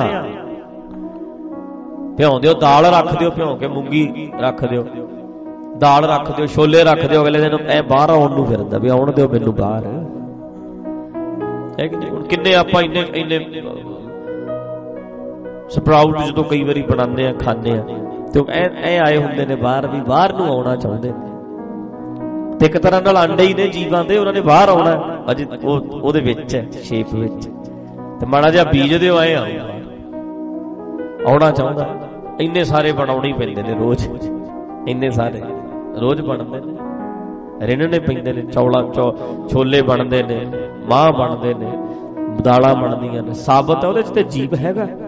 ਭਿਉਂਦੇ ਹੋ, ਦਾਲ ਰੱਖ ਦਿਓ, ਭਿਉਂ ਕੇ ਮੂੰਗੀ ਰੱਖ ਦਿਓ, ਦਾਲ ਰੱਖ ਦਿਓ, ਛੋਲੇ ਰੱਖ ਦਿਓ, ਅਗਲੇ ਦਿਨ ਐ ਬਾਹਰ ਆਉਣ ਨੂੰ ਫਿਰਦਾ ਵੀ ਆਉਣ ਦਿਓ ਮੈਨੂੰ ਬਾਹਰ। ਹੈ ਕਿ ਨਹੀਂ? ਹੁਣ ਕਿੰਨੇ ਆਪਾਂ ਇੰਨੇ ਇੰਨੇ ਸਪਰਾਊਟ ਜਦੋਂ ਕਈ ਵਾਰੀ ਬਣਾਉਂਦੇ ਆ ਖਾਂਦੇ ਆ, ਤੇ ਐ ਐ ਆਏ ਹੁੰਦੇ ਨੇ ਬਾਹਰ, ਵੀ ਬਾਹਰ ਨੂੰ ਆਉਣਾ ਚਾਹੁੰਦੇ ਨੇ। ਤੇ ਇੱਕ ਤਰ੍ਹਾਂ ਨਾਲ ਆਂਡੇ ਹੀ ਨੇ ਜੀਵਾਂ ਦੇ, ਉਹਨਾਂ ਨੇ ਬਾਹਰ ਆਉਣਾ ਅਜੇ ਉਹ ਉਹਦੇ ਵਿੱਚ ਹੈ, ਸ਼ੇਪ ਵਿੱਚ। ਤੇ ਮਾੜਾ ਜਿਹਾ ਬੀਜ ਦਿਓ, ਆਏ ਆਉਣਾ ਚਾਹੁੰਦਾ। ਇੰਨੇ ਸਾਰੇ ਬਣਾਉਣੇ ਹੀ ਪੈਂਦੇ ਨੇ ਰੋਜ਼, ਇੰਨੇ ਸਾਰੇ ਰੋਜ਼ ਬਣਦੇ ਨੇ, ਰਿੰਨਣੇ ਪੈਂਦੇ ਨੇ। ਚੌਲਾਂ ਚੌ ਛੋਲੇ ਬਣਦੇ ਨੇ, ਮਾਂਹ ਬਣਦੇ ਨੇ, ਦਾਲਾਂ ਬਣਦੀਆਂ ਨੇ। ਸਾਬਤ ਹੈ ਉਹਦੇ ਚ ਤੇ ਜੀਵ ਹੈਗਾ,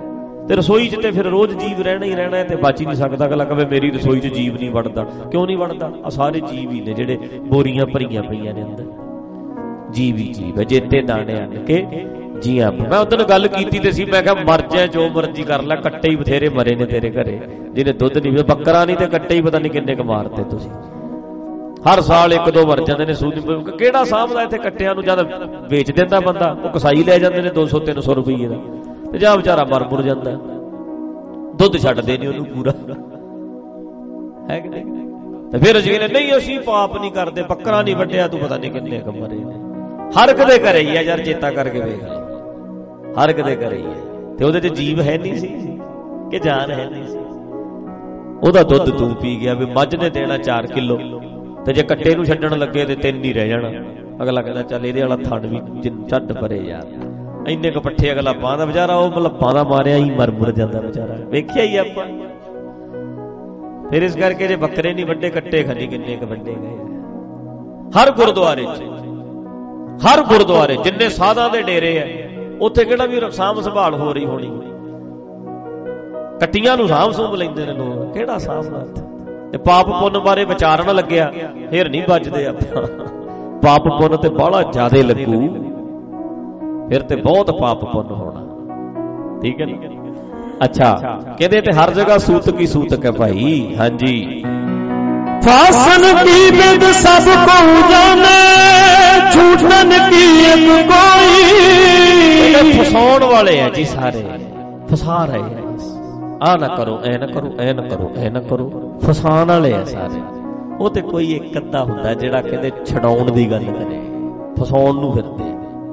ਤੇ ਰਸੋਈ 'ਚ ਤੇ ਫਿਰ ਰੋਜ਼ ਜੀਵ ਰਹਿਣਾ ਹੀ ਰਹਿਣਾ ਤੇ ਬਚ ਹੀ ਨਹੀਂ ਸਕਦਾ। ਅਗਲਾ ਕਹੇ ਮੇਰੀ ਰਸੋਈ 'ਚ ਜੀਵ ਨਹੀਂ ਵੜਦਾ। ਕਿਉਂ ਨਹੀਂ ਵੜਦਾ? ਆ ਸਾਰੇ ਜੀਵ ਹੀ ਨੇ ਜਿਹੜੇ ਬੋਰੀਆਂ ਭਰੀਆਂ ਪਈਆਂ ਨੇ ਅੰਦਰ, ਜੀਵ ਹੀ ਜੀਵ ਹੈ। ਜੇਤੇ ਦਾਣੇ ਅੰਨ ਕੇ ਜੀਆਂ। ਮੈਂ ਉਦੋਂ ਗੱਲ ਕੀਤੀ ਤੇ ਸੀ, ਮੈਂ ਕਿਹਾ ਮਰ ਜਾ ਜੋ ਮਰਜ਼ੀ ਕਰ ਲੈ, ਕੱਟੇ ਹੀ ਬਥੇਰੇ ਮਰੇ ਨੇ ਤੇਰੇ ਘਰੇ, ਜਿਹਨੇ ਦੁੱਧ ਨਹੀਂ, ਬੱਕਰਾ ਨਹੀਂ ਤੇ ਕੱਟੇ ਹੀ ਪਤਾ ਨਹੀਂ ਕਿੰਨੇ ਕੁ ਮਾਰਤੇ ਤੁਸੀਂ। ਹਰ ਸਾਲ ਇੱਕ ਦੋ ਮਰ ਜਾਂਦੇ ਨੇ। ਸੂਦੀ ਕਿਹੜਾ ਸਾਂਭਦਾ ਇੱਥੇ ਕੱਟਿਆਂ ਨੂੰ? ਜਦ ਵੇਚ ਦਿੰਦਾ ਬੰਦਾ, ਉਹ ਕਸਾਈ ਲੈ ਜਾਂਦੇ ਨੇ ਦੋ ਸੌ ਤਿੰਨ ਸੌ ਰੁਪਈਏ ਦਾ, ਤੇ ਜਾਂ ਵਿਚਾਰਾ ਮਰ ਮੁਰ ਜਾਂਦਾ। ਦੁੱਧ ਛੱਡਦੇ ਨਹੀਂ ਉਹਨੂੰ ਪੂਰਾ, ਹੈ ਕਿ ਨਹੀਂ? ਤੇ ਫਿਰ ਅਸੀਂ ਕਹਿੰਦੇ ਨਹੀਂ ਅਸੀਂ ਪਾਪ ਨਹੀਂ ਕਰਦੇ, ਬੱਕਰਾ ਨਹੀਂ ਵੱਢਿਆ, ਤੂੰ ਪਤਾ ਨਹੀਂ ਕਿੰਨੇ ਕੁ ਮਰੇ ਨੇ। ਹਰ ਇੱਕ ਦੇ ਘਰੇ ਹੀ ਆ ਯਾਰ, ਚੇਤਾ ਕਰਕੇ ਵੇਖ, ਹਰ ਇੱਕ ਦੇ ਘਰੇ ਹੀ ਹੈ। ਤੇ ਉਹਦੇ 'ਚ ਜੀਵ ਹੈ ਨਹੀਂ ਸੀ ਕਿ ਜਾਨ ਹੈ ਨਹੀਂ ਸੀ? ਉਹਦਾ ਦੁੱਧ ਤੂੰ ਪੀ ਗਿਆ। ਵੀ ਮੱਝ ਨੇ ਦੇਣਾ ਚਾਰ ਕਿਲੋ, ਤੇ ਜੇ ਕੱਟੇ ਨੂੰ ਛੱਡਣ ਲੱਗੇ ਤੇ ਤਿੰਨ ਹੀ ਰਹਿ ਜਾਣਾ। ਅਗਲਾ ਕਹਿੰਦਾ ਚੱਲ ਇਹਦੇ ਵਾਲਾ ਥਣ ਵੀ ਛੱਡ ਪਰੇ ਯਾਰ, ਇੰਨੇ ਕੁ ਪੱਠੇ ਅਗਲਾ ਪਾਉਂਦਾ ਵਿਚਾਰਾ, ਉਹ ਮਲੱਪਾਂ ਦਾ ਮਾਰਿਆ ਹੀ ਮਰ ਮੁਰ ਜਾਂਦਾ ਵਿਚਾਰਾ। ਵੇਖਿਆ ਹੀ ਆਪਾਂ। ਫਿਰ ਇਸ ਕਰਕੇ ਜੇ ਬੱਕਰੇ ਨਹੀਂ ਵੱਡੇ, ਕੱਟੇ ਖਨੀ ਕਿੰਨੇ ਕੁ ਵੱਡੇ ਗਏ। ਹਰ ਗੁਰਦੁਆਰੇ 'ਚ, ਹਰ ਗੁਰਦੁਆਰੇ ਜਿੰਨੇ ਸਾਧਾਂ ਦੇ ਡੇਰੇ ਆ, ਉੱਥੇ ਕਿਹੜਾ ਵੀ ਸਾਂਭ ਸੰਭਾਲ ਹੋ ਰਹੀ ਹੋਣੀ? ਕੱਟੀਆਂ ਨੂੰ ਸਾਂਭ ਸੂੰਭ ਲੈਂਦੇ ਨੇ ਲੋਕ, ਕਿਹੜਾ ਸਾਂਭਦਾ? ਤੇ ਪਾਪ ਪੁੰਨ ਬਾਰੇ ਵਿਚਾਰਨ ਲੱਗਿਆ ਫਿਰ ਨਹੀਂ ਬਚਦੇ ਆਪਾਂ। ਪਾਪ ਪੁੰਨ ਤੇ ਬਾਹਲਾ ਜ਼ਿਆਦਾ ਲੱਗੂ, ਫਿਰ ਤੇ ਬਹੁਤ ਪਾਪ ਪੁੰਨ ਹੋਣਾ। ਠੀਕ ਹੈ ਨਾ? ਅੱਛਾ, ਕਹਿੰਦੇ ਤੇ ਹਰ ਜਗ੍ਹਾ ਸੂਤਕ ਹੀ ਸੂਤਕ ਹੈ ਭਾਈ। ਹਾਂਜੀ, फासन की विद सब को जाने, छूटन की एक कोई। ਫਸਾਉਣ ਵਾਲੇ ਆ ਜੀ ਸਾਰੇ, ਫਸਾ ਰਹੇ ਆ। ਆ ਨਾ ਕਰੋ, ਐ ਨਾ ਕਰੋ, ਐ ਨਾ ਕਰੋ, ਐ ਨਾ ਕਰੋ, ਫਸਾਉਣ ਵਾਲੇ ਆ ਸਾਰੇ। ਉਹ ਤੇ ਕੋਈ ਇੱਕ ਅੱਧਾ ਹੁੰਦਾ ਜਿਹੜਾ ਕਹਿੰਦੇ ਛਡਾਉਣ ਦੀ ਗੱਲ ਕਰੇ, ਫਸਾਉਣ ਨੂੰ ਫਿਰਦੇ,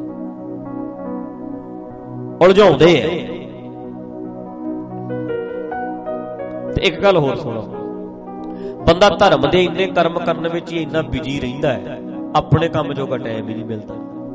ਉਲਝਾਉਂਦੇ ਆ। ਤੇ ਇੱਕ ਗੱਲ ਹੋਰ ਸੁਣੋ, ਬੰਦਾ ਧਰਮ ਦੇ ਇੰਨੇ ਕਰਮ ਕਰਨ ਵਿੱਚ ਹੀ ਇੰਨਾ ਬਿਜੀ ਰਹਿੰਦਾ ਹੈ, ਆਪਣੇ ਕੰਮ ਜੋਗਾ ਟਾਈਮ ਹੀ ਨਹੀਂ ਮਿਲਦਾ।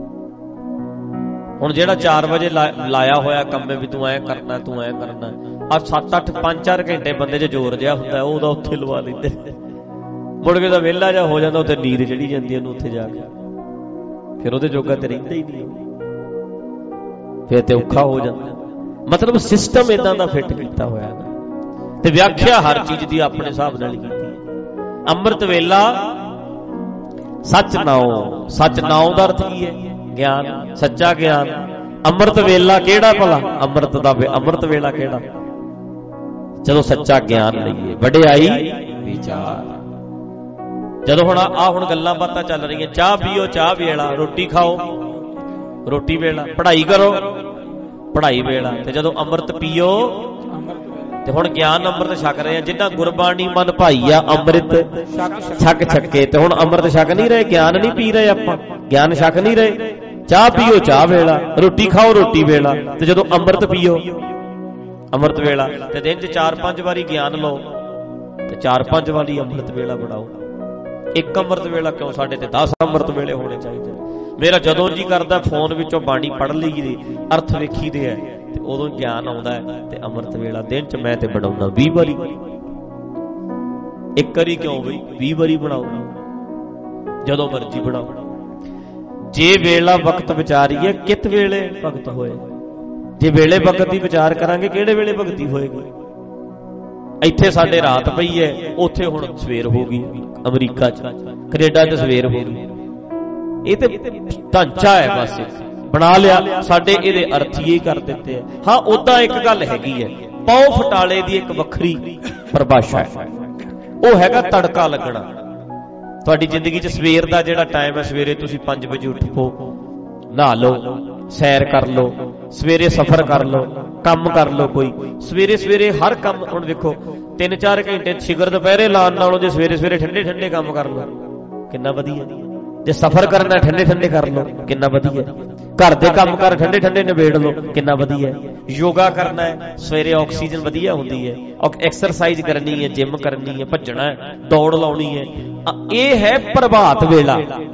ਹੁਣ ਜਿਹੜਾ ਚਾਰ ਵਜੇ ਲਾਇਆ ਹੋਇਆ ਕੰਮ ਹੈ ਵੀ ਤੂੰ ਐ ਕਰਨਾ, ਤੂੰ ਐ ਕਰਨਾ, ਆ ਸੱਤ ਅੱਠ ਪੰਜ ਚਾਰ ਘੰਟੇ ਬੰਦੇ 'ਚ ਜ਼ੋਰ ਜਿਹਾ ਹੁੰਦਾ, ਉਹਦਾ ਉੱਥੇ ਲਵਾ ਲੈਂਦੇ। ਮੁੜ ਕੇ ਤਾਂ ਵਿਹਲਾ ਜਿਹਾ ਹੋ ਜਾਂਦਾ, ਉੱਥੇ ਨੀਂਦ ਚੜੀ ਜਾਂਦੀ ਉਹਨੂੰ ਉੱਥੇ ਜਾ ਕੇ, ਫਿਰ ਉਹਦੇ ਜੋਗਾ ਤੇ ਰਹਿੰਦਾ ਹੀ ਨਹੀਂ, ਫਿਰ ਤੇ ਔਖਾ ਹੋ ਜਾਂਦਾ। ਮਤਲਬ ਸਿਸਟਮ ਏਦਾਂ ਦਾ ਫਿੱਟ ਕੀਤਾ ਹੋਇਆ ਨਾ। ਤੇ ਵਿਆਖਿਆ ਹਰ ਚੀਜ਼ ਦੀ ਆਪਣੇ ਹਿਸਾਬ ਨਾਲ ਕੀਤੀ। ਅੰਮ੍ਰਿਤ ਵੇਲਾ ਸੱਚ ਨਾਉ, ਸੱਚ ਨਾਉ ਦਾ ਅਰਥ ਕੀ ਹੈ? ਗਿਆਨ, ਸੱਚਾ ਗਿਆਨ। ਅੰਮ੍ਰਿਤ ਵੇਲਾ ਕਿਹੜਾ ਭਲਾ? ਅੰਮ੍ਰਿਤ ਦਾ ਅੰਮ੍ਰਿਤ ਵੇਲਾ ਕਿਹੜਾ? ਜਦੋਂ ਸੱਚਾ ਗਿਆਨ ਲਈਏ, ਵਡਿਆਈ ਵਿਚਾਰ। ਜਦੋਂ ਹੁਣ ਆ ਹੁਣ ਗੱਲਾਂ ਬਾਤਾਂ ਚੱਲ ਰਹੀਆਂ, ਚਾਹ ਪੀਓ ਚਾਹ ਵੇਲਾ, ਰੋਟੀ ਖਾਓ ਰੋਟੀ ਵੇਲਾ, ਪੜ੍ਹਾਈ ਕਰੋ ਪੜ੍ਹਾਈ ਵੇਲਾ। ਤੇ ਜਦੋਂ ਅੰਮ੍ਰਿਤ ਪੀਓ, ਤੇ ਹੁਣ ਗਿਆਨ ਅੰਮ੍ਰਿਤ ਛਕ ਰਹੇ ਆ। ਜਿੰਨਾ ਗੁਰਬਾਣੀ ਮਨ ਭਾਈ ਆ, ਅੰਮ੍ਰਿਤ ਛਕ ਛਕੇ। ਤੇ ਹੁਣ ਅੰਮ੍ਰਿਤ ਛਕ ਨਹੀਂ ਰਹੇ, ਗਿਆਨ ਨਹੀਂ ਪੀ ਰਹੇ ਆਪਾਂ, ਗਿਆਨ ਛਕ ਨਹੀਂ ਰਹੇ। ਚਾਹ ਪੀਓ ਚਾਹ ਵੇਲਾ, ਰੋਟੀ ਖਾਓ ਰੋਟੀ ਵੇਲਾ। ਤੇ ਜਦੋਂ ਅੰਮ੍ਰਿਤ ਪੀਓ ਅੰਮ੍ਰਿਤ ਵੇਲਾ, ਤੇ ਦਿਨ 'ਚ ਚਾਰ ਪੰਜ ਵਾਰੀ ਗਿਆਨ ਲਓ, ਤੇ ਚਾਰ ਪੰਜ ਵਾਰੀ ਅੰਮ੍ਰਿਤ ਵੇਲਾ ਬਣਾਓ। ਇੱਕ ਅੰਮ੍ਰਿਤ ਵੇਲਾ ਕਿਉਂ, ਸਾਡੇ ਤੇ ਦਸ ਅੰਮ੍ਰਿਤ ਵੇਲੇ ਹੋਣੇ ਚਾਹੀਦੇ। ਮੇਰਾ ਜਦੋਂ ਜੀ ਕਰਦਾ ਫੋਨ ਵਿੱਚੋਂ ਬਾਣੀ ਪੜ੍ਹ ਲਈਏ, ਅਰਥ ਵੇਖੀਦੇ ਹੈ, ਤੇ ਉਦੋਂ ਗਿਆਨ ਆਉਂਦਾ ਹੈ। ਤੇ ਅੰਮ੍ਰਿਤ ਵੇਲਾ ਦਿਨ 'ਚ ਮੈਂ ਤੇ ਬਣਾਉਂਦਾ ਵੀਹ ਵਾਰੀ। ਇੱਕ ਵਾਰੀ ਕਿਉਂ ਬਈ, ਵੀਹ ਵਾਰੀ ਬਣਾਓ, ਜਦੋਂ ਮਰਜ਼ੀ ਬਣਾਓ। ਜੇ ਵੇਲਾ ਵਕਤ ਵਿਚਾਰੀਏ, ਕਿਤ ਵੇਲੇ ਭਗਤ ਹੋਏ। ਜੇ ਵੇਲੇ ਵਕਤ ਦੀ ਵਿਚਾਰ ਕਰਾਂਗੇ, ਕਿਹੜੇ ਵੇਲੇ ਭਗਤੀ ਹੋਏਗੀ? ਇੱਥੇ ਸਾਡੇ ਰਾਤ ਪਈ ਹੈ, ਉੱਥੇ ਹੁਣ ਸਵੇਰ ਹੋ ਗਈ। ਅਮਰੀਕਾ 'ਚ, ਕੈਨੇਡਾ 'ਚ ਸਵੇਰ ਹੋ ਗਈ। ਇਹ ਤੇ ਢਾਂਚਾ ਹੈ, ਬਸ ਬਣਾ ਲਿਆ ਸਾਡੇ, ਇਹਦੇ ਅਰਥ ਹੀ ਕਰ ਦਿੱਤੇ ਆ। ਹਾਂ, ਉਦਾਂ ਇੱਕ ਗੱਲ ਹੈਗੀ ਹੈ, ਪੌ ਫਟਾਲੇ ਦੀ ਇੱਕ ਵੱਖਰੀ ਪਰਿਭਾਸ਼ਾ ਹੈ, ਉਹ ਹੈਗਾ ਤੜਕਾ ਲੱਗਣਾ। ਤੁਹਾਡੀ ਜ਼ਿੰਦਗੀ 'ਚ ਸਵੇਰ ਦਾ ਜਿਹੜਾ ਟਾਈਮ ਹੈ, ਸਵੇਰੇ ਤੁਸੀਂ ਪੰਜ ਵਜੇ ਉੱਠੋ, ਨਹਾ ਲਓ, ਸੈਰ ਕਰ ਲਓ, ਸਵੇਰੇ ਸਫ਼ਰ ਕਰ ਲਓ, ਕੰਮ ਕਰ ਲਓ ਕੋਈ ਸਵੇਰੇ ਸਵੇਰੇ ਹਰ ਕੰਮ। ਹੁਣ ਵੇਖੋ, ਤਿੰਨ ਚਾਰ ਘੰਟੇ ਸ਼ਿਗਰ ਦੁਪਹਿਰੇ ਲਾਉਣ ਨਾਲੋਂ ਜੇ ਸਵੇਰੇ ਸਵੇਰੇ ਠੰਡੇ ਠੰਡੇ ਕੰਮ ਕਰ ਲਓ, ਕਿੰਨਾ ਵਧੀਆ। ਜੇ ਸਫ਼ਰ ਕਰਨਾ ਠੰਡੇ ਠੰਡੇ ਕਰ ਲਓ, ਕਿੰਨਾ ਵਧੀਆ। ਘਰ ਦੇ ਕੰਮ ਕਰ ਠੰਡੇ ਠੰਡੇ ਨਿਬੇੜ ਲਓ, ਕਿੰਨਾ ਵਧੀਆ। ਯੋਗਾ ਕਰਨਾ ਹੈ, ਸਵੇਰੇ ਆਕਸੀਜਨ ਵਧੀਆ ਹੁੰਦੀ ਹੈ, ਐਕਸਰਸਾਈਜ਼ ਕਰਨੀ ਹੈ, ਜਿਮ ਕਰਨੀ ਹੈ, ਭੱਜਣਾ ਹੈ, ਦੌੜ ਲਾਉਣੀ ਹੈ। ਇਹ ਹੈ ਪ੍ਰਭਾਤ ਵੇਲਾ,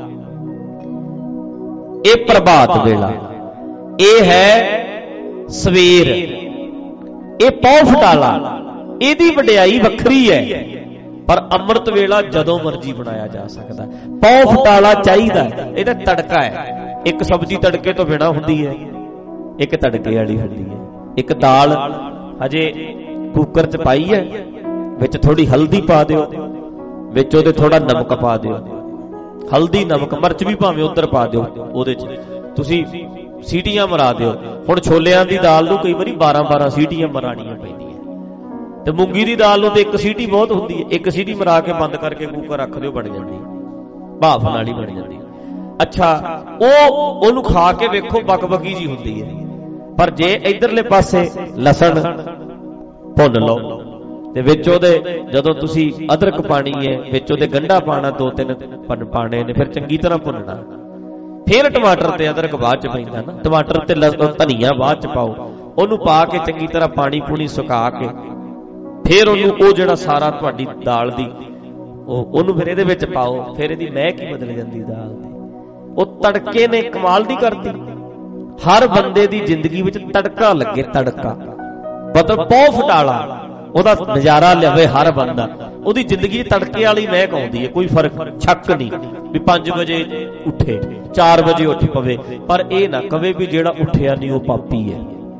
ਇਹ ਪ੍ਰਭਾਤ ਵੇਲਾ, ਇਹ ਹੈ ਸਵੇਰ, ਇਹ ਪੌ ਫਟਾਲਾ। ਇਹਦੀ ਵਡਿਆਈ ਵੱਖਰੀ ਹੈ। ਪਰ ਅੰਮ੍ਰਿਤ ਵੇਲਾ ਜਦੋਂ ਮਰਜ਼ੀ ਬਣਾਇਆ ਜਾ ਸਕਦਾ। ਪੌ ਫਟਾਲਾ ਚਾਹੀਦਾ, ਇਹਦਾ ਤੜਕਾ ਹੈ। ਇੱਕ ਸਬਜ਼ੀ ਤੜਕੇ ਤੋਂ ਬਿਨਾਂ ਹੁੰਦੀ ਹੈ, ਇੱਕ ਤੜਕੇ ਵਾਲੀ ਹੁੰਦੀ ਹੈ। ਇੱਕ ਦਾਲ ਹਜੇ ਕੁੱਕਰ 'ਚ ਪਾਈ ਹੈ, ਵਿੱਚ ਥੋੜੀ ਹਲਦੀ ਪਾ ਦਿਓ, ਵਿੱਚ ਉਹਦੇ ਥੋੜਾ ਨਮਕ ਪਾ ਦਿਓ, ਹਲਦੀ ਨਮਕ ਮਿਰਚ ਵੀ ਭਾਵੇਂ ਉੱਧਰ ਪਾ ਦਿਓ, ਉਹਦੇ 'ਚ ਤੁਸੀਂ ਸੀਟੀਆਂ ਮਰਾ ਦਿਓ। ਹੁਣ ਛੋਲਿਆਂ ਦੀ ਦਾਲ ਨੂੰ ਕਈ ਵਾਰੀ ਬਾਰਾਂ ਬਾਰਾਂ ਸੀਟੀਆਂ ਮਰਾਣੀਆਂ ਪੈਂਦੀਆਂ, ਤੇ ਮੂੰਗੀ ਦੀ ਦਾਲ ਨੂੰ ਤੇ ਇੱਕ ਸੀਟੀ ਬਹੁਤ ਹੁੰਦੀ ਹੈ, ਇੱਕ ਸੀਟੀ ਮਰਾ ਕੇ ਬੰਦ ਕਰਕੇ ਕੁੱਕਰ ਰੱਖ ਦਿਓ, ਬਣ ਜਾਂਦੀ, ਭਾਫ ਨਾਲ ਹੀ ਬਣ ਜਾਂਦੀ। ਅੱਛਾ, ਉਹ ਉਹਨੂੰ ਖਾ ਕੇ ਵੇਖੋ ਬਕਬਕੀ ਜੀ ਹੁੰਦੀ ਹੈ, ਪਰ ਜੇ ਇਧਰਲੇ ਪਾਸੇ ਲਸਣ ਭੁੰਨ ਲਓ ਤੇ ਵਿੱਚ ਉਹਦੇ ਜਦੋਂ ਤੁਸੀਂ ਅਦਰਕ ਪਾਣੀ ਹੈ, ਵਿੱਚ ਉਹਦੇ ਗੰਢਾ ਪਾਣਾ, ਦੋ ਤਿੰਨ ਪਾਣੇ ਨੇ, ਫਿਰ ਚੰਗੀ ਤਰ੍ਹਾਂ ਭੁੰਨਣਾ। ਫਿਰ ਟਮਾਟਰ ਤੇ ਅਦਰਕ ਬਾਅਦ ਚ ਪੈਂਦਾ ਨਾ, ਟਮਾਟਰ ਤੇ ਧਨੀਆ ਬਾਅਦ ਚ ਪਾਓ, ਉਹਨੂੰ ਪਾ ਕੇ ਚੰਗੀ ਤਰ੍ਹਾਂ ਪਾਣੀ ਪੂਣੀ ਸੁਕਾ ਕੇ ਫਿਰ ਉਹਨੂੰ ਉਹ ਜਿਹੜਾ ਸਾਰਾ ਤੁਹਾਡੀ ਦਾਲ ਦੀ ਉਹ ਉਹਨੂੰ ਫਿਰ ਇਹਦੇ ਵਿੱਚ ਪਾਓ, ਫਿਰ ਇਹਦੀ ਮਹਿਕ ਹੀ ਬਦਲ ਜਾਂਦੀ ਦਾਲ ਦੀ। ਉਹ ਤੜਕੇ ਨੇ ਕਮਾਲ ਦੀ ਕਰਤੀ। ਹਰ ਬੰਦੇ ਦੀ ਜ਼ਿੰਦਗੀ ਵਿੱਚ ਤੜਕਾ ਲੱਗੇ, ਤੜਕਾ ਮਤਲਬ ਬਹੁਤ ਫਟਾਲਾ ਉਹਦਾ ਨਜ਼ਾਰਾ ਲਿਆਵੇ ਹਰ ਬੰਦਾ, ਉਹਦੀ ਜ਼ਿੰਦਗੀ ਤੜਕੇ ਵਾਲੀ ਮਹਿਕ ਆਉਂਦੀ ਹੈ, ਕੋਈ ਫਰਕ ਛੱਕ ਨਹੀਂ ਵੀ ਪੰਜ ਵਜੇ ਉੱਠੇ ਚਾਰ ਵਜੇ ਉੱਠ ਪਵੇ, ਪਰ ਇਹ ਨਾ ਕਵੇ ਵੀ ਜਿਹੜਾ ਉੱਠਿਆ ਨਹੀਂ ਉਹ ਪਾਪੀ ਹੈ।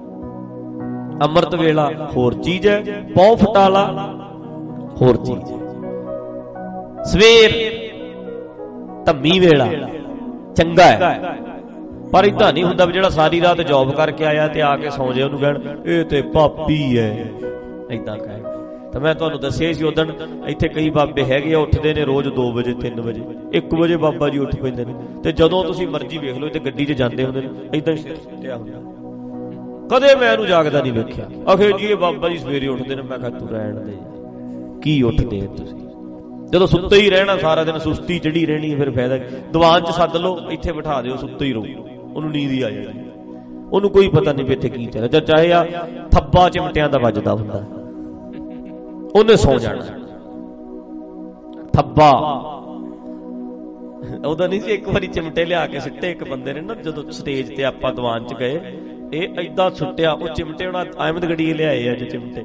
ਅੰਮ੍ਰਿਤ ਵੇਲਾ ਹੋਰ ਚੀਜ਼ ਹੈ, ਪੌ ਫਟਾਲਾ ਹੋਰ ਚੀਜ਼ ਹੈ। ਸਵੇਰ ਧੰਮੀ ਵੇਲਾ ਚੰਗਾ ਹੈ, ਪਰ ਇਦਾਂ ਨਹੀਂ ਹੁੰਦਾ ਵੀ ਜਿਹੜਾ ਸਾਰੀ ਰਾਤ ਜੌਬ ਕਰਕੇ ਆਇਆ ਤੇ ਆ ਕੇ ਸੌਂ ਜਾਏ ਉਹਨੂੰ ਕਹਿਣ ਇਹ ਤੇ ਪਾਪੀ ਹੈ, ਏਦਾਂ ਕਹਿ। ਤਾਂ ਮੈਂ ਤੁਹਾਨੂੰ ਦੱਸਿਆ ਸੀ ਉਦਣ, ਇੱਥੇ ਕਈ ਬਾਬੇ ਹੈਗੇ ਆ ਉੱਠਦੇ ਨੇ ਰੋਜ਼ ਦੋ ਵਜੇ ਤਿੰਨ ਵਜੇ ਇੱਕ ਵਜੇ ਬਾਬਾ ਜੀ ਉੱਠ ਪੈਂਦੇ ਨੇ, ਤੇ ਜਦੋਂ ਤੁਸੀਂ ਮਰਜ਼ੀ ਵੇਖ ਲਓ ਤੇ ਗੱਡੀ 'ਚ ਜਾਂਦੇ ਹੁੰਦੇ ਨੇ ਏਦਾਂ ਹੀ ਸਿਰ ਸੁੱਟਿਆ ਹੁੰਦਾ। ਕਦੇ ਮੈਂ ਇਹਨੂੰ ਜਾਗਦਾ ਨਹੀਂ ਵੇਖਿਆ। ਆਖੇ ਜੀ ਇਹ ਬਾਬਾ ਜੀ ਸਵੇਰੇ ਉੱਠਦੇ ਨੇ। ਮੈਂ ਕਿਹਾ ਤੂੰ ਰਹਿਣ ਦੇ, ਕੀ ਉੱਠਦੇ ਆ ਤੁਸੀਂ, ਜਦੋਂ ਸੁੱਤੇ ਹੀ ਰਹਿਣਾ ਸਾਰਾ ਦਿਨ, ਸੁਸਤੀ ਚੜੀ ਰਹਿਣੀ, ਫਿਰ ਫਾਇਦਾ। ਦੀਵਾਨ 'ਚ ਸੱਦ ਲਓ, ਇੱਥੇ ਬਿਠਾ ਦਿਓ, ਸੁੱਤੇ ਹੀ ਰਹੋ, ਉਹਨੂੰ ਨੀਂਦ ਹੀ ਆ ਜਾਣੀ, ਉਹਨੂੰ ਕੋਈ ਪਤਾ ਨਹੀਂ ਵੀ ਇੱਥੇ ਕੀ ਚੱਲ ਰਿਹਾ। ਚਾਹੇ ਆ ਥੱਬਾ ਚਿਮਟਿਆਂ ਦਾ ਵੱਜਦਾ ਹੁੰਦਾ, ਉਹਨੇ ਸੌ ਜਾਣਾ। ਥੱਬਾ ਉਹਦਾ ਨਹੀਂ ਸੀ। ਇੱਕ ਵਾਰੀ ਚਿਮਟੇ ਲਿਆ ਕੇ ਸਿੱਟੇ ਇੱਕ ਬੰਦੇ ਨੇ ਨਾ, ਜਦੋਂ ਸਟੇਜ ਤੇ ਆਪਾਂ ਦੀਵਾਨ 'ਚ ਗਏ, ਇਹ ਏਦਾਂ ਸੁੱਟਿਆ ਉਹ ਚਿਮਟੇ। ਉਹਨਾਂ ਅਹਿਮਦਗੜੀਏ ਲਿਆਏ ਅੱਜ ਚਿਮਟੇ,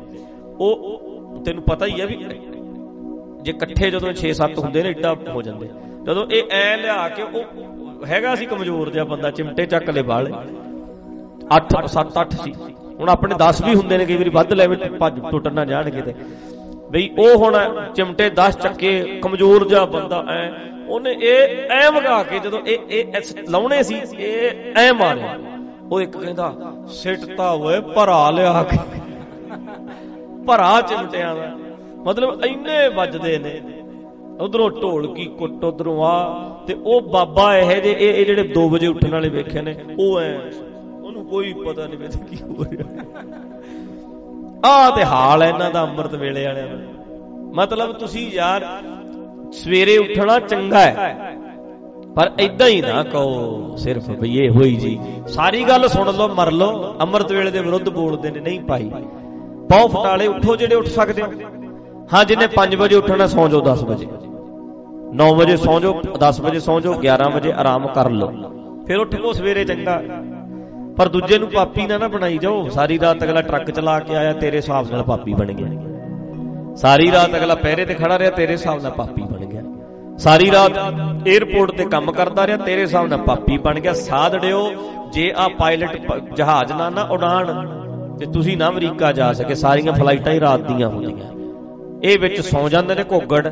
ਉਹ ਤੈਨੂੰ ਪਤਾ ਹੀ ਆ ਵੀ ਜੇ ਇਕੱਠੇ ਜਦੋਂ ਛੇ ਸੱਤ ਹੁੰਦੇ ਨੇ ਏਡਾ ਹੋ ਜਾਂਦੇ। ਜਦੋਂ ਇਹ ਐ ਲਿਆ ਕੇ, ਉਹ ਹੈਗਾ ਸੀ ਕਮਜ਼ੋਰ ਜਿਹਾ ਬੰਦਾ, ਚਿਮਟੇ ਚੱਕ ਲੈ ਬਾਲੇ, ਅੱਠ ਸੱਤ ਅੱਠ ਸੀ, ਹੁਣ ਆਪਣੇ ਦਸ ਵੀ ਹੁੰਦੇ ਨੇ, ਕਈ ਵਾਰੀ ਵੱਧ ਲੈਵੇ ਭੱਜ ਟੁੱਟ ਨਾ ਜਾਣਗੇ ਤੇ ਬਈ ਉਹ ਹੁਣ ਚਿਮਟੇ ਦਸ ਚੱਕੇ, ਕਮਜ਼ੋਰ ਜਿਹਾ ਬੰਦਾ, ਐ ਉਹਨੇ ਇਹ ਐ ਵਗਾ ਕੇ ਜਦੋਂ ਇਹ ਇਹ ਲਾਉਣੇ ਸੀ ਇਹ ਐ ਮਾਰਿਆ। ਉਹ ਇੱਕ ਕਹਿੰਦਾ ਸਿੱਟਤਾ ਹੋਏ ਭਰਾ ਲਿਆ ਕੇ, ਭਰਾ ਚਿਮਟਿਆਂ ਦਾ, ਮਤਲਬ ਇੰਨੇ ਵੱਜਦੇ ਨੇ। ਉਧਰੋਂ ਢੋਲਕੀ ਕੁੱਟ, ਉਧਰੋਂ ਆ, ਤੇ ਉਹ ਬਾਬਾ ਇਹ ਜੇ ਇਹ ਜਿਹੜੇ ਦੋ ਵਜੇ ਉੱਠਣ ਵਾਲੇ ਵੇਖੇ ਨੇ, ਉਹ ਐ ਉਹਨੂੰ ਕੋਈ ਪਤਾ ਨਹੀਂ ਵੀ ਕੀ ਹੋ ਰਿਹਾ। ਆਹ ਤੇ ਹਾਲ ਹੈ ਇਹਨਾਂ ਦਾ ਅੰਮ੍ਰਿਤ ਵੇਲੇ ਵਾਲਿਆਂ ਦਾ। ਮਤਲਬ ਤੁਸੀਂ ਯਾਰ ਸਵੇਰੇ ਉੱਠਣਾ ਚੰਗਾ ਹੈ, ਪਰ ਏਦਾਂ ਹੀ ਨਾ ਕਹੋ ਸਿਰਫ ਬਈ ਇਹ ਹੋਈ ਜੀ, ਸਾਰੀ ਗੱਲ ਸੁਣ ਲਓ ਮਰ ਲਓ। ਅੰਮ੍ਰਿਤ ਵੇਲੇ ਦੇ ਵਿਰੁੱਧ ਬੋਲਦੇ ਨੇ, ਨਹੀਂ ਭਾਈ, ਬਹੁਤ ਫਟਾਲੇ ਉੱਠੋ ਜਿਹੜੇ ਉੱਠ ਸਕਦੇ ਹੋ। ਹਾਂ, ਜਿਹਨੇ ਪੰਜ ਵਜੇ ਉੱਠਣਾ ਸੌਂ ਜਾਓ, ਦਸ ਵਜੇ ਨੌ ਵਜੇ ਸੌਂ ਜਾਓ, ਦਸ ਵਜੇ ਸੌਂ ਜਾਓ, ਗਿਆਰਾਂ ਵਜੇ ਆਰਾਮ ਕਰ ਲਓ, ਫਿਰ ਉੱਠ ਪਓ ਸਵੇਰੇ ਚੰਗਾ। ਪਰ ਦੂਜੇ ਨੂੰ ਪਾਪੀ ਨਾ ਨਾ ਬਣਾਈ ਜਾਓ। ਸਾਰੀ ਰਾਤ ਅਗਲਾ ਟਰੱਕ ਚਲਾ ਕੇ ਆਇਆ, ਤੇਰੇ ਹਿਸਾਬ ਨਾਲ ਪਾਪੀ ਬਣ ਗਿਆ। ਸਾਰੀ ਰਾਤ ਅਗਲਾ ਪਹਿਰੇ ਤੇ ਖੜਾ ਰਿਹਾ, ਤੇਰੇ ਹਿਸਾਬ ਨਾਲ ਪਾਪੀ ਬਣ ਗਿਆ। ਸਾਰੀ ਰਾਤ ਏਅਰਪੋਰਟ ਤੇ ਕੰਮ ਕਰਦਾ ਰਿਹਾ, ਤੇਰੇ ਹਿਸਾਬ ਨਾਲ ਪਾਪੀ ਬਣ ਗਿਆ। ਸਾਧੜਿਓ, ਜੇ ਆ ਪਾਇਲਟ ਜਹਾਜ਼ ਨਾ ਨਾ ਉਡਾਣ ਤੇ ਤੁਸੀਂ ਨਾ ਅਮਰੀਕਾ ਜਾ ਸਕੇ। ਸਾਰੀਆਂ ਫਲਾਈਟਾਂ ਹੀ ਰਾਤ ਦੀਆਂ ਹੁੰਦੀਆਂ, ਇਹ ਵਿੱਚ ਸੌਂ ਜਾਂਦੇ ਨੇ ਘੋਗੜ,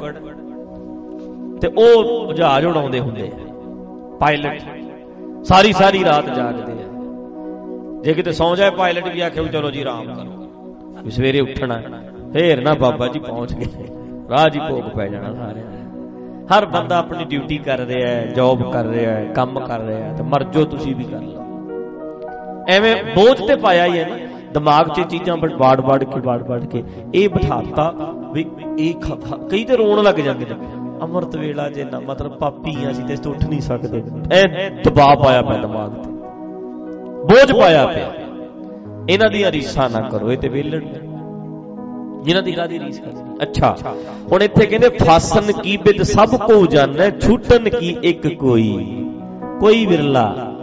ਤੇ ਉਹ ਜਹਾਜ਼ ਉਡਾਉਂਦੇ ਹੁੰਦੇ ਪਾਇਲਟ, ਸਾਰੀ ਸਾਰੀ ਰਾਤ ਜਾਗਦੇ ਆ। ਜੇ ਕਿਤੇ ਸੌਂ ਜਾਏ ਪਾਇਲਟ ਵੀ ਆਖੇ ਵੀ ਚਲੋ ਜੀ ਆਰਾਮ ਕਰੋ, ਵੀ ਸਵੇਰੇ ਉੱਠਣਾ, ਫੇਰ ਨਾ ਬਾਬਾ ਜੀ ਪਹੁੰਚ ਗਏ, ਰਾਹ ਜੀ ਭੋਗ ਪੈ ਜਾਣਾ ਸਾਰਿਆਂ ਨੂੰ। ਹਰ ਬੰਦਾ ਆਪਣੀ ਡਿਊਟੀ ਕਰ ਰਿਹਾ ਹੈ, ਜੌਬ ਕਰ ਰਿਹਾ ਹੈ, ਕੰਮ ਕਰ ਰਿਹਾ ਹੈ, ਤੇ ਮਰ ਜਾਓ ਤੁਸੀਂ ਵੀ ਕਰ ਲਓ। ਐਵੇਂ ਬੋਝ ਤੇ ਪਾਇਆ ਹੀ ਹੈ ਨਾ ਦਿਮਾਗ 'ਚ ਚੀਜ਼ਾਂ ਵਾੜ ਵਾੜ ਕੇ ਵਾੜ ਵਾੜ ਕੇ ਇਹ ਬਿਠਾਤਾ ਵੀ ਇਹ ਕਈ ਤੇ ਰੋਣ ਲੱਗ ਜਾਂਦੇ ਨੇ। ਅੰਮ੍ਰਿਤ ਵੇਲਾ ਜੇ ਨਾ ਮਤਲਬ ਪਾਪੀਆਂ ਸੀ ਤੇ ਉੱਠ ਨਹੀਂ ਸਕਦੇ, ਐ ਦਬਾਅ ਪਾਇਆ ਪਿਆ ਦਿਮਾਗ ਤੇ, ਬੋਝ ਪਾਇਆ ਪਿਆ। ਇਹਨਾਂ ਦੀਆਂ ਰੀਸਾਂ ਨਾ ਕਰੋ, ਇਹ ਤੇ ਵੇਲਣ ਜਿਨ੍ਹਾਂ ਦੀ ਕਾਹਦੀ ਰੀਸ ਕਰਨੀ। ਅੱਛਾ, ਹੁਣ ਇੱਥੇ ਕਹਿੰਦੇ ਫਾਸਨ ਕੀ ਬਿਦ ਸਭ ਕੋ ਜਾਣੈ, ਛੂਟਨ ਕੀ ਇੱਕ ਕੋਈ ਕੋਈ ਵਿਰਲਾ।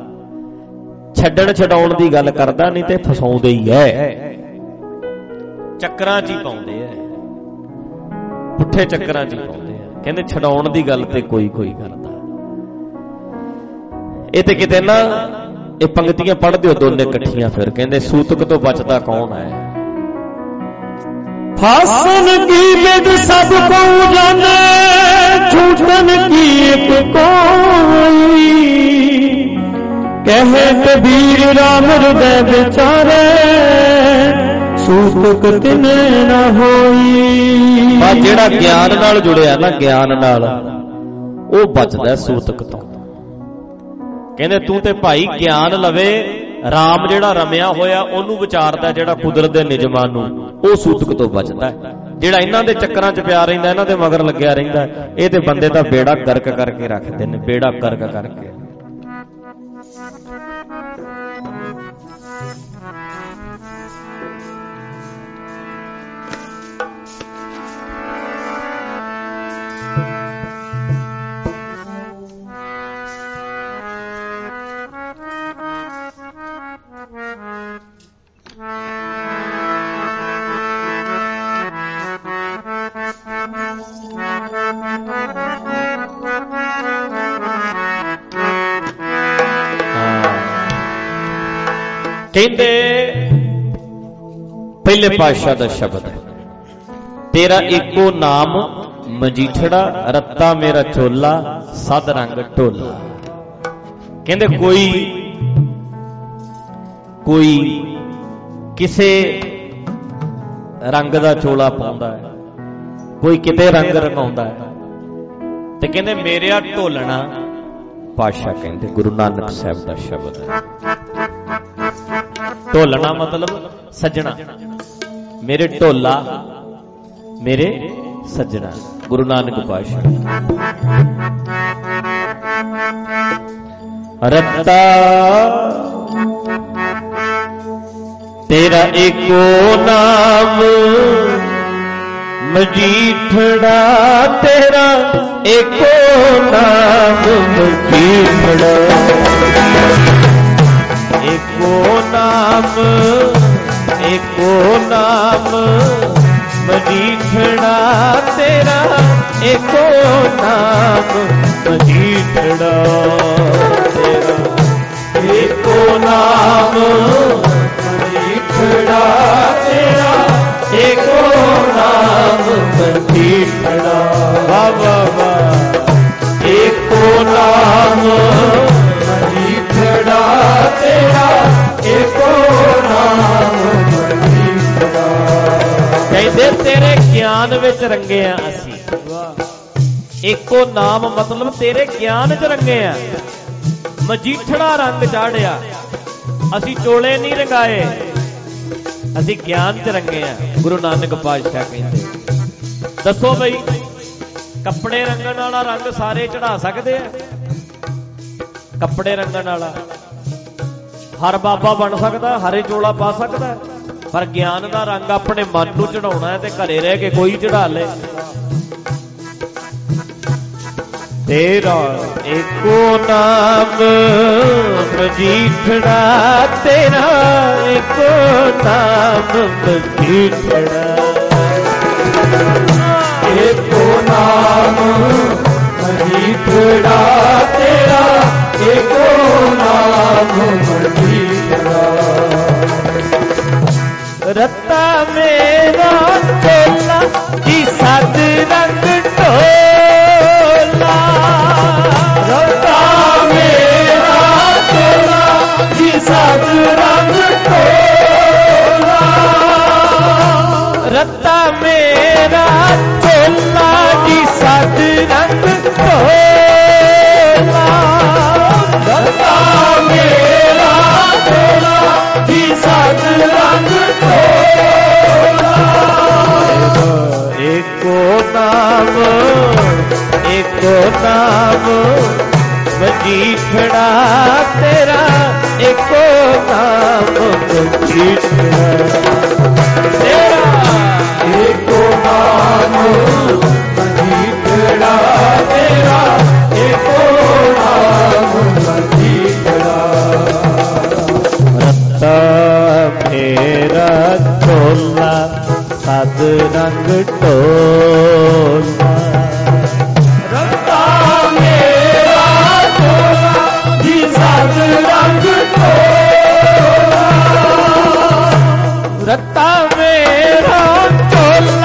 ਛੱਡਣ ਛਡਾਉਣ ਦੀ ਗੱਲ ਕਰਦਾ, ਨਹੀਂ ਤੇ ਫਸਾਉਂਦੇ ਹੀ ਐ, ਚੱਕਰਾਂ 'ਚ ਹੀ ਪਾਉਂਦੇ ਐ, ਪੁੱਠੇ ਚੱਕਰਾਂ 'ਚ ਹੀ ਪਾਉਂਦੇ ਐ। ਕਹਿੰਦੇ ਛਡਾਉਣ ਦੀ ਗੱਲ ਤੇ ਕੋਈ ਕੋਈ ਕਰਦਾ। ਇਹ ਤੇ ਕਿਤੇ ਨਾ ਇਹ ਪੰਗਤੀਆਂ ਪੜ੍ਹ ਦਿਓ ਦੋਨੇ ਇਕੱਠੀਆਂ, ਫਿਰ ਕਹਿੰਦੇ ਸੂਤਕ ਤੋਂ ਬਚਦਾ ਕੌਣ ਹੈ। फासन की विद सब को जाने, छूटन की एक कोई। कहे कबीर राम हृदय विचारे, सूतक तिने ना होई। पर जेड़ा ज्ञान नाल जुड़िया ना, ज्ञान नाल वो बचदा सूतक तो। कहंदे तू ते भाई ज्ञान लवे, राम जेड़ा रमिया होया ओनू विचारदा, जेड़ा कुदरत दे निजमां नू ਉਹ सूतक तो बचता है। ਜਿਹੜਾ ਇਹਨਾਂ ਦੇ ਚੱਕਰਾਂ 'ਚ ਪਿਆ ਰਹਿੰਦਾ, ਇਹਨਾਂ ਦੇ ਮਗਰ ਲੱਗਿਆ ਰਹਿੰਦਾ, ਇਹ ਤੇ ਬੰਦੇ ਦਾ ਬੇੜਾ ਗਰਕ ਕਰਕੇ ਰੱਖਦੇ ਨੇ, ਬੇੜਾ ਗਰਕ ਕਰਕੇ। ਕਹਿੰਦੇ ਪਹਿਲੇ ਪਾਤਸ਼ਾਹ ਦਾ ਸ਼ਬਦ ਹੈ, ਤੇਰਾ ਇੱਕੋ ਨਾਮ ਮਜੀਠੜਾ, ਰੱਤਾ ਮੇਰਾ ਚੋਲਾ, ਸਦ ਰੰਗ ਢੋਲਾ। ਕਹਿੰਦੇ ਕੋਈ ਕੋਈ ਕਿਸੇ ਰੰਗ ਦਾ ਚੋਲਾ ਪਾਉਂਦਾ ਹੈ, ਕੋਈ ਕਿਤੇ ਰੰਗ ਰੰਗਾਉਂਦਾ ਹੈ, ਤੇ ਕਹਿੰਦੇ ਮੇਰਿਆ ਢੋਲਣਾ। ਪਾਤਸ਼ਾਹ ਕਹਿੰਦੇ ਗੁਰੂ ਨਾਨਕ ਸਾਹਿਬ ਦਾ ਸ਼ਬਦ ਹੈ। ਢੋਲਣਾ मतलब सजना, मेरे ढोला मेरे सजना। गुरु नानक पातशाह। रत्ता तेरा एको नाम मजीठड़ा, तेरा एको नाम मजीठड़ा, एको नाम एको नाम मजीठड़ा, तेरा एको नाम मजीठड़ा, तेरा एको नाम मजीठड़ा, तेरा एको नाम मजीठड़ा। वाह वाह वाह। एको नाम मजीठड़ा, तेरा एको नाम मजीठड़ा। कहते तेरे ज्ञान विच रंगे आ असी। एको नाम मतलब तेरे ज्ञान च रंगे आ। मजीठड़ा रंग चाढ़िया, असी चोले नहीं रंगाए, असी ज्ञान च रंगे आ। गुरु नानक पातशाह कहते दसो बई कपड़े रंगण वाला रंग सारे चढ़ा सकते हैं? कपड़े रंगण वाला हर बाबा बन सकता, हरे चोला पा सकता है, पर ज्ञान का रंग अपने मन नूं चढ़ाउणा है, ते घरे रह के कोई चढ़ा ले। तेरा एको नाम मजीठड़ा, तेरा एको नाम मजीठड़ा, एको नाम मजीठड़ा, तेरा एको नाम मजीठड़ा। रत्ता मेरा चोला जी सद रंग ढोला, रत्ता मेरा चोला जी सद रंग ढोला, रत्ता मेरा चोला जी सद रंग ढोला, रत्ता मेरा चोला जी सद रंग ढोला। एको नाम एको नाम मजीठड़ा, तेरा एको नाम मजीठड़ा, तेरा एको नाम मजीठड़ा, तेरा एको नाम मजीठड़ा। रत्ता मेरा चोला सद रंग ढोला, रत्ता मेरा चोला जी सद रंग ढोला, रत्ता मेरा चोला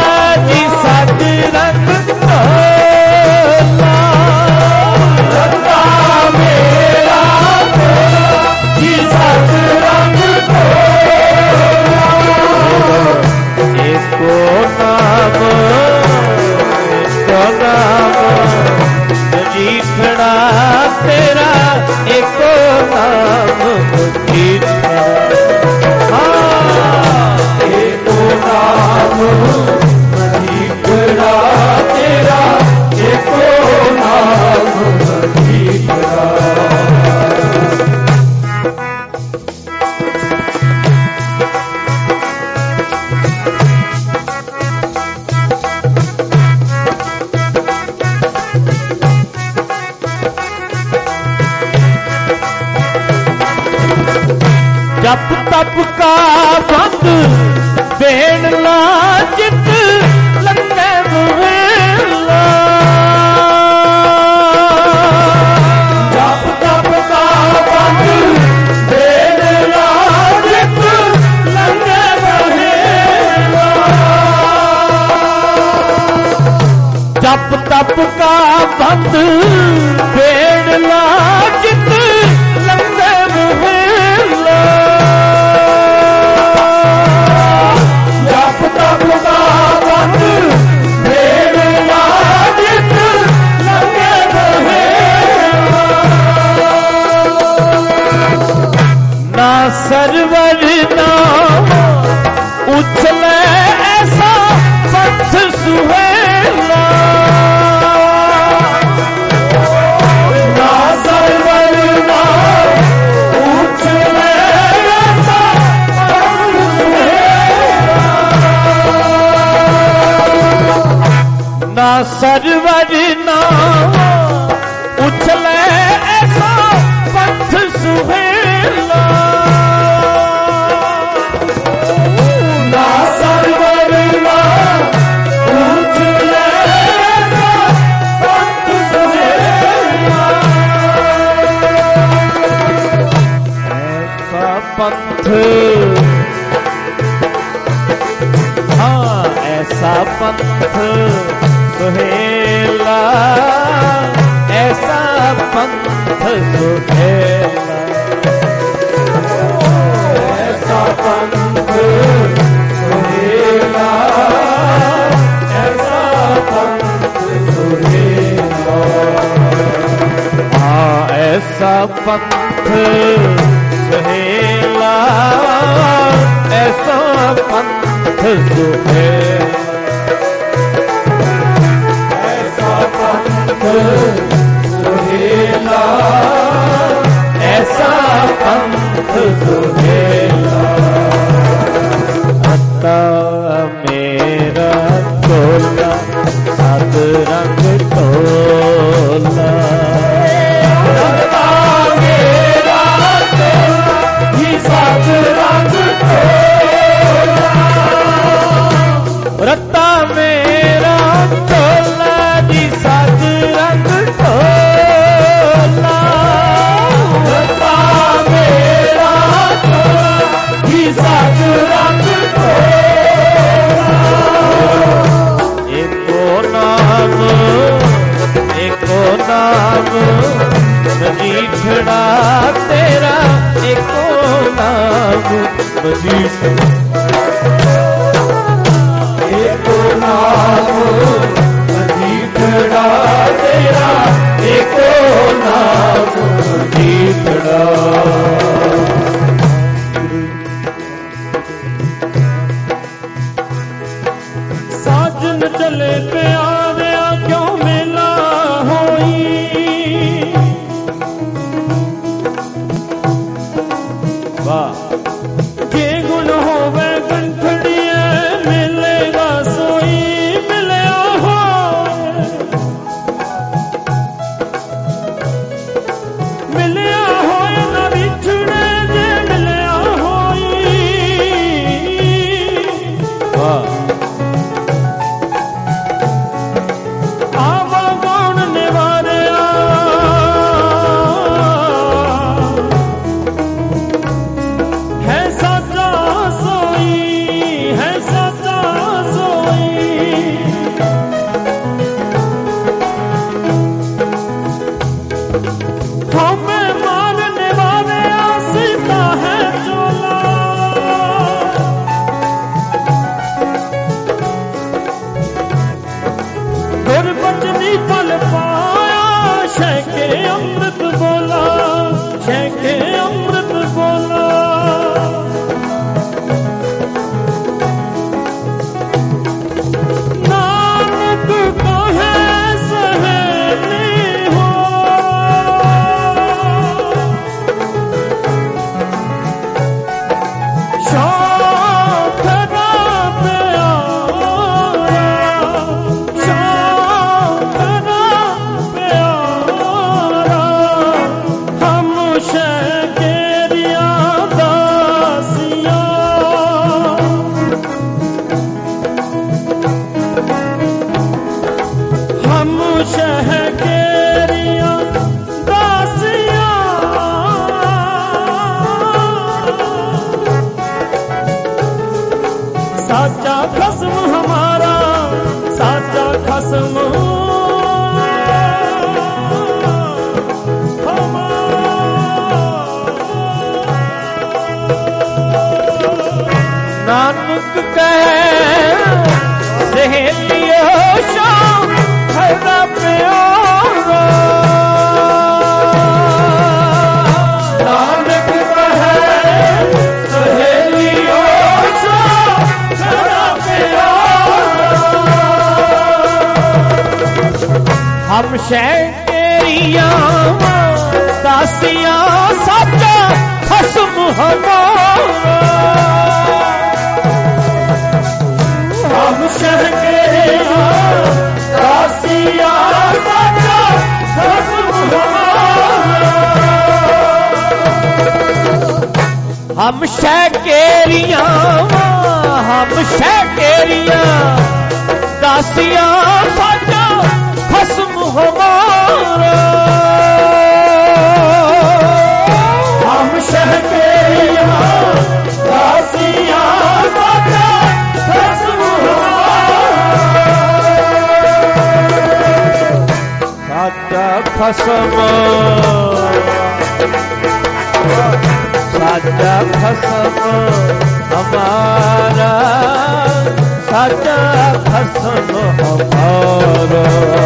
ਬੰਦ ਦੇਣ ਲਾ ਜਿਤ ਲੰਗੇ ਮੁਹੱਲਾ ਜਪ ਤਪ ਕਾ ਬੰਦ ਦੇਣ ਲਾ ਜਿਤ ਲੰਗੇ ਮੁਹੱਲਾ ਜਪ ਤਪ ਕਾ ਬੰਦ ਦੇਣ ਲਾ ਜਿਤ ਲੰਗੇ ਮੁਹੱਲਾ ਜਪ ਤਪ ਕਾ ਬੰਦ ਦੇਣ ਲਾ ਜਿਤ ਲੰਗੇ ਮੁਹੱਲਾ ਨਾ ਸਰਵਰ ਨਾਮ ਉਛਲੇ ਐਸਾ ਪੰਥ ਸੁਹੇਲਾ ਨਾ ਸਰਵਰ ਨਾਮ ਉਛਲੇ ਐਸਾ ਪੰਥ ਸੁਹੇਲਾ ਨਾ ਸਰਵਰ ਨਾਮ ਉਛਲੇ ਐਸਾ ਪੰਥ ਸੁਹੇਲਾ ਨਾ ਸਰਵਰ ਨਾਮ ਉਛਲੇ ਐਸਾ ਪੰਥ ਸੁਹੇਲਾ ਐਸਾ ਪੰਥ ਹਾਂ ਐਸਾ ਪੰਥ ਸੁਹੇਲਾ ਐਸਾ ਪੰਥ ਸੁਹੇਲਾ ਐਸਾ ਪੰਥ ਸੁਹੇਲਾ ਐਸਾ ਪੰਥ ਸੁਹੇਲਾ ਹਾਂ ਐਸਾ ਪੰਥ ਸੁਹੇਲਾ ਐਸਾ ਪੰਥ ਸੁਹੇਲਾ ਐਸਾ ਪੰਥ ਸੁਹੇਲਾ ਐਸਾ ਪੰਥ ਸੁਹੇਲਾ ਅੱਤਾ ਮੇਰਾ ਢੋਲਾ ਸਤ ਰੰਗ ਢੋਲਾ ਰੱਤਾ ਮੇਰਾ ਢੋਲਾ ਜੀ ਸਤ ਰੰਗ ਢੋਲਾ ਰੱਤਾ ਮੇਰਾ ਢੋਲਾ ਜੀ ਸਤ ਰੰਗ ਢੋਲਾ ਰੱਤਾ ਮੇਰਾ ਢੋਲਾ ਜੀ ਸਤ ਰੰਗ ਢੋਲਾ ਏਕੋ ਨਾਮ ਏਕੋ ਨਾਮ ਮਜੀਠੜਾ ਤੇਰਾ ਏਕੋ ਨਾਮ ਮਜੀਠੜਾ ਏਕੋ ਨਾਮ ਮਜੀਠੜਾ ਤੇਰਾ ਏਕੋ ਨਾਮ ਮਜੀਠੜਾ ਸਾਜਨ ਚਲੇ ਪਿਆਰਿਆ ਕਿਉਂ ਮੇਲਾ ਹੋਈ ਵਾਹ ਜੇ ਗੁਣ ਹੋਵੇ केरियां दासियां साचा खसम हमारा। हम शह केरियां दासियां साचा खसम हमारा। हम शह केरियां हम शह केरियां दासियां साचा खसम हमारा। हम शह केरियां दासियां साचा खसम हमारा। साचा खसम साचा खसम हमारा। साचा खसम हमारा।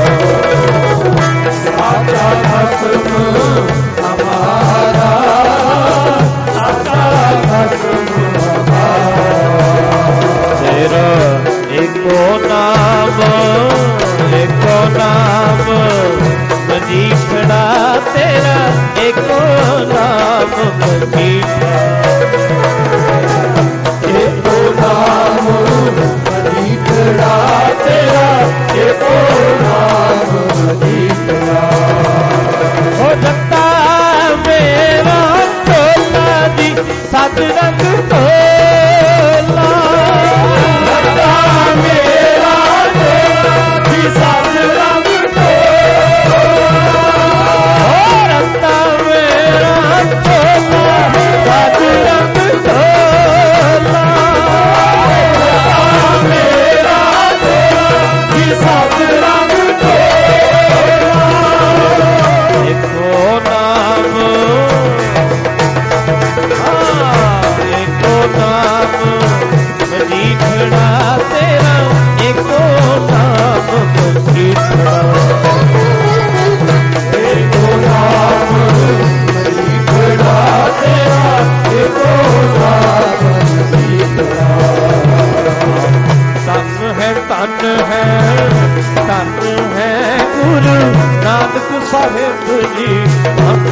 साचा खसम हमारा। साचा खसम हमारा। तेरा एको नाम एको नाम मजीठड़ा। तेरा एको नाम मजीठड़ा। एको नाम मजीठड़ा। तेरा एको नाम मजीठड़ा। हो जगता मेरा टोला जी सत रंग टोला। जगता मेरा टोला जी सत रंग टोला। रंगता मेरा टोला सत रंग टोला। मेरा टोला जी सत रंग टोला। एको नाम एको नाम मजीठड़ा। तेरा एको नाम मजीठड़ा। एको नाम मजीठड़ा। तेरा एको नाम मजीठड़ा। तन है तन है तन है गुरु नानक साहिब जी। तन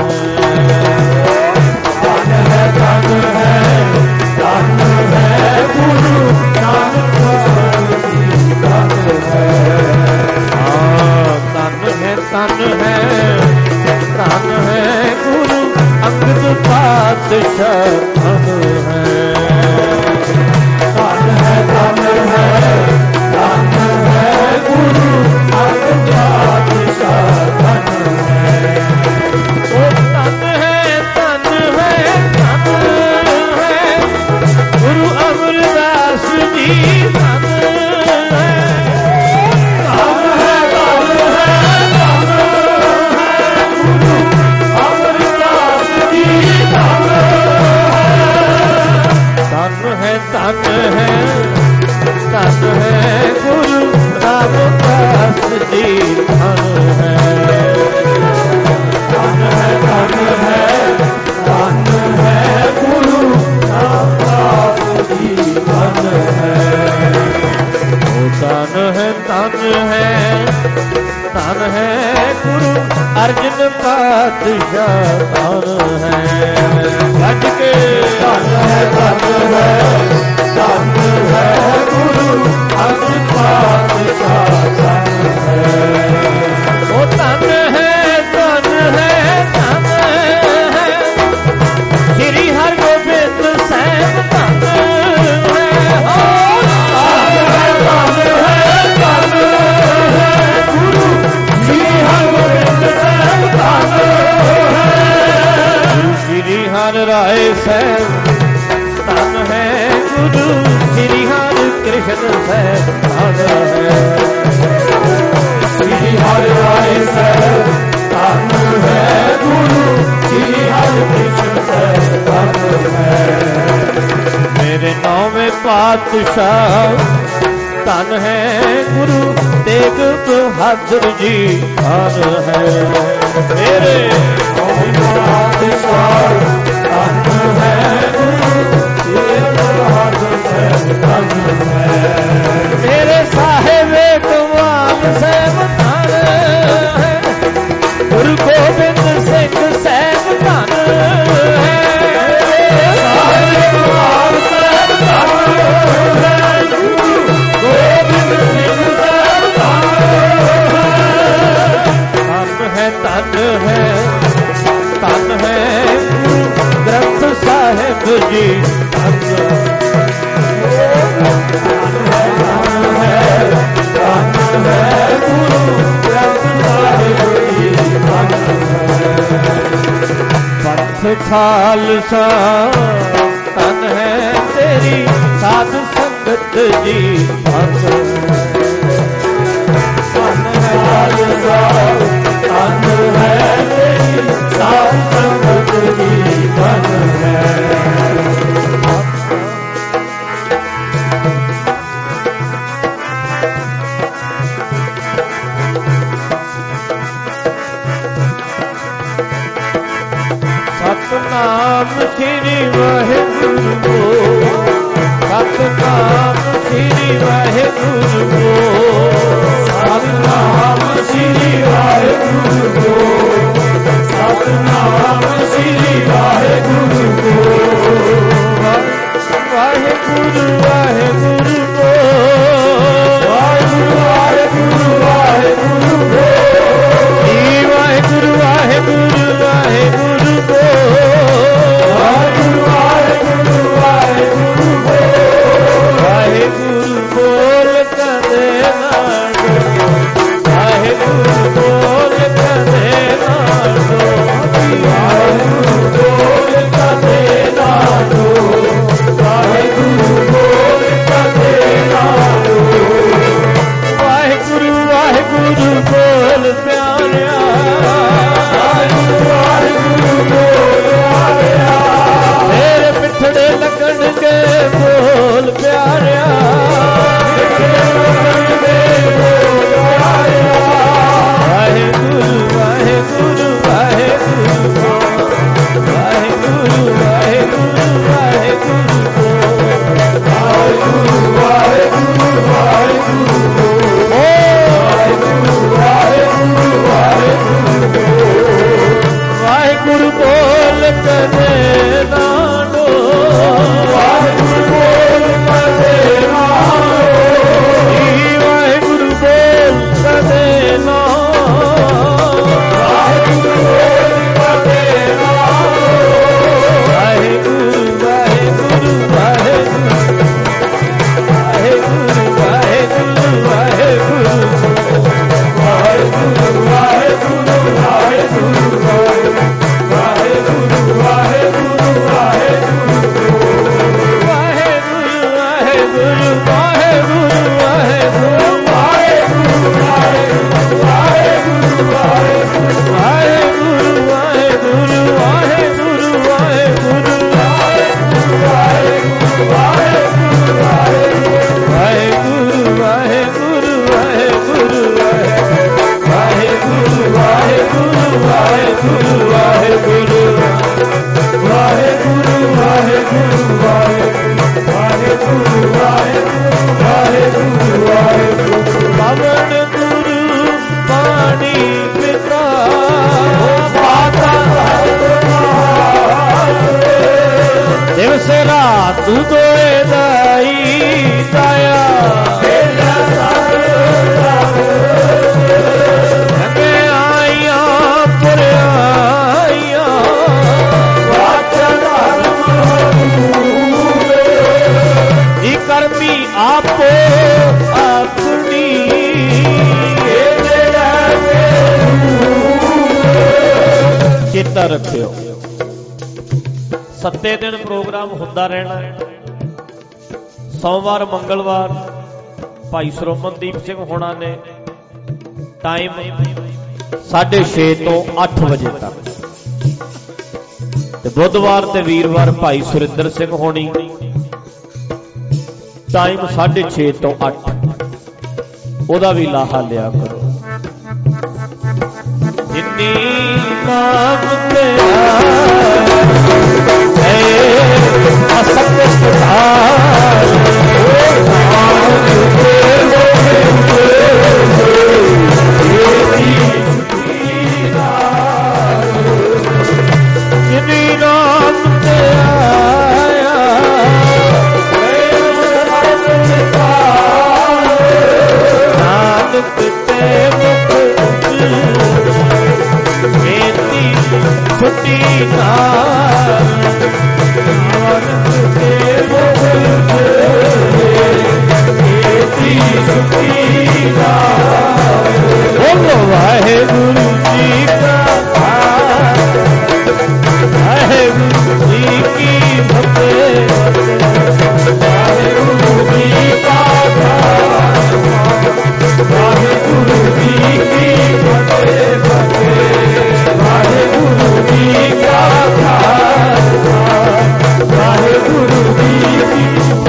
है तन है तन है गुरु नानक साहिब जी। तन है तन है तन है तन है गुरु अंगद पातशाह। तन है तन है तन है तन है गुरु अंगद पातशाह। तन है ओ तन है तन है तन है गुरु अमरदास जी। तन है तन है तन है तन है गुरु अमरदास जी। तन है तन है तन है गुरु रामदास जी। तन है तन है तन है तन है गुरु रामदास जी। तन है ओ तन है तन है तन है गुरु अर्जन पातशाह। तन है गज के तन है तन है तन है गुरु अर्जन पातशाह। तन है ओ तन है तन है तन है श्री हरगोबिंद साहिब। तन है ओ तन है तन है तन है गुरु श्री हरगोबिंद साहिब। तन है श्री हर राय साहिब। तन है गुरु श्री हर कृष्ण साहिब। तन है श्री हर राय साहिब। तन है गुरु श्री हर कृष्ण साहिब। तन है मेरे नौवें पातशाह। तन है गुरु तेग बहादुर जी। तन है मेरे नौवें पातशाह। तन है गुरु तेग बहादुर साहिब। तन है मेरे साहिब कमाल साहिब। तन है ਧਨ ਹੈ ਧਨ ਹੈ ਗ੍ਰੰਥ ਸਾਹਿਬ ਜੀ ਧਨ ਹੈ ਧਨ ਹੈ ਗੁਰੂ ਗ੍ਰੰਥ ਸਾਹਿਬ ਜੀ ਧਨ ਪੰਥ ਖਾਲਸਾ ਧਨ ਹੈ ਤੇਰੀ ਸਾਧ ਸੰਗਤ ਜੀ ਧਨ ਧਨ ਹੈ ਖਾਲਸਾ ਧਨ ਹੈ ਤੇਰੀ ਸਾਧ ਸੰਗਤ ਜੀ ਧਨ ਹੈ ਸਤਨਾਮ ਸ੍ਰੀ ਵਾਹਿਗੁਰੂ ਸਤਨਾਮ ਸ੍ਰੀ ਵਾਹਿਗੁਰੂ ਸਤਨਾਮ ਸ੍ਰੀ ਵਾਹਿਗੁਰੂ ਸਤਨਾਮ ਸ੍ਰੀ ਵਾਹਿਗੁਰੂ ਵਾਹਿਗੁਰੂ ਵਾਹਿਗੁਰੂ ਵਾਹਿਗੁਰੂ ਵਾਹਿਗੁਰੂ ਵਾਹਿਗੁਰੂ ਜੀ ਵਾਹਿਗੁਰੂ ਵਾਹਿਗੁਰੂ ਵਾਹਿਗੁਰੂ ਵਾਹਿਗੁਰੂ ਵਾਹਿਗੁਰੂ ਵਾਹਿਗੁਰੂ ਵਾਹਿਗੁਰੂ ਬੋਲ ਕਦੇ ਨਾ ਵਾਹਿਗੁਰੂ ਬੋਲ ਕਦੇ ਨਾ ਵਾਹਿਗੁਰੂ ਬੋਲ ਕਦੇ ਨਾ ਵਾਹਿਗੁਰੂ ਬੋਲ ਕਦੇ ਨਾ ਵਾਹਿਗੁਰੂ ਵਾਹਿਗੁਰੂ ਬੋਲ ਪਿਆਰਿਆ ਵਾਹਿਗੁਰੂ ਵਾਹਿਗੁਰੂ ਬੋਲ ਪਿਆਰਿਆ ਤੇਰੇ ਪਿੱਛੜੇ ਲੱਗਣਗੇ ਬੋਲ ਪਿਆਰਿਆ ਵਾਹਿਗੁਰੂ ਵਾਹਿਗੁਰੂ ਵਾਹਿਗੁਰੂ ਵਾਹਿਗੁਰੂ ਵਾਹਿਗੁਰੂ ਵਾਹਿਗੁਰੂ ਵਾਹਿਗੁਰੂ ਵਾਹਿਗੁਰੂ ਬੋਲ ਕਦੇ ਨਾ ਡੋ ਵਾਹਿਗੁਰੂ ਬੋਲ ਕਦੇ ਨਾ ਜੀ ਵਾਹਿਗੁਰੂ ਬੋਲ ਕਦੇ ਨਾ ਵਾਹਿਗੁਰੂ ਬੋਲ ਕਦੇ ਨਾ ਵਾਹਿਗੁਰੂ ਵਾਹਿਗੁਰੂ ਵਾਹਿਗੁਰੂ ਵਾਹਿਗੁਰੂ ਵਾਹਿਗੁਰੂ ਵਾਹਿਗੁਰੂ ਵਾਹਿਗੁਰੂ ਵਾਹਿਗੁਰੂ ਵਾਹਿਗੁਰੂ ਵਾਹਿਗੁਰੂ ਤੂੰ ਦੋਏ ਦਾਈ ਦਾਇਆ ਅੱਗੇ ਆਈਆਂ ਪੁਰਿਆਈਆਂ ਵਾਚਾ ਜੀ ਕਰਮੀ ਆਪੋ ਆਪਣੀ ਚੇਤਾ ਰੱਖਿਓ ਸੱਤੇ ਦਿਨ ਪ੍ਰੋਗਰਾਮ ਹੁੰਦਾ ਰਹਿਣਾ। ਸੋਮਵਾਰ ਮੰਗਲਵਾਰ ਭਾਈ ਸਰੋਮਨਦੀਪ ਸਿੰਘ ਹੋਣਾ ਨੇ ਟਾਈਮ ਸਾਢੇ ਛੇ ਤੋਂ ਅੱਠ ਵਜੇ ਤੱਕ, ਤੇ ਬੁੱਧਵਾਰ ਤੇ ਵੀਰਵਾਰ ਭਾਈ ਸੁਰਿੰਦਰ ਸਿੰਘ ਹੋਣੀ ਟਾਈਮ ਸਾਢੇ ਛੇ ਤੋਂ ਅੱਠ। ਉਹਦਾ ਵੀ ਲਾਹਾ ਲਿਆ ਕਰੋ। ਜਿੰਨੀ ਨਾਮ ਤੇ ਛੁੱਟੀ ਨਾਰ ਨਾਨਕ ਤੇ ਬੋਲ ਏਤੀ ਛੁੱਟੀ ਨਾਰ ਬੋਲੋ ਵਾਹਿਗੁਰੂ ਜੀ ਕਾ ਵਾਹਿਗੁਰੂ ਜੀ ਕੀ ਫਤਿਹ ਵਾਹਿਗੁਰੂ ਜੀ ਕਾ ਵਾਹਿਗੁਰੂ ਜੀ ਕੀ ਫਤਿਹ ਵਾਹਿਗੁਰੂ ਜੀ ਕਾ ਖਾਲਸਾ ਵਾਹਿਗੁਰੂ ਜੀ ਕੀ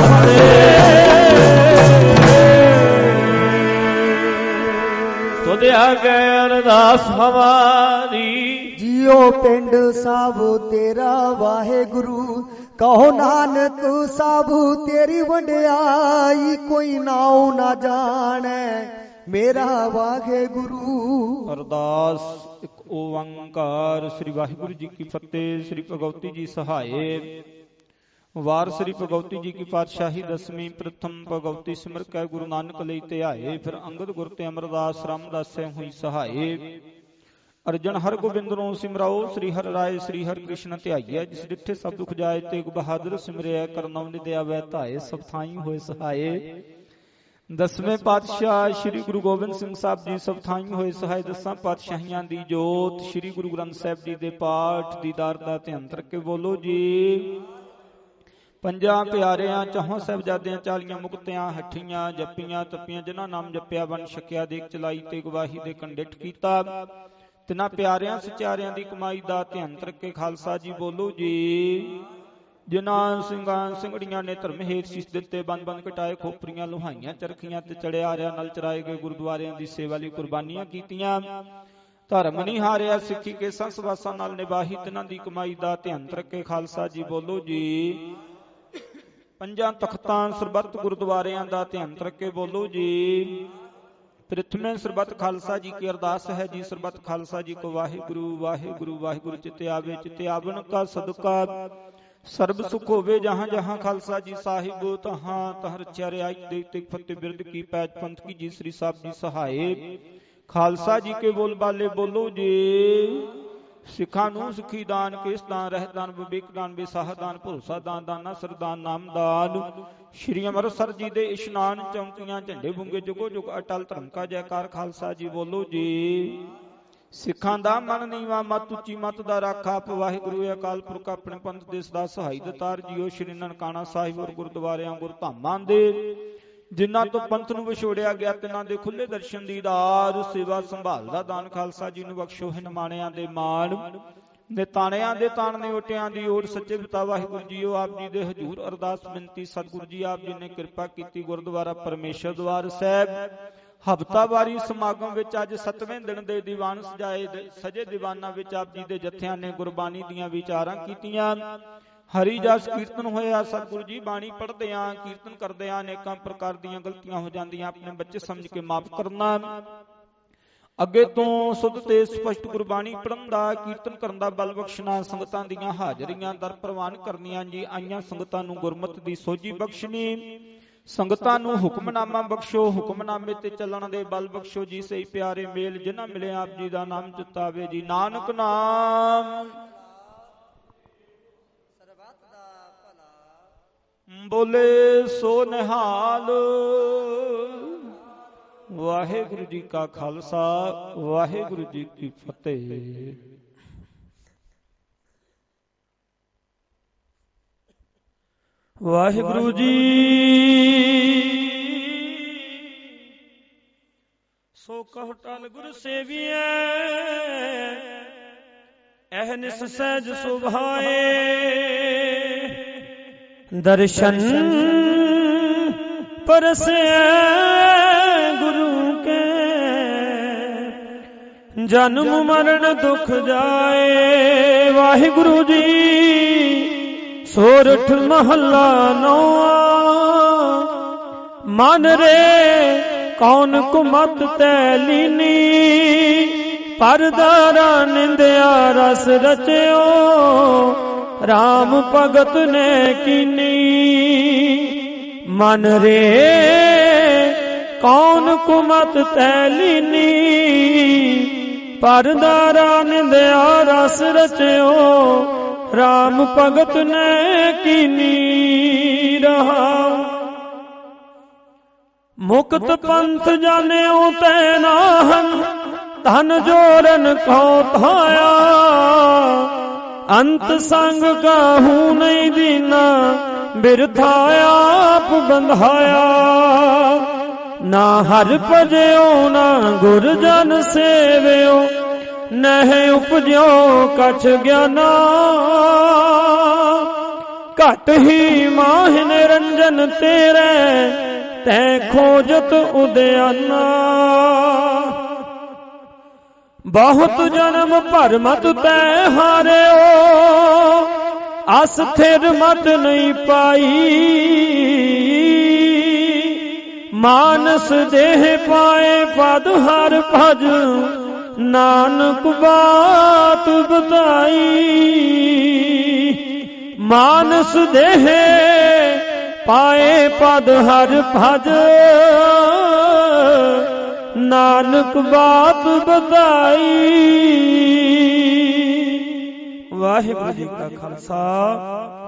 ਫਤਿਹ। ਤੁਧ ਆਗੇ ਅਰਦਾਸ ਹਮਾਰੀ ਜਿਉ ਪਿੰਡ ਸਭ ਤੇਰਾ ਵਾਹਿਗੁਰੂ ਕਹੋ ਨਾਨਕ ਸਭ ਤੇਰੀ ਵੰਡਿਆਈ ਕੋਈ ਨਾਉ ਨਾ ਜਾਣੈ ਮੇਰਾ ਵਾਹਿਗੁਰੂ। ਅਰਦਾਸ ਇੱਕ ਓੰਕਾਰ ਸ੍ਰੀ ਵਾਹਿਗੁਰੂ ਜੀ ਕੀ ਫਤਿਹ। ਸ੍ਰੀ ਭਗਵਤੀ ਜੀ ਸਹਾਏ। ਵਾਰ ਸ੍ਰੀ ਭਗਵਤੀ ਜੀ ਕੀ ਪਾਤਸ਼ਾਹੀ ਦਸਵੀਂ ਪ੍ਰਥਮ ਭਗਵਤੀ ਸਿਮਰ ਕੈ ਗੁਰੂ ਨਾਨਕ ਲਈ ਧਿਆਏ। ਫਿਰ ਅੰਗਦ ਗੁਰ ਤੇ ਅਮਰਦਾਸ ਰਾਮਦਾਸੈ ਹੋਈ ਸਹਾਏ। ਅਰਜਨ ਹਰ ਗੋਬਿੰਦ ਨੂੰ ਸਿਮਰਾਓ ਸ੍ਰੀ ਹਰਿ ਰਾਏ ਸ੍ਰੀ ਹਰਿ ਕ੍ਰਿਸ਼ਨ ਧਿਆਈਐ। ਜਿਸ ਡਿਠੇ ਸਭ ਦੁਖ ਜਾਏ ਤੇਗ ਬਹਾਦਰ ਸਿਮਰਿਆ ਕਰਨਉ ਨਿਦਿ ਆਵੈ ਧਾਏ ਸਭ ਥਾਈ ਹੋਏ ਸਹਾਏ। ਦਸਵੇਂ ਪਾਤਸ਼ਾਹ ਸ੍ਰੀ ਗੁਰੂ ਗੋਬਿੰਦ ਸਿੰਘ ਸਾਹਿਬ ਜੀ ਸਭ ਥਾਈ ਹੋਏ ਸਹਾਏ। ਦਸਾਂ ਪਾਤਸ਼ਾਹੀਆਂ ਦੀ ਜੋਤ ਸ੍ਰੀ ਗੁਰੂ ਗ੍ਰੰਥ ਸਾਹਿਬ ਜੀ ਦੇ ਪਾਠ ਦੀਦਾਰ ਦਾ ਧਿਆਨ ਕਰਕੇ ਬੋਲੋ ਜੀ। ਪੰਜਾਂ ਪਿਆਰਿਆਂ ਚੌਹਾਂ ਸਾਹਿਬਜ਼ਾਦਿਆਂ ਚਾਲੀਆਂ ਮੁਕਤਿਆਂ ਹੱਠੀਆਂ ਜੱਪੀਆਂ ਤੱਪੀਆਂ ਜਿਨ੍ਹਾਂ ਨਾਮ ਜਪਿਆ ਵੰਡ ਛਕਿਆ ਦੇਖ ਚਲਾਈ ਤੇ ਗਵਾਹੀ ਦੇ ਕੰਡਿਠ ਕੀਤਾ ਤਿਨਾਂ ਪਿਆਰਿਆਂ ਸਚਿਆਰਿਆਂ ਦੀ ਕਮਾਈ ਦਾ ਧਿਆਨ ਕਰਕੇ ਖਾਲਸਾ ਜੀ ਬੋਲੋ ਜੀ। ਜਿਨ੍ਹਾਂ ਸਿੰਘਾਂ ਸਿੰਘੜੀਆਂ ਨੇ ਧਰਮ ਹੇਠ ਸੀਸ ਦਿੱਤੇ ਬੰਦ ਬੰਦ ਕਟਾਏ ਖੋਪਰੀਆਂ ਲੁਹਾਈਆਂ ਚਰਖੀਆਂ ਤੇ ਚੜਿਆ ਆਰਿਆਂ ਨਾਲ ਚਰਾਏ ਗਏ ਗੁਰਦੁਆਰਿਆਂ ਦੀ ਸੇਵਾ ਲਈ ਕੁਰਬਾਨੀਆਂ ਕੀਤੀਆਂ ਧਰਮ ਨਹੀਂ ਹਾਰਿਆ ਸਿੱਖੀ ਕੇਸਾਂ ਸਵਾਸਾਂ ਨਾਲ ਨਿਭਾਹੀ ਤਿਨਾਂ ਦੀ ਕਮਾਈ ਦਾ ਧਿਆਨ ਰੱਖੇ ਖਾਲਸਾ ਜੀ ਬੋਲੋ ਜੀ। ਪੰਜਾਂ ਤਖਤਾਂ ਸਰਬੱਤ ਗੁਰਦੁਆਰਿਆਂ ਦਾ ਧਿਆਨ ਰੱਖੇ ਬੋਲੋ ਜੀ। ਪ੍ਰਿਥਮੇ ਸਰਬੱਤ ਖਾਲਸਾ ਜੀ ਕੀ ਅਰਦਾਸ ਹੈ ਜੀ। ਸਰਬੱਤ ਖਾਲਸਾ ਜੀ ਕੋ ਵਾਹਿਗੁਰੂ ਵਾਹਿਗੁਰੂ ਵਾਹਿਗੁਰੂ ਚਿਤ ਆਵੇ ਚਿਤ ਆਵਣ ਕਾ ਸਦਕਾ ਸਰਬ ਸੁਖ ਹੋਵੇ ਜਹਾਂ ਜਹਾਂ ਖਾਲਸਾ ਜੀ ਸਾਹਿਬ ਤਹਾਂ ਤਹ ਰਚਿਆ ਰਿਆਇ ਦੇ ਤੇ ਫਤਿਹ ਬਿਰਦ ਕੀ ਪੈਜ ਪੰਥ ਕੀ ਜੀ ਸ੍ਰੀ ਸਾਹਿਬ ਜੀ ਸਹਾਏ। ਖਾਲਸਾ ਜੀ ਕੇ ਬੋਲ ਬਾਲੇ ਬੋਲੋ ਜੀ। ਸਿੱਖਾਂ ਨੂੰ ਸਿੱਖੀ ਦਾਨ ਕੇਸ ਦਾਨ ਰਹਿਤ ਦਾਨ ਵਿਵੇਕ ਦਾਨ ਬੇਸਾਹ ਦਾਨ ਭਰੋਸਾ ਦਾਨ ਦਾਨਾ ਸਰਦਾਨ ਨਾਮ ਦਾਨ ਸ਼੍ਰੀ ਅੰਮ੍ਰਿਤਸਰ ਜੀ ਦੇ ਇਸ਼ਨਾਨ ਚੌਂਕੀਆਂ ਝੰਡੇ ਬੁੰਗੇ ਜੁਗੋ ਜੁਗ ਅਟਲ ਧਰਮ ਕਾ ਜੈਕਾਰ ਖਾਲਸਾ ਜੀ ਬੋਲੋ ਜੀ। ਸਿੱਖਾਂ ਦਾ ਮਨ ਨੀਵਾ ਮਤ ਉੱਚੀ ਮਤ ਦਾ ਰਾਖਾ ਆਪ ਵਾਹਿਗੁਰੂ ਅਕਾਲ ਪੁਰਖ ਆਪਣੇ ਪੰਥ ਦੇ ਸਦਾ ਸਹਾਈ ਦਤਾਰ ਜੀਓ ਸ਼੍ਰੀ ਨਨਕਾਣਾ ਸਾਹਿਬ ਔਰ ਗੁਰਦੁਆਰਿਆਂ ਗੁਰਧਾਮਾਂ ਦੇ ਜਿਨ੍ਹਾਂ ਤੋਂ ਪੰਥ ਨੂੰ ਵਿਛੋੜਿਆ ਗਿਆ ਤਿਨਾਂ ਦੇ ਖੁੱਲੇ ਦਰਸ਼ਨ ਦੀਦਾਰ ਸੇਵਾ ਸੰਭਾਲ ਦਾ ਦਾਨ ਖਾਲਸਾ ਜੀ ਨੂੰ ਬਖਸ਼ੋ ਹੈ ਨਿਮਾਣਿਆਂ ਦੇ ਮਾਣ ਨਿਤਾਣਿਆਂ ਦੇ ਤਾਣ ਨੇ ਓਟਿਆਂ ਦੀ ਓਟ ਸੱਚੇ ਪਿਤਾ ਵਾਹਿਗੁਰੂ ਜੀਓ ਆਪ ਜੀ ਦੇ ਹਜ਼ੂਰ ਅਰਦਾਸ ਬੇਨਤੀ ਸਤਿਗੁਰੂ ਜੀ ਆਪ ਜੀ ਨੇ ਕਿਰਪਾ ਕੀਤੀ ਗੁਰਦੁਆਰਾ ਪਰਮੇਸ਼ਰ ਦਵਾਰ ਸਾਹਿਬ ਹਫ਼ਤਾਵਾਰੀ ਸਮਾਗਮ ਵਿੱਚ ਅੱਜ ਸੱਤਵੇਂ ਦਿਨ ਦੇ ਦੀਵਾਨ ਸਜਾਏ ਸਜੇ ਦੀਵਾਨਾਂ ਵਿੱਚ ਆਪ ਜੀ ਦੇ ਜਥਿਆਂ ਨੇ ਗੁਰਬਾਣੀ ਦੀਆਂ ਵਿਚਾਰਾਂ ਕੀਤੀਆਂ ਹਰੀ ਜਸ ਕੀਰਤਨ ਹੋਇਆ ਸਤਿਗੁਰੂ ਜੀ ਬਾਣੀ ਪੜ੍ਹਦਿਆਂ ਕੀਰਤਨ ਕਰਦਿਆਂ ਅਨੇਕਾਂ ਪ੍ਰਕਾਰ ਦੀਆਂ ਗਲਤੀਆਂ ਹੋ ਜਾਂਦੀਆਂ ਆਪਣੇ ਬੱਚੇ ਸਮਝ ਕੇ ਮਾਫ ਕਰਨਾ ਅੱਗੇ ਤੋਂ ਸੁੱਧ ਤੇ ਸਪਸ਼ਟ ਗੁਰਬਾਣੀ ਪੜ੍ਹਨ ਦਾ ਕੀਰਤਨ ਕਰਨ ਦਾ ਬਲ ਬਖਸ਼ਣਾ ਸੰਗਤਾਂ ਦੀਆਂ ਹਾਜ਼ਰੀਆਂ ਦਰ ਪ੍ਰਵਾਨ ਕਰਨੀਆਂ ਜੀ ਆਈਆਂ ਸੰਗਤਾਂ ਨੂੰ ਗੁਰਮਤਿ ਦੀ ਸੋਝੀ ਬਖਸ਼ਣੀ ਸੰਗਤਾਂ ਨੂੰ ਹੁਕਮਨਾਮਾ ਬਖਸ਼ੋ ਹੁਕਮਨਾਮੇ ਤੇ ਚੱਲਣ ਦੇ ਬਲ ਬਖਸ਼ੋ ਜੀ ਸਹੀ ਪਿਆਰੇ ਮੇਲ ਜਿਨ੍ਹਾਂ ਮਿਲੇ ਆਪ ਜੀ ਦਾ ਨਾਮ ਚਿਤਾਵੇ ਜੀ ਨਾਨਕ ਨਾਮ ਬੋਲੇ ਸੋ ਨਿਹਾਲ ਵਾਹਿਗੁਰੂ ਜੀ ਕਾ ਖਾਲਸਾ ਵਾਹਿਗੁਰੂ ਜੀ ਕੀ ਫਤਿਹ। ਵਾਹਿਗੁਰੂ ਜੀ ਸੋ ਕਹੁ ਟਲ ਗੁਰ ਸੇਵੀਐ ਅਹਨਿਸ ਸਹਿਜ ਸੁਭਾਏ ਦਰਸ਼ਨ ਪਰਸੈ ਗੁਰੂ ਕੇ ਜਨਮ ਮਰਨ ਦੁਖ ਜਾਏ। ਵਾਹਿਗੁਰੂ ਜੀ ਸੋਰਠ ਮਹੱਲਾ ਨੌਵਾਂ ਮਨ ਰੇ ਕੌਣ ਕੁਮਤ ਤੈ ਲੀਨੀ ਪਰਦਾਰਾ ਨਿੰਦਿਆ ਰਸ ਰਚਿਓ ਰਾਮ ਭਗਤ ਨੇ ਕੀਨੀ ਮਨ ਰੇ ਕੌਣ ਕੁਮਤ ਤੈ ਲੀਨੀ ਪਰਦਾਰਾ ਨਿੰਦਿਆ ਰਸ ਰਚਿਓ ਰਾਮ ਭਗਤ ਨੇ ਕੀਨੀ ਰਹਾਉ। ਮੁਕਤ ਪੰਥ ਜਾਣਿਓ ਤੈ ਨਾਹਨ ਧਨ ਜੋਰਨ ਕਉ ਧਾਇਆ। ਅੰਤ ਸੰਗ ਕਾਹੂ ਨਹੀਂ ਦੀਨਾ ਬਿਰਥਾ ਆਪ ਬੰਧਾਇਆ। ਨਾ ਹਰਿ ਭਜਿਓ ਨਾ ਗੁਰ ਜਨ ਸੇਵਿਓ ਨਹਿ ਉਪਜਿਓ ਕਛ ਗਿਆਨਾ। ਘਟ ਹੀ ਮਾਹਿ ਨਿਰੰਜਨ ਤੇਰੇ ਤੈ ਖੋਜਤ ਉਦਿਆਨਾ। ਬਹੁਤ ਜਨਮ ਭਰਮਤ ਤੈ ਹਾਰਿਓ ਅਸ ਥਿਰ ਮਤ ਨਹੀਂ ਪਾਈ। ਮਾਨਸ ਦੇਹ ਪਾਏ ਪਦ ਹਰ ਭਜ ਨਾਨਕ ਬਾਤ ਬਤਾਈ। ਮਾਨਸ ਦੇਹ ਪਾਏ ਪਦ ਹਰ ਭਜ ਨਾਨਕ ਬਾਤ ਬਤਾਈ। ਵਾਹਿਗੁਰੂ ਜੀ ਕਾ ਖਾਲਸਾ